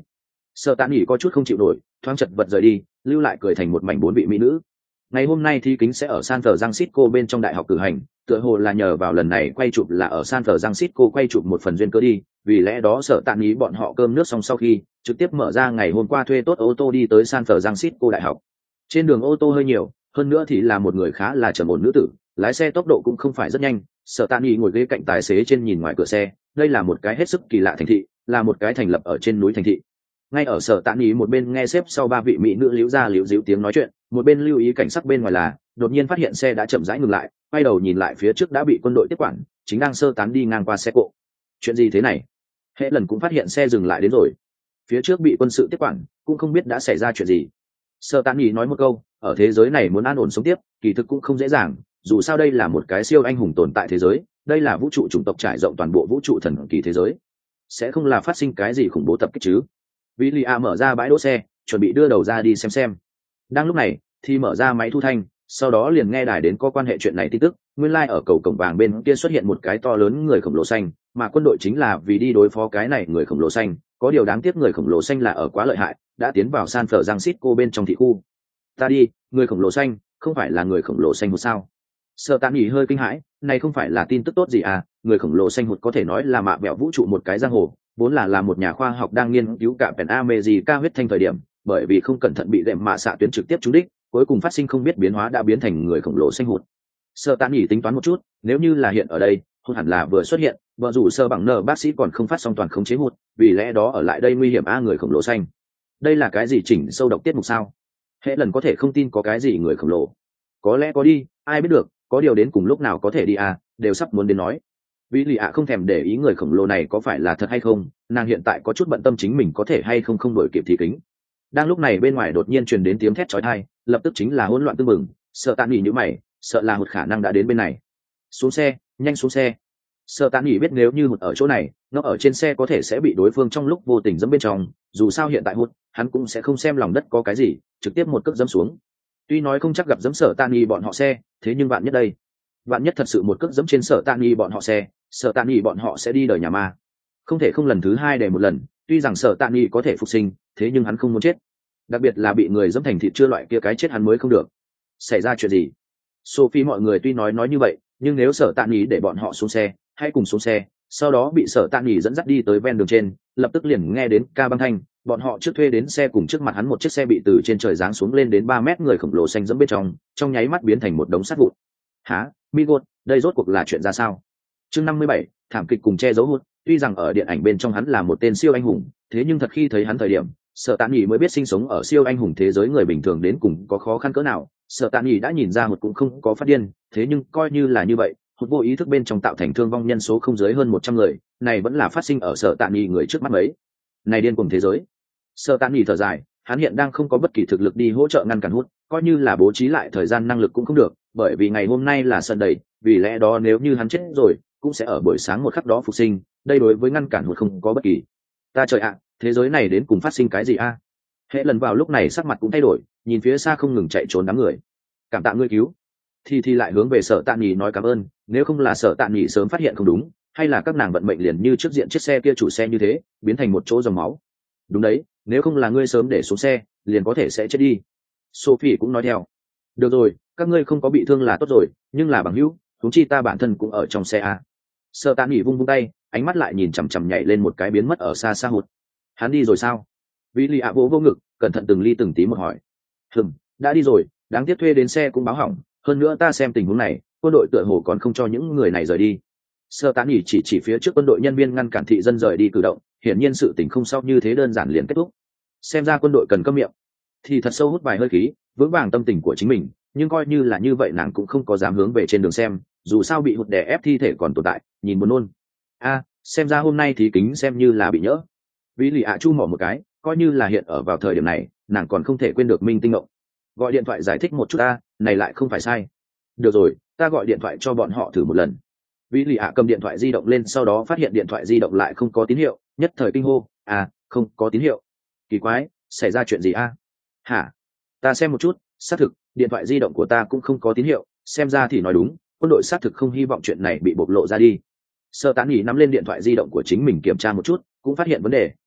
Sở Tạ Nghị có chút không chịu nổi, thoáng chật vật rời đi, lưu lại cười thành một mảnh bốn vị mỹ nữ. Ngày hôm nay thi kính sẽ ở San Francisco bên trong đại học cử hành, tựa hồ là nhờ vào lần này quay chụp là ở San Francisco quay chụp một phần duyên cớ đi, vì lẽ đó Sở Tạ Nghị bọn họ cơm nước xong sau khi trực tiếp mở ra ngày hôm qua thuê tốt ô tô đi tới San Francisco đại học. Trên đường ô tô hơi nhiều, hơn nữa thì là một người khá là trầm ổn nữ tử, lái xe tốc độ cũng không phải rất nhanh. Sở Tạ Nghị ngồi ghế cạnh tài xế trên nhìn ngoài cửa xe, đây là một cái hết sức kỳ lạ thành thị, là một cái thành lập ở trên núi thành thị. Ngay ở Sở Tạ Nghị một bên nghe xếp sau ba vị mỹ nữ liễu ra liễu díu tiếng nói chuyện, một bên lưu ý cảnh sắc bên ngoài là đột nhiên phát hiện xe đã chậm rãi ngừng lại, quay đầu nhìn lại phía trước đã bị quân đội tiếp quản, chính đang sơ tán đi ngang qua xe cộ. Chuyện gì thế này? Hệ lần cũng phát hiện xe dừng lại đến rồi, phía trước bị quân sự tiếp quản, cũng không biết đã xảy ra chuyện gì. Sở Tạ Nghị nói một câu, ở thế giới này muốn an ổn sống tiếp, kỳ thực cũng không dễ dàng, dù sao đây là một cái siêu anh hùng tồn tại thế giới, đây là vũ trụ chủng tộc trải rộng toàn bộ vũ trụ thần kỳ thế giới, sẽ không là phát sinh cái gì khủng bố tập kích chứ? Willia mở ra bãi đỗ xe, chuẩn bị đưa đầu ra đi xem xem. Đang lúc này, thì mở ra máy thu thanh, sau đó liền nghe đài đến có quan hệ chuyện này tin tức. Nguyên lai like ở cầu cổng vàng bên kia xuất hiện một cái to lớn người khổng lồ xanh, mà quân đội chính là vì đi đối phó cái này người khổng lồ xanh. Có điều đáng tiếc người khổng lồ xanh là ở quá lợi hại, đã tiến vào San Francisco bên trong thị khu. Ta đi, người khổng lồ xanh, không phải là người khổng lồ xanh một sao? Sở Tạ Nghị hơi kinh hãi, này không phải là tin tức tốt gì à? Người khổng lồ xanh hụt có thể nói là mạ bẹo vũ trụ một cái giang hồ, vốn là là một nhà khoa học đang nghiên cứu cả Pen America huyết thanh thời điểm, bởi vì không cẩn thận bị đệm mạ xạ tuyến trực tiếp trúng đích, cuối cùng phát sinh không biết biến hóa đã biến thành người khổng lồ xanh hụt. Sở Tạ Nghị tính toán một chút, nếu như là hiện ở đây, hụt hẳn là vừa xuất hiện, vợ rủ sơ bằng nờ bác sĩ còn không phát xong toàn khống chế hụt, vì lẽ đó ở lại đây nguy hiểm a người khổng lồ xanh. Đây là cái gì chỉnh sâu độc tiết mục sao? Hệ lần có thể không tin có cái gì người khổng lồ. Có lẽ có đi, ai biết được, có điều đến cùng lúc nào có thể đi à, đều sắp muốn đến nói. Vì lì ạ không thèm để ý người khổng lồ này có phải là thật hay không, nàng hiện tại có chút bận tâm chính mình có thể hay không không đổi kịp thì kính. Đang lúc này bên ngoài đột nhiên truyền đến tiếng thét chói tai, lập tức chính là hỗn loạn tương mừng. Sợ Tạ Nghị nhíu mày, sợ là một khả năng đã đến bên này. Xuống xe, nhanh xuống xe. Sợ Tạ Nghị biết nếu như hụt ở chỗ này, nó ở trên xe có thể sẽ bị đối phương trong lúc vô tình dẫm bên trong, dù sao hiện tại hụt, hắn cũng sẽ không xem lòng đất có cái gì, trực tiếp một cước dẫm xuống. Tuy nói không chắc gặp dẫm Sở Tạ Nghị bọn họ xe, thế nhưng bạn nhất đây, bạn nhất thật sự một cước dẫm trên Sở Tạ Nghị bọn họ xe, Sở Tạ Nghị bọn họ sẽ đi đời nhà ma. Không thể không lần thứ hai để một lần, tuy rằng Sở Tạ Nghị có thể phục sinh, thế nhưng hắn không muốn chết, đặc biệt là bị người dẫm thành thịt chưa loại kia cái chết hắn mới không được. Xảy ra chuyện gì? Sophie mọi người tuy nói nói như vậy, nhưng nếu Sở Tạ Nghị để bọn họ xuống xe, hãy cùng xuống xe, sau đó bị Sở Tạ Nghị dẫn dắt đi tới ven đường trên, lập tức liền nghe đến ca băng thanh, bọn họ trước thuê đến xe cùng trước mặt hắn một chiếc xe bị từ trên trời giáng xuống lên đến ba mét người khổng lồ xanh dẫm bên trong, trong nháy mắt biến thành một đống sắt vụn. Hả, Migot, đây rốt cuộc là chuyện ra sao? Chương năm mươi bảy, thảm kịch cùng che giấu hụt. Tuy rằng ở điện ảnh bên trong hắn là một tên siêu anh hùng, thế nhưng thật khi thấy hắn thời điểm, Sở Tạ Nghị mới biết sinh sống ở siêu anh hùng thế giới người bình thường đến cùng có khó khăn cỡ nào. Sở Tạ Nghị đã nhìn ra hụt cũng không có phát điên, thế nhưng coi như là như vậy, hụt vô ý thức bên trong tạo thành thương vong nhân số không dưới hơn một trăm người, này vẫn là phát sinh ở Sở Tạ Nghị người trước mắt mấy. Này điên cuồng thế giới. Sở Tạ Nghị thở dài, hắn hiện đang không có bất kỳ thực lực đi hỗ trợ ngăn cản hút, coi như là bố trí lại thời gian năng lực cũng không được, bởi vì ngày hôm nay là sân đầy, vì lẽ đó nếu như hắn chết rồi, cũng sẽ ở buổi sáng một khắc đó phục sinh, đây đối với ngăn cản hút không có bất kỳ. Ta trời ạ, thế giới này đến cùng phát sinh cái gì a? À? Hệ lần vào lúc này sắc mặt cũng thay đổi, nhìn phía xa không ngừng chạy trốn đám người. Cảm tạ ngươi cứu. Thì thì lại hướng về Sở Tạ Nghị nói cảm ơn, nếu không là Sở Tạ Nghị sớm phát hiện không đúng, hay là các nàng vận mệnh liền như trước diện chiếc xe kia chủ xe như thế, biến thành một chỗ dòng máu. Đúng đấy, nếu không là ngươi sớm để xuống xe, liền có thể sẽ chết đi. Sophie cũng nói theo. Được rồi, các ngươi không có bị thương là tốt rồi, nhưng là bằng hữu, huống chi ta bản thân cũng ở trong xe a. Sở Tạ Nghị vung vung tay, ánh mắt lại nhìn chằm chằm nhảy lên một cái biến mất ở xa xa hụt. Hắn đi rồi sao? Vĩ Lì ạ vỗ vô ngực, cẩn thận từng ly từng tí một hỏi. Hừm, đã đi rồi, đáng tiếc thuê đến xe cũng báo hỏng, hơn nữa ta xem tình huống này, quân đội tựa hồ còn không cho những người này rời đi. Sở Tạ Nghị chỉ chỉ phía trước quân đội nhân viên ngăn cản thị dân rời đi cử động, hiển nhiên sự tình không sao như thế đơn giản liền kết thúc. Xem ra quân đội cần câm miệng. Thì thật sâu hút vài hơi khí, vững vàng tâm tình của chính mình, nhưng coi như là như vậy nàng cũng không có dám hướng về trên đường xem, dù sao bị hụt đè ép thi thể còn tồn tại, nhìn buồn nôn. A, à, xem ra hôm nay thì kính xem như là bị nhỡ. Vĩ Lì ạ chu mỏ một cái, coi như là hiện ở vào thời điểm này, nàng còn không thể quên được Minh Tinh Ngộng. Gọi điện thoại giải thích một chút ta, này lại không phải sai. Được rồi, ta gọi điện thoại cho bọn họ thử một lần. Vĩ Lì ạ cầm điện thoại di động lên, sau đó phát hiện điện thoại di động lại không có tín hiệu, nhất thời kinh hô, à, không có tín hiệu. Kỳ quái, xảy ra chuyện gì a? À? Hả? Ta xem một chút, xác thực, điện thoại di động của ta cũng không có tín hiệu, xem ra thì nói đúng, quân đội xác thực không hy vọng chuyện này bị bộc lộ ra đi. Sở Tạ Nghị nắm lên điện thoại di động của chính mình kiểm tra một chút, cũng phát hiện vấn đề,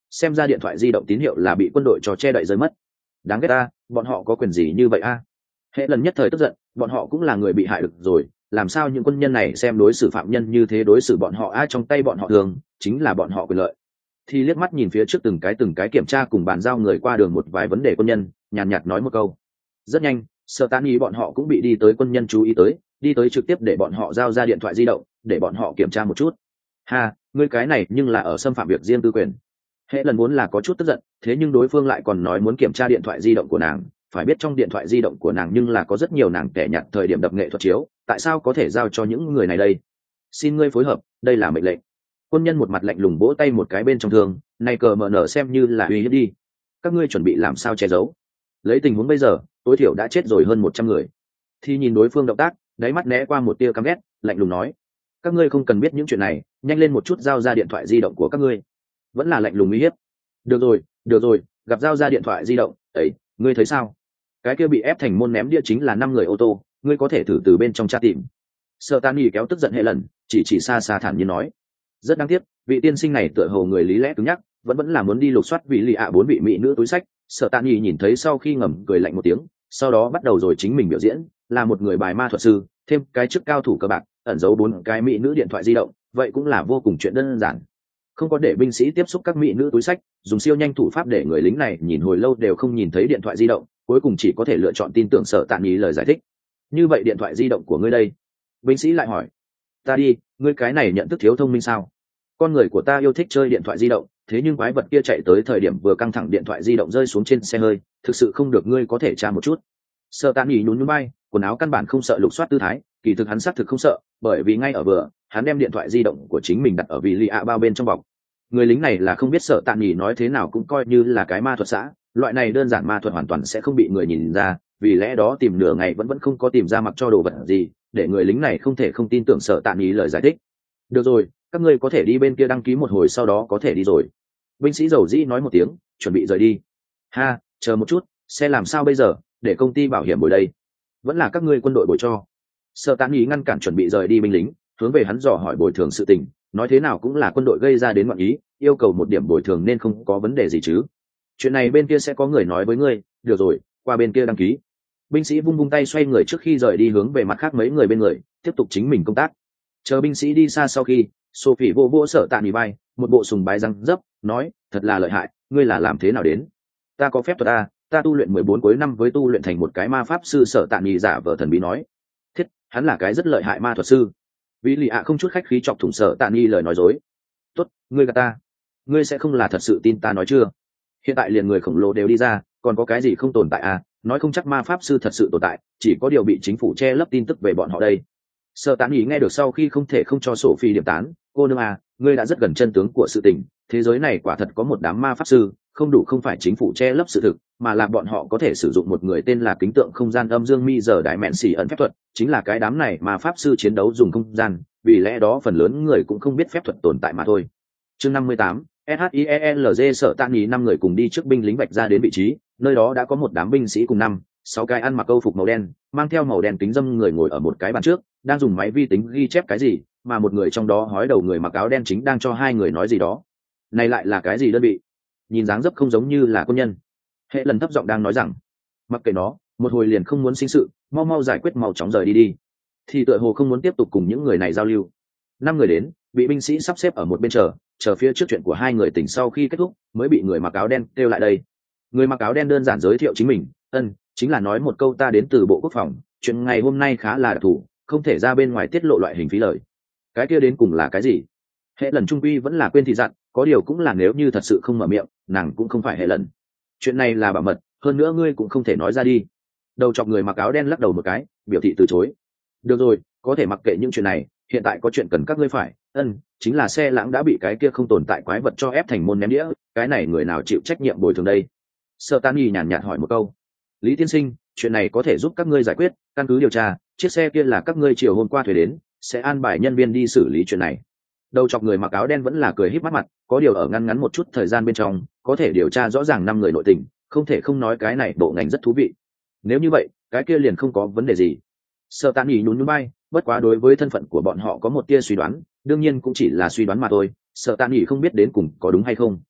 xem ra điện thoại di động tín hiệu là bị quân đội cho che đậy rơi mất. Đáng ghét ta, bọn họ có quyền gì như vậy a? Hệ lần nhất thời tức giận, bọn họ cũng là người bị hại được rồi, làm sao những quân nhân này xem đối xử phạm nhân như thế đối xử bọn họ ai trong tay bọn họ thường chính là bọn họ quyền lợi. Thì liếc mắt nhìn phía trước từng cái từng cái kiểm tra cùng bàn giao người qua đường một vài vấn đề quân nhân, nhàn nhạt nói một câu. Rất nhanh, sợ tán ý bọn họ cũng bị đi tới quân nhân chú ý tới, đi tới trực tiếp để bọn họ giao ra điện thoại di động, để bọn họ kiểm tra một chút. Ha, ngươi cái này nhưng là ở xâm phạm việc riêng tư quyền. Hệ lần muốn là có chút tức giận, thế nhưng đối phương lại còn nói muốn kiểm tra điện thoại di động của nàng, phải biết trong điện thoại di động của nàng nhưng là có rất nhiều nàng kẻ nhặt thời điểm đập nghệ thuật chiếu, tại sao có thể giao cho những người này đây? Xin ngươi phối hợp, đây là mệnh lệnh. Quân nhân một mặt lạnh lùng vỗ tay một cái bên trong thương, này cờ mở nở xem như là uy hiếp đi. Các ngươi chuẩn bị làm sao che giấu? Lấy tình huống bây giờ, tối thiểu đã chết rồi hơn một trăm người. Thì nhìn đối phương động tác, đáy mắt né qua một tia căm ghét, lạnh lùng nói: các ngươi không cần biết những chuyện này, nhanh lên một chút giao ra điện thoại di động của các ngươi. Vẫn là lạnh lùng uy hiếp. Được rồi, được rồi, gặp giao ra điện thoại di động, ấy, ngươi thấy sao? Cái kia bị ép thành môn ném đĩa chính là năm người ô tô, ngươi có thể thử từ bên trong tra tìm. Sợ Tán Nhỉ kéo tức giận hệ lần, chỉ chỉ xa xa thản nhiên nói: rất đáng tiếc, vị tiên sinh này tựa hồ người lý lẽ cứng nhắc, vẫn vẫn là muốn đi lục soát vị lì ạ bốn vị mỹ nữ túi sách. Sợ Tán Nhỉ nhìn thấy sau khi ngầm cười lạnh một tiếng, sau đó bắt đầu rồi chính mình biểu diễn, là một người bài ma thuật sư, thêm cái chức cao thủ cờ bạc, ẩn giấu bốn cái mỹ nữ điện thoại di động, vậy cũng là vô cùng chuyện đơn giản. Không có để binh sĩ tiếp xúc các mỹ nữ túi sách, dùng siêu nhanh thủ pháp để người lính này nhìn hồi lâu đều không nhìn thấy điện thoại di động, cuối cùng chỉ có thể lựa chọn tin tưởng Sở Tạn Nhỉ lời giải thích. Như vậy điện thoại di động của ngươi đây? Binh sĩ lại hỏi. Ta đi, ngươi cái này nhận thức thiếu thông minh sao? Con người của ta yêu thích chơi điện thoại di động, thế nhưng quái vật kia chạy tới thời điểm vừa căng thẳng điện thoại di động rơi xuống trên xe hơi, thực sự không được, ngươi có thể tra một chút. Sở Tạn Nhỉ nhún nhún vai, quần áo căn bản không sợ lục soát tư thái, kỳ thực hắn xác thực không sợ, bởi vì ngay ở vừa, hắn đem điện thoại di động của chính mình đặt ở vị lì ạ bao bên trong bọc. Người lính này là không biết Sở Tạn Nhỉ nói thế nào cũng coi như là cái ma thuật xã, loại này đơn giản ma thuật hoàn toàn sẽ không bị người nhìn ra, vì lẽ đó tìm nửa ngày vẫn vẫn không có tìm ra mặc cho đồ vật gì, để người lính này không thể không tin tưởng Sở Tạn Nhỉ lời giải thích. Được rồi, các ngươi có thể đi bên kia đăng ký một hồi, sau đó có thể đi rồi. Binh sĩ dầu dĩ nói một tiếng, chuẩn bị rời đi. Ha, chờ một chút, xe làm sao bây giờ, để công ty bảo hiểm bồi đây? Vẫn là các ngươi quân đội bồi cho. Sở Tạn Nhỉ ngăn cản chuẩn bị rời đi binh lính, hướng về hắn dò hỏi bồi thường sự tình, nói thế nào cũng là quân đội gây ra đến ngoạn ý, yêu cầu một điểm bồi thường nên không có vấn đề gì chứ. Chuyện này bên kia sẽ có người nói với ngươi, được rồi, qua bên kia đăng ký. Binh sĩ vung vung tay xoay người trước khi rời đi hướng về mặt khác mấy người bên người, tiếp tục chính mình công tác. Chờ binh sĩ đi xa sau khi, Sophie vô vô Sở Tạn Nhỉ vai, một bộ sùng bái răng dấp, nói, thật là lợi hại, ngươi là làm thế nào đến? Ta có phép thuật a, ta tu luyện mười bốn cuối năm với tu luyện thành một cái ma pháp sư. Sở Tạn Nhỉ giả vờ thần bí nói. Thiết, hắn là cái rất lợi hại ma thuật sư. Vĩ Lì ạ không chút khách khí chọc thủng Sở Tạn Nhỉ lời nói dối. Tốt, ngươi gạt ta. Ngươi sẽ không là thật sự tin ta nói chưa? Hiện tại liền người khổng lồ đều đi ra, còn có cái gì không tồn tại à? Nói không chắc ma pháp sư thật sự tồn tại, chỉ có điều bị chính phủ che lấp tin tức về bọn họ đây. Sở Tạn Nhỉ nghe được sau khi không thể không cho Sophie điểm tán. Cô nương à, ngươi đã rất gần chân tướng của sự tình, thế giới này quả thật có một đám ma pháp sư, không đủ không phải chính phủ che lấp sự thực, mà là bọn họ có thể sử dụng một người tên là kính tượng không gian âm dương mi giờ đại mẹn xỉ ẩn phép thuật, chính là cái đám này mà pháp sư chiến đấu dùng không gian, vì lẽ đó phần lớn người cũng không biết phép thuật tồn tại mà thôi. Chương năm mươi tám, S H I E L G. Sở Tạn Nhỉ năm người cùng đi trước binh lính vạch ra đến vị trí, nơi đó đã có một đám binh sĩ cùng năm, sáu cái ăn mặc câu phục màu đen, mang theo màu đen kính dâm người ngồi ở một cái bàn trước, đang dùng máy vi tính ghi chép cái gì, mà một người trong đó hói đầu người mặc áo đen chính đang cho hai người nói gì đó. Này lại là cái gì đơn vị? Nhìn dáng dấp không giống như là quân nhân. Hệ lần thấp giọng đang nói rằng, mặc kệ nó, một hồi liền không muốn sinh sự, mau mau giải quyết, mau chóng rời đi đi. Thì tựa hồ không muốn tiếp tục cùng những người này giao lưu. Năm người đến, bị binh sĩ sắp xếp ở một bên chờ, chờ phía trước chuyện của hai người tỉnh sau khi kết thúc, mới bị người mặc áo đen kêu lại đây. Người mặc áo đen đơn giản giới thiệu chính mình, ân, chính là nói một câu ta đến từ Bộ Quốc phòng, chuyện ngày hôm nay khá là đặc thù, không thể ra bên ngoài tiết lộ loại hình phí lời. Cái kia đến cùng là cái gì? Hệ lần trung quy vẫn là quên thị dặn, có điều cũng là nếu như thật sự không mở miệng, nàng cũng không phải hệ lần. Chuyện này là bảo mật, hơn nữa ngươi cũng không thể nói ra đi. Đầu chọc người mặc áo đen lắc đầu một cái, biểu thị từ chối. Được rồi, có thể mặc kệ những chuyện này, hiện tại có chuyện cần các ngươi phải, ân, chính là xe lãng đã bị cái kia không tồn tại quái vật cho ép thành môn ném đĩa, cái này người nào chịu trách nhiệm bồi thường đây? Sở Tạn Nhỉ nhàn nhạt hỏi một câu. Lý tiên sinh, chuyện này có thể giúp các ngươi giải quyết, căn cứ điều tra, chiếc xe kia là các ngươi chiều hôm qua thuê đến, sẽ an bài nhân viên đi xử lý chuyện này. Đầu chọc người mặc áo đen vẫn là cười híp mắt mặt, có điều ở ngăn ngắn một chút thời gian bên trong, có thể điều tra rõ ràng năm người nội tình, không thể không nói cái này bộ ngành rất thú vị. Nếu như vậy, cái kia liền không có vấn đề gì. Sở Tạn Nhỉ nhún nhún vai, bất quá đối với thân phận của bọn họ có một tia suy đoán, đương nhiên cũng chỉ là suy đoán mà thôi, Sở Tạn Nhỉ không biết đến cùng có đúng hay không.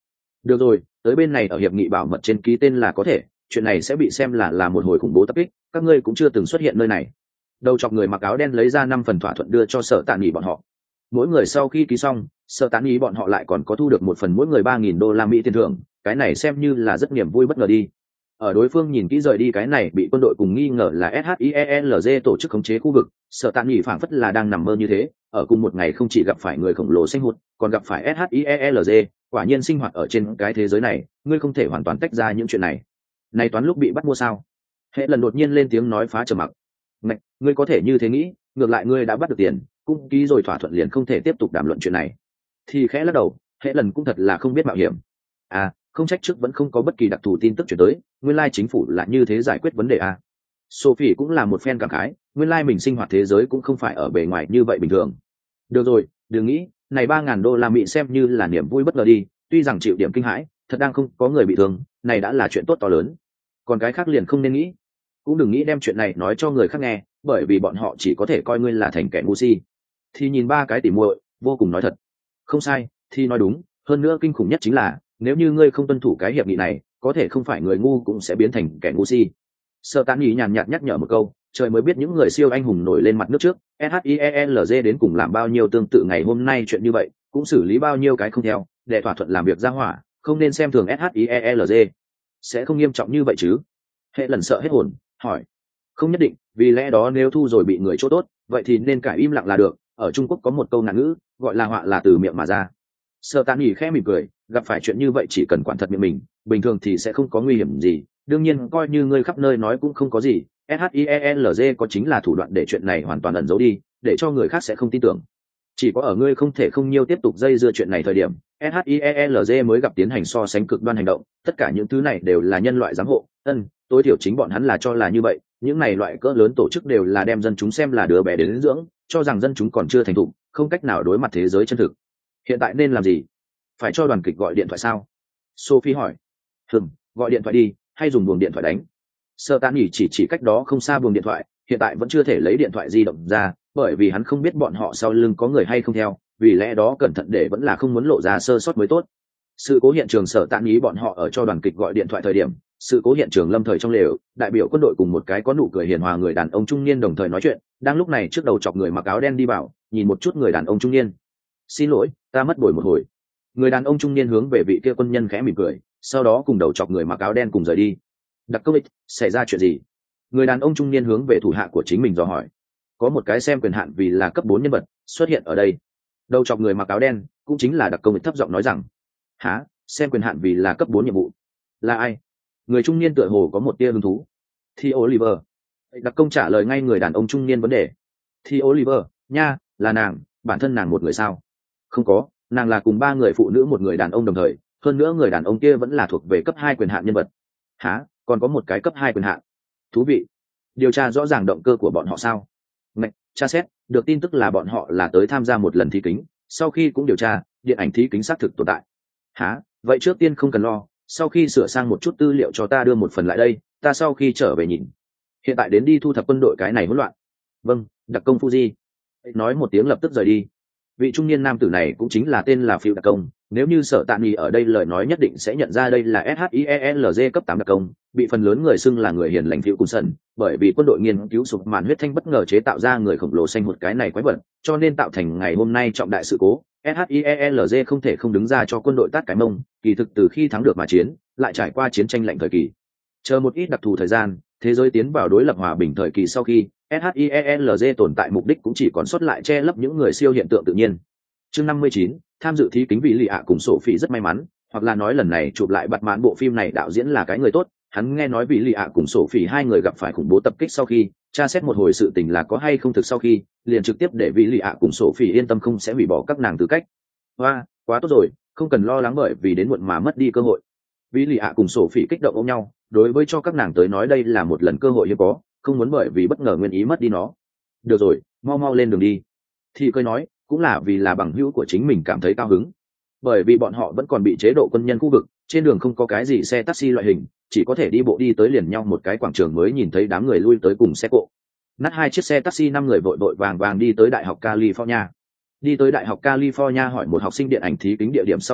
Được rồi, tới bên này ở hiệp nghị bảo mật trên ký tên là có thể, chuyện này sẽ bị xem là là một hồi khủng bố tập kích, các ngươi cũng chưa từng xuất hiện nơi này. Đầu chọc người mặc áo đen lấy ra năm phần thỏa thuận đưa cho Sở Tạ Nghị bọn họ. Mỗi người sau khi ký xong, Sở Tạ Nghị bọn họ lại còn có thu được một phần mỗi người ba nghìn đô la Mỹ tiền thưởng, cái này xem như là rất niềm vui bất ngờ đi. Ở đối phương nhìn kỹ rời đi cái này bị quân đội cùng nghi ngờ là ét hát i e lờ giê tổ chức khống chế khu vực, Sở Tạ Nghị phảng phất là đang nằm mơ như thế, ở cùng một ngày không chỉ gặp phải người khổng lồ xanh hụt, còn gặp phải ét hát i e lờ giê, quả nhiên sinh hoạt ở trên cái thế giới này, ngươi không thể hoàn toàn tách ra những chuyện này. Này toán lúc bị bắt mua sao? Hệ lần đột nhiên lên tiếng nói phá trầm mặc. Ngạch, ngươi có thể như thế nghĩ, ngược lại ngươi đã bắt được tiền, cũng ký rồi thỏa thuận liền không thể tiếp tục đàm luận chuyện này. Thì khẽ lắc đầu, hệ lần cũng thật là không biết mạo hiểm. À, không trách trước vẫn không có bất kỳ đặc thù tin tức chuyển tới, nguyên lai chính phủ là như thế giải quyết vấn đề à. Sophie cũng là một fan cảm khái, nguyên lai mình sinh hoạt thế giới cũng không phải ở bề ngoài như vậy bình thường. Được rồi, đừng nghĩ, này ba ngàn đô la Mỹ xem như là niềm vui bất ngờ đi, tuy rằng chịu điểm kinh hãi, thật đang không có người bị thương, này đã là chuyện tốt to lớn. Còn cái khác liền không nên nghĩ, cũng đừng nghĩ đem chuyện này nói cho người khác nghe, bởi vì bọn họ chỉ có thể coi ngươi là thành kẻ ngu si. Thì nhìn ba cái tỉ muội, vô cùng nói thật. Không sai, thì nói đúng, hơn nữa kinh khủng nhất chính là, nếu như ngươi không tuân thủ cái hiệp nghị này, có thể không phải người ngu cũng sẽ biến thành kẻ ngu si. Sở Tán Nghị nhàn nhạt nhắc nhở một câu, trời mới biết những người siêu anh hùng nổi lên mặt nước trước, ét hát i e lờ giê đến cùng làm bao nhiêu tương tự ngày hôm nay chuyện như vậy, cũng xử lý bao nhiêu cái không theo, để thỏa thuận làm việc ra hỏa, không nên xem thường ét hát i e lờ giê. Sẽ không nghiêm trọng như vậy chứ? Hệ lần sợ hết hồn, hỏi. Không nhất định, vì lẽ đó nếu thu rồi bị người chỗ tốt, vậy thì nên cải im lặng là được. Ở Trung Quốc có một câu ngạn ngữ, gọi là họa là từ miệng mà ra. Sở Tán Nghị khẽ mỉm cười, gặp phải chuyện như vậy chỉ cần quản thật miệng mình, bình thường thì sẽ không có nguy hiểm gì. Đương nhiên coi như ngươi khắp nơi nói cũng không có gì, ét hát i e lờ giê có chính là thủ đoạn để chuyện này hoàn toàn ẩn giấu đi, để cho người khác sẽ không tin tưởng. Chỉ có ở ngươi không thể không nhiêu tiếp tục dây dưa chuyện này thời điểm, ét hát i e lờ giê mới gặp tiến hành so sánh cực đoan hành động, tất cả những thứ này đều là nhân loại giám hộ, ân, tối thiểu chính bọn hắn là cho là như vậy, những này loại cỡ lớn tổ chức đều là đem dân chúng xem là đứa bé đến dưỡng, cho rằng dân chúng còn chưa thành thục, không cách nào đối mặt thế giới chân thực. Hiện tại nên làm gì? Phải cho đoàn kịch gọi điện thoại sao? Sophie hỏi. Hừm, gọi điện thoại đi, hay dùng buồng điện thoại đánh. Sở Tán Nghị chỉ chỉ cách đó không xa buồng điện thoại, hiện tại vẫn chưa thể lấy điện thoại di động ra, bởi vì hắn không biết bọn họ sau lưng có người hay không theo, vì lẽ đó cẩn thận để vẫn là không muốn lộ ra sơ sót mới tốt. Sự cố hiện trường Sở Tán Nghị bọn họ ở cho đoàn kịch gọi điện thoại thời điểm, sự cố hiện trường lâm thời trong lều, đại biểu quân đội cùng một cái có nụ cười hiền hòa người đàn ông trung niên đồng thời nói chuyện, đang lúc này trước đầu chọc người mặc áo đen đi vào, nhìn một chút người đàn ông trung niên. Xin lỗi, ta mất bồi một hồi. Người đàn ông trung niên hướng về vị kia quân nhân khẽ mỉm cười, sau đó cùng đầu chọc người mặc áo đen cùng rời đi. Đặc công ích, xảy ra chuyện gì? Người đàn ông trung niên hướng về thủ hạ của chính mình dò hỏi. Có một cái xem quyền hạn vì là cấp bốn nhân vật xuất hiện ở đây. Đầu chọc người mặc áo đen cũng chính là đặc công ích thấp giọng nói rằng, há, xem quyền hạn vì là cấp bốn nhiệm vụ, là ai? Người trung niên tựa hồ có một tia hứng thú. Thì Oliver. Đặc công trả lời ngay người đàn ông trung niên vấn đề. Thì Oliver, nha, là nàng, bản thân nàng một người sao? Không có, nàng là cùng ba người phụ nữ một người đàn ông đồng thời, hơn nữa người đàn ông kia vẫn là thuộc về cấp hai quyền hạn nhân vật. Hả, còn có một cái cấp hai quyền hạn. Thú vị. Điều tra rõ ràng động cơ của bọn họ sao? Ngạch, tra xét, được tin tức là bọn họ là tới tham gia một lần thí kính, sau khi cũng điều tra, điện ảnh thí kính xác thực tồn tại. Hả, vậy trước tiên không cần lo, sau khi sửa sang một chút tư liệu cho ta đưa một phần lại đây, ta sau khi trở về nhìn. Hiện tại đến đi thu thập quân đội cái này hỗn loạn. Vâng, đặc công Fuji. Nói một tiếng lập tức rời đi. Vị trung niên nam tử này cũng chính là tên là Phiêu đặc công, nếu như Sở Tạn Nghị ở đây lời nói nhất định sẽ nhận ra đây là ét hát i e lờ giê cấp tám đặc công, bị phần lớn người xưng là người hiền lành Phiêu Cùng Sần, bởi vì quân đội nghiên cứu sụp màn huyết thanh bất ngờ chế tạo ra người khổng lồ xanh một cái này quái vật, cho nên tạo thành ngày hôm nay trọng đại sự cố, ét hát i e lờ giê không thể không đứng ra cho quân đội tát cái mông, kỳ thực từ khi thắng được mà chiến, lại trải qua chiến tranh lạnh thời kỳ. Chờ một ít đặc thù thời gian, thế giới tiến vào đối lập hòa bình thời kỳ sau khi, ét hát i e lờ giê tồn tại mục đích cũng chỉ còn sót lại che lấp những người siêu hiện tượng tự nhiên. Chương năm mươi chín, tham dự thí kính vị lì ạ cùng Sophie rất may mắn, hoặc là nói lần này chụp lại bặt mãn bộ phim này đạo diễn là cái người tốt, hắn nghe nói vị lì ạ cùng Sophie hai người gặp phải khủng bố tập kích sau khi, tra xét một hồi sự tình là có hay không thực sau khi, liền trực tiếp để vị lì ạ cùng Sophie yên tâm không sẽ hủy bỏ các nàng tư cách. Hoa, quá tốt rồi, không cần lo lắng bởi vì đến muộn mà mất đi cơ hội. Vị lì ạ cùng Sophie kích động ôm nhau, đối với cho các nàng tới nói đây là một lần cơ hội hiếm có, không muốn bởi vì bất ngờ nguyên ý mất đi nó. Được rồi, mau mau lên đường đi. Thì cười nói, cũng là vì là bằng hữu của chính mình cảm thấy cao hứng, bởi vì bọn họ vẫn còn bị chế độ quân nhân khu vực, trên đường không có cái gì xe taxi loại hình, chỉ có thể đi bộ đi tới liền nhau một cái quảng trường mới nhìn thấy đám người lui tới cùng xe cộ. Nát hai chiếc xe taxi, năm người vội vội vàng vàng đi tới đại học California. Đi tới đại học California hỏi một học sinh điện ảnh thí kính địa điểm sau khi,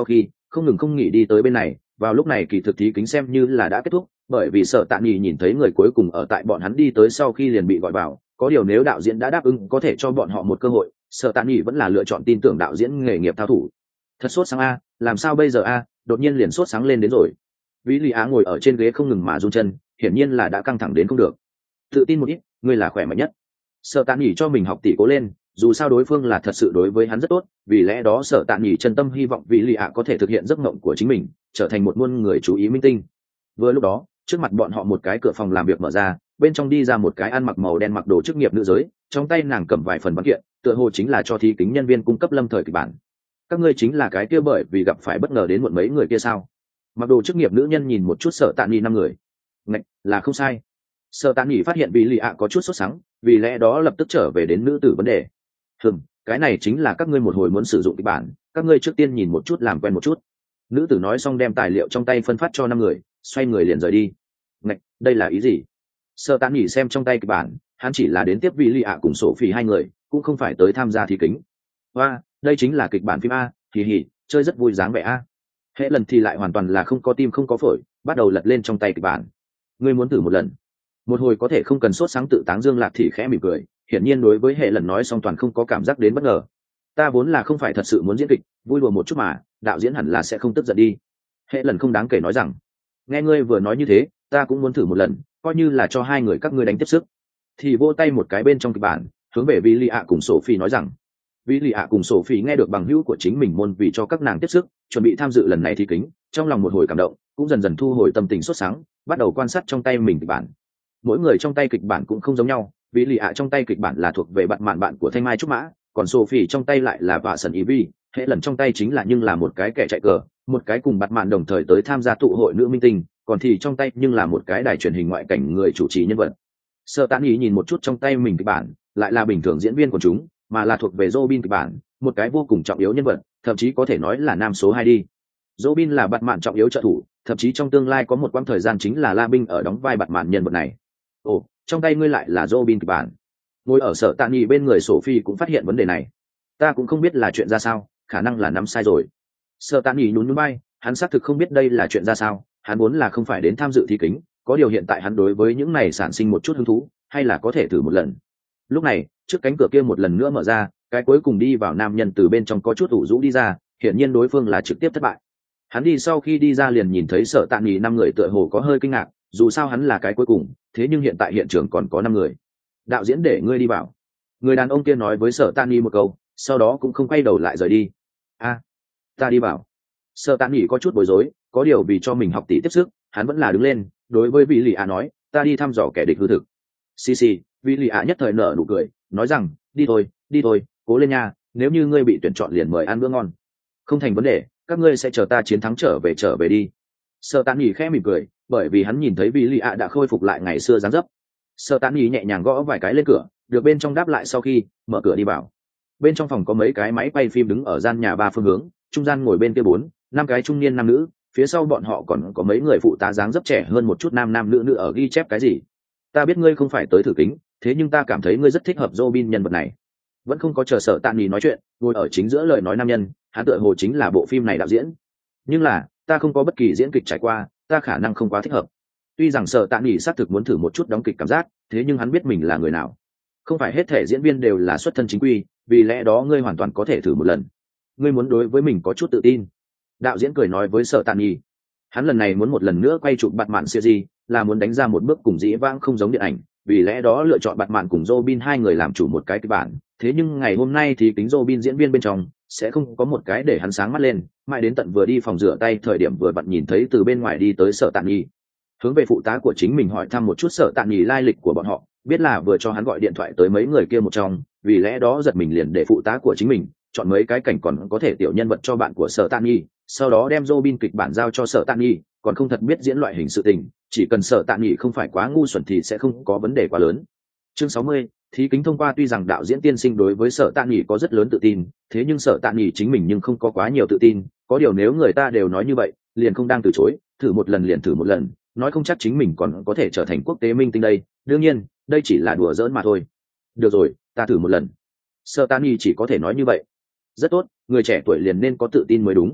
không ngừng không nghỉ đi tới bên này. Vào lúc này kỳ thực thí kính xem như là đã kết thúc, bởi vì Sở Tạ Nghị nhìn thấy người cuối cùng ở tại bọn hắn đi tới sau khi liền bị gọi vào. Có điều nếu đạo diễn đã đáp ứng có thể cho bọn họ một cơ hội, Sở Tạ Nghị vẫn là lựa chọn tin tưởng đạo diễn nghề nghiệp thao thủ. Thật sốt sáng a, làm sao bây giờ a? Đột nhiên liền sốt sáng lên đến rồi. Vĩ Lý Á ngồi ở trên ghế không ngừng mà run chân, hiển nhiên là đã căng thẳng đến không được. Tự tin một ít, ngươi là khỏe mạnh nhất. Sở Tạ Nghị cho mình học tỷ cố lên, dù sao đối phương là thật sự đối với hắn rất tốt, vì lẽ đó Sở Tạ Nghị chân tâm hy vọng Vĩ Lý Á có thể thực hiện giấc mộng của chính mình, trở thành một muôn người chú ý minh tinh. Vừa lúc đó, trước mặt bọn họ một cái cửa phòng làm việc mở ra, bên trong đi ra một cái ăn mặc màu đen mặc đồ chức nghiệp nữ giới, trong tay nàng cầm vài phần văn kiện, tựa hồ chính là cho thí kính nhân viên cung cấp lâm thời kịch bản. Các ngươi chính là cái kia bởi vì gặp phải bất ngờ đến muộn mấy người kia sao? Mặc đồ chức nghiệp nữ nhân nhìn một chút Sở Tạ Nghị năm người. Ngạch, là không sai. Sở Tạ Nghị phát hiện Vĩ Lì ạ có chút sốt sắng, vì lẽ đó lập tức trở về đến nữ tử vấn đề. Hừm, cái này chính là các ngươi một hồi muốn sử dụng kịch bản, các ngươi trước tiên nhìn một chút làm quen một chút. Nữ tử nói xong đem tài liệu trong tay phân phát cho năm người, xoay người liền rời đi. Ngạch, đây là ý gì? Sở Tạ Nghị xem trong tay kịch bản, hắn chỉ là đến tiếp Vĩ Lì ạ cùng Sophie hai người, cũng không phải tới tham gia thi kính. Hoa, đây chính là kịch bản phim a, hì hì, chơi rất vui dáng vẻ a. Hệ lần thì lại hoàn toàn là không có tim không có phổi, bắt đầu lật lên trong tay kịch bản. Ngươi muốn thử một lần? Một hồi có thể không cần sốt sáng tự táng Dương Lạc thì khẽ mỉm cười, hiển nhiên đối với hệ lần nói xong toàn không có cảm giác đến bất ngờ. Ta vốn là không phải thật sự muốn diễn kịch, vui đùa một chút mà, đạo diễn hẳn là sẽ không tức giận đi. Hệ lần không đáng kể nói rằng, nghe ngươi vừa nói như thế, ta cũng muốn thử một lần, coi như là cho hai người các ngươi đánh tiếp sức. Thì vỗ tay một cái bên trong kịch bản, hướng về Vĩ Lì ạ cùng Sophie nói rằng. Vĩ Lì ạ cùng Sophie nghe được bằng hữu của chính mình môn vì cho các nàng tiếp sức, chuẩn bị tham dự lần này thi kính, trong lòng một hồi cảm động, cũng dần dần thu hồi tâm tình sốt sáng, bắt đầu quan sát trong tay mình kịch bản. Mỗi người trong tay kịch bản cũng không giống nhau, Vĩ Lì ạ trong tay kịch bản là thuộc về bạn mạn bạn của Thanh Mai Trúc Mã, còn Sophie trong tay lại là vạ sần Ivy, hệ lần trong tay chính là nhưng là một cái kẻ chạy cờ, một cái cùng bạn mạn đồng thời tới tham gia tụ hội nữ minh tinh, còn thì trong tay nhưng là một cái đài truyền hình ngoại cảnh người chủ trì nhân vật. Sở Tạ Nghị nhìn một chút trong tay mình kịch bản, lại là bình thường diễn viên của chúng, mà là thuộc về Robin kịch bản, một cái vô cùng trọng yếu nhân vật, thậm chí có thể nói là nam số hai đi. Robin là bạn mạn trọng yếu trợ thủ, thậm chí trong tương lai có một quãng thời gian chính là La Binh ở đóng vai bạn mạn nhân vật này. Ồ, trong tay ngươi lại là Robin kịch bản. Ngồi ở Sở Tạ Nghị bên người Sophie cũng phát hiện vấn đề này. Ta cũng không biết là chuyện ra sao, khả năng là nắm sai rồi. Sở Tạ Nghị nhún nhún vai, hắn xác thực không biết đây là chuyện ra sao, hắn muốn là không phải đến tham dự thi kính, có điều hiện tại hắn đối với những này sản sinh một chút hứng thú, hay là có thể thử một lần. Lúc này, trước cánh cửa kia một lần nữa mở ra, cái cuối cùng đi vào nam nhân từ bên trong có chút ủ rũ đi ra, hiển nhiên đối phương là trực tiếp thất bại. Hắn đi sau khi đi ra liền nhìn thấy Sở Tạ Nghị năm người tựa hồ có hơi kinh ngạc, dù sao hắn là cái cuối cùng, thế nhưng hiện tại hiện trường còn có năm người. Đạo diễn để ngươi đi vào. Người đàn ông kia nói với Sở Tạ Nghị một câu, sau đó cũng không quay đầu lại rời đi. A, ta đi vào. Sở Tạ Nghị có chút bối rối, có điều vì cho mình học tỷ tiếp sức, hắn vẫn là đứng lên, đối với Vĩ Lì ạ nói, ta đi thăm dò kẻ địch hư thực. Xì xì, Vĩ Lì ạ nhất thời nở nụ cười, nói rằng, đi thôi, đi thôi, cố lên nha, nếu như ngươi bị tuyển chọn liền mời ăn bữa ngon. Không thành vấn đề, các ngươi sẽ chờ ta chiến thắng trở về trở về đi. Sở Tạ Nghị khẽ mỉm cười, bởi vì hắn nhìn thấy Vĩ Lì ạ đã khôi phục lại ngày xưa dáng dấp. Sở Tạ Nghị nhẹ nhàng gõ vài cái lên cửa, được bên trong đáp lại sau khi mở cửa đi vào. Bên trong phòng có mấy cái máy quay phim đứng ở gian nhà ba phương hướng, trung gian ngồi bên kia bốn, năm cái trung niên nam nữ, phía sau bọn họ còn có mấy người phụ tá dáng dấp trẻ hơn một chút nam nam nữ nữ ở ghi chép cái gì. Ta biết ngươi không phải tới thử kính, thế nhưng ta cảm thấy ngươi rất thích hợp Robin nhân vật này. Vẫn không có chờ Sở Tạ Nghị nói chuyện, ngồi ở chính giữa lời nói nam nhân, hắn tựa hồ chính là bộ phim này đạo diễn. Nhưng là, ta không có bất kỳ diễn kịch trải qua, ta khả năng không quá thích hợp. Tuy rằng Sở Tạ Nghị xác thực muốn thử một chút đóng kịch cảm giác, thế nhưng hắn biết mình là người nào. Không phải hết thể diễn viên đều là xuất thân chính quy, vì lẽ đó ngươi hoàn toàn có thể thử một lần. Ngươi muốn đối với mình có chút tự tin. Đạo diễn cười nói với Sở Tạ Nghị. Hắn lần này muốn một lần nữa quay chụp Batman series, là muốn đánh ra một bước cùng dĩ vãng không giống điện ảnh, vì lẽ đó lựa chọn Batman cùng Robin hai người làm chủ một cái kịch bản. Thế nhưng ngày hôm nay thì tính Robin diễn viên bên trong sẽ không có một cái để hắn sáng mắt lên, mãi đến tận vừa đi phòng rửa tay thời điểm vừa bạn nhìn thấy từ bên ngoài đi tới Sở Tạ Nghị. Hướng về phụ tá của chính mình hỏi thăm một chút Sở Tạ Nghị lai lịch của bọn họ, biết là vừa cho hắn gọi điện thoại tới mấy người kia một trong, vì lẽ đó giật mình liền để phụ tá của chính mình chọn mấy cái cảnh còn có thể tiểu nhân vật cho bạn của Sở Tạ Nghị, sau đó đem Robin kịch bản giao cho Sở Tạ Nghị, còn không thật biết diễn loại hình sự tình, chỉ cần Sở Tạ Nghị không phải quá ngu xuẩn thì sẽ không có vấn đề quá lớn. Chương sáu mươi, thí kính thông qua. Tuy rằng đạo diễn tiên sinh đối với Sở Tạ Nghị có rất lớn tự tin, thế nhưng Sở Tạ Nghị chính mình nhưng không có quá nhiều tự tin, có điều nếu người ta đều nói như vậy, liền không đang từ chối, thử một lần liền thử một lần, nói không chắc chính mình còn có thể trở thành quốc tế minh tinh đây, đương nhiên, đây chỉ là đùa giỡn mà thôi. Được rồi, ta thử một lần. Sở Tạ Nghị chỉ có thể nói như vậy. Rất tốt, người trẻ tuổi liền nên có tự tin mới đúng.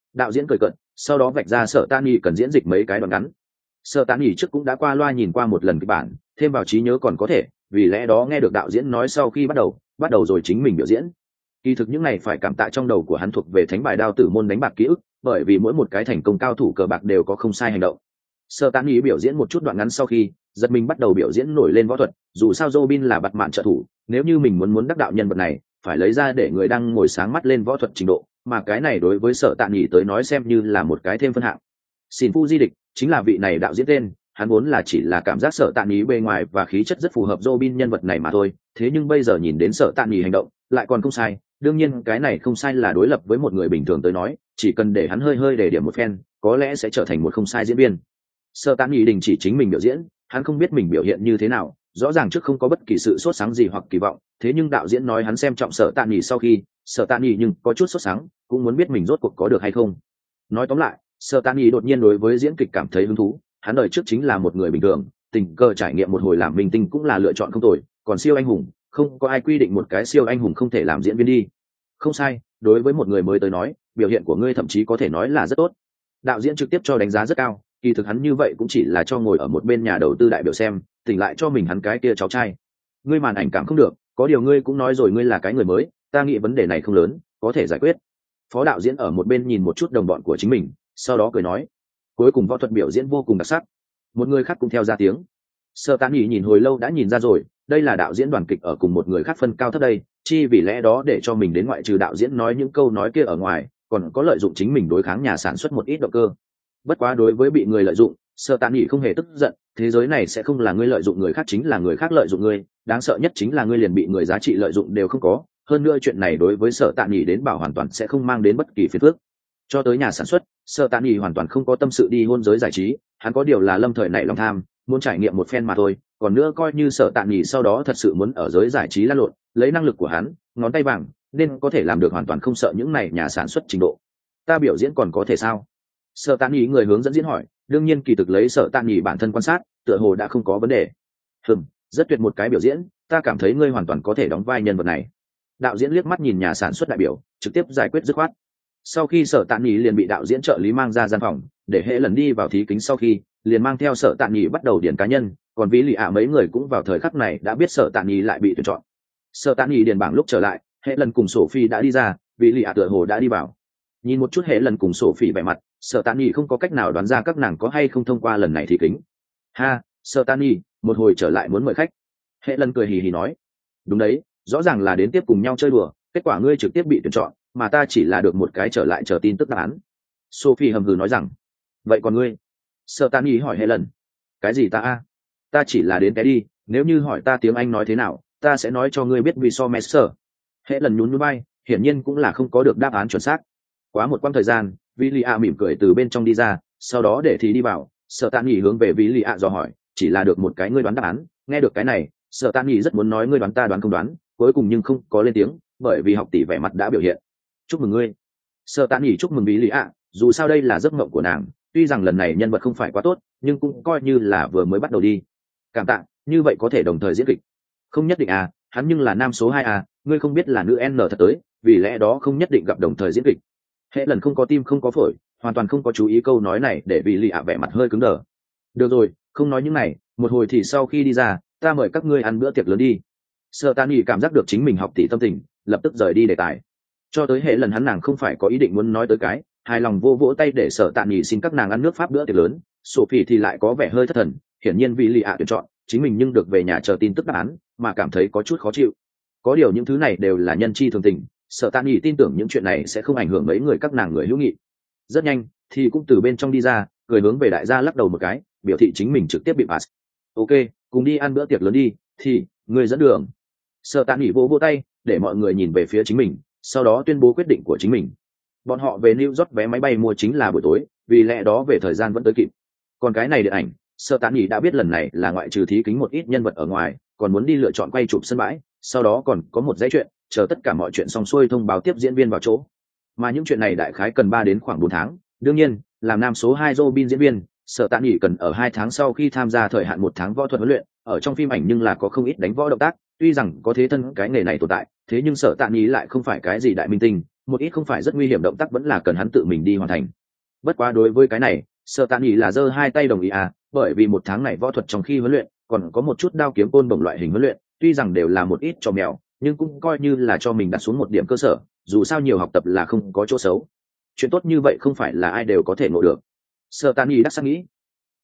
Đạo diễn cười cợt, sau đó vạch ra Sở Tạ Nghị cần diễn dịch mấy cái đoạn ngắn. Sở Tạ Nghị trước cũng đã qua loa nhìn qua một lần kịch bản, thêm vào trí nhớ còn có thể, vì lẽ đó nghe được đạo diễn nói sau khi bắt đầu, bắt đầu rồi chính mình biểu diễn. Kỳ thực những này phải cảm tạ trong đầu của hắn thuộc về thánh bài đao tử môn đánh bạc ký ức, bởi vì mỗi một cái thành công cao thủ cờ bạc đều có không sai hành động. Sở Tạ Nghị biểu diễn một chút đoạn ngắn sau khi, giật mình bắt đầu biểu diễn nổi lên võ thuật, dù sao Robin là bạt mạn trợ thủ, nếu như mình muốn muốn đắc đạo nhân vật này, phải lấy ra để người đang ngồi sáng mắt lên võ thuật trình độ, mà cái này đối với Sở Tạ Nghị tới nói xem như là một cái thêm phân hạng. Xin Phu Di Địch chính là vị này đạo diễn tên, hắn vốn là chỉ là cảm giác Sở Tạ Nghị bề ngoài và khí chất rất phù hợp Robin nhân vật này mà thôi, thế nhưng bây giờ nhìn đến Sở Tạ Nghị hành động, lại còn không sai, đương nhiên cái này không sai là đối lập với một người bình thường tới nói, chỉ cần để hắn hơi hơi để điểm một phen, có lẽ sẽ trở thành một không sai diễn viên. Sở Tạ Nghị đình chỉ chính mình biểu diễn, hắn không biết mình biểu hiện như thế nào, rõ ràng trước không có bất kỳ sự sốt sáng gì hoặc kỳ vọng, thế nhưng đạo diễn nói hắn xem trọng Sở Tạ Nghị sau khi, Sở Tạ Nghị nhưng có chút sốt sáng, cũng muốn biết mình rốt cuộc có được hay không. Nói tóm lại, Sở Tạ Nghị đột nhiên đối với diễn kịch cảm thấy hứng thú, hắn đời trước chính là một người bình thường, tình cờ trải nghiệm một hồi làm minh tinh cũng là lựa chọn không tồi, còn siêu anh hùng, không có ai quy định một cái siêu anh hùng không thể làm diễn viên đi. Không sai, đối với một người mới tới nói, biểu hiện của ngươi thậm chí có thể nói là rất tốt. Đạo diễn trực tiếp cho đánh giá rất cao, kỳ thực hắn như vậy cũng chỉ là cho ngồi ở một bên nhà đầu tư đại biểu xem, tỉnh lại cho mình hắn cái kia cháu trai. Ngươi màn ảnh cảm không được, có điều ngươi cũng nói rồi ngươi là cái người mới, ta nghĩ vấn đề này không lớn, có thể giải quyết. Phó đạo diễn ở một bên nhìn một chút đồng bọn của chính mình, sau đó cười nói, cuối cùng võ thuật biểu diễn vô cùng đặc sắc. Một người khác cũng theo ra tiếng. Sở Tạ Nghị nhìn hồi lâu đã nhìn ra rồi, đây là đạo diễn đoàn kịch ở cùng một người khác phân cao thấp đây, chi vì lẽ đó để cho mình đến ngoại trừ đạo diễn nói những câu nói kia ở ngoài, còn có lợi dụng chính mình đối kháng nhà sản xuất một ít động cơ. Bất quá đối với bị người lợi dụng, Sở Tạ Nghị không hề tức giận, thế giới này sẽ không là ngươi lợi dụng người khác chính là người khác lợi dụng ngươi, đáng sợ nhất chính là ngươi liền bị người giá trị lợi dụng đều không có, hơn nữa chuyện này đối với Sở Tạ Nghị đến bảo hoàn toàn sẽ không mang đến bất kỳ phiền phức. Cho tới nhà sản xuất, Sở Tạ Nghị hoàn toàn không có tâm sự đi hôn giới giải trí, hắn có điều là lâm thời nảy lòng tham, muốn trải nghiệm một phen mà thôi, còn nữa coi như Sở Tạ Nghị sau đó thật sự muốn ở giới giải trí lăn lộn, lấy năng lực của hắn, ngón tay vàng, nên có thể làm được hoàn toàn không sợ những này nhà sản xuất trình độ. Ta biểu diễn còn có thể sao? Sở Tạ Nghị người hướng dẫn diễn hỏi, đương nhiên kỳ thực lấy Sở Tạ Nghị bản thân quan sát, tựa hồ đã không có vấn đề. Hừm, rất tuyệt một cái biểu diễn, ta cảm thấy ngươi hoàn toàn có thể đóng vai nhân vật này. Đạo diễn liếc mắt nhìn nhà sản xuất đại biểu, trực tiếp giải quyết dứt khoát. Sau khi Sở Tạ Nghị liền bị đạo diễn trợ lý mang ra gian phòng, để hệ lần đi vào thí kính sau khi, liền mang theo Sở Tạ Nghị bắt đầu điền cá nhân, còn Vĩ Lì ạ mấy người cũng vào thời khắc này đã biết Sở Tạ Nghị lại bị tuyển chọn. Sở Tạ Nghị điền bảng lúc trở lại, hệ lần cùng Sophie đã đi ra, Vĩ Lì ạ tựa hồ đã đi vào. Nhìn một chút hệ lần cùng Sophie vẻ mặt, Sở Tạ Nghị không có cách nào đoán ra các nàng có hay không thông qua lần này thí kính. Ha, Sở Tạ Nghị, một hồi trở lại muốn mời khách. Hệ lần cười hì hì nói, đúng đấy, rõ ràng là đến tiếp cùng nhau chơi đùa, kết quả ngươi trực tiếp bị tuyển chọn, mà ta chỉ là được một cái trở lại chờ tin tức đáp án. Sophie hầm hừ nói rằng, vậy còn ngươi? Sở Tạ Nghị hỏi hệ lần, cái gì ta a? Ta chỉ là đến cái đi, nếu như hỏi ta tiếng Anh nói thế nào, ta sẽ nói cho ngươi biết vì so master. Hệ lần nhún nhún vai, hiển nhiên cũng là không có được đáp án chuẩn xác. Quá một quãng thời gian, Villia mỉm cười từ bên trong đi ra, sau đó để thì đi vào. Sở Tạ Nghị hướng về Villia dò hỏi, chỉ là được một cái ngươi đoán đáp án. Nghe được cái này, Sở Tạ Nghị rất muốn nói ngươi đoán ta đoán không đoán, cuối cùng nhưng không có lên tiếng, bởi vì học tỷ vẻ mặt đã biểu hiện. Chúc mừng ngươi. Sở Tạ Nghị chúc mừng Villia, dù sao đây là giấc mộng của nàng, tuy rằng lần này nhân vật không phải quá tốt, nhưng cũng coi như là vừa mới bắt đầu đi. Cảm tạ, như vậy có thể đồng thời diễn kịch. Không nhất định à, hắn nhưng là nam số hai à, ngươi không biết là nữ N thật tới, vì lẽ đó không nhất định gặp đồng thời diễn kịch. Hệ lần không có tim không có phổi, hoàn toàn không có chú ý câu nói này để vì lì ạ vẻ mặt hơi cứng đờ. Được rồi, không nói những này, một hồi thì sau khi đi ra, ta mời các ngươi ăn bữa tiệc lớn đi. Sở Tạ Nghị cảm giác được chính mình học tỷ tâm tình, lập tức rời đi đề tài. Cho tới hệ lần hắn nàng không phải có ý định muốn nói tới cái, hài lòng vô vỗ tay để Sở Tạ Nghị xin các nàng ăn nước pháp bữa tiệc lớn. Sophie thì lại có vẻ hơi thất thần, hiển nhiên vì lì ạ tuyển chọn, chính mình nhưng được về nhà chờ tin tức đáp án, mà cảm thấy có chút khó chịu. Có điều những thứ này đều là nhân chi thường tình, Sở Tạ Nghị tin tưởng những chuyện này sẽ không ảnh hưởng mấy người các nàng người hữu nghị. Rất nhanh thì cũng từ bên trong đi ra, cười hướng về đại gia lắc đầu một cái, biểu thị chính mình trực tiếp bị pass. Ok, cùng đi ăn bữa tiệc lớn đi, thì người dẫn đường. Sở Tạ Nghị vỗ vỗ tay để mọi người nhìn về phía chính mình, sau đó tuyên bố quyết định của chính mình. Bọn họ về New York vé máy bay mua chính là buổi tối, vì lẽ đó về thời gian vẫn tới kịp. Còn cái này điện ảnh, Sở Tạ Nghị đã biết lần này là ngoại trừ thí kính một ít nhân vật ở ngoài, còn muốn đi lựa chọn quay chụp sân bãi, sau đó còn có một dãy chuyện, chờ tất cả mọi chuyện xong xuôi thông báo tiếp diễn viên vào chỗ. Mà những chuyện này đại khái cần ba đến khoảng bốn tháng. Đương nhiên, làm nam số hai Robin diễn viên, Sở Tạ Nghị cần ở hai tháng sau khi tham gia thời hạn một tháng võ thuật huấn luyện, ở trong phim ảnh nhưng là có không ít đánh võ động tác, tuy rằng có thế thân cái nghề này tồn tại, thế nhưng Sở Tạ Nghị lại không phải cái gì đại minh tinh, một ít không phải rất nguy hiểm động tác vẫn là cần hắn tự mình đi hoàn thành. Bất quá đối với cái này sợ tàn ý là giơ hai tay đồng ý à, bởi vì một tháng này võ thuật trong khi huấn luyện còn có một chút đao kiếm côn bổng loại hình huấn luyện, tuy rằng đều là một ít trò mèo nhưng cũng coi như là cho mình đặt xuống một điểm cơ sở, dù sao nhiều học tập là không có chỗ xấu. Chuyện tốt như vậy không phải là ai đều có thể ngộ được. Sợ tàn ý đắc sắc nghĩ.